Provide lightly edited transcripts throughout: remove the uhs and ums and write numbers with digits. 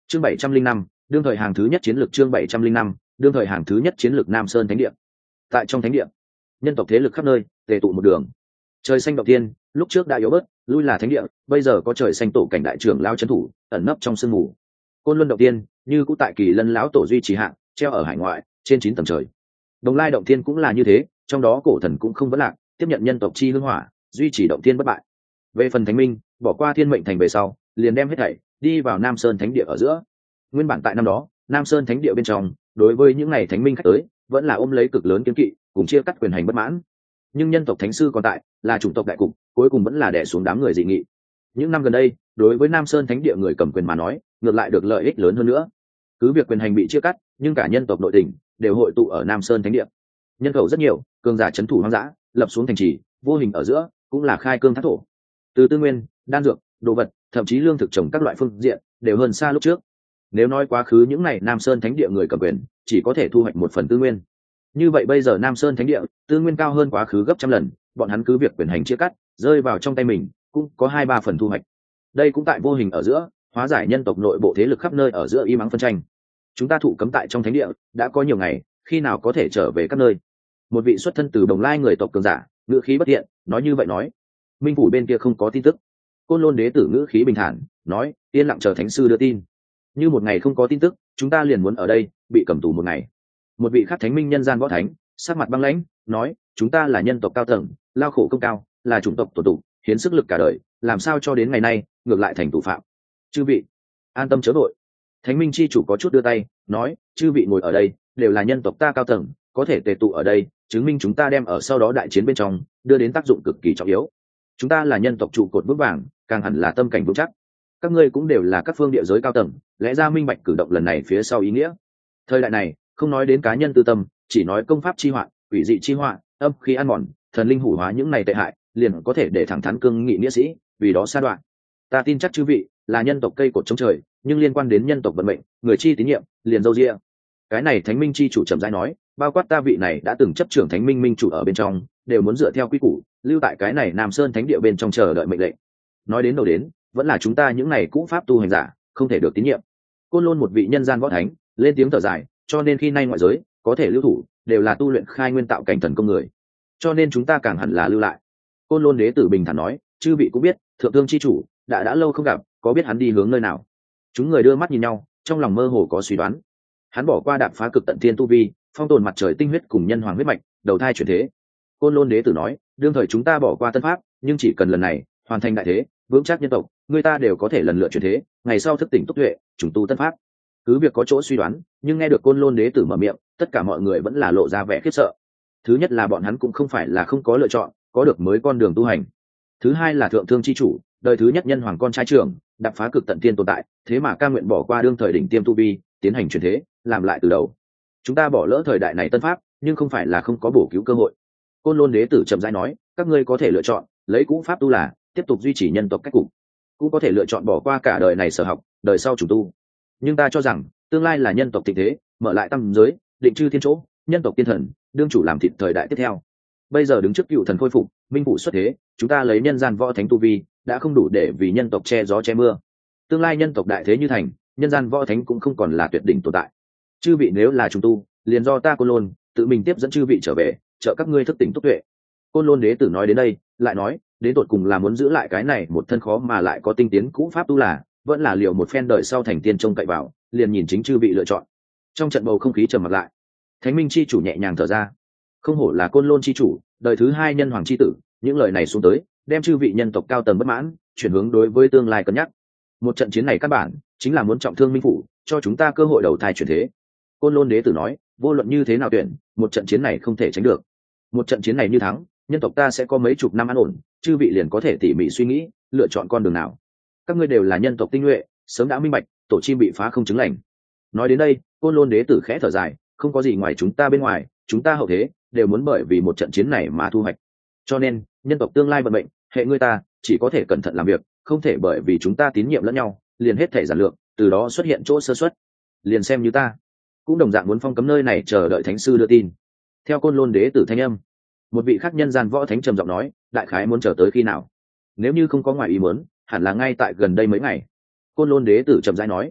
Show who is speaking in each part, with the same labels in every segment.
Speaker 1: Chương 705, đương thời hàng thứ nhất chiến lược. Chương 705, đương thời hàng thứ nhất chiến lược. Nam Sơn Thánh Địa. Tại trong thánh địa, nhân tộc thế lực khắp nơi tề tụ một đường. Trời xanh động thiên lúc trước đã yếu bớt, lui là thánh địa, bây giờ có trời xanh tổ cảnh đại trưởng lao trấn thủ, ẩn nấp trong sương mù. Côn Luân động thiên như cũ tại Kỳ Lân lão tổ duy trì hạng, treo ở hải ngoại trên 9 tầng trời. Đồng Lai động thiên cũng là như thế, trong đó cổ thần cũng không vấn lạc, tiếp nhận nhân tộc chi hương hỏa, duy trì động thiên bất bại. Về phần thánh minh, bỏ qua thiên mệnh thành về sau, liền đem hết thảy đi vào Nam Sơn Thánh Địa ở giữa. Nguyên bản tại năm đó, Nam Sơn Thánh Địa bên trong, đối với những ngày thánh minh khách tới, vẫn là ôm lấy cực lớn kiên kỵ, cùng chia cắt quyền hành bất mãn. Nhưng nhân tộc thánh sư còn tại, là chủng tộc đại cục, cuối cùng vẫn là đè xuống đám người dị nghị. Những năm gần đây, đối với Nam Sơn Thánh Địa người cầm quyền mà nói, ngược lại được lợi ích lớn hơn nữa. Cứ việc quyền hành bị chia cắt, nhưng cả nhân tộc nội tình đều hội tụ ở Nam Sơn Thánh Địa. Nhân khẩu rất nhiều, cường giả trấn thủ hoang dã, lập xuống thành trì, vô hình ở giữa cũng là khai cương thác thổ. Từ tư nguyên, đan dược, đồ vật, thậm chí lương thực trồng các loại phương diện đều hơn xa lúc trước. Nếu nói quá khứ những này Nam Sơn Thánh Địa người cầm quyền chỉ có thể thu hoạch 1 phần tư nguyên, như vậy bây giờ Nam Sơn Thánh Địa tư nguyên cao hơn quá khứ gấp trăm lần, bọn hắn cứ việc quyền hành chia cắt rơi vào trong tay mình cũng có 2-3 phần thu hoạch. Đây cũng tại vô hình ở giữa hóa giải nhân tộc nội bộ thế lực khắp nơi ở giữa y mắng phân tranh. Chúng ta thụ cấm tại trong thánh địa đã có nhiều ngày, khi nào có thể trở về các nơi? Một vị xuất thân từ Đồng Lai người tộc cường giả ngữ khí bất thiện nói như vậy nói. Minh phủ bên kia không có tin tức. Côn Lôn đế tử ngữ khí bình thản nói, yên lặng chờ thánh sư đưa tin. Như một ngày không có tin tức, chúng ta liền muốn ở đây bị cầm tù một ngày. Một vị khác thánh minh nhân gian võ thánh sắc mặt băng lãnh nói, chúng ta là nhân tộc cao tầng, lao khổ công cao, là chủng tộc tổ tụ, hiến sức lực cả đời, làm sao cho đến ngày nay ngược lại thành tù phạm? Chư vị an tâm chớ vội. Thánh minh chi chủ có chút đưa tay nói, chư vị ngồi ở đây đều là nhân tộc ta cao tầng, có thể tề tụ ở đây chứng minh chúng ta đem ở sau đó đại chiến bên trong đưa đến tác dụng cực kỳ trọng yếu. Chúng ta là nhân tộc trụ cột vững vàng, càng hẳn là tâm cảnh vững chắc. Các ngươi cũng đều là các phương địa giới cao tầng, lẽ ra minh bạch cử động lần này phía sau ý nghĩa. Thời đại này không nói đến cá nhân tư tâm, chỉ nói công pháp chi họa, quỷ dị chi họa, âm khí ăn mòn, thần linh hủ hóa những này tệ hại, liền có thể để thẳng thắn cương nghị nghĩa sĩ vì đó sa đoạn. Ta tin chắc chư vị là nhân tộc cây cột chống trời, nhưng liên quan đến nhân tộc vận mệnh, người chi tín nhiệm liền dâu dịa. Cái này thánh minh chi chủ trầm rãi nói, bao quát ta vị này đã từng chấp trưởng thánh minh minh chủ ở bên trong, đều muốn dựa theo quy củ lưu tại cái này Nam Sơn Thánh Địa bên trong chờ đợi mệnh lệnh. Nói đến đầu đến vẫn là chúng ta những này cũ pháp tu hành giả không thể được tín nhiệm. Côn Lôn một vị nhân gian võ thánh lên tiếng thở dài, cho nên khi nay ngoại giới có thể lưu thủ đều là tu luyện khai nguyên tạo cảnh thần công người, cho nên chúng ta càng hẳn là lưu lại. Côn Lôn đế tử bình thản nói, chư vị cũng biết thượng thương chi chủ đã lâu không gặp, có biết hắn đi hướng nơi nào? Chúng người đưa mắt nhìn nhau, trong lòng mơ hồ có suy đoán. Hắn bỏ qua đạp phá cực tận thiên tu vi, phong tồn mặt trời tinh huyết cùng nhân hoàng huyết mạch, đầu thai chuyển thế. Côn Lôn đế tử nói, đương thời chúng ta bỏ qua tân pháp, nhưng chỉ cần lần này hoàn thành đại thế, vững chắc nhân tộc, người ta đều có thể lần lượt chuyển thế, ngày sau thức tỉnh túc tuệ, trùng tu tân pháp. Cứ việc có chỗ suy đoán, nhưng nghe được Côn Lôn đế tử mở miệng, tất cả mọi người vẫn là lộ ra vẻ khiếp sợ. Thứ nhất là bọn hắn cũng không phải là không có lựa chọn, có được mới con đường tu hành. Thứ hai là thượng thương chi chủ, đời thứ nhất nhân hoàng con trai trưởng, đạp phá cực tận tiên tồn tại, thế mà ca nguyện bỏ qua đương thời đỉnh tiêm tu vi, tiến hành chuyển thế, làm lại từ đầu. Chúng ta bỏ lỡ thời đại này tân pháp, nhưng không phải là không có bổ cứu cơ hội. Côn Lôn đế tử chậm rãi nói, các ngươi có thể lựa chọn lấy cũ pháp tu là tiếp tục duy trì nhân tộc cách cục, cũng có thể lựa chọn bỏ qua cả đời này sở học, đời sau chủ tu. Nhưng ta cho rằng tương lai là nhân tộc thịnh thế, mở lại tam giới, định chư thiên chỗ, nhân tộc tiên thần đương chủ làm thịt thời đại tiếp theo. Bây giờ đứng trước cựu thần khôi phục, minh phủ xuất thế, chúng ta lấy nhân gian võ thánh tu vi đã không đủ để vì nhân tộc che gió che mưa. Tương lai nhân tộc đại thế như thành, nhân gian võ thánh cũng không còn là tuyệt đỉnh tồn tại. Chư vị nếu là trùng tu, liền do ta Côn Lôn tự mình tiếp dẫn chư vị trở về, trợ các ngươi thức tỉnh túc tuệ. Côn Lôn đế tử nói đến đây, lại nói, đến tột cùng là muốn giữ lại cái này một thân khó mà lại có tinh tiến cũ pháp tu là, vẫn là liều một phen đời sau thành tiên trông cậy vào, liền nhìn chính chư vị lựa chọn. Trong trận bầu không khí trầm mặc lại, Thánh Minh chi chủ nhẹ nhàng thở ra. Không hổ là Côn Lôn chi chủ, đời thứ hai nhân hoàng chi tử, những lời này xuống tới, đem chư vị nhân tộc cao tầng bất mãn chuyển hướng đối với tương lai cân nhắc. Một trận chiến này căn bản chính là muốn trọng thương minh phủ, cho chúng ta cơ hội đầu thai chuyển thế. Côn Lôn đế tử nói, vô luận như thế nào tuyển, một trận chiến này không thể tránh được. Một trận chiến này như thắng, nhân tộc ta sẽ có mấy chục năm an ổn, chư vị liền có thể tỉ mỉ suy nghĩ, lựa chọn con đường nào. Các ngươi đều là nhân tộc tinh nhuệ, sớm đã minh bạch, tổ chim bị phá không chứng lành. Nói đến đây, Côn Lôn đế tử khẽ thở dài, không có gì ngoài chúng ta bên ngoài, chúng ta hậu thế đều muốn bởi vì một trận chiến này mà thu hoạch. Cho nên, nhân tộc tương lai vận mệnh, hệ ngươi ta chỉ có thể cẩn thận làm việc, không thể bởi vì chúng ta tín nhiệm lẫn nhau, liền hết thể giản lược, từ đó xuất hiện chỗ sơ suất. Liền xem như ta, cũng đồng dạng muốn phong cấm nơi này chờ đợi thánh sư đưa tin. Theo Côn Lôn đế tử thanh âm, một vị khác nhân gian võ thánh trầm giọng nói, đại khái muốn chờ tới khi nào? Nếu như không có ngoài ý muốn, hẳn là ngay tại gần đây mấy ngày. Côn Lôn đế tử trầm rãi nói,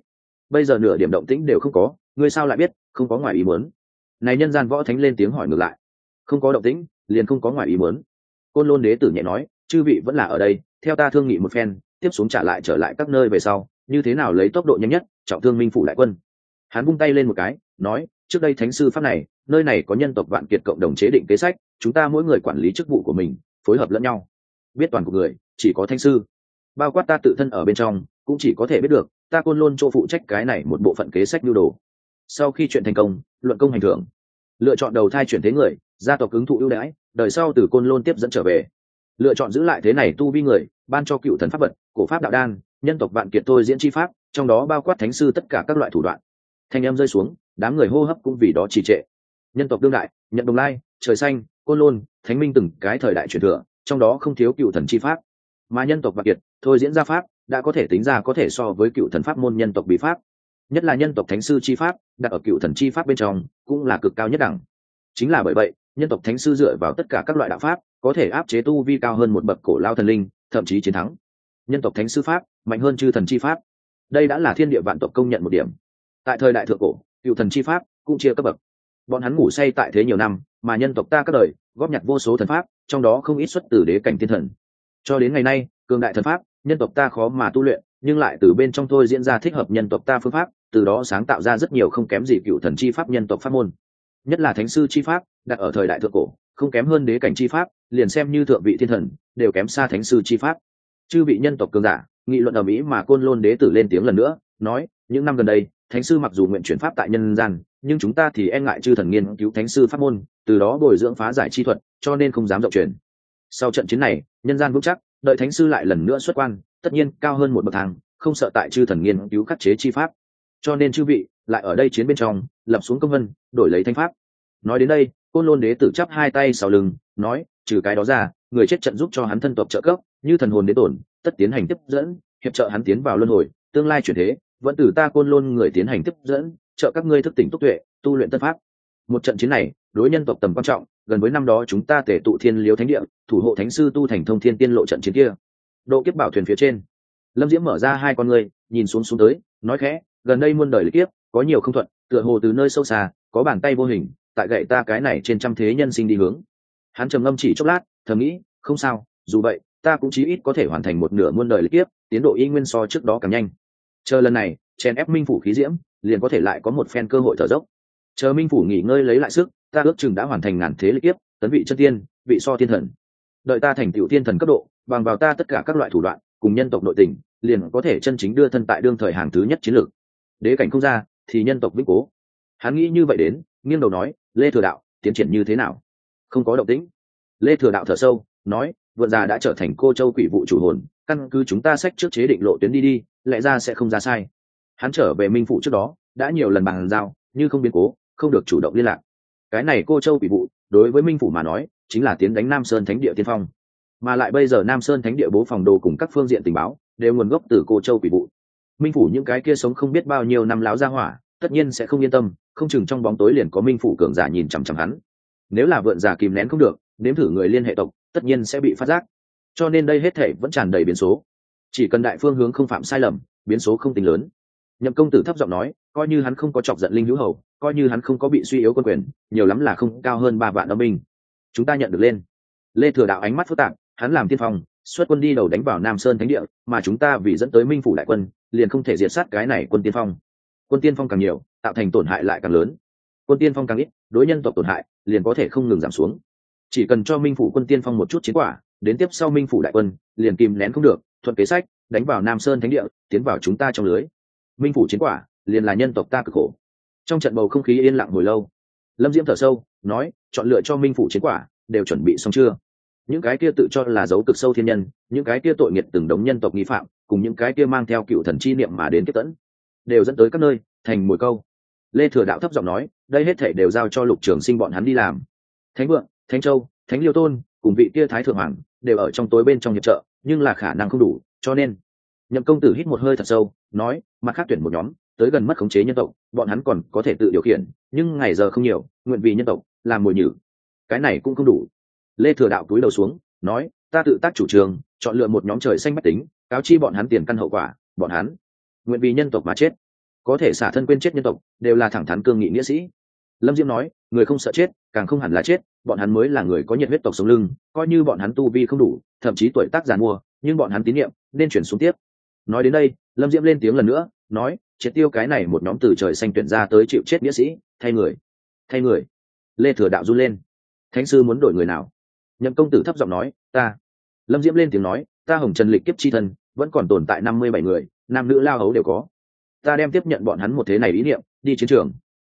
Speaker 1: bây giờ nửa điểm động tĩnh đều không có, ngươi sao lại biết không có ngoài ý muốn? Này nhân gian võ thánh lên tiếng hỏi ngược lại. Không có động tĩnh liền không có ngoài ý muốn. Côn Lôn đế tử nhẹ nói, chư vị vẫn là ở đây, theo ta thương nghị một phen, tiếp xuống trở lại các nơi về sau, như thế nào lấy tốc độ nhanh nhất trọng thương Minh phủ đại quân. Hắn vung tay lên một cái, nói, trước đây thánh sư pháp này, nơi này có nhân tộc Vạn Kiệt cộng đồng chế định kế sách, chúng ta mỗi người quản lý chức vụ của mình, phối hợp lẫn nhau. Biết toàn của người chỉ có thánh sư, bao quát ta tự thân ở bên trong, cũng chỉ có thể biết được ta Côn Lôn chỗ phụ trách cái này một bộ phận kế sách nhu đồ. Sau khi chuyện thành công, luận công hành thưởng, lựa chọn đầu thai chuyển thế người, gia tộc ứng thụ ưu đãi, đời sau từ Côn Lôn tiếp dẫn trở về, lựa chọn giữ lại thế này tu vi người, ban cho cựu thần pháp vật, cổ pháp đạo đan, nhân tộc Vạn Kiệt thôi diễn chi pháp, trong đó bao quát thánh sư tất cả các loại thủ đoạn. Thanh âm rơi xuống, đám người hô hấp cũng vì đó trì trệ. Nhân tộc đương đại, nhận Đồng Lai, Trời Xanh, Côn Lôn, Thánh Minh từng cái thời đại truyền thừa, trong đó không thiếu cựu thần chi pháp. Mà nhân tộc Vạn Kiệt thôi diễn ra pháp đã có thể tính ra có thể so với cựu thần pháp môn nhân tộc bí pháp, nhất là nhân tộc thánh sư chi pháp đặt ở cựu thần chi pháp bên trong cũng là cực cao nhất đẳng. Chính là bởi vậy nhân tộc thánh sư dựa vào tất cả các loại đạo pháp có thể áp chế tu vi cao hơn một bậc cổ lao thần linh, thậm chí chiến thắng. Nhân tộc thánh sư pháp mạnh hơn chư thần chi pháp, đây đã là thiên địa vạn tộc công nhận một điểm. Tại thời đại thượng cổ, cựu thần chi pháp cũng chia cấp bậc, bọn hắn ngủ say tại thế nhiều năm, mà nhân tộc ta các đời góp nhặt vô số thần pháp, trong đó không ít xuất từ đế cảnh thiên thần. Cho đến ngày nay, cường đại thần pháp nhân tộc ta khó mà tu luyện, nhưng lại từ bên trong thôi diễn ra thích hợp nhân tộc ta phương pháp, từ đó sáng tạo ra rất nhiều không kém gì cựu thần chi pháp nhân tộc pháp môn. Nhất là thánh sư chi pháp đặt ở thời đại thượng cổ không kém hơn đế cảnh chi pháp, liền xem như thượng vị thiên thần đều kém xa thánh sư chi pháp. Chư vị nhân tộc cường giả nghị luận ở mỹ, mà Côn Lôn đế tử lên tiếng lần nữa, nói, những năm gần đây thánh sư mặc dù nguyện chuyển pháp tại nhân gian, nhưng chúng ta thì e ngại chư thần nghiên cứu thánh sư pháp môn, từ đó bồi dưỡng phá giải chi thuật, cho nên không dám rộng truyền. Sau trận chiến này nhân gian vững chắc, đợi thánh sư lại lần nữa xuất quan, tất nhiên cao hơn một bậc thang, không sợ tại chư thần nghiên cứu khắc chế chi pháp. Cho nên chư vị lại ở đây chiến bên trong lập xuống công vân, đổi lấy thánh pháp. Nói đến đây, Côn Lôn đế tử chắp hai tay sau lưng, nói, trừ cái đó ra, người chết trận giúp cho hắn thân tộc trợ cấp, như thần hồn đến tổn, tất tiến hành tiếp dẫn, hiệp trợ hắn tiến vào luân hồi, tương lai chuyển thế, vẫn từ ta Côn Lôn người tiến hành tiếp dẫn, trợ các ngươi thức tỉnh túc tuệ, tu luyện tân pháp. Một trận chiến này đối nhân tộc tầm quan trọng, gần với năm đó chúng ta tề tụ Thiên Liếu Thánh Địa, thủ hộ thánh sư tu thành Thông Thiên Tiên Lộ trận chiến kia. Độ kiếp bảo thuyền phía trên, Lâm Diễm mở ra hai con ngươi, nhìn xuống tới, nói khẽ, gần đây muôn đời lịch kiếp có nhiều không thuận, tựa hồ từ nơi sâu xa có bàn tay vô hình tại gậy ta cái này trên trăm thế nhân sinh đi hướng. Hắn trầm ngâm chỉ chốc lát, thầm nghĩ, không sao, dù vậy ta cũng chí ít có thể hoàn thành một nửa muôn đời lịch kiếp, tiến độ y nguyên so trước đó càng nhanh. Chờ lần này chèn ép Minh phủ khí diễm, liền có thể lại có một phen cơ hội thở dốc. Chờ Minh phủ nghỉ ngơi lấy lại sức, ta ước chừng đã hoàn thành ngàn thế lịch kiếp, tấn vị chân tiên, vị so thiên thần. Đợi ta thành tựu thiên thần cấp độ, bằng vào ta tất cả các loại thủ đoạn cùng nhân tộc nội tình, liền có thể chân chính đưa thân tại đương thời hàng thứ nhất chiến lược. Đế cảnh không ra thì nhân tộc vĩnh cố. Hắn nghĩ như vậy đến, nghiêng đầu nói, Lê Thừa Đạo tiến triển như thế nào? Không có động tĩnh. Lê Thừa Đạo thở sâu, nói, vượn già đã trở thành Cô Châu quỷ vụ chủ hồn, căn cứ chúng ta sách trước chế định lộ tuyến đi, lẽ ra sẽ không ra sai. Hắn trở về Minh phủ trước đó đã nhiều lần bàn giao, như không biến cố không được chủ động liên lạc. Cái này Cô Châu quỷ vụ đối với Minh phủ mà nói chính là tiến đánh Nam Sơn Thánh Địa tiên phong, mà lại bây giờ Nam Sơn Thánh Địa bố phòng đồ cùng các phương diện tình báo đều nguồn gốc từ Cô Châu quỷ vụ. Minh phủ những cái kia sống không biết bao nhiêu năm láo ra hỏa tất nhiên sẽ không yên tâm, không chừng trong bóng tối liền có Minh phủ cường giả nhìn chằm chằm hắn. Nếu là vượn giả kìm nén không được, nếm thử người liên hệ tộc tất nhiên sẽ bị phát giác. Cho nên đây hết thể vẫn tràn đầy biến số, chỉ cần đại phương hướng không phạm sai lầm, biến số không tính lớn. Nhậm công tử thấp giọng nói, coi như hắn không có chọc giận Linh Hữu Hầu, coi như hắn không có bị suy yếu quân quyền, nhiều lắm là không cao hơn 3 vạn âm binh, chúng ta nhận được lên. Lê Thừa Đạo ánh mắt phức tạp, hắn làm tiên phong xuất quân đi đầu đánh vào Nam Sơn Thánh Địa, mà chúng ta vì dẫn tới Minh phủ đại quân, liền không thể diệt sát cái này quân tiên phong. Quân tiên phong càng nhiều, tạo thành tổn hại lại càng lớn. Quân tiên phong càng ít, đối nhân tộc tổn hại liền có thể không ngừng giảm xuống. Chỉ cần cho Minh phủ quân tiên phong một chút chiến quả, đến tiếp sau Minh phủ đại quân liền kìm nén không được, thuận kế sách đánh vào Nam Sơn Thánh Địa, tiến vào chúng ta trong lưới. Minh phủ chiến quả liền là nhân tộc ta cực khổ. Trong trận bầu không khí yên lặng hồi lâu, Lâm Diễm thở sâu, nói, chọn lựa cho Minh phủ chiến quả đều chuẩn bị xong chưa? Những cái kia tự cho là giấu cực sâu thiên nhân, những cái kia tội nghiệt từng đống nhân tộc nghi phạm, cùng những cái kia mang theo cựu thần chi niệm mà đến kết tẫn, đều dẫn tới các nơi thành mồi câu. Lê Thừa Đạo thấp giọng nói, đây hết thảy đều giao cho Lục Trường Sinh bọn hắn đi làm. Thánh Vượng, Thánh Châu, Thánh Liêu Tôn cùng vị kia Thái Thượng Hoàng đều ở trong tối bên trong hiệp trợ, nhưng là khả năng không đủ, cho nên Nhậm công tử hít một hơi thật sâu, nói, mặt khác tuyển một nhóm tới gần mất khống chế nhân tộc, bọn hắn còn có thể tự điều khiển, nhưng ngày giờ không nhiều, nguyện vì nhân tộc làm mồi nhử, cái này cũng không đủ. Lê Thừa Đạo cúi đầu xuống, nói, ta tự tác chủ trương, chọn lựa một nhóm trời xanh bách tính, cáo chi bọn hắn tiền căn hậu quả, bọn hắn nguyện vì nhân tộc mà chết. có thể xả thân quên chết nhân tộc đều là thẳng thắn cương nghị nghĩa sĩ. Lâm Diễm nói, người không sợ chết càng không hẳn là chết, bọn hắn mới là người có nhiệt huyết tộc sống lưng, coi như bọn hắn tu vi không đủ, thậm chí tuổi tác giàn mua, nhưng bọn hắn tín nhiệm nên chuyển xuống tiếp. Nói đến đây, Lâm Diễm lên tiếng lần nữa, nói, triệt tiêu cái này một nhóm từ trời xanh tuyển ra tới chịu chết nghĩa sĩ, thay người. Lê Thừa Đạo run lên. Thánh sư muốn đổi người nào? Nhậm công tử thấp giọng nói, ta. Lâm Diễm lên tiếng nói, ta Hồng Trần lịch kiếp chi thân vẫn còn tồn tại 57 người, nam nữ lao hấu đều có. Ta đem tiếp nhận bọn hắn một thế này ý niệm, đi chiến trường.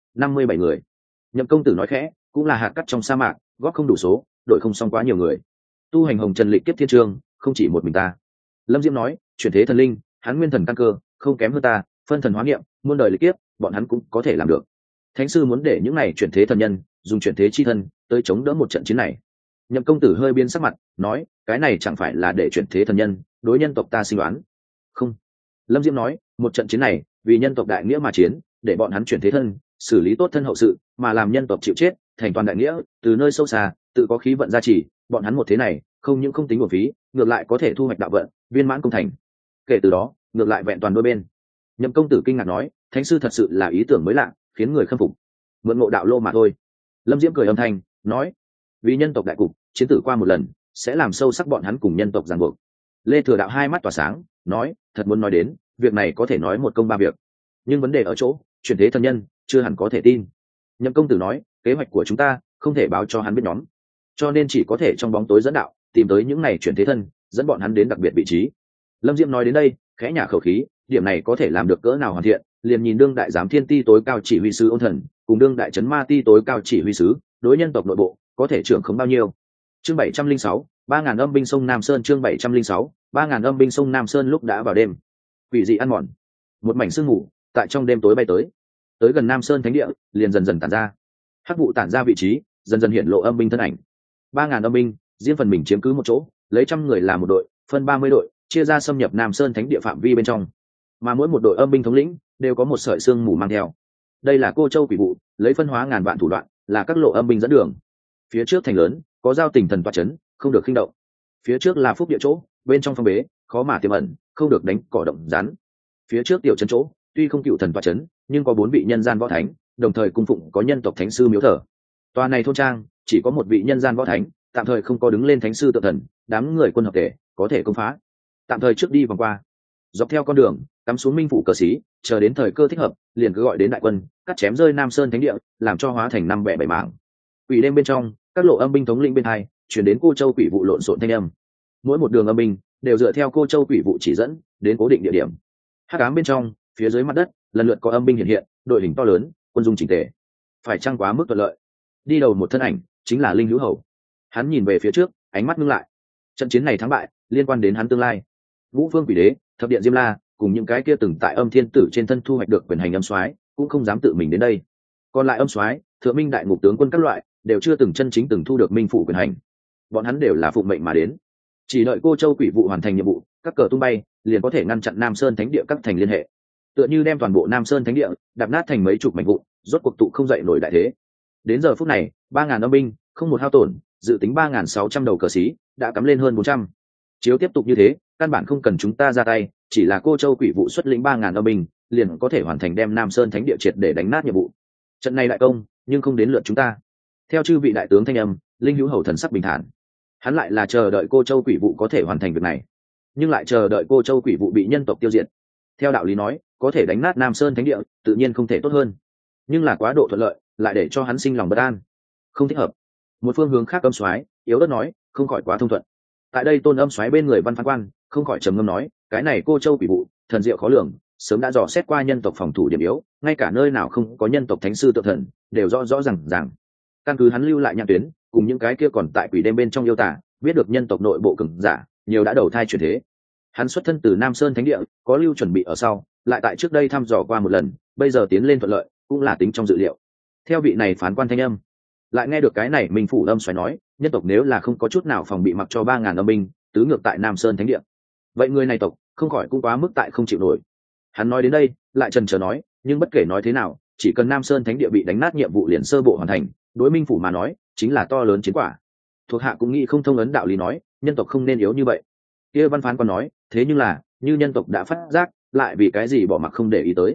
Speaker 1: 57 người. Nhậm công tử nói khẽ, cũng là hạt cát trong sa mạc, góp không đủ số, đội không xong quá nhiều người. Tu hành Hồng Trần lịch kiếp thiên trường, không chỉ một mình ta. Lâm Diễm nói, chuyển thế thần linh, hắn nguyên thần căn cơ, không kém hơn ta, phân thần hóa nghiệm, muôn đời lịch kiếp, bọn hắn cũng có thể làm được. Thánh sư muốn để những này chuyển thế thần nhân, dùng chuyển thế chi thân, tới chống đỡ một trận chiến này. Nhậm công tử hơi biến sắc mặt, nói, cái này chẳng phải là để chuyển thế thần nhân, đối nhân tộc ta suy đoán. Không. Lâm Diễm nói, một trận chiến này, vì nhân tộc đại nghĩa mà chiến, để bọn hắn chuyển thế thân, xử lý tốt thân hậu sự, mà làm nhân tộc chịu chết, thành toàn đại nghĩa, từ nơi sâu xa, tự có khí vận gia trì, bọn hắn một thế này, không những không tính uổng phí, ngược lại có thể thu hoạch đạo vận, viên mãn công thành. Kể từ đó, ngược lại vẹn toàn đôi bên. Nhậm công tử kinh ngạc nói, thánh sư thật sự là ý tưởng mới lạ, khiến người khâm phục. Mượn ngộ đạo lô mà thôi. Lâm Diễm cười âm thanh, nói, vì nhân tộc đại cục, chiến tử qua một lần, sẽ làm sâu sắc bọn hắn cùng nhân tộc ràng buộc. Lê Thừa Đạo hai mắt tỏa sáng, nói, thật muốn nói đến, việc này có thể nói một công ba việc, nhưng vấn đề ở chỗ, chuyển thế thần nhân chưa hẳn có thể tin. Nhậm công tử nói, kế hoạch của chúng ta không thể báo cho hắn biết nhóm, cho nên chỉ có thể trong bóng tối dẫn đạo, tìm tới những này chuyển thế thân, dẫn bọn hắn đến đặc biệt vị trí. Lâm Diễm nói đến đây, khẽ nhả khẩu khí, điểm này có thể làm được cỡ nào hoàn thiện, liền nhìn đương đại giám thiên ti tối cao chỉ huy sứ Ôn Thần, cùng đương đại trấn ma ti tối cao chỉ huy sứ, đối nhân tộc nội bộ có thể trưởng khống bao nhiêu. Chương 706, 3000 âm binh sông Nam Sơn. Chương 706, 3000 âm binh sông Nam Sơn. Lúc đã vào đêm, quỷ dị ăn mòn, một mảnh sương mù tại trong đêm tối bay tới gần Nam Sơn thánh địa, liền dần dần tản ra. Hắc vụ tản ra vị trí, dần dần hiện lộ âm binh thân ảnh. 3000 âm binh, riêng phần mình chiếm cứ một chỗ, lấy trăm người làm một đội, phân 30 đội, chia ra xâm nhập Nam Sơn thánh địa phạm vi bên trong. Mà mỗi một đội âm binh thống lĩnh đều có một sợi sương mù mang theo. Đây là Cô Châu quỷ vụ, lấy phân hóa ngàn vạn thủ đoạn, là các lộ âm binh dẫn đường. Phía trước thành lớn, có giao tình thần tọa chấn, không được khinh động. Phía trước là phúc địa chỗ, bên trong phong bế, khó mà tiềm ẩn, không được đánh cỏ động rắn. Phía trước tiểu trấn chỗ, tuy không cựu thần tọa chấn, nhưng có 4 vị nhân gian võ thánh, đồng thời cung phụng có nhân tộc thánh sư miếu thờ. Tòa này thôn trang chỉ có một vị nhân gian võ thánh, tạm thời không có đứng lên thánh sư tự thần, đám người quân hợp thể có thể công phá. Tạm thời trước đi vòng qua, dọc theo con đường cắm xuống minh phủ cờ xí, chờ đến thời cơ thích hợp, liền cứ gọi đến đại quân, cắt chém rơi Nam Sơn thánh địa, làm cho hóa thành 5 bẻ 7 mảng. Quỷ đêm bên trong, các lộ âm binh thống lĩnh bên hai chuyển đến Cô Châu quỷ vụ lộn xộn thanh âm. Mỗi một đường âm binh đều dựa theo Cô Châu quỷ vụ chỉ dẫn đến cố định địa điểm. Hắc ám bên trong, phía dưới mặt đất lần lượt có âm binh hiện hiện, đội hình to lớn, quân dung chỉnh tề. Phải chăng quá mức thuận lợi? Đi đầu một thân ảnh chính là Linh Hữu Hầu. Hắn nhìn về phía trước, ánh mắt ngưng lại. Trận chiến này thắng bại liên quan đến hắn tương lai. Vũ Phương Quỷ Đế, Thập Điện Diêm La, cùng những cái kia từng tại Âm Thiên Tử trên thân thu hoạch được quyền hành âm soái, cũng không dám tự mình đến đây. Còn lại âm soái, Thượng Minh đại ngục tướng quân các loại, đều chưa từng chân chính từng thu được minh phủ quyền hành. Bọn hắn đều là phụng mệnh mà đến. Chỉ đợi Cô Châu quỷ vụ hoàn thành nhiệm vụ, các cờ tung bay, liền có thể ngăn chặn Nam Sơn thánh địa các thành liên hệ. Tựa như đem toàn bộ Nam Sơn thánh địa đạp nát thành mấy chục mảnh vụn, rốt cuộc tụ không dậy nổi đại thế. Đến giờ phút này, 3000 âm binh, không một hao tổn, dự tính 3600 đầu cờ xí, đã cắm lên hơn 400. Chiếu tiếp tục như thế, căn bản không cần chúng ta ra tay, chỉ là Cô Châu quỷ vụ xuất lĩnh 3000 âm binh, liền có thể hoàn thành đem Nam Sơn thánh địa triệt để đánh nát nhiệm vụ. Trận này đại công, nhưng không đến lượt chúng ta. Theo chư vị đại tướng thanh âm, Linh Hữu Hầu thần sắc bình thản. Hắn lại là chờ đợi Cô Châu quỷ vụ có thể hoàn thành việc này, nhưng lại chờ đợi Cô Châu quỷ vụ bị nhân tộc tiêu diệt. Theo đạo lý nói, có thể đánh nát Nam Sơn thánh địa, tự nhiên không thể tốt hơn. Nhưng là quá độ thuận lợi, lại để cho hắn sinh lòng bất an. Không thích hợp. Một phương hướng khác âm soái yếu ớt nói, không khỏi quá thông thuận. Tại đây Tôn âm soái bên người Văn Phán Quan không khỏi trầm ngâm nói, cái này Cô Châu quỷ vụ, thần diệu khó lường, sớm đã dò xét qua nhân tộc phòng thủ điểm yếu, ngay cả nơi nào không có nhân tộc thánh sư tự thần, đều rõ rõ ràng. Căn cứ hắn lưu lại nhãn tuyến, cùng những cái kia còn tại quỷ đêm bên trong yêu tả, biết được nhân tộc nội bộ cường giả, nhiều đã đầu thai chuyển thế. Hắn xuất thân từ Nam Sơn thánh địa, có lưu chuẩn bị ở sau, lại tại trước đây thăm dò qua một lần, bây giờ tiến lên thuận lợi, cũng là tính trong dự liệu. Theo vị này phán quan thanh âm, lại nghe được cái này mình phủ âm xoáy nói, nhân tộc nếu là không có chút nào phòng bị mặc cho 3000 âm binh tứ ngược tại Nam Sơn thánh địa, vậy người này tộc không khỏi cũng quá mức tại không chịu nổi. Hắn nói đến đây, lại chần chờ nói, nhưng bất kể nói thế nào, chỉ cần Nam Sơn thánh địa bị đánh nát nhiệm vụ liền sơ bộ hoàn thành, đối minh phủ mà nói, chính là to lớn chiến quả. Thuộc hạ cũng nghĩ không thông ấn đạo lý nói, nhân tộc không nên yếu như vậy. Kia Văn Phán còn nói, thế nhưng là, như nhân tộc đã phát giác, lại vì cái gì bỏ mặc không để ý tới.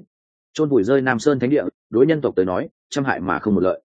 Speaker 1: chôn vùi rơi Nam Sơn thánh địa, đối nhân tộc tới nói trăm hại mà không một lợi.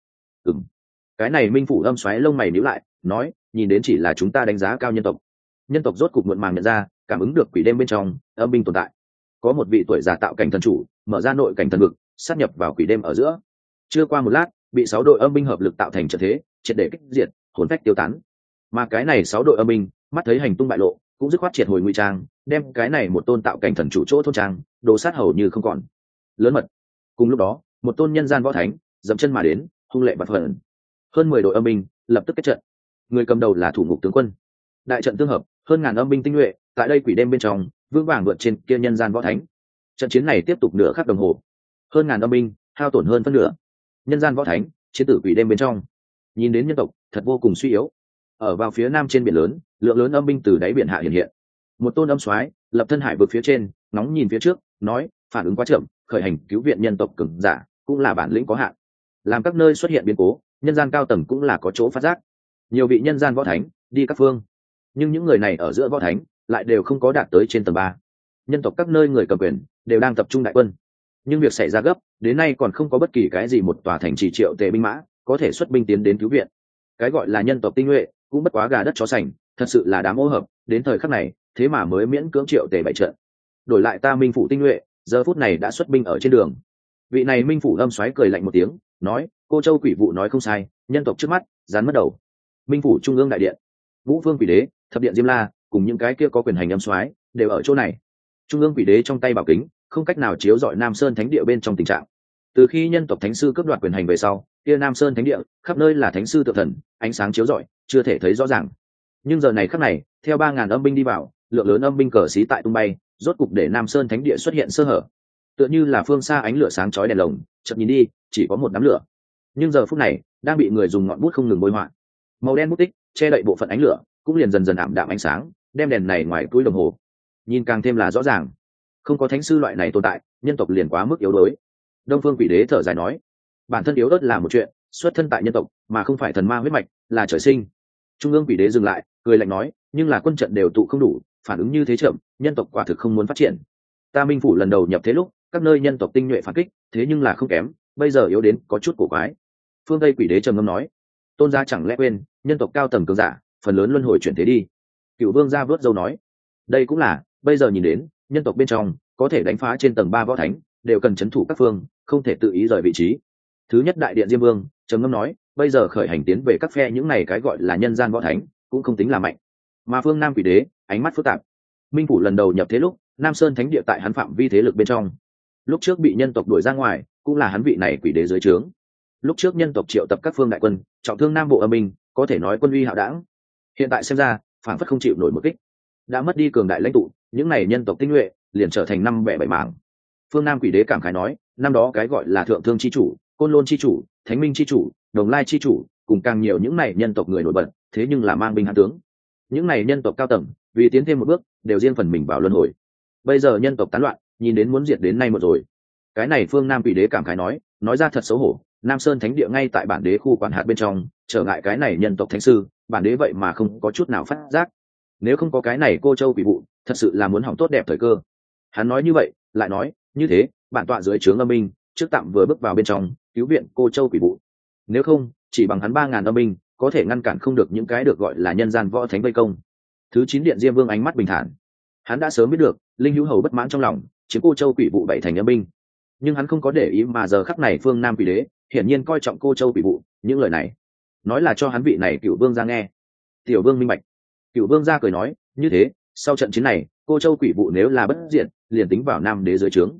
Speaker 1: Cái này Minh Phủ Âm xoáy lông mày nhíu lại, nói, nhìn đến chỉ là chúng ta đánh giá cao nhân tộc. Nhân tộc rốt cục muộn màng nhận ra, cảm ứng được quỷ đêm bên trong âm binh tồn tại. Có một vị tuổi già tạo cảnh thần chủ, mở ra nội cảnh thần vực, sát nhập vào quỷ đêm ở giữa. Chưa qua một lát, bị 6 đội âm binh hợp lực tạo thành trận thế, triệt để kích diệt, hồn phách tiêu tán. Mà cái này 6 đội âm binh, mắt thấy hành tung bại lộ, cũng dứt khoát triệt hồi ngụy trang, đem cái này một tôn tạo cảnh thần chủ chỗ thôn trang, đồ sát hầu như không còn. Lớn mật. Cùng lúc đó, một tôn nhân gian võ thánh, dậm chân mà đến, hung lệ bạt phần. Hơn 10 đội âm binh lập tức kết trận. Người cầm đầu là thủ ngục tướng quân. Đại trận tương hợp, hơn ngàn âm binh tinh nhuệ, tại đây quỷ đêm bên trong, vững vàng vượt trên kia nhân gian võ thánh. Trận chiến này tiếp tục nửa khắc đồng hồ. Hơn ngàn âm binh, hao tổn hơn phân nửa. Nhân gian võ thánh, chiến tử quỷ đêm bên trong. Nhìn đến nhân tộc, thật vô cùng suy yếu. Ở vào phía nam trên biển lớn, lượng lớn âm binh từ đáy biển hạ hiện hiện. Một tôn âm soái, lập thân hải vực phía trên, nóng nhìn phía trước, nói, phản ứng quá chậm, khởi hành cứu viện nhân tộc cường giả, cũng là bản lĩnh có hạn. Làm các nơi xuất hiện biến cố, nhân gian cao tầng cũng là có chỗ phát giác. Nhiều vị nhân gian võ thánh đi các phương, nhưng những người này ở giữa võ thánh lại đều không có đạt tới trên tầng 3. Nhân tộc các nơi người cầm quyền đều đang tập trung đại quân, nhưng việc xảy ra gấp, đến nay còn không có bất kỳ cái gì một tòa thành trì triệu tệ binh mã có thể xuất binh tiến đến cứu viện. Cái gọi là nhân tộc tinh nhuệ cũng bất quá gà đất chó sành, thật sự là đám ô hợp, đến thời khắc này thế mà mới miễn cưỡng triệu tệ bại trận. Đổi lại ta Minh Phủ tinh nhuệ giờ phút này đã xuất binh ở trên đường. Vị này Minh Phủ Âm xoáy cười lạnh một tiếng, nói, cô châu quỷ vụ nói không sai, nhân tộc trước mắt dán mất đầu. Minh Phủ trung ương đại điện, Vũ Vương Quỷ Đế, Thập Điện Diêm La cùng những cái kia có quyền hành âm soái đều ở chỗ này. Trung ương Quỷ Đế trong tay bảo kính không cách nào chiếu rọi Nam Sơn thánh địa bên trong tình trạng. Từ khi nhân tộc thánh sư cướp đoạt quyền hành về sau, kia Nam Sơn thánh địa khắp nơi là thánh sư tự thần, ánh sáng chiếu rọi chưa thể thấy rõ ràng. Nhưng giờ này khắc này, theo 3000 âm binh đi vào, lượng lớn âm binh cờ xí tại tung bay, rốt cục để Nam Sơn thánh địa xuất hiện sơ hở. Tựa như là phương xa ánh lửa sáng chói đèn lồng, chợt nhìn đi, chỉ có một đám lửa. Nhưng giờ phút này, đang bị người dùng ngọn bút không ngừng bôi họa. Màu đen bút tích che đậy bộ phận ánh lửa, cũng liền dần dần ảm đạm ánh sáng, đem đèn này ngoài túi đồng hồ. Nhìn càng thêm là rõ ràng. Không có thánh sư loại này tồn tại, nhân tộc liền quá mức yếu đuối. Đông Phương Quỷ Đế thở dài nói, bản thân yếu ớt là một chuyện, xuất thân tại nhân tộc, mà không phải thần ma huyết mạch, là trời sinh. Trung ương Quỷ Đế dừng lại, cười lạnh nói, nhưng là quân trận đều tụ không đủ, phản ứng như thế chậm, nhân tộc quả thực không muốn phát triển. Ta Minh Phủ lần đầu nhập thế lúc, các nơi nhân tộc tinh nhuệ phản kích, thế nhưng là không kém, bây giờ yếu đến có chút cổ quái. Phương Tây Quỷ Đế trầm ngâm nói, tôn gia chẳng lẽ quên, nhân tộc cao tầng cường giả, phần lớn luân hồi chuyển thế đi. Cựu Vương gia vớt dâu nói, đây cũng là, bây giờ nhìn đến, nhân tộc bên trong có thể đánh phá trên tầng 3 võ thánh, đều cần trấn thủ các phương, không thể tự ý rời vị trí. Thứ nhất đại điện Diêm Vương trầm ngâm nói, bây giờ khởi hành tiến về các phe những này cái gọi là nhân gian võ thánh, cũng không tính là mạnh. Mà Phương Nam Quỷ Đế ánh mắt phức tạp. Minh Phủ lần đầu nhập thế lúc, Nam Sơn thánh địa tại hắn phạm vi thế lực bên trong, lúc trước bị nhân tộc đuổi ra ngoài, cũng là hắn vị này Quỷ Đế dưới trướng. Lúc trước nhân tộc triệu tập các phương đại quân, trọng thương Nam Bộ âm binh, có thể nói quân uy hạo đảng. Hiện tại xem ra, phản phất không chịu nổi một kích, đã mất đi cường đại lãnh tụ, những này nhân tộc tinh nhuệ liền trở thành năm bẻ bảy mảng. Phương Nam Quỷ Đế cảm khái nói, năm đó cái gọi là thượng thương chi chủ, côn lôn chi chủ, thánh minh chi chủ, đồng lai chi chủ, cùng càng nhiều những này nhân tộc người nổi bật, thế nhưng là mang binh hãn tướng. Những này nhân tộc cao tầng, vì tiến thêm một bước, đều riêng phần mình vào luân hồi. Bây giờ nhân tộc tán loạn, nhìn đến muốn diệt đến nay một rồi. Cái này Phương Nam Quỷ Đế cảm khái nói ra thật xấu hổ, Nam Sơn thánh địa ngay tại bản đế khu quản hạt bên trong, trở ngại cái này nhân tộc thánh sư, bản đế vậy mà không có chút nào phát giác. Nếu không có cái này cô châu quỷ vụ, thật sự là muốn hỏng tốt đẹp thời cơ. Hắn nói như vậy, lại nói, như thế, bản tọa dưới trướng âm binh, trước tạm vừa bước vào bên trong, cứu viện cô châu quỷ vụ. Nếu không, chỉ bằng hắn 3000 âm binh, có thể ngăn cản không được những cái được gọi là nhân gian võ thánh vây công. Thứ 9 điện Diêm Vương ánh mắt bình thản. Hắn đã sớm biết được, Linh Hữu Hầu bất mãn trong lòng, chiếm cô châu quỷ vụ 7 thành âm binh. Nhưng hắn không có để ý, mà giờ khắc này Phương Nam Quỷ Đế hiển nhiên coi trọng cô châu quỷ vụ, những lời này nói là cho hắn vị này Cửu Vương ra nghe. Tiểu Vương minh bạch. Cửu Vương ra cười nói, như thế, sau trận chiến này, cô châu quỷ vụ nếu là bất diệt, liền tính vào Nam Đế dưới trướng.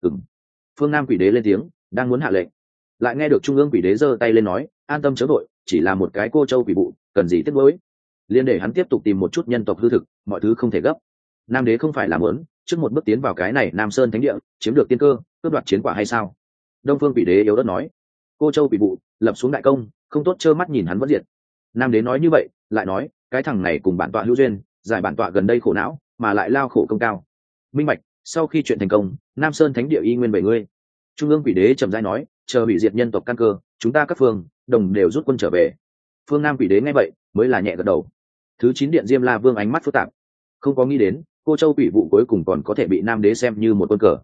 Speaker 1: Phương Nam Quỷ Đế lên tiếng, đang muốn hạ lệnh, lại nghe được Trung ương Quỷ Đế giơ tay lên nói, an tâm chớ vội, chỉ là một cái cô châu quỷ vụ, cần gì tiếc nuối. Liên để hắn tiếp tục tìm một chút nhân tộc hư thực, mọi thứ không thể gấp. Nam Đế không phải là muốn trước một bước tiến vào cái này Nam Sơn thánh địa, chiếm được tiên cơ, cướp đoạt chiến quả hay sao? Đông Phương Quỷ Đế yếu ớt nói, cô châu quỷ vụ lập xuống đại công, không tốt trơ mắt nhìn hắn vẫn diệt. Nam Đế nói như vậy, lại nói, cái thằng này cùng bản tọa hữu duyên, giải bản tọa gần đây khổ não, mà lại lao khổ công cao. Minh bạch, sau khi chuyện thành công, Nam Sơn thánh địa y nguyên về ngươi. Trung ương Quỷ Đế trầm rãi nói, chờ hủy diệt nhân tộc căn cơ, chúng ta các phương đồng đều rút quân trở về. Phương Nam Quỷ Đế nghe vậy, mới là nhẹ gật đầu. Thứ 9 điện Diêm La Vương ánh mắt phức tạp, không có nghĩ đến, cô châu quỷ vụ cuối cùng còn có thể bị Nam Đế xem như một quân cờ.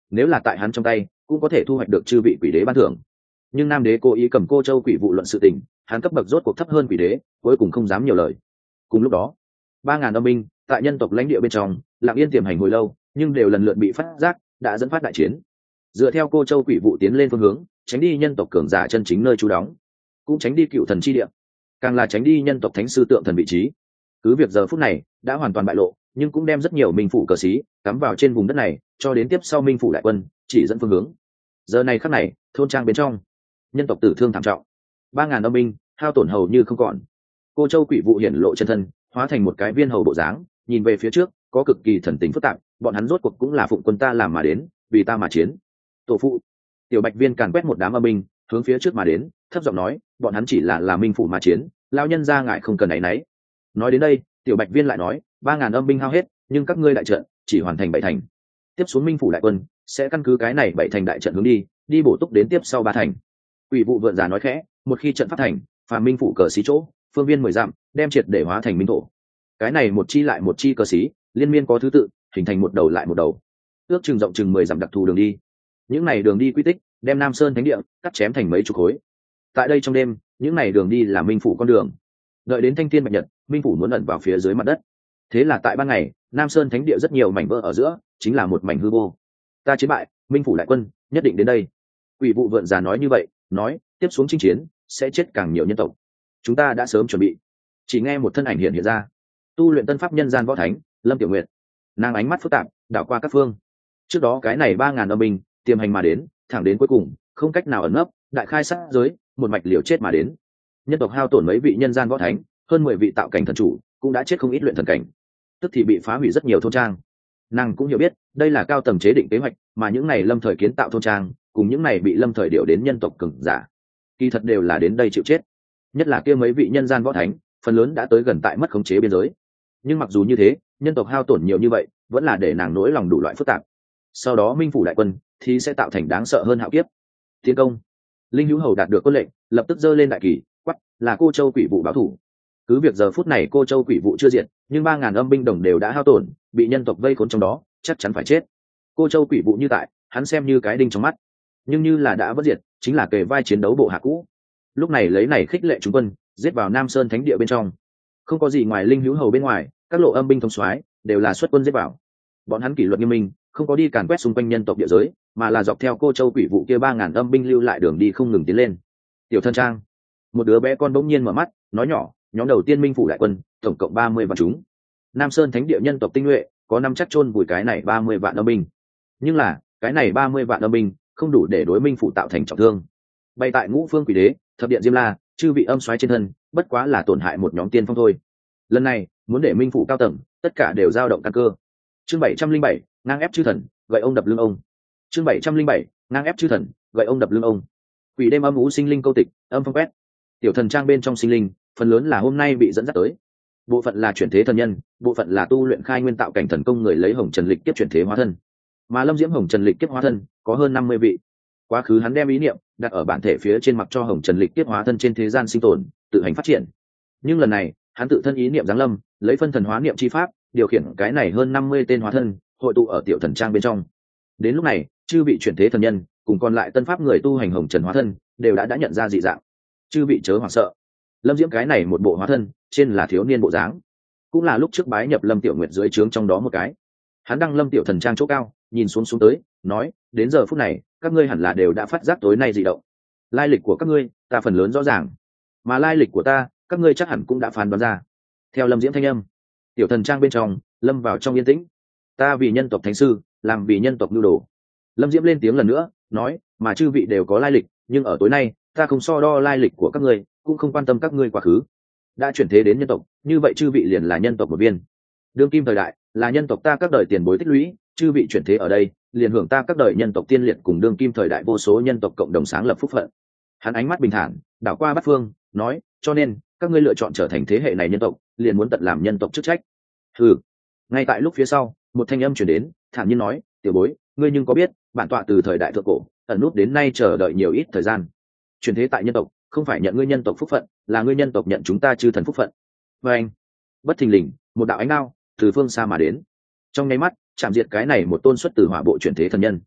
Speaker 1: nếu là tại hắn trong tay cũng có thể thu hoạch được chư vị quỷ đế ban thưởng. Nhưng nam đế cố ý cầm cô châu quỷ vụ luận sự tình, hắn cấp bậc rốt cuộc thấp hơn quỷ đế, cuối cùng không dám nhiều lời. Cùng lúc đó 3.000 âm binh tại nhân tộc lãnh địa bên trong lặng yên tiềm hành hồi lâu, nhưng đều lần lượt bị phát giác, đã dẫn phát đại chiến. Dựa theo cô châu quỷ vụ tiến lên phương hướng, tránh đi nhân tộc cường giả chân chính nơi trú đóng, cũng tránh đi cựu thần chi địa, càng là tránh đi nhân tộc thánh sư tượng thần vị trí. Cứ việc giờ phút này đã hoàn toàn bại lộ, nhưng cũng đem rất nhiều minh phủ cờ xí cắm vào trên vùng đất này, cho đến tiếp sau minh phủ đại quân chỉ dẫn phương hướng. Giờ này khắc này, thôn trang bên trong nhân tộc tử thương thảm trọng, 3.000 âm binh hao tổn hầu như không còn. Cô châu quỷ vụ hiển lộ chân thân, hóa thành một cái viên hầu bộ dáng, nhìn về phía trước có cực kỳ thần tình phức tạp. Bọn hắn rốt cuộc cũng là phụng quân ta làm mà đến, vì ta mà chiến. Tổ phụ. Tiểu bạch viên càn quét một đám âm binh hướng phía trước mà đến, thấp giọng nói, bọn hắn chỉ là minh phủ mà chiến, lao nhân ra ngại không cần áy náy. Nói đến đây, tiểu bạch viên lại nói, 3.000 âm binh hao hết, nhưng các ngươi đại trận chỉ hoàn thành 7 thành. Tiếp xuống minh phủ đại quân sẽ căn cứ cái này 7 thành đại trận hướng đi bổ túc đến tiếp sau 3 thành. Quỷ vụ vượn già nói khẽ, một khi trận phát thành, phàm minh phủ cờ xí chỗ phương viên 10 dặm đem triệt để hóa thành minh thổ. Cái này một chi lại một chi cờ xí liên miên có thứ tự, hình thành một đầu lại một đầu, ước chừng rộng chừng 10 dặm đặc thù đường đi. Những này đường đi quy tích đem Nam Sơn thánh địa cắt chém thành mấy chục khối. Tại đây trong đêm, những này đường đi là minh phủ con đường. Đợi đến thanh thiên bạch nhật, minh phủ muốn ẩn vào phía dưới mặt đất. Thế là tại ban ngày, Nam Sơn thánh địa rất nhiều mảnh vỡ ở giữa chính là một mảnh hư vô. Ta chiến bại, minh phủ đại quân nhất định đến đây. Quỷ vụ vượn già nói như vậy, nói tiếp xuống chinh chiến sẽ chết càng nhiều nhân tộc, chúng ta đã sớm chuẩn bị. Chỉ nghe một thân ảnh hiện ra, tu luyện tân pháp nhân gian võ thánh Lâm Tiểu Nguyệt. Nàng ánh mắt phức tạp đảo qua các phương. Trước đó cái này 3.000 âm binh tiềm hành mà đến, thẳng đến cuối cùng không cách nào ẩn nấp, đại khai sát giới, một mạch liều chết mà đến. Nhân tộc hao tổn mấy vị nhân gian võ thánh, hơn 10 vị tạo cảnh thần chủ cũng đã chết không ít luyện thần cảnh, tức thì bị phá hủy rất nhiều thôn trang. Nàng cũng hiểu biết đây là cao tầng chế định kế hoạch, mà những này lâm thời kiến tạo thôn trang cùng những này bị lâm thời điều đến nhân tộc cường giả kỳ thật đều là đến đây chịu chết. Nhất là kia mấy vị nhân gian võ thánh, phần lớn đã tới gần tại mất khống chế biên giới. Nhưng mặc dù như thế, nhân tộc hao tổn nhiều như vậy vẫn là để nàng nỗi lòng đủ loại phức tạp. Sau đó minh phủ đại quân thì sẽ tạo thành đáng sợ hơn hạo kiếp. Tiến công. Linh Hữu Hầu đạt được quân lệnh, lập tức giơ lên đại kỳ, quát là cô châu quỷ vụ báo thủ. Cứ việc giờ phút này cô châu quỷ vụ chưa diệt, nhưng 3.000 âm binh đồng đều đã hao tổn, bị nhân tộc vây khốn trong đó, chắc chắn phải chết. Cô châu quỷ vụ như tại, hắn xem như cái đinh trong mắt, nhưng như là đã bất diệt, chính là kề vai chiến đấu bộ hạ cũ. Lúc này lấy này khích lệ chúng quân, giết vào Nam Sơn thánh địa bên trong. Không có gì ngoài Linh Hữu Hầu bên ngoài, các lộ âm binh thống soái đều là xuất quân giết vào. Bọn hắn kỷ luật nghiêm minh, không có đi càn quét xung quanh nhân tộc địa giới, mà là dọc theo cô châu quỷ vụ kia 3.000 âm binh lưu lại đường đi không ngừng tiến lên. Tiểu thân trang, một đứa bé con bỗng nhiên mở mắt, nói nhỏ, nhóm đầu tiên minh phủ đại quân tổng cộng 30 vạn chúng. Nam Sơn thánh địa nhân tộc tinh nhuệ có năm chắc chôn vùi cái này 30 vạn âm binh, nhưng là cái này 30 vạn âm binh không đủ để đối minh phủ tạo thành trọng thương. Bay tại ngũ phương quỷ đế, thập điện diêm la, chư vị âm soái trên thân, bất quá là tổn hại một nhóm tiên phong thôi. Lần này muốn để minh phủ cao tầng tất cả đều dao động căn cơ. Chương 707, ngang ép chư thần, gậy ông đập lưng ông. Chương 707, ngang ép chư thần, gậy ông đập lưng ông. Quỷ đêm âm ú sinh linh câu tịch, âm phong quét. Tiểu thần trang bên trong sinh linh, phần lớn là hôm nay bị dẫn dắt tới. Bộ phận là chuyển thế thần nhân, bộ phận là tu luyện khai nguyên tạo cảnh thần công người lấy hồng trần lịch kiếp chuyển thế hóa thân. Mà Lâm Diễm hồng trần lịch kiếp hóa thân có hơn 50 vị. Quá khứ hắn đem ý niệm đặt ở bản thể phía trên, mặc cho hồng trần lịch kiếp hóa thân trên thế gian sinh tồn, tự hành phát triển. Nhưng lần này, hắn tự thân ý niệm giáng lâm, lấy phân thần hóa niệm chi pháp, điều khiển cái này hơn 50 tên hóa thân, hội tụ ở tiểu thần trang bên trong. Đến lúc này, chư vị chuyển thế thần nhân cùng còn lại tân pháp người tu hành hồng trần hóa thân đều đã nhận ra dị dạng. Chư vị chớ hoảng sợ. Lâm Diễm cái này một bộ hóa thân, trên là thiếu niên bộ dáng, cũng là lúc trước bái nhập Lâm Tiểu Nguyệt dưới trướng trong đó một cái. Hắn đăng Lâm Tiểu thần trang chỗ cao, nhìn xuống tới, nói, đến giờ phút này, các ngươi hẳn là đều đã phát giác tối nay dị động. Lai lịch của các ngươi, ta phần lớn rõ ràng, mà lai lịch của ta, các ngươi chắc hẳn cũng đã phán đoán ra. Theo Lâm Diễm thanh âm, tiểu thần trang bên trong lâm vào trong yên tĩnh. Ta vì nhân tộc thánh sư, làm vì nhân tộc nhu đồ. Lâm Diễm lên tiếng lần nữa, nói, mà chư vị đều có lai lịch, nhưng ở tối nay, ta không so đo lai lịch của các ngươi, cũng không quan tâm các ngươi quá khứ. Đã chuyển thế đến nhân tộc, như vậy chư vị liền là nhân tộc một viên. Đương kim thời đại là nhân tộc ta các đời tiền bối tích lũy, chư vị chuyển thế ở đây, liền hưởng ta các đời nhân tộc tiên liệt cùng đương kim thời đại vô số nhân tộc cộng đồng sáng lập phúc phận. Hắn ánh mắt bình thản, đảo qua bát phương, nói, cho nên các ngươi lựa chọn trở thành thế hệ này nhân tộc, liền muốn tận làm nhân tộc chức trách. Hừ. Ngay tại lúc phía sau, một thanh âm truyền đến, thản nhiên nói, tiểu bối, ngươi nhưng có biết, bản tọa từ thời đại thượng cổ ẩn nút đến nay chờ đợi nhiều ít thời gian. Chuyển thế tại nhân tộc, không phải nhận ngươi nhân tộc phúc phận, là ngươi nhân tộc nhận chúng ta chư thần phúc phận. Và anh, bất thình lình, một đạo ánh đao từ phương xa mà đến, trong nháy mắt chạm diệt cái này một tôn xuất từ hỏa bộ chuyển thế thần nhân.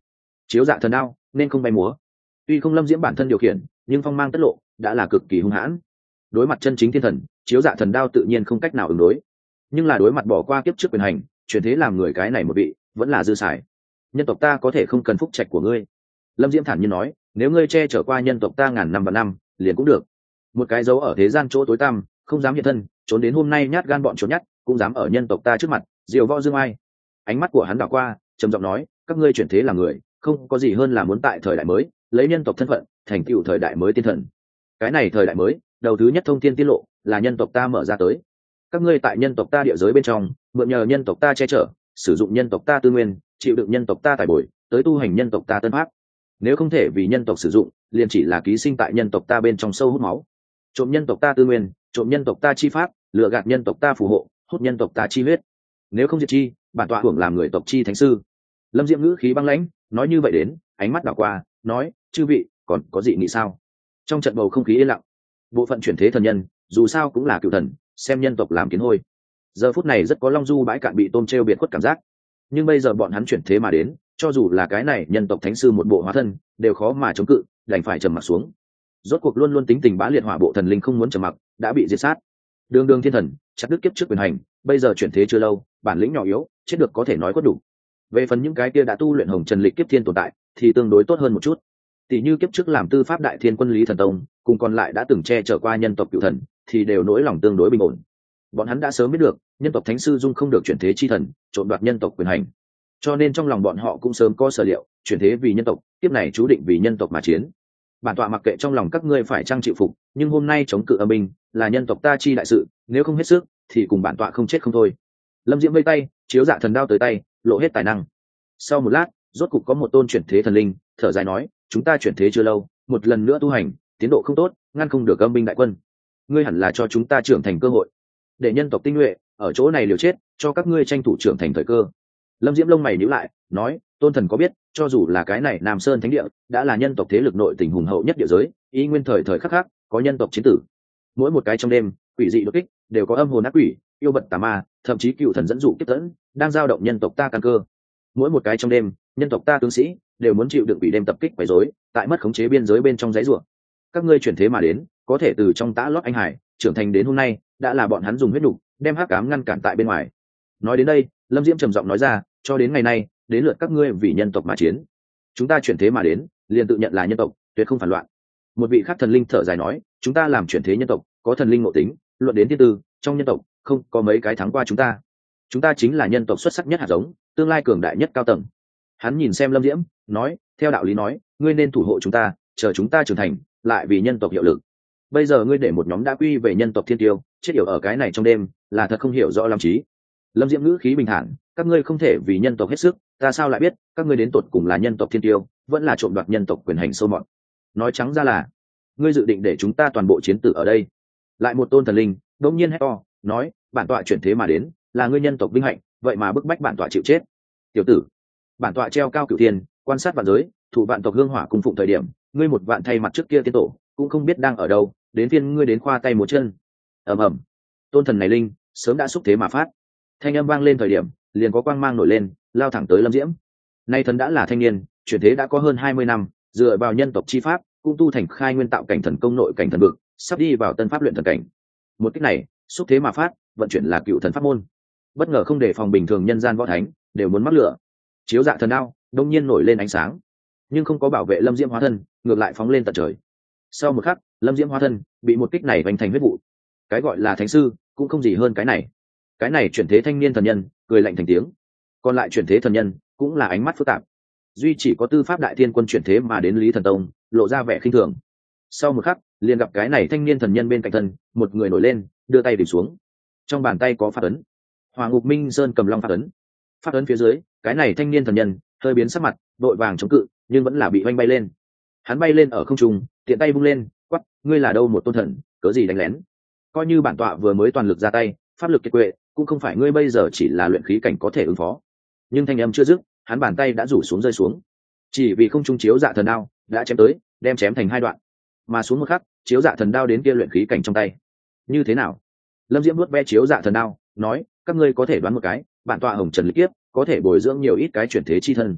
Speaker 1: chiếu dạ thần đao nên không bay múa. Tuy không Lâm Diễm bản thân điều khiển, nhưng phong mang tất lộ đã là cực kỳ hung hãn. Đối mặt chân chính thiên thần, chiếu dạ thần đao tự nhiên không cách nào ứng đối. Nhưng là đối mặt bỏ qua kiếp trước quyền hành, chuyển thế làm người cái này một vị, vẫn là dư xài. Nhân tộc ta có thể không cần phúc trạch của ngươi. Lâm Diễm thản nhiên nói, nếu ngươi che chở qua nhân tộc ta ngàn năm và năm, liền cũng được. Một cái dấu ở thế gian chỗ tối tăm, không dám hiện thân, trốn đến hôm nay nhát gan bọn trốn nhát, cũng dám ở nhân tộc ta trước mặt diều võ dương ai. Ánh mắt của hắn đảo qua, trầm giọng nói, các ngươi chuyển thế làm người, không có gì hơn là muốn tại thời đại mới lấy nhân tộc thân phận thành tựu thời đại mới tiên thần. Cái này thời đại mới, đầu thứ nhất thông thiên tiết lộ là nhân tộc ta mở ra tới. Các ngươi tại nhân tộc ta địa giới bên trong, mượn nhờ nhân tộc ta che chở, sử dụng nhân tộc ta tư nguyên, chịu đựng nhân tộc ta tài bồi, tới tu hành nhân tộc ta tân pháp. Nếu không thể vì nhân tộc sử dụng, liền chỉ là ký sinh tại nhân tộc ta bên trong sâu hút máu, trộm nhân tộc ta tư nguyên, trộm nhân tộc ta chi pháp, lừa gạt nhân tộc ta phù hộ, hút nhân tộc ta chi huyết. Nếu không diệt chi, bản tọa hưởng làm người tộc chi thánh sư. Lâm Diễm ngữ khí băng lãnh, nói như vậy đến, ánh mắt đảo qua, nói, chư vị còn có dị nghị sao? Trong trận bầu không khí yên lặng. Bộ phận chuyển thế thần nhân dù sao cũng là cựu thần, xem nhân tộc làm kiến hôi. Giờ phút này rất có long du bãi cạn bị tôm treo biệt khuất cảm giác. Nhưng bây giờ bọn hắn chuyển thế mà đến, cho dù là cái này nhân tộc thánh sư một bộ hóa thân đều khó mà chống cự, đành phải trầm mặc xuống. Rốt cuộc luôn luôn tính tình bá liệt hỏa bộ thần linh không muốn trầm mặc, đã bị diệt sát. Đường đường thiên thần chặt đứt kiếp trước quyền hành, bây giờ chuyển thế chưa lâu, bản lĩnh nhỏ yếu, chết được có thể nói có đủ. Về phần những cái kia đã tu luyện hồng trần lịch kiếp thiên tồn tại thì tương đối tốt hơn một chút. Tỷ như kiếp trước làm tư pháp đại thiên quân Lý Thần Tông, cùng còn lại đã từng che chở qua nhân tộc cựu thần, thì đều nỗi lòng tương đối bình ổn. Bọn hắn đã sớm biết được nhân tộc thánh sư dung không được chuyển thế chi thần trộn đoạt nhân tộc quyền hành, cho nên trong lòng bọn họ cũng sớm có sở liệu, chuyển thế vì nhân tộc, kiếp này chú định vì nhân tộc mà chiến. Bản tọa mặc kệ trong lòng các ngươi phải trang chịu phục, nhưng hôm nay chống cự âm binh là nhân tộc ta chi đại sự, nếu không hết sức thì cùng bản tọa không chết không thôi. Lâm Diễm vây tay, chiếu dạ thần đao tới tay, lộ hết tài năng. Sau một lát, rốt cục có một tôn chuyển thế thần linh thở dài nói, chúng ta chuyển thế chưa lâu, một lần nữa tu hành, tiến độ không tốt, ngăn không được âm binh đại quân. Ngươi hẳn là cho chúng ta trưởng thành cơ hội, để nhân tộc tinh nhuệ ở chỗ này liều chết, cho các ngươi tranh thủ trưởng thành thời cơ. Lâm Diễm lông mày nhíu lại, nói, tôn thần có biết, cho dù là cái này Nam Sơn Thánh Địa đã là nhân tộc thế lực nội tình hùng hậu nhất địa giới, y nguyên thời thời khắc khắc có nhân tộc chiến tử. Mỗi một cái trong đêm, quỷ dị đột kích, đều có âm hồn ác quỷ, yêu vật tà ma, thậm chí cựu thần dẫn dụ kiếp tẫn, đang giao động nhân tộc ta căn cơ. Mỗi một cái trong đêm, nhân tộc ta tướng sĩ đều muốn chịu đựng bị đêm tập kích quấy rối, tại mất khống chế biên giới bên trong dãy rủa. Các ngươi chuyển thế mà đến, có thể từ trong tã lót anh hải trưởng thành đến hôm nay, đã là bọn hắn dùng huyết nục đem hắc ám ngăn cản tại bên ngoài. Nói đến đây, Lâm Diễm trầm giọng nói ra, cho đến ngày nay, đến lượt các ngươi vì nhân tộc mà chiến. Chúng ta chuyển thế mà đến, liền tự nhận là nhân tộc, tuyệt không phản loạn. Một vị khác thần linh thở dài nói, chúng ta làm chuyển thế nhân tộc, có thần linh ngộ tính, luận đến thiên tư, trong nhân tộc không có mấy cái thắng qua chúng ta. Chúng ta chính là nhân tộc xuất sắc nhất hạt giống, tương lai cường đại nhất cao tầng. Hắn nhìn xem Lâm Diễm, nói, theo đạo lý nói, ngươi nên thủ hộ chúng ta, chờ chúng ta trưởng thành, lại vì nhân tộc hiệu lực. Bây giờ ngươi để một nhóm đã quy về nhân tộc thiên tiêu chết yểu ở cái này trong đêm, là thật không hiểu rõ lắm trí. Lâm Diễm ngữ khí bình thản, các ngươi không thể vì nhân tộc hết sức, ta sao lại biết các ngươi đến tột cùng là nhân tộc thiên tiêu vẫn là trộm đoạt nhân tộc quyền hành sâu mọt. Nói trắng ra là ngươi dự định để chúng ta toàn bộ chiến tử ở đây. Lại một tôn thần linh đột nhiên hét to, nói, bản tọa chuyển thế mà đến, là ngươi nhân tộc vinh hạnh, vậy mà bức bách bản tọa chịu chết. Tiểu tử, bản tọa treo cao cửu thiên, quan sát vạn giới, thủ vạn tộc hương hỏa cung phụng thời điểm, ngươi một vạn thay mặt trước kia tiên tổ cũng không biết đang ở đâu, đến phiên ngươi đến khoa tay múa chân. Ầm ầm, tôn thần này linh sớm đã xúc thế mà phát, thanh âm vang lên thời điểm, liền có quang mang nổi lên, lao thẳng tới Lâm Diễm. Nay thần đã là thanh niên, chuyển thế đã có hơn 20 năm, dựa vào nhân tộc chi pháp, cũng tu thành khai nguyên tạo cảnh thần công nội cảnh thần vực, sắp đi vào tân pháp luyện thần cảnh. Một cách này, xúc thế mà phát, vận chuyển là cựu thần pháp môn, bất ngờ không để phòng bình thường nhân gian võ thánh đều muốn mắc lửa. Chiếu dạ thần đao đông nhiên nổi lên ánh sáng, nhưng không có bảo vệ Lâm Diễm hóa thân, ngược lại phóng lên tận trời. Sau một khắc, Lâm Diễm hóa thân bị một kích này vành thành huyết vụ. Cái gọi là thánh sư cũng không gì hơn cái này. Cái này chuyển thế thanh niên thần nhân cười lạnh thành tiếng, còn lại chuyển thế thần nhân cũng là ánh mắt phức tạp. Duy chỉ có tư pháp đại thiên quân chuyển thế mà đến Lý Thần Tông lộ ra vẻ khinh thường. Sau một khắc, liền gặp cái này thanh niên thần nhân bên cạnh thân, một người nổi lên, đưa tay đỉnh xuống, trong bàn tay có pháp ấn. Hỏa Ngục Minh Sơn cầm long pháp ấn. Pháp ấn phía dưới, cái này thanh niên thần nhân hơi biến sắc mặt, đội vàng chống cự, nhưng vẫn là bị oanh bay lên. Hắn bay lên ở không trung, tiện tay vung lên, quát, ngươi là đâu một tôn thần, cớ gì đánh lén? Coi như bản tọa vừa mới toàn lực ra tay, pháp lực kiệt quệ, cũng không phải ngươi bây giờ chỉ là luyện khí cảnh có thể ứng phó. Nhưng thanh âm chưa dứt, hắn bàn tay đã rủ xuống rơi xuống, chỉ vì không trung chiếu dạ thần đao đã chém tới, đem chém thành hai đoạn. Mà xuống một khắc, chiếu dạ thần đao đến kia luyện khí cảnh trong tay. Như thế nào? Lâm Diễm nuốt ve chiếu dạ thần đao, nói, các ngươi có thể đoán một cái, bản tọa hồng trần lịch kiếp có thể bồi dưỡng nhiều ít cái chuyển thế chi thân.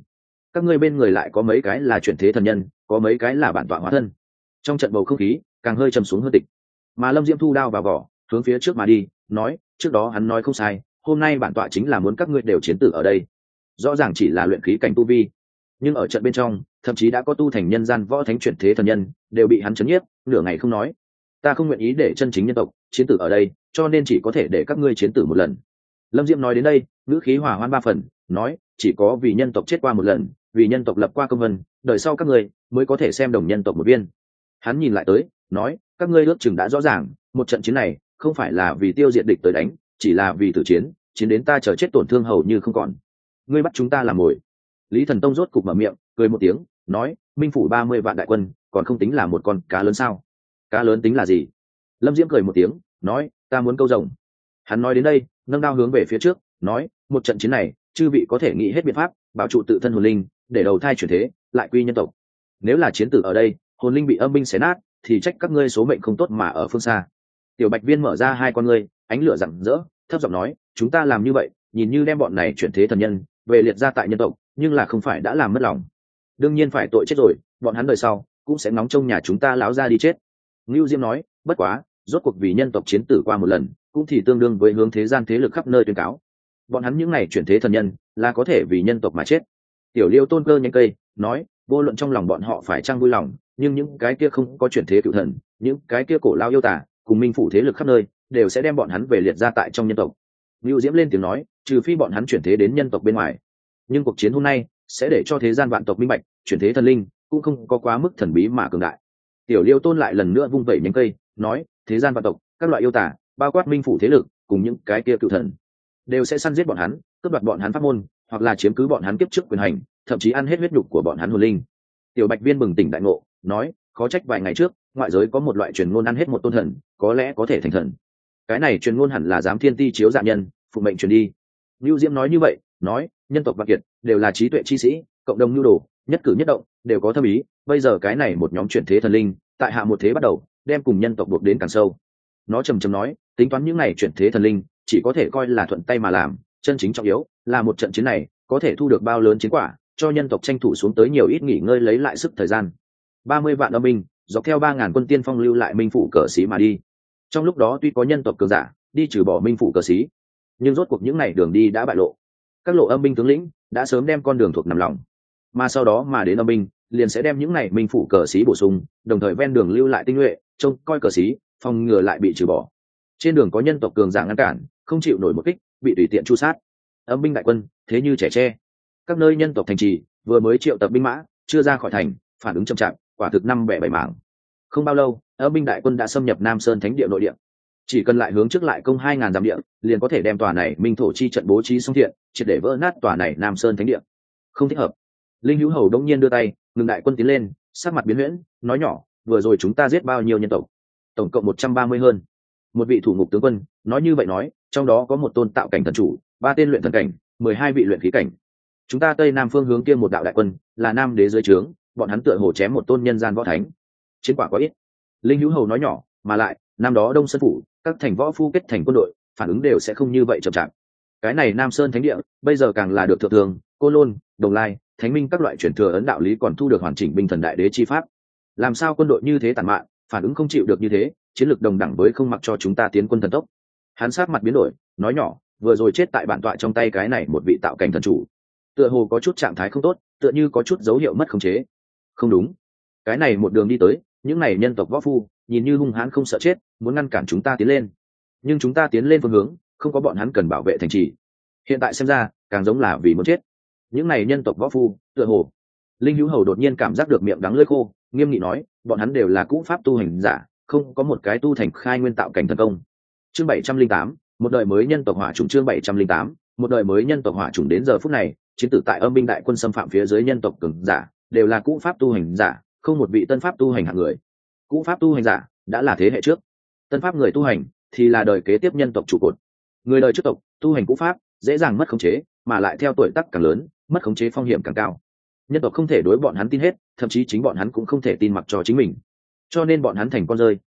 Speaker 1: các ngươi bên người lại có mấy cái là chuyển thế thần nhân, có mấy cái là bản tọa hóa thân. Trong trận bầu không khí càng hơi trầm xuống hơn tịch, mà Lâm Diễm thu đao vào vỏ, hướng phía trước mà đi, nói trước đó hắn nói không sai, hôm nay bản tọa chính là muốn các ngươi đều chiến tử ở đây. Rõ ràng chỉ là luyện khí cảnh tu vi, nhưng ở trận bên trong thậm chí đã có tu thành nhân gian võ thánh chuyển thế thần nhân đều bị hắn chấn nhiếp, nửa ngày không nói. Ta không nguyện ý để chân chính nhân tộc chiến tử ở đây, cho nên chỉ có thể để các ngươi chiến tử một lần. Lâm Diễm nói đến đây, ngữ khí hòa hoan ba phần, nói chỉ có vì nhân tộc chết qua một lần, vì nhân tộc lập qua công vân, đời sau các ngươi mới có thể xem đồng nhân tộc một viên. Hắn nhìn lại tới, nói các ngươi ước chừng đã rõ ràng, một trận chiến này không phải là vì tiêu diệt địch tới đánh, chỉ là vì tử chiến, chiến đến ta chờ chết tổn thương hầu như không còn. Ngươi bắt chúng ta làm mồi. Lý Thần Tông rốt cục mở miệng, cười một tiếng, nói minh phủ 30 vạn đại quân còn không tính là một con cá lớn sao? Cá lớn tính là gì? Lâm Diễm cười một tiếng, nói ta muốn câu rồng. Hắn nói đến đây, nâng đao hướng về phía trước, nói một trận chiến này chư vị có thể nghĩ hết biện pháp bảo trụ tự thân hồn linh, để đầu thai chuyển thế lại quy nhân tộc. Nếu là chiến tử ở đây, hồn linh bị âm binh xé nát, thì trách các ngươi số mệnh không tốt mà ở phương xa. Tiểu Bạch Viên mở ra hai con ngươi, ánh lửa rạng rỡ, thấp giọng nói chúng ta làm như vậy nhìn như đem bọn này chuyển thế thần nhân về liệt ra tại nhân tộc, nhưng là không phải đã làm mất lòng. Đương nhiên phải tội chết rồi, bọn hắn đời sau cũng sẽ ngóng trông nhà chúng ta láo ra đi chết. Ngưu Diễm nói bất quá rốt cuộc vì nhân tộc chiến tử qua một lần, cũng thì tương đương với hướng thế gian thế lực khắp nơi tuyên cáo bọn hắn những ngày chuyển thế thần nhân là có thể vì nhân tộc mà chết. Tiểu Liêu Tôn cơ nhanh cây nói vô luận trong lòng bọn họ phải trăng vui lòng, nhưng những cái kia không có chuyển thế cựu thần, những cái kia cổ lao yêu tả cùng minh phủ thế lực khắp nơi đều sẽ đem bọn hắn về liệt ra tại trong nhân tộc. Ngưu Diễm lên tiếng nói trừ phi bọn hắn chuyển thế đến nhân tộc bên ngoài, nhưng cuộc chiến hôm nay sẽ để cho thế gian vạn tộc minh bạch chuyển thế thần linh cũng không có quá mức thần bí mà cường đại. Tiểu Liêu Tôn lại lần nữa vung vẩy nhánh cây nói thế gian vạn tộc, các loại yêu tả bao quát minh phủ thế lực cùng những cái kia cựu thần đều sẽ săn giết bọn hắn, cướp đoạt bọn hắn pháp môn, hoặc là chiếm cứ bọn hắn kiếp trước quyền hành, thậm chí ăn hết huyết nhục của bọn hắn hồn linh. Tiểu Bạch Viên bừng tỉnh đại ngộ, nói khó trách vài ngày trước ngoại giới có một loại truyền ngôn ăn hết một tôn thần có lẽ có thể thành thần. Cái này truyền ngôn hẳn là giám thiên ti chiếu dạ nhân phụ mệnh truyền đi. Lưu Diễm nói như vậy, nói nhân tộc vạn kiệt đều là trí tuệ chi sĩ, cộng đồng nhu đồ, nhất cử nhất động đều có thâm ý. Bây giờ cái này một nhóm chuyển thế thần linh tại hạ một thế bắt đầu đem cùng nhân tộc buộc đến càng sâu. Nó trầm trầm nói tính toán những này chuyển thế thần linh chỉ có thể coi là thuận tay mà làm, chân chính trọng yếu là một trận chiến này có thể thu được bao lớn chiến quả, cho nhân tộc tranh thủ xuống tới nhiều ít nghỉ ngơi lấy lại sức thời gian. 30 vạn âm binh dọc theo 3.000 quân tiên phong lưu lại minh phủ cờ sĩ mà đi. Trong lúc đó tuy có nhân tộc cường giả đi trừ bỏ minh phủ cờ sĩ, nhưng rốt cuộc những này đường đi đã bại lộ. Các lộ âm binh tướng lĩnh đã sớm đem con đường thuộc nằm lòng, mà sau đó mà đến âm binh liền sẽ đem những này minh phủ cờ sĩ bổ sung, đồng thời ven đường lưu lại tinh nhuệ trông coi cờ sĩ, phòng ngừa lại bị trừ bỏ. Trên đường có nhân tộc cường giả ngăn cản, không chịu nổi một kích, bị tùy tiện chu sát. Âm binh đại quân thế như trẻ tre. Các nơi nhân tộc thành trì vừa mới triệu tập binh mã chưa ra khỏi thành, phản ứng chậm chạp, quả thực năm bẻ bảy mảng. Không bao lâu, âm binh đại quân đã xâm nhập Nam Sơn Thánh địa nội địa. Chỉ cần lại hướng trước lại công 2.000 dặm địa, liền có thể đem tòa này minh thổ chi trận bố trí xong thiện, triệt để vỡ nát tòa này Nam Sơn Thánh địa. Không thích hợp. Linh Hữu Hầu đông nhiên đưa tay, ngừng đại quân tiến lên, sắc mặt biến huyễn, nói nhỏ, vừa rồi chúng ta giết bao nhiêu nhân tộc? Tổng cộng 130 hơn. Một vị thủ ngục tướng quân nói như vậy nói, trong đó có một tôn tạo cảnh thần chủ, 3 tên luyện thần cảnh, 12 vị luyện khí cảnh. Chúng ta tây nam phương hướng kia một đạo đại quân là nam đế dưới trướng, bọn hắn tựa hồ chém một tôn nhân gian võ thánh, chiến quả quá ít. Linh Hữu Hầu nói nhỏ, mà lại năm đó Đông Sơn phủ các thành võ phu kết thành quân đội, phản ứng đều sẽ không như vậy chậm chạp. Cái này Nam Sơn Thánh địa bây giờ càng là được thượng thường, Côn Lôn, Đồng Lai, Thánh Minh các loại truyền thừa ấn đạo lý còn thu được hoàn chỉnh binh thần đại đế chi pháp. Làm sao quân đội như thế tàn mạn, phản ứng không chịu được như thế, chiến lược đồng đẳng với không mặc cho chúng ta tiến quân thần tốc. Hắn sát mặt biến đổi, nói nhỏ, vừa rồi chết tại bản tọa trong tay cái này một vị tạo cảnh thần chủ, tựa hồ có chút trạng thái không tốt, tựa như có chút dấu hiệu mất khống chế. Không đúng, cái này một đường đi tới, những này nhân tộc võ phu nhìn như hung hãn không sợ chết, muốn ngăn cản chúng ta tiến lên, nhưng chúng ta tiến lên phương hướng không có bọn hắn cần bảo vệ thành trì. Hiện tại xem ra càng giống là vì muốn chết. Những này nhân tộc võ phu tựa hồ. Linh Hữu Hầu đột nhiên cảm giác được miệng đắng lưỡi khô, nghiêm nghị nói, bọn hắn đều là cũ pháp tu hành giả, không có một cái tu thành khai nguyên tạo cảnh thần công. Chương 708, một đời mới nhân tộc hỏa chủng. Chương 708, một đời mới nhân tộc hỏa chủng. Đến giờ phút này, chiến tử tại âm binh đại quân xâm phạm phía dưới nhân tộc cường giả đều là cũ pháp tu hành giả, không một vị tân pháp tu hành hạng người. Cũ pháp tu hành giả đã là thế hệ trước, tân pháp người tu hành thì là đời kế tiếp nhân tộc trụ cột. Người đời trước tộc tu hành cũ pháp dễ dàng mất khống chế, mà lại theo tuổi tác càng lớn, mất khống chế phong hiểm càng cao. Nhân tộc không thể đối bọn hắn tin hết, thậm chí chính bọn hắn cũng không thể tin mặc cho chính mình, cho nên bọn hắn thành con rơi.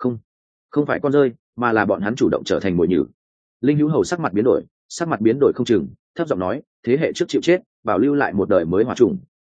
Speaker 1: Không phải con rơi, mà là bọn hắn chủ động trở thành mồi nhử. Linh Hữu Hầu sắc mặt biến đổi không chừng, thấp giọng nói, thế hệ trước chịu chết, bảo lưu lại một đời mới hỏa chủng,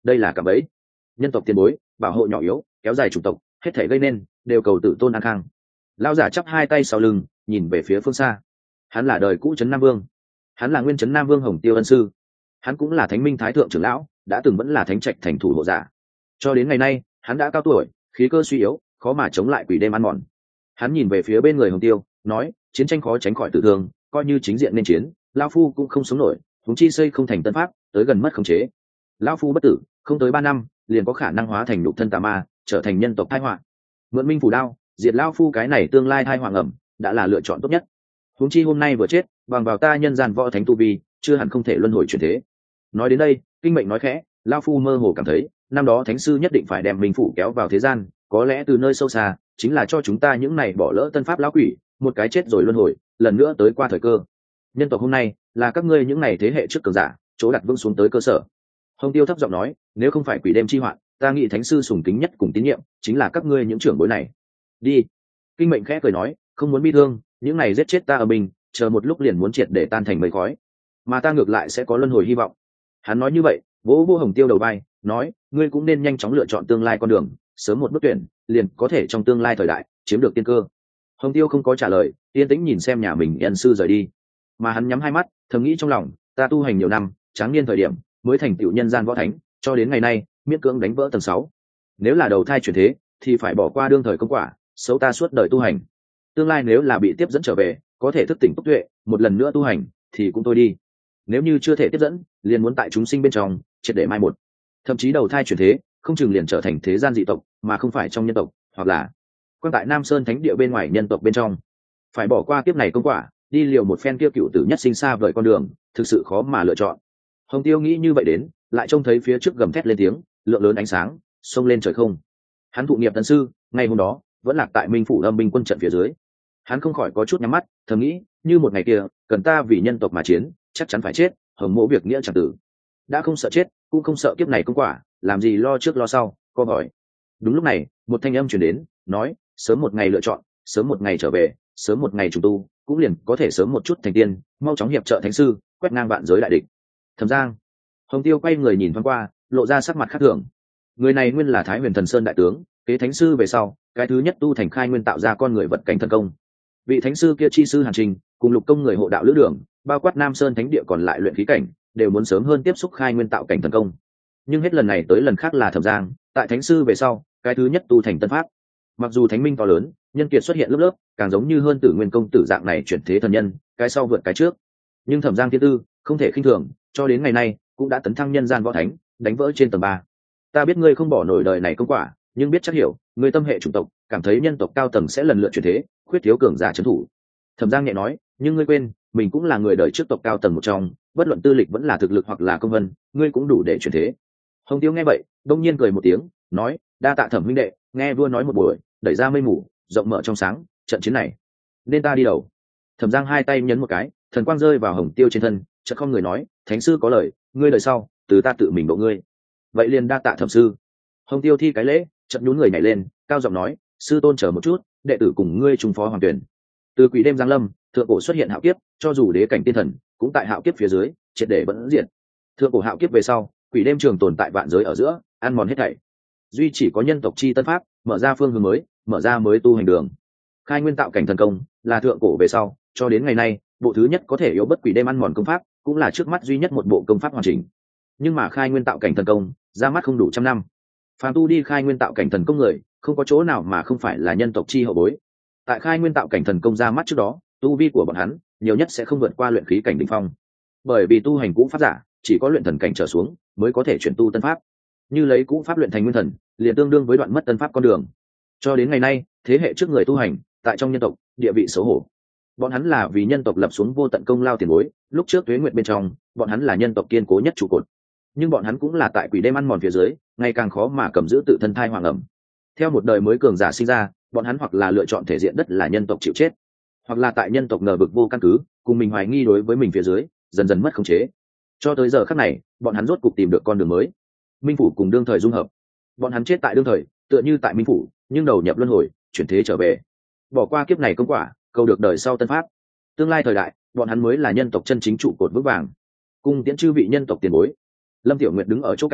Speaker 1: đây là cả bẫy. Nhân tộc tiền bối bảo hộ nhỏ yếu, kéo dài chủng tộc, hết thể gây nên đều cầu tự tôn an khang. Lão giả chắp hai tay sau lưng nhìn về phía phương xa. Hắn là đời cũ trấn Nam Vương, hắn là nguyên trấn Nam Vương Hồng Tiêu ân sư, hắn cũng là thánh minh thái thượng trưởng lão, đã từng vẫn là thánh trạch thành thủ hộ giả. Cho đến ngày nay hắn đã cao tuổi, khí cơ suy yếu, khó mà chống lại quỷ đêm ăn mòn. Hắn nhìn về phía bên người Hồng Tiêu nói, chiến tranh khó tránh khỏi tử thương, coi như chính diện nên chiến, lão phu cũng không sống nổi, huống chi xây không thành tân pháp, tới gần mất khống chế. Lão phu bất tử, không tới 3 năm liền có khả năng hóa thành nhục thân tà ma, trở thành nhân tộc tai họa. Mượn minh phủ đao diệt lão phu cái này tương lai tai họa ngầm, đã là lựa chọn tốt nhất. Huống chi hôm nay vừa chết, bằng vào ta nhân gian võ thánh tu vi, chưa hẳn không thể luân hồi chuyển thế. Nói đến đây kinh mệnh nói khẽ, lão phu mơ hồ cảm thấy năm đó thánh sư nhất định phải đem minh phủ kéo vào thế gian, có lẽ từ nơi sâu xa chính là cho chúng ta những này bỏ lỡ tân pháp lão quỷ một cái chết rồi luân hồi, lần nữa tới qua thời cơ. Nhân tộc hôm nay là các ngươi những này thế hệ trước cường giả chỗ đặt vững xuống tới cơ sở. Hồng Tiêu thấp giọng nói, nếu không phải quỷ đêm chi hoạn, ta nghĩ thánh sư sùng kính nhất cùng tín nhiệm chính là các ngươi những trưởng bối này. Đi. Kinh mệnh khẽ cười nói, không muốn bi thương, những này giết chết ta ở mình, chờ một lúc liền muốn triệt để tan thành mây khói, mà ta ngược lại sẽ có luân hồi hy vọng. Hắn nói như vậy vỗ vô Hồng Tiêu đầu vai, nói, ngươi cũng nên nhanh chóng lựa chọn tương lai con đường, sớm một bước tuyển liền có thể trong tương lai thời đại chiếm được tiên cơ. Hồng Tiêu không có trả lời, yên tĩnh nhìn xem nhà mình ân sư rời đi, mà hắn nhắm hai mắt thầm nghĩ trong lòng, ta tu hành nhiều năm, tráng niên thời điểm mới thành tựu nhân gian võ thánh, cho đến ngày nay miễn cưỡng đánh vỡ tầng 6. Nếu là đầu thai chuyển thế thì phải bỏ qua đương thời công quả, xấu ta suốt đời tu hành. Tương lai nếu là bị tiếp dẫn trở về, có thể thức tỉnh túc tuệ, một lần nữa tu hành thì cũng thôi đi. Nếu như chưa thể tiếp dẫn, liền muốn tại chúng sinh bên trong triệt để mai một. Thậm chí đầu thai chuyển thế, không chừng liền trở thành thế gian dị tộc, mà không phải trong nhân tộc, hoặc là quan tại Nam Sơn thánh địa bên ngoài nhân tộc bên trong. Phải bỏ qua kiếp này công quả, đi liều một phen kia cựu tử nhất sinh xa vời con đường, thực sự khó mà lựa chọn. Hồng Tiêu nghĩ như vậy đến, lại trông thấy phía trước gầm thét lên tiếng, lượng lớn ánh sáng xông lên trời không. Hắn thụ nghiệp tấn sư, ngày hôm đó vẫn lạc tại Minh phủ âm binh quân trận phía dưới. Hắn không khỏi có chút nhắm mắt, thầm nghĩ, như một ngày kia cần ta vì nhân tộc mà chiến, chắc chắn phải chết. Hồng Mỗ việc nghĩa chẳng tử, đã không sợ chết cũng không sợ kiếp này công quả, làm gì lo trước lo sau, co hỏi. Đúng lúc này một thanh âm truyền đến, nói, sớm một ngày lựa chọn, sớm một ngày trở về, sớm một ngày trùng tu, cũng liền có thể sớm một chút thành tiên, mau chóng hiệp trợ thánh sư quét ngang vạn giới đại địch. Thẩm Giang. Hồng Tiêu quay người nhìn thoáng qua, lộ ra sắc mặt khác thường. Người này nguyên là Thái Huyền Thần Sơn đại tướng, kế thánh sư về sau cái thứ nhất tu thành khai nguyên tạo ra con người vật cảnh thần công. Vị thánh sư kia chi sư Hàn Trình cùng lục công người hộ đạo lữ đường, bao quát Nam Sơn thánh địa còn lại luyện khí cảnh, đều muốn sớm hơn tiếp xúc khai nguyên tạo cảnh thần công. Nhưng hết lần này tới lần khác là Thẩm Giang tại thánh sư về sau cái thứ nhất tu thành tân pháp. Mặc dù thánh minh to lớn, nhân kiệt xuất hiện lớp lớp, càng giống như hơn Tử Nguyên công tử dạng này chuyển thế thần nhân, cái sau vượt cái trước. Nhưng Thẩm Giang thiên tư không thể khinh thường, cho đến ngày nay cũng đã tấn thăng nhân gian võ thánh, đánh vỡ trên tầng 3. Ta biết ngươi không bỏ nổi đời này công quả, nhưng biết chắc hiểu, ngươi tâm hệ chủng tộc, cảm thấy nhân tộc cao tầng sẽ lần lượt chuyển thế, khuyết thiếu cường giả trấn thủ. Thẩm Giang nhẹ nói, nhưng ngươi quên, mình cũng là người đời trước tộc cao tầng một trong, bất luận tư lịch vẫn là thực lực hoặc là công vân, ngươi cũng đủ để chuyển thế. Hồng Tiêu nghe vậy đông nhiên cười một tiếng, nói, đa tạ Thẩm huynh đệ, nghe vua nói một buổi, đẩy ra mây mù, rộng mở trong sáng, trận chiến này nên ta đi đầu. Thẩm Giang hai tay nhấn một cái, thần quang rơi vào Hồng Tiêu trên thân, chợt không người nói, thánh sư có lời, ngươi đời sau từ ta tự mình độ ngươi. Vậy liền đa tạ Thẩm sư. Hồng Tiêu thi cái lễ, chợt nhún người nhảy lên, cao giọng nói, sư tôn chờ một chút, đệ tử cùng ngươi trung phó hoàng tuyển. Từ quỷ đêm giáng lâm, thượng cổ xuất hiện hạo kiếp, cho dù đế cảnh tiên thần cũng tại hạo kiếp phía dưới triệt để vẫn diệt. Thượng cổ hạo kiếp về sau, quỷ đêm trường tồn tại vạn giới ở giữa, ăn mòn hết thảy. Duy chỉ có nhân tộc chi tân pháp mở ra phương hướng mới, mở ra mới tu hành đường. Khai nguyên tạo cảnh thần công là thượng cổ về sau cho đến ngày nay bộ thứ nhất có thể yếu bất quỷ đêm ăn mòn công pháp, cũng là trước mắt duy nhất một bộ công pháp hoàn chỉnh. Nhưng mà khai nguyên tạo cảnh thần công ra mắt không đủ 100 năm, phàm tu đi khai nguyên tạo cảnh thần công người không có chỗ nào mà không phải là nhân tộc chi hậu bối. Tại khai nguyên tạo cảnh thần công ra mắt trước đó, tu vi của bọn hắn nhiều nhất sẽ không vượt qua luyện khí cảnh đỉnh phong, bởi vì tu hành cũ pháp giả chỉ có luyện thần cảnh trở xuống mới có thể chuyển tu tân pháp. Như lấy cũ pháp luyện thành nguyên thần, liền tương đương với đoạn mất tân pháp con đường. Cho đến ngày nay, thế hệ trước người tu hành tại trong nhân tộc địa vị xấu hổ. Bọn hắn là vì nhân tộc lập xuống vô tận công lao tiền bối, lúc trước tuế nguyện bên trong, bọn hắn là nhân tộc kiên cố nhất trụ cột. Nhưng bọn hắn cũng là tại quỷ đêm ăn mòn phía dưới, ngày càng khó mà cầm giữ tự thân thai hoàng ẩm. Theo một đời mới cường giả sinh ra, bọn hắn hoặc là lựa chọn thể diện đất là nhân tộc chịu chết, hoặc là tại nhân tộc ngờ vực vô căn cứ, cùng mình hoài nghi đối với mình phía dưới, dần dần mất khống chế. Cho tới giờ khắc này, bọn hắn rốt cục tìm được con đường mới. Minh phủ cùng đương thời dung hợp. Bọn hắn chết tại đương thời, tựa như tại Minh phủ, nhưng đầu nhập luân hồi, chuyển thế trở về. Bỏ qua kiếp này công quả, cầu được đời sau tân pháp. Tương lai thời đại, bọn hắn mới là nhân tộc chân chính trụ cột vững vàng. Cung tiễn chư vị nhân tộc tiền bối. Lâm Tiểu Nguyệt đứng ở chỗ cao,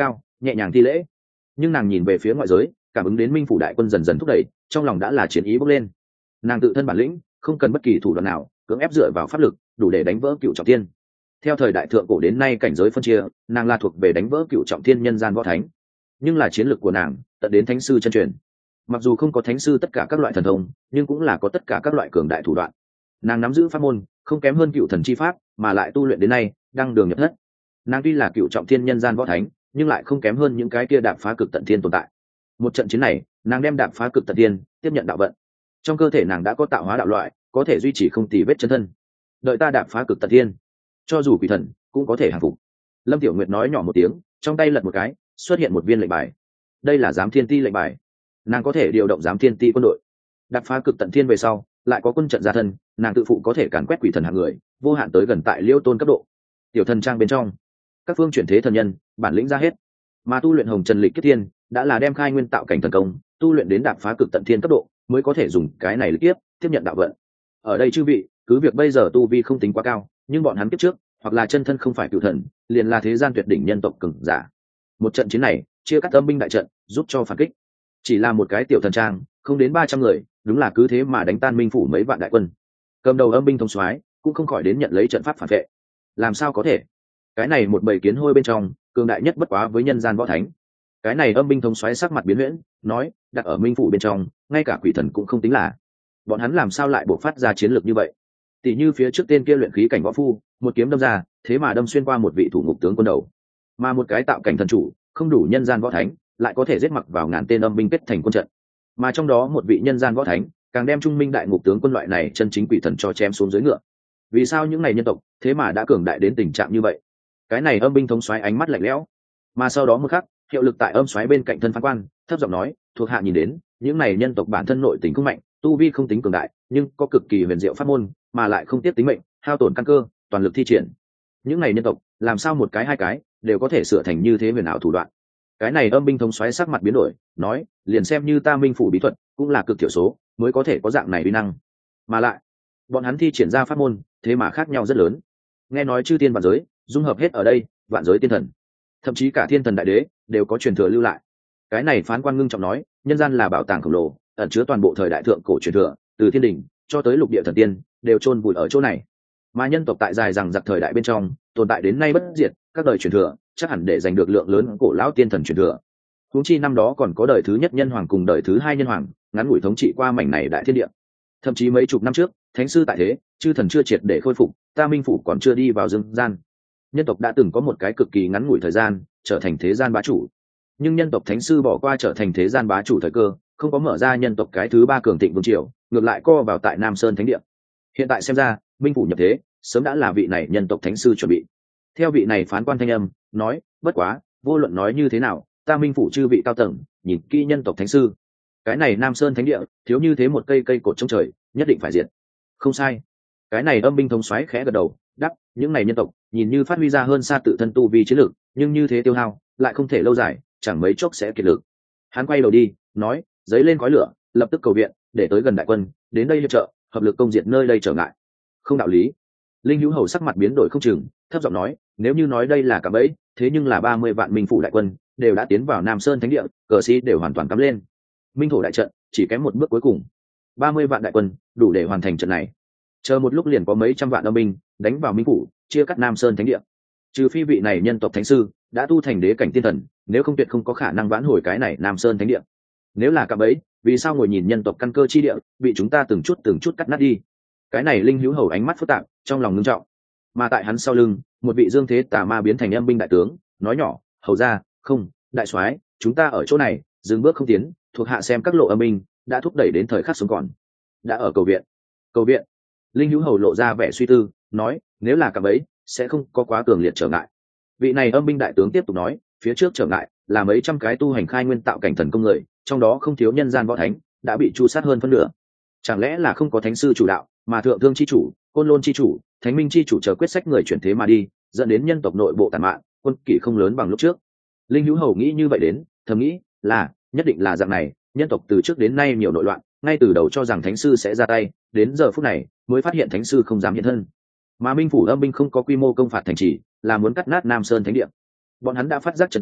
Speaker 1: nhẹ nhàng thi lễ. Nhưng nàng nhìn về phía ngoại giới, cảm ứng đến minh phủ đại quân dần dần thúc đẩy, trong lòng đã là chiến ý bốc lên. Nàng tự thân bản lĩnh, không cần bất kỳ thủ đoạn nào, cưỡng ép dựa vào pháp lực, đủ để đánh vỡ cựu trọng thiên. Theo thời đại thượng cổ đến nay cảnh giới phân chia, nàng là thuộc về đánh vỡ cựu trọng thiên nhân gian võ thánh. Nhưng là chiến lược của nàng tận đến thánh sư chân truyền. Mặc dù không có thánh sư tất cả các loại thần thông, nhưng cũng là có tất cả các loại cường đại thủ đoạn. Nàng nắm giữ pháp môn không kém hơn cựu thần chi pháp, mà lại tu luyện đến nay đăng đường nhập thất. Nàng tuy là cựu trọng thiên nhân gian võ thánh, nhưng lại không kém hơn những cái kia đạp phá cực tận thiên tồn tại. Một trận chiến này, nàng đem đạp phá cực tận thiên tiếp nhận đạo vận. Trong cơ thể nàng đã có tạo hóa đạo loại, có thể duy trì không tì vết chân thân. Đợi ta đạp phá cực tận thiên, cho dù quỷ thần cũng có thể hàng phục. Lâm Tiểu Nguyệt nói nhỏ một tiếng, trong tay lật một cái, xuất hiện một viên lệnh bài. Đây là giám thiên ti lệnh bài, nàng có thể điều động giám thiên ti quân đội. Đạp phá cực tận thiên về sau, lại có quân trận gia thân, nàng tự phụ có thể càn quét quỷ thần hạng người, vô hạn tới gần tại Liêu Tôn cấp độ. Tiểu thần trang bên trong, các phương chuyển thế thần nhân, bản lĩnh ra hết. Mà tu luyện hồng trần lịch kiếp thiên, đã là đem khai nguyên tạo cảnh thần công, tu luyện đến đạp phá cực tận thiên cấp độ, mới có thể dùng cái này lịch kiếp tiếp nhận đạo vận. Ở đây chư vị, cứ việc bây giờ tu vi không tính quá cao, nhưng bọn hắn kiếp trước, hoặc là chân thân không phải cửu thần, liền là thế gian tuyệt đỉnh nhân tộc cường giả. Một trận chiến này, chia cắt âm binh đại trận, giúp cho phản kích. Chỉ là một cái tiểu thần trang, không đến 300 người, đúng là cứ thế mà đánh tan minh phủ mấy vạn đại quân. Cầm đầu âm binh thống soái cũng không khỏi đến nhận lấy trận pháp phản vệ. Làm sao có thể? Cái này một bầy kiến hôi bên trong, cường đại nhất bất quá với nhân gian võ thánh. Cái này âm binh thống soái sắc mặt biến huyễn, nói, đặt ở minh phủ bên trong, ngay cả quỷ thần cũng không tính là. Bọn hắn làm sao lại bộc phát ra chiến lược như vậy? Tỷ như phía trước tên kia luyện khí cảnh võ phu, một kiếm đâm ra, thế mà đâm xuyên qua một vị thủ ngục tướng quân đầu. Mà một cái tạo cảnh thần chủ, không đủ nhân gian võ thánh, lại có thể giết mặc vào ngàn tên âm binh kết thành quân trận. Mà trong đó một vị nhân gian võ thánh, càng đem trung minh đại ngục tướng quân loại này chân chính quỷ thần cho chém xuống dưới ngựa. Vì sao những này nhân tộc thế mà đã cường đại đến tình trạng như vậy? Cái này âm binh thống soái ánh mắt lạnh lẽo, mà sau đó một khắc, hiệu lực tại âm soái bên cạnh thân phán quan, thấp giọng nói, thuộc hạ nhìn đến, những này nhân tộc bản thân nội tình không mạnh, tu vi không tính cường đại, nhưng có cực kỳ huyền diệu pháp môn, mà lại không tiếc tính mệnh, hao tổn căn cơ, toàn lực thi triển. Những này nhân tộc, làm sao một cái hai cái đều có thể sửa thành như thế huyền ảo thủ đoạn? Cái này âm binh thống soái sắc mặt biến đổi, nói, liền xem như ta minh phủ bí thuật, cũng là cực thiểu số mới có thể có dạng này uy năng. Mà lại, bọn hắn thi triển ra pháp môn, thế mà khác nhau rất lớn. Nghe nói chư thiên vạn giới dung hợp hết ở đây, vạn giới tiên thần, thậm chí cả thiên thần đại đế đều có truyền thừa lưu lại. Cái này phán quan ngưng trọng nói, nhân gian là bảo tàng khổng lồ, ẩn chứa toàn bộ thời đại thượng cổ truyền thừa, từ thiên đình cho tới lục địa thần tiên đều chôn vùi ở chỗ này. Mà nhân tộc tại dài rằng giặc thời đại bên trong tồn tại đến nay bất diệt, các đời truyền thừa chắc hẳn để giành được lượng lớn cổ lão tiên thần truyền thừa. Huống chi năm đó còn có đời thứ nhất nhân hoàng cùng đời thứ hai nhân hoàng ngắn ngủi thống trị qua mảnh này đại thiên địa. Thậm chí mấy chục năm trước, thánh sư tại thế, chư thần chưa triệt để khôi phục, ta minh phủ còn chưa đi vào dương gian. Nhân tộc đã từng có một cái cực kỳ ngắn ngủi thời gian trở thành thế gian bá chủ, nhưng nhân tộc thánh sư bỏ qua trở thành thế gian bá chủ thời cơ, không có mở ra nhân tộc cái thứ ba cường thịnh vương triều, ngược lại co vào tại Nam Sơn thánh địa. Hiện tại xem ra, minh phủ nhập thế sớm đã là vị này nhân tộc thánh sư chuẩn bị. Theo vị này phán quan thanh âm nói, bất quá, vô luận nói như thế nào, ta minh phủ chư vị cao tầng nhìn kỹ nhân tộc thánh sư, cái này Nam Sơn thánh địa thiếu như thế một cây cột trong trời, nhất định phải diệt. Không sai. Cái này âm binh thống soái khẽ gật đầu, đáp, những này nhân tộc nhìn như phát huy ra hơn xa tự thân tu vi chiến lược, nhưng như thế tiêu hao lại không thể lâu dài, chẳng mấy chốc sẽ kiệt lực. Hắn quay đầu đi, nói, giấy lên khói lửa, lập tức cầu viện, để tới gần đại quân, đến đây hiệp trợ, hợp lực công diệt nơi đây trở ngại. Không đạo lý. Linh Hữu Hầu sắc mặt biến đổi không chừng, thấp giọng nói, nếu như nói đây là cạm bẫy, thế nhưng là 30 vạn minh phủ đại quân đều đã tiến vào Nam Sơn thánh địa, cờ sĩ đều hoàn toàn cắm lên. Minh thổ đại trận chỉ kém một bước cuối cùng. 30 vạn đại quân đủ để hoàn thành trận này. Chờ một lúc liền có mấy trăm vạn âm binh đánh vào minh phủ, chia cắt Nam Sơn thánh địa. Trừ phi vị này nhân tộc thánh sư đã tu thành đế cảnh tiên thần, nếu không tuyệt không có khả năng vãn hồi cái này Nam Sơn thánh địa. Nếu là cạm bẫy, vì sao ngồi nhìn nhân tộc căn cơ chi địa bị chúng ta từng chút cắt nát đi? Cái này Linh Hữu Hầu ánh mắt phức tạp, trong lòng ngưng trọng. Mà tại hắn sau lưng, một vị dương thế tà ma biến thành âm binh đại tướng, nói nhỏ, hầu ra, không, đại soái, chúng ta ở chỗ này dừng bước không tiến, thuộc hạ xem các lộ âm binh đã thúc đẩy đến thời khắc sống còn, đã ở cầu viện. Cầu viện? Linh Hữu Hầu lộ ra vẻ suy tư, nói, nếu là cạm bẫy sẽ không có quá cường liệt trở ngại. Vị này âm binh đại tướng tiếp tục nói, phía trước trở ngại là mấy trăm cái tu hành khai nguyên tạo cảnh thần công người, trong đó không thiếu nhân gian võ thánh đã bị tru sát hơn phân nửa. Chẳng lẽ là không có thánh sư chủ đạo, mà thượng thương chi chủ, côn lôn chi chủ, thánh minh chi chủ chờ quyết sách người chuyển thế mà đi, dẫn đến nhân tộc nội bộ tàn mạn, quân kỷ không lớn bằng lúc trước. Linh Hữu Hầu nghĩ như vậy đến, thầm nghĩ là nhất định là dạng này, nhân tộc từ trước đến nay nhiều nội loạn, ngay từ đầu cho rằng thánh sư sẽ ra tay, đến giờ phút này mới phát hiện thánh sư không dám hiện thân. Mà minh phủ âm binh không có quy mô công phạt thành trì, là muốn cắt nát Nam Sơn thánh địa. Bọn hắn đã phát giác trận tướng,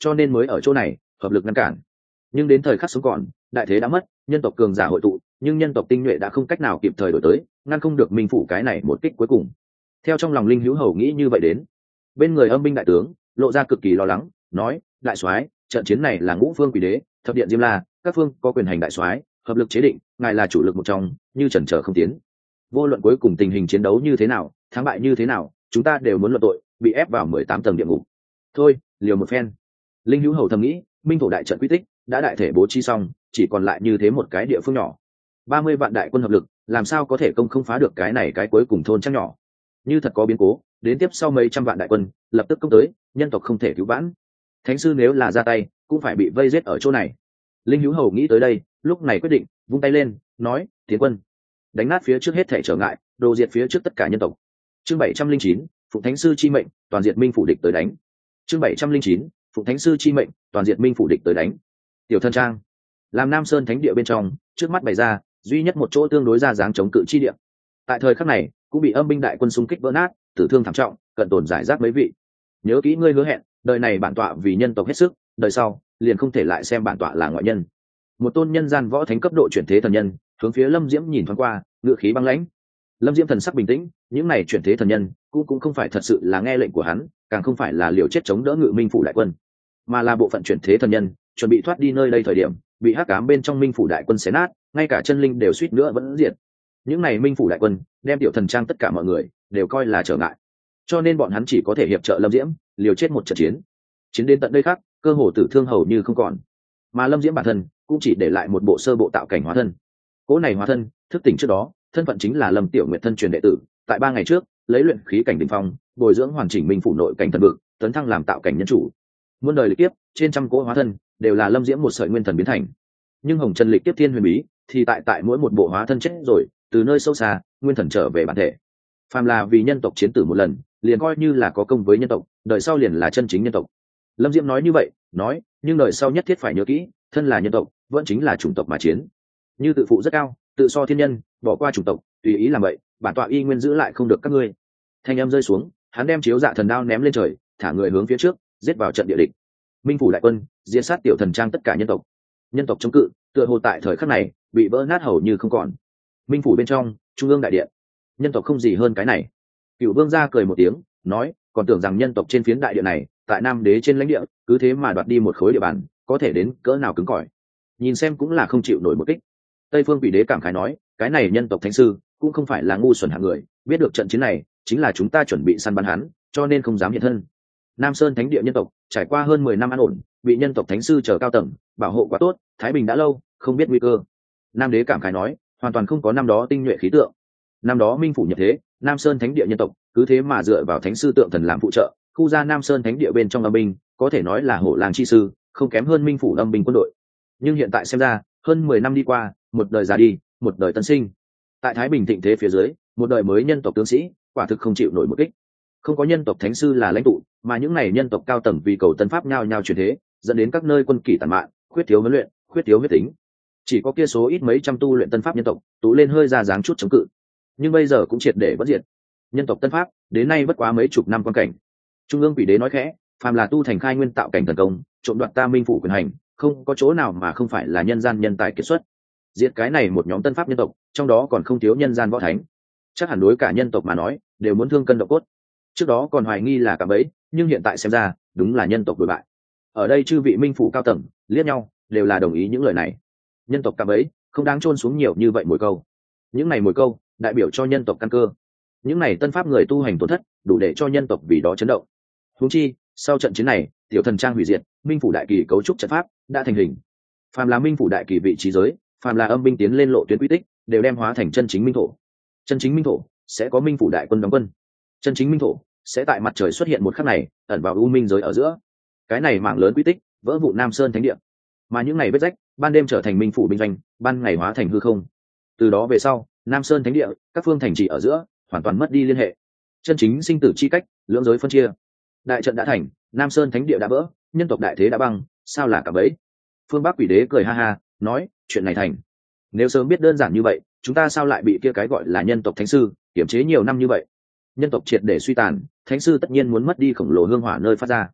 Speaker 1: cho nên mới ở chỗ này hợp lực ngăn cản. Nhưng đến thời khắc sống còn, đại thế đã mất, nhân tộc cường giả hội tụ, nhưng nhân tộc tinh nhuệ đã không cách nào kịp thời đổi tới, ngăn không được minh phủ cái này một kích cuối cùng. Theo trong lòng linh hữu hầu nghĩ như vậy đến, bên người âm binh đại tướng lộ ra cực kỳ lo lắng, nói: đại soái, trận chiến này là ngũ phương quỷ đế, thập điện diêm la, các phương có quyền hành đại soái, hợp lực chế định, ngài là chủ lực một trong, như chần chờ không tiến. Vô luận cuối cùng tình hình chiến đấu như thế nào, thắng bại như thế nào, chúng ta đều muốn luận tội, bị ép vào 18 tầng địa ngục. Thôi, liều một phen. Linh hữu hầu thầm nghĩ, minh thổ đại trận quy tích đã đại thể bố trí xong, chỉ còn lại như thế một cái địa phương nhỏ. 30 vạn đại quân hợp lực, làm sao có thể công không phá được cái này cái cuối cùng thôn trăng nhỏ. Như thật có biến cố, đến tiếp sau mấy trăm vạn đại quân lập tức công tới, nhân tộc không thể cứu vãn. Thánh sư nếu là ra tay, cũng phải bị vây giết ở chỗ này. Linh hữu hầu nghĩ tới đây, lúc này quyết định vung tay lên, nói: tiến quân, đánh nát phía trước hết thể trở ngại, đồ diệt phía trước tất cả nhân tộc. Chương 709, Phụng Thánh sư chi mệnh, toàn diệt minh phủ địch tới đánh. Chương 709, Phụng Thánh sư chi mệnh, toàn diệt minh phủ địch tới đánh. Tiểu thân trang, làm Nam Sơn thánh địa bên trong, trước mắt bày ra duy nhất một chỗ tương đối ra dáng chống cự chi địa. Tại thời khắc này, cũng bị âm binh đại quân xung kích vỡ nát, tử thương thảm trọng, cận tồn giải rác mấy vị. Nhớ kỹ ngươi hứa hẹn, đời này bản tọa vì nhân tộc hết sức, đời sau liền không thể lại xem bản tọa là ngoại nhân. Một tôn nhân gian võ thánh cấp độ chuyển thế thần nhân hướng phía Lâm Diễm nhìn thoáng qua, ngựa khí băng lãnh. Lâm Diễm thần sắc bình tĩnh, những này chuyển thế thần nhân cũng không phải thật sự là nghe lệnh của hắn, càng không phải là liều chết chống đỡ Ngự Minh phủ đại quân, mà là bộ phận chuyển thế thần nhân chuẩn bị thoát đi nơi đây thời điểm bị hắc ám bên trong Minh phủ đại quân xé nát, ngay cả chân linh đều suýt nữa vẫn diệt. Những này Minh phủ đại quân đem tiểu thần trang tất cả mọi người đều coi là trở ngại, cho nên bọn hắn chỉ có thể hiệp trợ Lâm Diễm liều chết một trận chiến. Chiến đến tận đây khác, cơ hồ tử thương hầu như không còn, mà Lâm Diễm bản thân cũng chỉ để lại một bộ sơ bộ tạo cảnh hóa thân. Cỗ này hóa thân thức tỉnh trước đó, thân phận chính là Lâm Tiểu Nguyệt thân truyền đệ tử, tại 3 ngày trước lấy luyện khí cảnh đỉnh phong, bồi dưỡng hoàn chỉnh minh phủ nội cảnh thần vực, tấn thăng làm tạo cảnh nhân chủ. Muôn đời lịch kiếp, trên trăm cỗ hóa thân đều là Lâm Diễm một sợi nguyên thần biến thành. Nhưng hồng trần lịch kiếp thiên huyền bí thì tại mỗi một bộ hóa thân chết rồi, từ nơi sâu xa, nguyên thần trở về bản thể. Phàm là vì nhân tộc chiến tử một lần, liền coi như là có công với nhân tộc, đời sau liền là chân chính nhân tộc. Lâm Diễm nói như vậy, nói, nhưng đời sau nhất thiết phải nhớ kỹ, thân là nhân tộc, vẫn chính là chủng tộc mà chiến. Như tự phụ rất cao, tự so thiên nhân, bỏ qua chủng tộc, tùy ý làm vậy, bản tọa y nguyên giữ lại không được các ngươi. Thanh âm rơi xuống, hắn đem chiếu dạ thần đao ném lên trời, thả người hướng phía trước, giết vào trận địa địch. Minh phủ đại quân diệt sát tiểu thần trang tất cả nhân tộc. Nhân tộc chống cự, tựa hồ tại thời khắc này bị vỡ nát hầu như không còn. Minh phủ bên trong, trung ương đại điện, nhân tộc không gì hơn cái này. Cửu vương gia cười một tiếng, nói, còn tưởng rằng nhân tộc trên phiến đại địa này, tại Nam Đế trên lãnh địa, cứ thế mà đoạt đi một khối địa bàn, có thể đến cỡ nào cứng cỏi. Nhìn xem cũng là không chịu nổi một kích. Tây Phương Quỷ Đế cảm khái nói, cái này nhân tộc thánh sư cũng không phải là ngu xuẩn hạng người, biết được trận chiến này chính là chúng ta chuẩn bị săn bắn hắn, cho nên không dám hiện thân. Nam Sơn thánh địa nhân tộc trải qua hơn 10 năm an ổn, bị nhân tộc thánh sư chờ cao tầng bảo hộ quá tốt, thái bình đã lâu, không biết nguy cơ. Nam Đế cảm khái nói, hoàn toàn không có năm đó tinh nhuệ khí tượng. Năm đó minh phủ nhập thế, Nam Sơn thánh địa nhân tộc cứ thế mà dựa vào thánh sư tượng thần làm phụ trợ, khu ra Nam Sơn thánh địa bên trong âm binh có thể nói là hổ làng chi sư, không kém hơn minh phủ âm binh quân đội. Nhưng hiện tại xem ra, hơn 10 năm đi qua, một đời già đi, một đời tân sinh. Tại thái bình thịnh thế phía dưới, một đời mới nhân tộc tướng sĩ quả thực không chịu nổi một kích. Không có nhân tộc thánh sư là lãnh tụ, mà những này nhân tộc cao tầng vì cầu tân pháp nhao nhao chuyển thế, dẫn đến các nơi quân kỷ tàn mạn, khuyết thiếu huấn luyện, khuyết thiếu huyết tính. Chỉ có kia số ít mấy trăm tu luyện tân pháp nhân tộc tú lên hơi ra dáng chút chống cự, nhưng bây giờ cũng triệt để bất diệt. Nhân tộc tân pháp đến nay bất quá mấy chục năm quan cảnh. Trung ương Quỷ Đế nói khẽ, phàm là tu thành khai nguyên tạo cảnh thần công, trộm đoạt ta minh phủ quyền hành, không có chỗ nào mà không phải là nhân gian nhân tài kiệt xuất. Diệt cái này một nhóm tân pháp nhân tộc, trong đó còn không thiếu nhân gian võ thánh, chắc hẳn đối cả nhân tộc mà nói đều muốn thương cân độ cốt. Trước đó còn hoài nghi là cả bấy, nhưng hiện tại xem ra đúng là nhân tộc đối bại. Ở đây chư vị minh phủ cao tầng liếc nhau, đều là đồng ý những lời này. Nhân tộc cả bấy không đáng chôn xuống nhiều như vậy mồi câu. Những này mồi câu đại biểu cho nhân tộc căn cơ. Những này tân pháp người tu hành tổn thất đủ để cho nhân tộc vì đó chấn động. Huống chi sau trận chiến này, tiểu thần trang hủy diệt, minh phủ đại kỳ cấu trúc trận pháp đã thành hình. Phàm là minh phủ đại kỳ vị trí giới, phàm là âm binh tiến lên lộ tuyến quy tích, đều đem hóa thành chân chính minh thổ. Chân chính minh thổ sẽ có minh phủ đại quân đóng quân. Chân chính minh thổ sẽ tại mặt trời xuất hiện một khắc này ẩn vào u minh giới ở giữa. Cái này mảng lớn quy tích vỡ vụ Nam Sơn thánh địa, mà những ngày vết rách ban đêm trở thành minh phủ binh doanh, ban ngày hóa thành hư không. Từ đó về sau, Nam Sơn thánh địa các phương thành trì ở giữa hoàn toàn mất đi liên hệ, chân chính sinh tử chi cách, lưỡng giới phân chia. Đại trận đã thành, Nam Sơn thánh địa đã vỡ, nhân tộc đại thế đã băng, sao là cả bấy. Phương Bắc Quỷ Đế cười ha ha, nói, chuyện này thành. Nếu sớm biết đơn giản như vậy, chúng ta sao lại bị kia cái gọi là nhân tộc thánh sư kiểm chế nhiều năm như vậy. Nhân tộc triệt để suy tàn, thánh sư tất nhiên muốn mất đi khổng lồ hương hỏa nơi phát ra.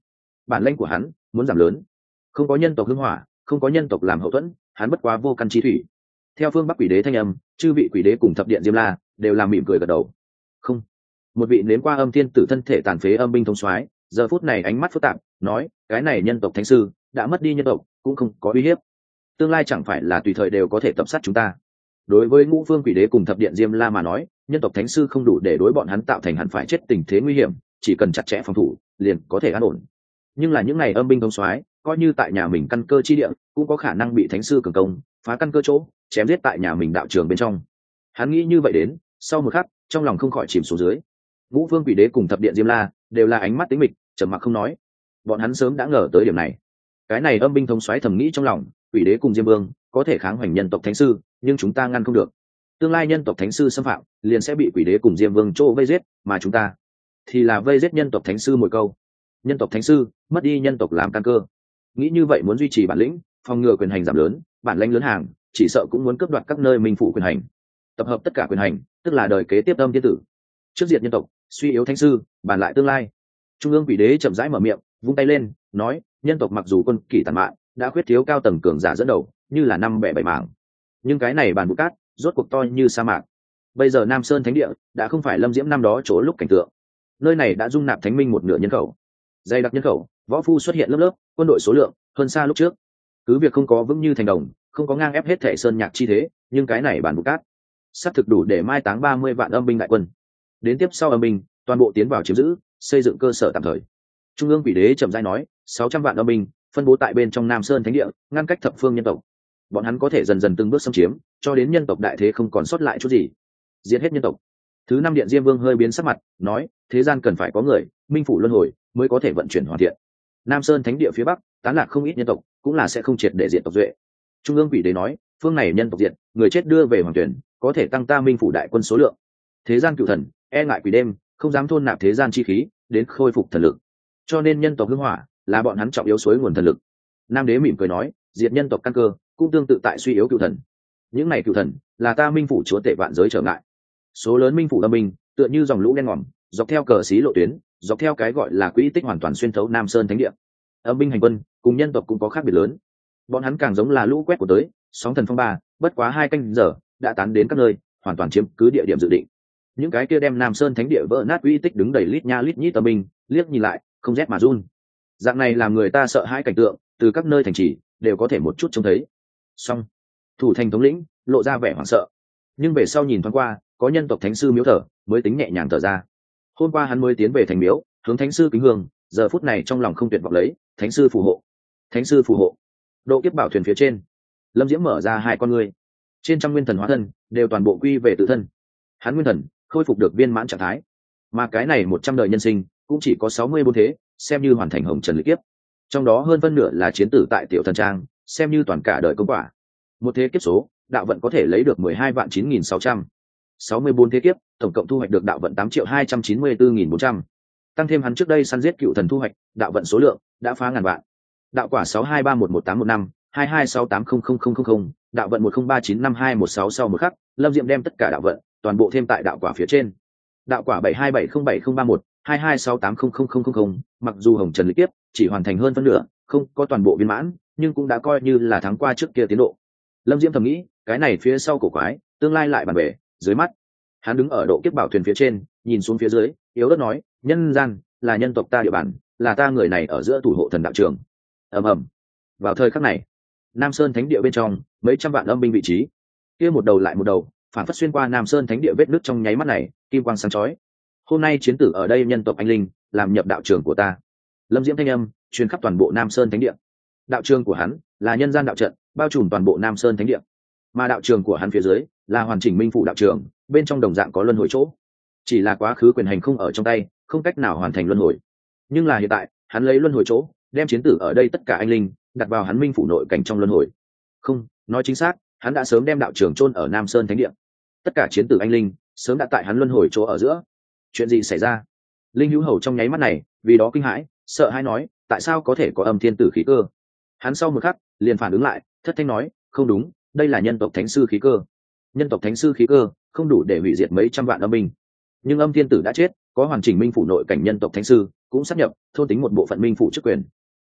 Speaker 1: bản lãnh của hắn muốn giảm lớn. Không có nhân tộc hưng hỏa, không có nhân tộc làm hậu thuẫn, hắn bất quá vô căn chi thủy. Theo phương Bắc quỷ đế thanh âm, chư vị quỷ đế cùng thập điện Diêm La đều làm mỉm cười gật đầu. Không, một vị nếm qua âm thiên tử thân thể tàn phế âm binh thống soái giờ phút này ánh mắt phức tạp nói, cái này nhân tộc thánh sư đã mất đi nhân tộc cũng không có uy hiếp, tương lai chẳng phải là tùy thời đều có thể tập sát chúng ta. Đối với ngũ phương quỷ đế cùng thập điện Diêm La mà nói, nhân tộc thánh sư không đủ để đối bọn hắn tạo thành hẳn phải chết tình thế nguy hiểm, chỉ cần chặt chẽ phòng thủ liền có thể an ổn. Nhưng là những ngày âm binh thống soái coi như tại nhà mình căn cơ chi địa cũng có khả năng bị thánh sư cường công phá căn cơ chỗ, chém giết tại nhà mình đạo trường bên trong. Hắn nghĩ như vậy đến, sau một khắc trong lòng không khỏi chìm xuống dưới. Ngũ phương quỷ đế cùng thập điện Diêm La đều là ánh mắt tĩnh mịch, trầm mặc không nói. Bọn hắn sớm đã ngờ tới điểm này. Cái này âm binh thống soái thầm nghĩ trong lòng, quỷ đế cùng Diêm Vương có thể kháng hoành nhân tộc thánh sư, nhưng chúng ta ngăn không được. Tương lai nhân tộc thánh sư xâm phạm, liền sẽ bị quỷ đế cùng Diêm Vương chỗ vây giết, mà chúng ta thì là vây giết nhân tộc thánh sư một câu. Nhân tộc thánh sư mất đi nhân tộc làm căn cơ. Nghĩ như vậy muốn duy trì bản lĩnh, phòng ngừa quyền hành giảm lớn, bản lãnh lớn hàng, chỉ sợ cũng muốn cướp đoạt các nơi minh phủ quyền hành. Tập hợp tất cả quyền hành, tức là đời kế tiếp âm thiên tử. Trước diệt nhân tộc, suy yếu thánh sư, bàn lại tương lai. Trung ương quỷ đế chậm rãi mở miệng, vung tay lên, nói, nhân tộc mặc dù quân kỷ tàn mạn, đã khuyết thiếu cao tầng cường giả dẫn đầu, như là năm bẻ bảy mảng. Nhưng cái này bàn bụi cát, rốt cuộc to như sa mạc. Bây giờ Nam Sơn Thánh Địa đã không phải Lâm Diễm năm đó chỗ lúc cảnh tượng. Nơi này đã dung nạp thánh minh một nửa nhân khẩu. Dày đặc nhân khẩu, võ phu xuất hiện lớp lớp, quân đội số lượng hơn xa lúc trước. Cứ việc không có vững như thành đồng, không có ngang ép hết thể sơn nhạc chi thế, nhưng cái này bàn bụi cát sắp thực đủ để mai táng 30 vạn âm binh đại quân. Đến tiếp sau âm binh, toàn bộ tiến vào chiếm giữ, xây dựng cơ sở tạm thời. Trung ương quỷ đế chậm rãi nói, 600 vạn âm binh phân bố tại bên trong Nam Sơn Thánh Địa, ngăn cách thập phương nhân tộc. Bọn hắn có thể dần dần từng bước xâm chiếm, cho đến nhân tộc đại thế không còn sót lại chút gì, diệt hết nhân tộc. Thứ năm điện Diêm Vương hơi biến sắc mặt, nói, thế gian cần phải có người minh phủ luân hồi mới có thể vận chuyển hoàn thiện. Nam Sơn Thánh Địa phía bắc tán lạc không ít nhân tộc, cũng là sẽ không triệt để diệt tộc duệ. Trung ương quỷ đế nói, phương này nhân tộc diệt, người chết đưa về hoàng tuyển, có thể tăng ta minh phủ đại quân số lượng. Thế gian cựu thần e ngại quỷ đêm, không dám thôn nạp thế gian chi khí đến khôi phục thần lực, cho nên nhân tộc hưng hỏa là bọn hắn trọng yếu suối nguồn thần lực. Nam đế mỉm cười nói, diệt nhân tộc căn cơ cũng tương tự tại suy yếu cựu thần. Những này cựu thần là ta minh phủ chúa tể vạn giới trở ngại. Số lớn minh phủ âm binh tựa như dòng lũ đen ngòm, dọc theo cờ xí lộ tuyến, dọc theo cái gọi là quỹ tích hoàn toàn xuyên thấu Nam Sơn Thánh Địa. Âm binh hành quân cùng nhân tộc cũng có khác biệt lớn. Bọn hắn càng giống là lũ quét của tới sóng thần phong ba, bất quá 2 canh giờ đã tán đến các nơi, hoàn toàn chiếm cứ địa điểm dự định. Những cái kia đem Nam Sơn Thánh Địa vỡ nát uy tích đứng đầy lít nha lít nhít âm binh, liếc nhìn lại không rét mà run. Dạng này làm người ta sợ hãi cảnh tượng, từ các nơi thành trì đều có thể một chút trông thấy. Song thủ thành thống lĩnh lộ ra vẻ hoảng sợ, nhưng về sau nhìn thoáng qua có nhân tộc thánh sư miếu thờ, mới tính nhẹ nhàng thở ra. Hôm qua hắn mới tiến về thành miếu, hướng thánh sư kính hương, giờ phút này trong lòng không tuyệt vọng lấy, thánh sư phù hộ, thánh sư phù hộ. Độ kiếp bảo thuyền phía trên, Lâm Diễm mở ra 2 con ngươi, trên trăm nguyên thần hóa thân đều toàn bộ quy về tự thân. Hắn nguyên thần khôi phục được viên mãn trạng thái, mà cái này 100 đời nhân sinh cũng chỉ có 64 thế, lịch như hoàn thành hồng trần lịch kiếp, trong đó hơn phân nửa là chiến tử tại tiểu thần trang, xem như toàn cả đời công quả. Một thế kiếp số đạo vận có thể lấy được 12.9664 thế kiếp, tổng cộng thu hoạch được đạo vận 8.294.400. Tăng thêm hắn trước đây săn giết cựu thần thu hoạch đạo vận số lượng đã phá ngàn vạn. Đạo quả 623118115 22680000, đạo vận 10395216 sau một khắc, Lâm Diệm đem tất cả đạo vận toàn bộ thêm tại đạo quả phía trên. Đạo quả 7270731 22680000, mặc dù hồng trần lịch kiếp chỉ hoàn thành hơn phân nửa, không có toàn bộ viên mãn, nhưng cũng đã coi như là thắng qua trước kia tiến độ. Lâm Diễm thầm nghĩ, cái này phía sau cổ quái, tương lai lại bàn bể, dưới mắt. Hắn đứng ở độ kiếp bảo thuyền phía trên, nhìn xuống phía dưới, yếu ớt nói, nhân gian là nhân tộc ta địa bàn, là ta người này ở giữa thủ hộ thần đạo trường. Ầm ầm. Vào thời khắc này, Nam Sơn Thánh Địa bên trong, mấy trăm vạn âm binh vị trí, kia một đầu lại một đầu, phản phất xuyên qua Nam Sơn Thánh Địa vết nứt trong nháy mắt này, kim quang sáng chói. Hôm nay chiến tử ở đây nhân tộc anh linh, làm nhập đạo trường của ta. Lâm Diễm thanh âm truyền khắp toàn bộ Nam Sơn Thánh Địa. Đạo trường của hắn là nhân gian đạo trận, bao trùm toàn bộ Nam Sơn Thánh Địa. Mà đạo trường của hắn phía dưới là hoàn chỉnh minh phụ đạo trường, bên trong đồng dạng có luân hồi chỗ. Chỉ là quá khứ quyền hành không ở trong tay, không cách nào hoàn thành luân hồi. Nhưng là hiện tại, hắn lấy luân hồi chỗ, đem chiến tử ở đây tất cả anh linh đặt vào hắn minh phủ nội cảnh trong luân hồi. Không, nói chính xác, hắn đã sớm đem đạo trường chôn ở Nam Sơn Thánh Địa. Tất cả chiến tử anh linh sớm đã tại hắn luân hồi chỗ ở giữa. Chuyện gì xảy ra? Linh Hữu Hầu trong nháy mắt này, vì đó kinh hãi, sợ hãi nói, tại sao có thể có âm thiên tử khí cơ? Hắn sau một khắc liền phản ứng lại, thất thanh nói, không đúng, đây là nhân tộc thánh sư khí cơ. Nhân tộc thánh sư khí cơ không đủ để hủy diệt mấy trăm vạn âm binh, nhưng âm thiên tử đã chết, có hoàn chỉnh minh phủ nội cảnh nhân tộc thánh sư cũng sắp nhập thôn tính một bộ phận minh phủ chức quyền,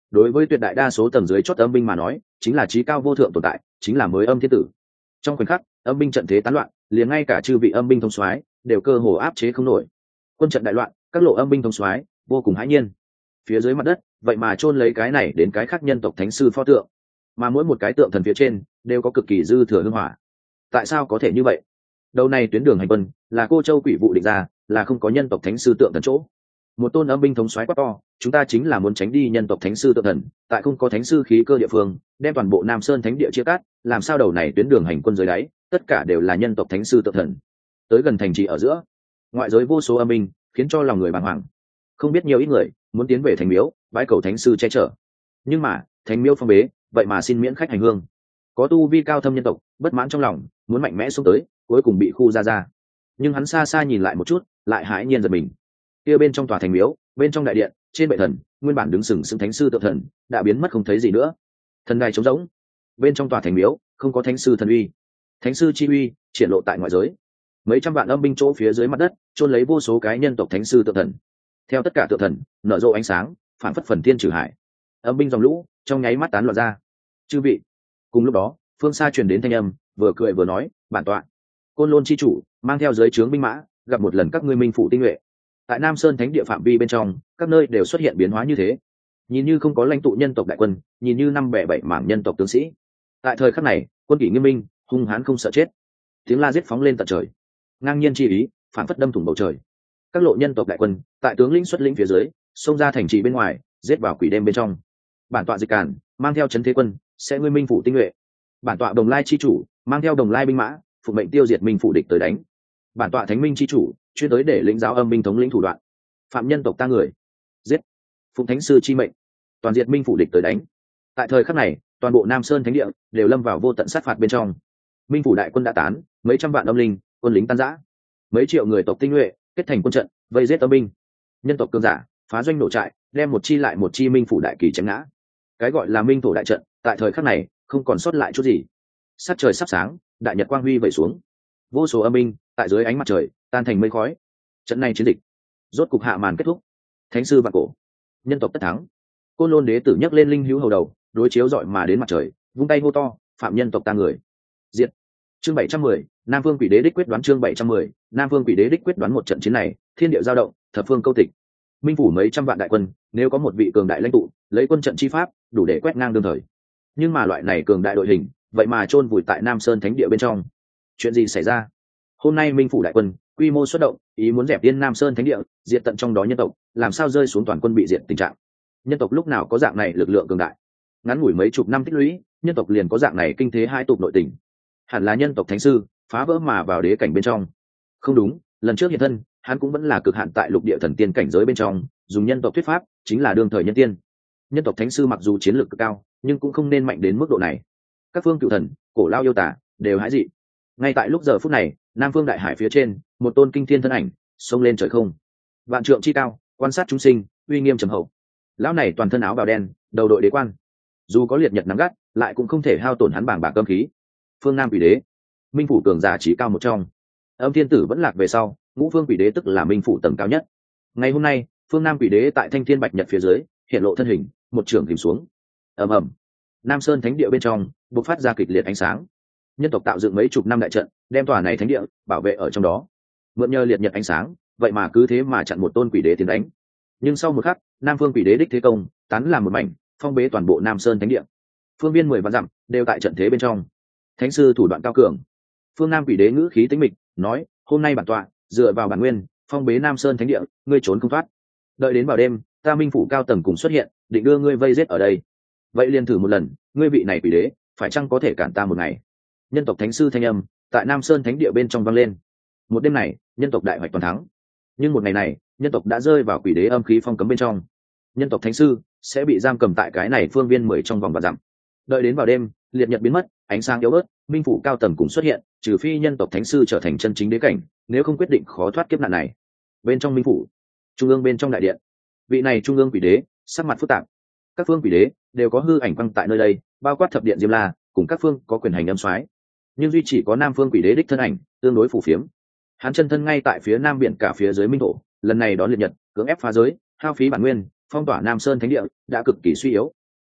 Speaker 1: đối với tuyệt đại đa số tầng dưới chót âm binh mà nói chính là trí cao vô thượng tồn tại, chính là mới âm thiên tử. Trong khoảnh khắc âm binh trận thế tán loạn, liền ngay cả chư vị âm binh thống soái đều cơ hồ áp chế không nổi. Quân trận đại loạn, các lộ âm binh thống soái vô cùng hãi nhiên. Phía dưới mặt đất vậy mà chôn lấy cái này đến cái khác nhân tộc thánh sư pho tượng, mà mỗi một cái tượng thần phía trên đều có cực kỳ dư thừa hương hỏa. Tại sao có thể như vậy? Đầu này tuyến đường hành quân là Cô Châu quỷ vụ định ra, là không có nhân tộc thánh sư tượng thần chỗ. Một tôn âm binh thống soái quá to, chúng ta chính là muốn tránh đi nhân tộc thánh sư tượng thần, tại không có thánh sư khí cơ địa phương, đem toàn bộ Nam Sơn thánh địa chia cắt, làm sao đầu này tuyến đường hành quân dưới đáy, tất cả đều là nhân tộc thánh sư tượng thần. Tới gần thành trì ở giữa, ngoại giới vô số âm binh, khiến cho lòng người bàng hoàng. Không biết nhiều ít người muốn tiến về thành miếu, bái cầu thánh sư che chở. Nhưng mà, thánh miếu phong bế, vậy mà xin miễn khách hành hương. Có tu vi cao thâm nhân tộc, bất mãn trong lòng, muốn mạnh mẽ xuống tới, cuối cùng bị khu ra. Nhưng hắn xa xa nhìn lại một chút, lại hãi nhiên giật mình. Kia bên trong tòa thành miếu, bên trong đại điện, trên bệ thần, nguyên bản đứng sừng sững thánh sư tượng thần, đã biến mất không thấy gì nữa. Thần đài trống rỗng. Bên trong tòa thành miếu, không có thánh sư thần uy. Thánh sư chi uy triển lộ tại ngoại giới. Mấy trăm vạn âm binh chỗ phía dưới mặt đất, chôn lấy vô số cái nhân tộc thánh sư tượng thần. Theo tất cả tượng thần, nở rộ ánh sáng, phản phất phần thiên trừ hải. Âm binh dòng lũ trong nháy mắt tán loạn ra. Chư vị. Cùng lúc đó, phương xa truyền đến thanh âm, vừa cười vừa nói, bản tọa, Côn Lôn chi chủ, mang theo dưới trướng binh mã, gặp một lần các ngươi minh phủ tinh nhuệ. Tại Nam Sơn thánh địa phạm vi bên trong, các nơi đều xuất hiện biến hóa như thế. Nhìn như không có lãnh tụ nhân tộc đại quân, nhìn như năm bè bảy mảng nhân tộc tướng sĩ. Tại thời khắc này, quân kỷ nghiêm minh, hung hãn không sợ chết. Tiếng la giết phóng lên tận trời, ngang nhiên chi ý, phản phất đâm thủng bầu trời. Các lộ nhân tộc đại quân, tại tướng lĩnh xuất lĩnh phía dưới, xông ra thành trì bên ngoài, giết vào quỷ đêm bên trong. Bản tọa Dịch Càn, mang theo trấn thế quân, sẽ ngươi minh phủ tinh nhuệ. Bản tọa Đồng Lai chi chủ, mang theo Đồng Lai binh mã, phục mệnh tiêu diệt minh phủ địch tới đánh. Bản tọa Thánh Minh chi chủ, chuyên tới để lĩnh giáo âm binh thống lĩnh thủ đoạn. Phạm nhân tộc ta người, giết. Phụng thánh sư chi mệnh, toàn diệt minh phủ địch tới đánh. Tại thời khắc này, toàn bộ Nam Sơn thánh địa đều lâm vào vô tận sát phạt bên trong. Minh phủ đại quân đã tán, mấy trăm vạn âm linh, quân lính tan rã. Mấy triệu người tộc tinh nhuệ kết thành quân trận, vây giết âm binh. Nhân tộc cường giả phá doanh nổ trại, đem một chi lại một chi minh phủ đại kỳ chém ngã. Cái gọi là minh thổ đại trận, tại thời khắc này không còn sót lại chút gì. Sát trời sắp sáng, đại nhật quang huy vẩy xuống, vô số âm binh tại dưới ánh mặt trời tan thành mây khói. Trận này chiến dịch rốt cục hạ màn kết thúc. Thánh sư vạn cổ, nhân tộc tất thắng. Côn Lôn đế tử nhấc lên linh hữu hầu đầu, đối chiếu dọi mà đến mặt trời, vung tay hô to, phạm nhân tộc ta người, diệt. Chương 710, Nam Vương Quỷ Đế đích quyết đoán. Chương 710, Nam Vương Quỷ Đế đích quyết đoán. Một trận chiến này, thiên địa giao động, thập phương câu tịch. Minh phủ mấy trăm vạn đại quân, nếu có một vị cường đại lãnh tụ, lấy quân trận chi pháp, đủ để quét ngang đương thời. Nhưng mà loại này cường đại đội hình, vậy mà chôn vùi tại Nam Sơn thánh địa bên trong. Chuyện gì xảy ra? Hôm nay Minh phủ đại quân quy mô xuất động, ý muốn dẹp yên Nam Sơn thánh địa, diệt tận trong đó nhân tộc, làm sao rơi xuống toàn quân bị diệt tình trạng? Nhân tộc lúc nào có dạng này lực lượng cường đại? Ngắn ngủi mấy chục năm tích lũy, nhân tộc liền có dạng này kinh thế hai tục nội tình. Hẳn là nhân tộc thánh sư phá vỡ mà vào đế cảnh bên trong. Không đúng, lần trước hiện thân, hắn cũng vẫn là cực hạn tại lục địa thần tiên cảnh giới bên trong, dùng nhân tộc thuyết pháp, chính là đương thời nhân tiên. Nhân tộc thánh sư mặc dù chiến lược cực cao, nhưng cũng không nên mạnh đến mức độ này. Các phương cựu thần, cổ lao yêu tả, đều hãi dị. Ngay tại lúc giờ phút này, Nam Phương đại hải phía trên, một tôn kinh thiên thân ảnh xông lên trời không. Vạn trượng chi cao, quan sát chúng sinh, uy nghiêm trầm hậu. Lão này toàn thân áo bào đen, đầu đội đế quan. Dù có liệt nhật nắng gắt, lại cũng không thể hao tổn hắn bảng bạc âm khí. Phương Nam Quỷ Đế, Minh phủ cường giả chí cao một trong. Âm Thiên Tử vẫn lạc về sau, Ngũ Phương Quỷ Đế tức là Minh phủ tầng cao nhất. Ngày hôm nay, Phương Nam Quỷ Đế tại Thanh Thiên Bạch Nhật phía dưới, hiện lộ thân hình, một trường kìm xuống. Ầm ầm. Nam Sơn thánh địa bên trong, bộc phát ra kịch liệt ánh sáng. Nhân tộc tạo dựng mấy chục năm đại trận, đem tòa này thánh địa bảo vệ ở trong đó. Mượn nhờ liệt nhật ánh sáng, vậy mà cứ thế mà chặn một tôn quỷ đế tiến đánh. Nhưng sau một khắc, Nam Phương Quỷ Đế đích thế công, tán làm một mảnh, phong bế toàn bộ Nam Sơn thánh địa. Phương viên 10 vạn dặm đều tại trận thế bên trong. Thánh sư thủ đoạn cao cường. Phương Nam Quỷ Đế ngữ khí tĩnh mịch, nói: "Hôm nay bản tọa dựa vào bản nguyên, phong bế Nam Sơn thánh địa, ngươi trốn không thoát. Đợi đến vào đêm, ta Minh phủ cao tầng cùng xuất hiện, định đưa ngươi vây giết ở đây. Vậy liền thử một lần, ngươi vị này quỷ đế, phải chăng có thể cản ta một ngày?" Nhân tộc thánh sư thanh âm tại Nam Sơn thánh địa bên trong vang lên. Một đêm này, nhân tộc đại hoạch toàn thắng. Nhưng một ngày này, nhân tộc đã rơi vào quỷ đế âm khí phong cấm bên trong. Nhân tộc thánh sư sẽ bị giam cầm tại cái này phương viên 10 trong vòng vạn dặm. Đợi đến vào đêm, liệt nhật biến mất, ánh sáng yếu bớt, minh phủ cao tầng cùng xuất hiện, trừ phi nhân tộc thánh sư trở thành chân chính đế cảnh, nếu không quyết định khó thoát kiếp nạn này. Bên trong minh phủ, trung ương bên trong đại điện, vị này trung ương quỷ đế sắc mặt phức tạp. Các phương quỷ đế đều có hư ảnh quăng tại nơi đây, bao quát thập điện Diêm La, cùng các phương có quyền hành âm soái. Nhưng duy chỉ có Nam Phương Quỷ Đế đích thân ảnh tương đối phù phiếm. Hắn chân thân ngay tại phía nam biển cả phía dưới minh thổ, lần này đón liệt nhật, cưỡng ép phá giới, hao phí bản nguyên, phong tỏa Nam Sơn thánh địa đã cực kỳ suy yếu,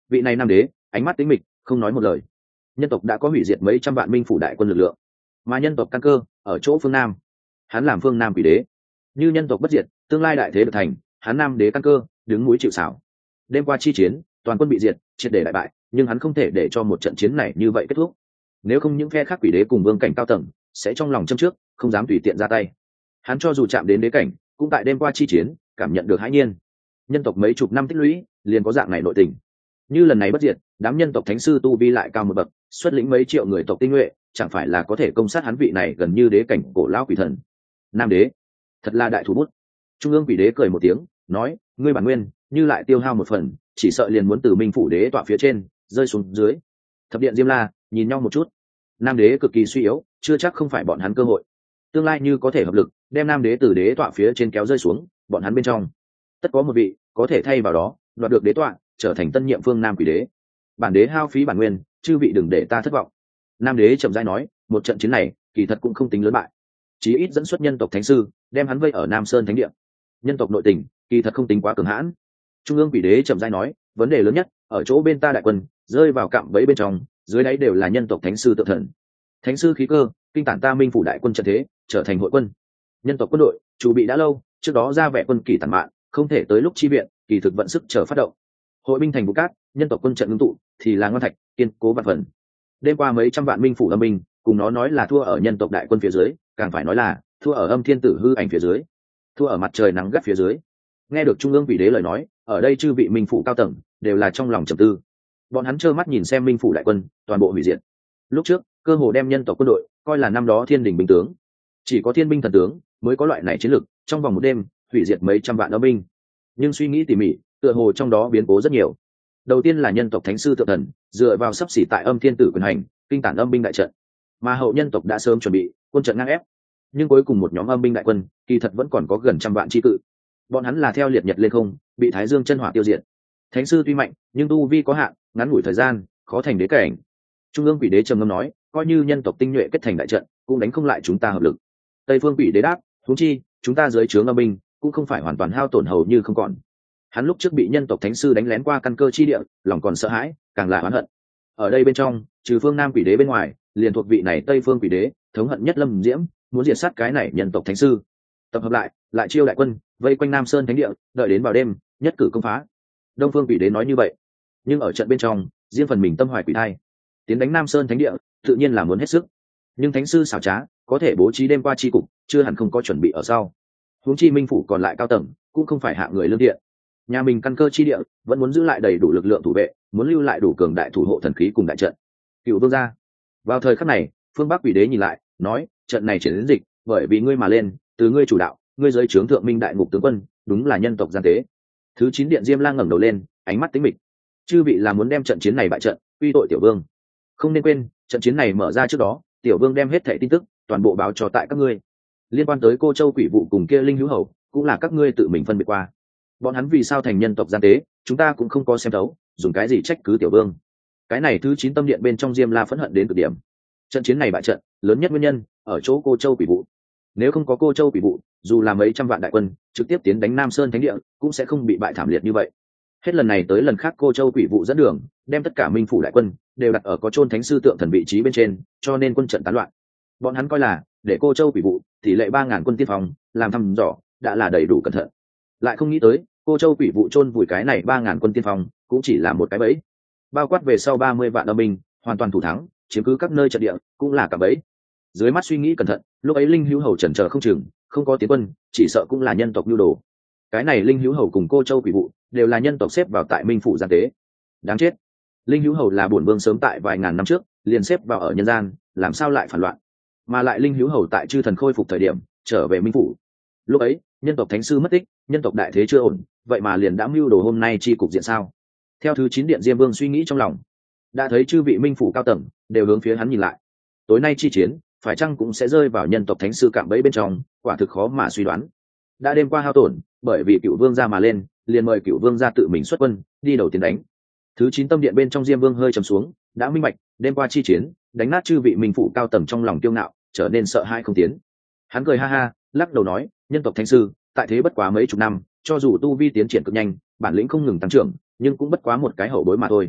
Speaker 1: vị này nam đế ánh mắt tĩnh mịch không nói một lời. Nhân tộc đã có hủy diệt mấy trăm vạn minh phủ đại quân lực lượng, mà nhân tộc căn cơ ở chỗ phương nam, hắn làm phương nam quỷ đế. Như nhân tộc bất diệt, tương lai đại thế được thành, hắn nam đế căn cơ đứng núi chịu sào. Đêm qua chi chiến toàn quân bị diệt, triệt để đại bại, nhưng hắn không thể để cho một trận chiến này như vậy kết thúc. Nếu không những phe khác quỷ đế cùng vương cảnh cao tầng sẽ trong lòng châm trước, không dám tùy tiện ra tay. Hắn cho dù chạm đến đế cảnh, cũng tại đêm qua chi chiến cảm nhận được hãi nhiên. Nhân tộc mấy chục năm tích lũy liền có dạng này nội tình. Như lần này bất diệt, đám nhân tộc thánh sư tu vi lại cao một bậc, xuất lĩnh mấy triệu người tộc tinh nhuệ, chẳng phải là có thể công sát hắn vị này gần như đế cảnh cổ lão quỷ thần. Nam đế thật là đại thủ bút. Trung ương quỷ đế cười một tiếng nói, ngươi bản nguyên như lại tiêu hao một phần, chỉ sợ liền muốn từ minh phủ đế tọa phía trên rơi xuống dưới. Thập điện Diêm La nhìn nhau một chút. Nam đế cực kỳ suy yếu, chưa chắc không phải bọn hắn cơ hội. Tương lai như có thể hợp lực đem nam đế từ đế tọa phía trên kéo rơi xuống, bọn hắn bên trong tất có một vị có thể thay vào đó đoạt được đế tọa, trở thành tân nhiệm phương nam quỷ đế. Bản đế hao phí bản nguyên, chư vị đừng để ta thất vọng. Nam đế chậm rãi nói, một trận chiến này kỳ thật cũng không tính lớn bại, chí ít dẫn xuất nhân tộc thánh sư đem hắn vây ở Nam Sơn thánh địa. Nhân tộc nội tình kỳ thật không tính quá cường hãn. Trung ương quỷ đế chậm rãi nói, vấn đề lớn nhất ở chỗ bên ta đại quân rơi vào cạm bẫy bên trong, dưới đáy đều là nhân tộc thánh sư tự thần. Thánh sư khí cơ kinh tản ta minh phủ đại quân trận thế, trở thành hội quân. Nhân tộc quân đội chuẩn bị đã lâu, trước đó ra vẻ quân kỳ tản mạn, không thể tới lúc chi viện, kỳ thực vận sức chờ phát động. Hội binh thành Vũ Cát, nhân tộc quân trận ngưng tụ thì là ngon thạch kiên cố vạn phần. Đêm qua mấy trăm vạn minh phủ âm binh cùng nó nói là thua ở nhân tộc đại quân phía dưới, càng phải nói là thua ở âm thiên tử hư ảnh phía dưới, thua ở mặt trời nắng gắt phía dưới. Nghe được trung ương quỷ đế lời nói, ở đây chư vị minh phủ cao tầng đều là trong lòng trầm tư. Bọn hắn trơ mắt nhìn xem minh phủ đại quân toàn bộ hủy diệt. Lúc trước cơ hồ đem nhân tộc quân đội coi là năm đó thiên đình binh tướng, chỉ có thiên binh thần tướng mới có loại này chiến lực, trong vòng một đêm hủy diệt mấy trăm vạn âm binh. Nhưng suy nghĩ tỉ mỉ, tựa hồ trong đó biến cố rất nhiều. Đầu tiên là nhân tộc thánh sư tự thần dựa vào sắp xỉ tại âm thiên tử quyền hành kinh tản âm binh đại trận, mà hậu nhân tộc đã sớm chuẩn bị quân trận ngang ép. Nhưng cuối cùng một nhóm âm binh đại quân kỳ thật vẫn còn có gần trăm vạn chi cự. Bọn hắn là theo liệt nhật lên không, bị thái dương chân hỏa tiêu diệt. Thánh sư tuy mạnh nhưng tu vi có hạn, ngắn ngủi thời gian khó thành đế cảnh. Trung ương quỷ đế trầm ngâm nói, coi như nhân tộc tinh nhuệ kết thành đại trận cũng đánh không lại chúng ta hợp lực. Tây phương quỷ đế đáp, huống chi chúng ta dưới trướng âm binh cũng không phải hoàn toàn hao tổn hầu như không còn. Hắn lúc trước bị nhân tộc thánh sư đánh lén qua căn cơ chi địa, lòng còn sợ hãi, càng là oán hận. Ở đây bên trong trừ phương nam quỷ đế bên ngoài, liền thuộc vị này tây phương quỷ đế thống hận nhất Lâm Diễm, muốn diệt sát cái này nhân tộc thánh sư. Tập hợp lại chiêu đại quân vây quanh Nam Sơn thánh địa, đợi đến vào đêm nhất cử công phá. Đông phương quỷ đế nói như vậy, nhưng ở trận bên trong riêng phần mình tâm hoài quỷ thai, tiến đánh Nam Sơn thánh địa tự nhiên là muốn hết sức. Nhưng thánh sư xảo trá, có thể bố trí đêm qua chi cục, chưa hẳn không có chuẩn bị ở sau. Huống chi minh phủ còn lại cao tầng cũng không phải hạ người lương thiện, nhà mình căn cơ chi địa vẫn muốn giữ lại đầy đủ lực lượng thủ vệ, muốn lưu lại đủ cường đại thủ hộ thần khí cùng đại trận. Cựu vương gia vào thời khắc này, phương bắc quỷ đế nhìn lại nói, trận này triển đến dịch bởi vì ngươi mà lên, từ ngươi chủ đạo, ngươi giới trướng thượng minh đại ngục tướng quân đúng là nhân tộc gian tế. Thứ 9 điện Diêm La ngẩng đầu lên, ánh mắt tính mịch. Chư vị là muốn đem trận chiến này bại trận, quy tội tiểu vương. Không nên quên, trận chiến này mở ra trước đó, tiểu vương đem hết thảy tin tức toàn bộ báo cho tại các ngươi. Liên quan tới Cô Châu quỷ vụ cùng kia linh hữu hầu, cũng là các ngươi tự mình phân biệt qua. Bọn hắn vì sao thành nhân tộc gian tế, chúng ta cũng không có xem thấu, dùng cái gì trách cứ tiểu vương. Cái này thứ 9 tâm điện bên trong Diêm La phẫn hận đến cực điểm. Trận chiến này bại trận, lớn nhất nguyên nhân ở chỗ Cô Châu quỷ vụ. Nếu không có Cô Châu quỷ vụ, dù là mấy trăm vạn đại quân trực tiếp tiến đánh Nam Sơn thánh địa, cũng sẽ không bị bại thảm liệt như vậy. Hết lần này tới lần khác Cô Châu quỷ vụ dẫn đường, đem tất cả minh phủ đại quân đều đặt ở có chôn thánh sư tượng thần vị trí bên trên, cho nên quân trận tán loạn. Bọn hắn coi là để Cô Châu quỷ vụ tỷ lệ 3000 quân tiên phong làm thăm dò đã là đầy đủ cẩn thận, lại không nghĩ tới Cô Châu quỷ vụ chôn vùi cái này 3000 quân tiên phong cũng chỉ là một cái bẫy. Bao quát về sau 30 vạn âm binh hoàn toàn thủ thắng, chiếm cứ các nơi trận địa cũng là cả bẫy. Dưới mắt suy nghĩ cẩn thận, lúc ấy linh hữu hầu chần chờ không chừng, không có tiến quân, chỉ sợ cũng là nhân tộc nhu đồ. Cái này linh hữu hầu cùng Cô Châu quỷ vụ đều là nhân tộc xếp vào tại minh phủ gian tế. Đáng chết, linh hữu hầu là bổn vương sớm tại vài ngàn năm trước liền xếp vào ở nhân gian, làm sao lại phản loạn? Mà lại linh hữu hầu tại chư thần khôi phục thời điểm trở về minh phủ, lúc ấy nhân tộc thánh sư mất tích, nhân tộc đại thế chưa ổn, vậy mà liền đã mưu đồ hôm nay chi cục diện sao? Theo thứ 9 điện Diêm Vương suy nghĩ trong lòng, đã thấy chư vị minh phủ cao tầng đều hướng phía hắn nhìn lại. Tối nay chi chiến phải chăng cũng sẽ rơi vào nhân tộc thánh sư cạm bẫy bên trong, quả thực khó mà suy đoán. Đã đêm qua hao tổn, bởi vì cựu vương gia mà lên, liền mời cựu vương gia tự mình xuất quân đi đầu tiến đánh. Thứ 9 tâm điện bên trong Diêm Vương hơi trầm xuống, đã minh bạch, đêm qua chi chiến đánh nát chư vị minh phủ cao tầng trong lòng kiêu ngạo, trở nên sợ hãi không tiến. Hắn cười ha ha, lắc đầu nói, nhân tộc thánh sư tại thế bất quá mấy chục năm, cho dù tu vi tiến triển cực nhanh, bản lĩnh không ngừng tăng trưởng, nhưng cũng bất quá một cái hậu bối mà thôi.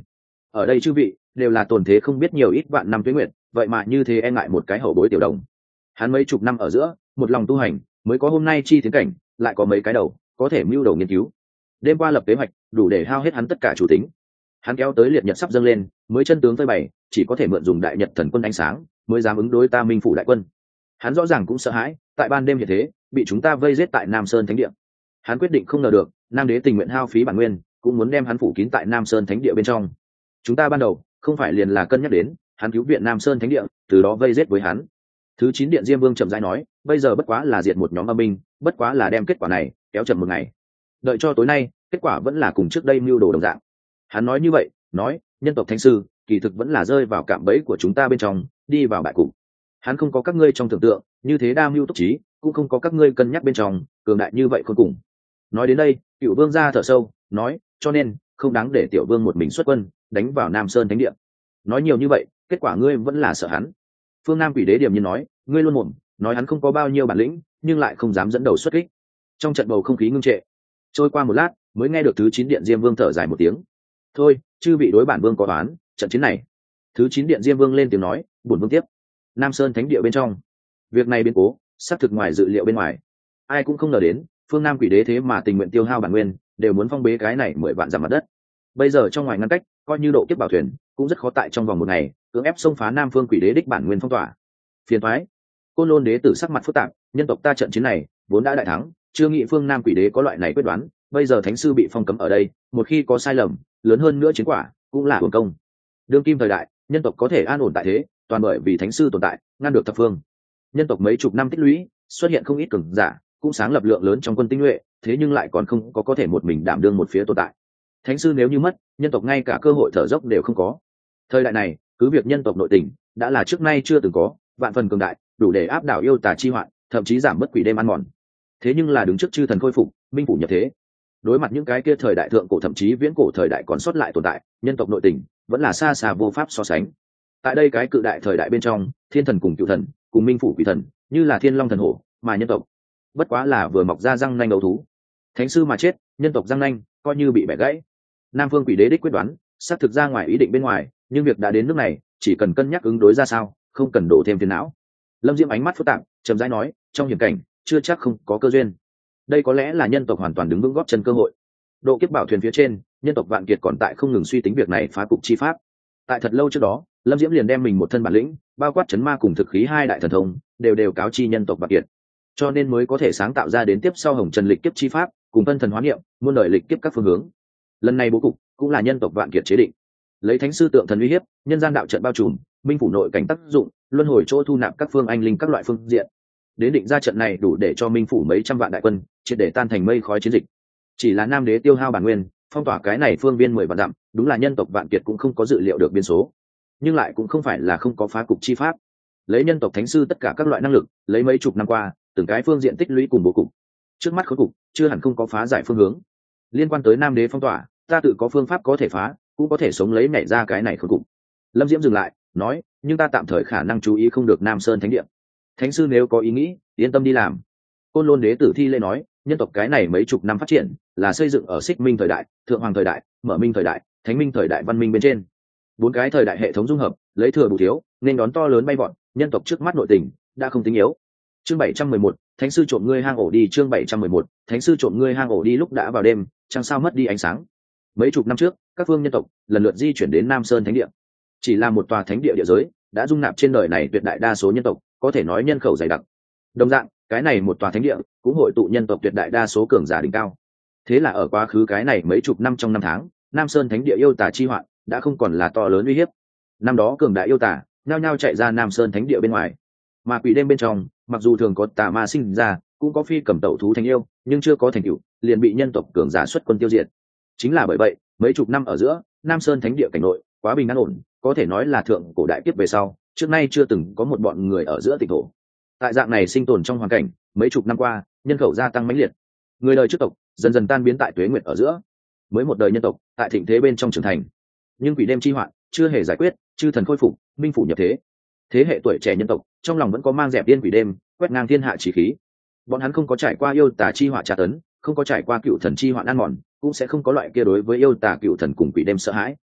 Speaker 1: ở đây chư vị đều là tồn thế không biết nhiều ít vạn năm tuế nguyệt, vậy mà như thế e ngại một cái hậu bối tiểu đồng. Hắn mấy chục năm ở giữa một lòng tu hành mới có hôm nay chi tiến cảnh, lại có mấy cái đầu có thể mưu đầu nghiên cứu, đêm qua lập kế hoạch đủ để hao hết hắn tất cả chủ tính. Hắn kéo tới liệt nhật sắp dâng lên, mới chân tướng phơi bày, chỉ có thể mượn dùng đại nhật thần quân ánh sáng mới dám ứng đối ta minh phủ đại quân. Hắn rõ ràng cũng sợ hãi tại ban đêm như thế bị chúng ta vây giết tại Nam Sơn thánh địa. Hắn quyết định không ngờ được Nam đế tình nguyện hao phí bản nguyên cũng muốn đem hắn phủ kín tại Nam Sơn thánh địa bên trong. Chúng ta ban đầu không phải liền là cân nhắc đến hắn cứu viện Nam Sơn thánh địa, từ đó vây giết với hắn. Thứ 9 điện Diêm Vương chậm rãi nói, bây giờ bất quá là diệt một nhóm âm binh, bất quá là đem kết quả này kéo chậm một ngày. Đợi cho tối nay, kết quả vẫn là cùng trước đây mưu đồ đồng dạng. Hắn nói như vậy, nói, nhân tộc thánh sư, kỳ thực vẫn là rơi vào cạm bẫy của chúng ta bên trong, đi vào bại cục. Hắn không có các ngươi trong tưởng tượng, như thế đa mưu túc trí, cũng không có các ngươi cân nhắc bên trong, cường đại như vậy khôn cùng. Nói đến đây, Cựu Vương ra thở sâu, nói, cho nên, không đáng để tiểu vương một mình xuất quân, đánh vào Nam Sơn thánh địa. Nói nhiều như vậy, kết quả ngươi vẫn là sợ hắn. Phương Nam Quỷ Đế điềm nhiên nói, ngươi luôn mồm nói hắn không có bao nhiêu bản lĩnh, nhưng lại không dám dẫn đầu xuất kích. Trong trận bầu không khí ngưng trệ, trôi qua một lát mới nghe được thứ 9 điện Diêm Vương thở dài một tiếng. Thôi, chư vị đối bản vương có toán, trận chiến này. Thứ 9 điện Diêm Vương lên tiếng nói, bổn vương tiếp. Nam Sơn thánh địa bên trong, việc này biến cố xác thực ngoài dự liệu bên ngoài. Ai cũng không ngờ đến Phương Nam Quỷ Đế thế mà tình nguyện tiêu hao bản nguyên, đều muốn phong bế cái này 10 vạn dặm mặt đất. Bây giờ trong ngoài ngăn cách, coi như độ kiếp bảo thuyền cũng rất khó tại trong vòng một ngày cưỡng ép xông phá Nam Phương Quỷ Đế đích bản nguyên phong tỏa. Phiền toái. Côn Lôn Đế tử sắc mặt phức tạp, nhân tộc ta trận chiến này vốn đã đại thắng, chưa nghĩ Phương Nam Quỷ Đế có loại này quyết đoán, bây giờ thánh sư bị phong cấm ở đây, một khi có sai lầm lớn hơn nữa chiến quả cũng là uổng công. Đương kim thời đại, nhân tộc có thể an ổn tại thế, toàn bởi vì thánh sư tồn tại, ngăn được thập phương. Nhân tộc mấy chục năm tích lũy, xuất hiện không ít cường giả, cũng sáng lập lượng lớn trong quân tinh nhuệ, thế nhưng lại còn không có thể một mình đảm đương một phía tồn tại. Thánh sư nếu như mất, nhân tộc ngay cả cơ hội thở dốc đều không có. Thời đại này, cứ việc nhân tộc nội tình đã là trước nay chưa từng có, vạn phần cường đại, đủ để áp đảo yêu tà chi hoạn, thậm chí giảm bất quỷ đêm ăn mòn. Thế nhưng là đứng trước chư thần khôi phục, minh phủ nhập thế, đối mặt những cái kia thời đại thượng cổ thậm chí viễn cổ thời đại còn sót lại tồn tại, nhân tộc nội tình vẫn là xa xa vô pháp so sánh. Tại đây cái cự đại thời đại bên trong, thiên thần cùng cựu thần cùng minh phủ quỷ thần như là thiên long thần hổ, mà nhân tộc bất quá là vừa mọc ra răng nanh đấu thú. Thánh sư mà chết, nhân tộc răng nanh coi như bị bẻ gãy. Nam Phương Quỷ Đế đích quyết đoán xác thực ra ngoài ý định bên ngoài, nhưng việc đã đến nước này, chỉ cần cân nhắc ứng đối ra sao, không cần đổ thêm phiền não. Lâm Diễm ánh mắt phức tạp, trầm rãi nói, trong hiểm cảnh chưa chắc không có cơ duyên. Đây có lẽ là nhân tộc hoàn toàn đứng vững gót chân cơ hội. Độ kiếp bảo thuyền phía trên, nhân tộc Vạn Kiệt còn tại không ngừng suy tính việc này phá cục chi pháp. Tại thật lâu trước đó, Lâm Diễm liền đem mình một thân bản lĩnh, bao quát chấn ma cùng thực khí hai đại thần thông, đều cáo chi nhân tộc Vạn Kiệt, cho nên mới có thể sáng tạo ra đến tiếp sau Hồng Trần lịch kiếp chi pháp, cùng phân thần hóa niệm, muôn đời lịch kiếp các phương hướng. Lần này bố cục cũng là nhân tộc Vạn Kiệt chế định, lấy thánh sư tượng thần uy hiếp, nhân gian đạo trận bao trùm, minh phủ nội cảnh tác dụng, luân hồi chỗ thu nạp các phương anh linh các loại phương diện. Đến định ra trận này đủ để cho minh phủ mấy trăm vạn đại quân triệt để tan thành mây khói chiến dịch. Chỉ là Nam Đế tiêu hao bản nguyên, phong tỏa cái này phương viên 10 vạn dặm, đúng là nhân tộc Vạn Kiệt cũng không có dự liệu được biến số, nhưng lại cũng không phải là không có phá cục chi pháp. Lấy nhân tộc thánh sư tất cả các loại năng lực, lấy mấy chục năm qua từng cái phương diện tích lũy cùng bố cục, trước mắt khối cục chưa hẳn không có phá giải phương hướng. Liên quan tới Nam Đế phong tỏa, ta tự có phương pháp có thể phá, cũng có thể sống lấy nhảy ra cái này khối cục. Lâm Diễm dừng lại, nói, nhưng ta tạm thời khả năng chú ý không được Nam Sơn thánh địa. Thánh sư nếu có ý nghĩ, yên tâm đi làm. Côn Lôn Đế tử thi lễ nói, nhân tộc cái này mấy chục năm phát triển là xây dựng ở Xích Minh thời đại, Thượng Hoàng thời đại, Mở Minh thời đại, Thánh Minh thời đại văn minh bên trên. 4 cái thời đại hệ thống dung hợp, lấy thừa bù thiếu, nên đón to lớn bay vọt, nhân tộc trước mắt nội tình đã không tính yếu. Chương 711, Thánh sư trộm ngươi hang ổ đi. Chương 711, Thánh sư trộm ngươi hang ổ đi. Lúc đã vào đêm, chẳng sao mất đi ánh sáng. Mấy chục năm trước, các phương nhân tộc lần lượt di chuyển đến Nam Sơn thánh địa. Chỉ là một tòa thánh địa địa giới, đã dung nạp trên đời này tuyệt đại đa số nhân tộc, có thể nói nhân khẩu dày đặc. Đồng dạng, cái này một tòa thánh địa cũng hội tụ nhân tộc tuyệt đại đa số cường giả đỉnh cao. Thế là ở quá khứ cái này mấy chục năm trong năm tháng, Nam Sơn thánh địa yêu tà chi hoạn đã không còn là to lớn uy hiếp. Năm đó cường đại yêu tà nhao nhao chạy ra Nam Sơn thánh địa bên ngoài, mà quỷ đêm bên trong, mặc dù thường có tà ma sinh ra, cũng có phi cầm tẩu thú thành yêu, nhưng chưa có thành tựu, liền bị nhân tộc cường giả xuất quân tiêu diệt. Chính là bởi vậy, mấy chục năm ở giữa, Nam Sơn thánh địa cảnh nội quá bình an ổn, có thể nói là thượng cổ đại kiếp về sau, trước nay chưa từng có một bọn người ở giữa tịnh thổ. Tại dạng này sinh tồn trong hoàn cảnh, mấy chục năm qua, nhân khẩu gia tăng mãnh liệt, người đời trước tộc dần dần tan biến tại tuế nguyệt ở giữa, mới một đời nhân tộc tại thịnh thế bên trong trưởng thành. Nhưng quỷ đêm chi hoạn chưa hề giải quyết, chư thần khôi phục, minh phủ nhập thế. Thế hệ tuổi trẻ nhân tộc trong lòng vẫn có mang dẹp tiên quỷ đêm, quét ngang thiên hạ chí khí. Bọn hắn không có trải qua yêu tà chi họa tra tấn, không có trải qua cựu thần chi hoạn ăn mòn, cũng sẽ không có loại kia đối với yêu tà cựu thần cùng quỷ đêm sợ hãi.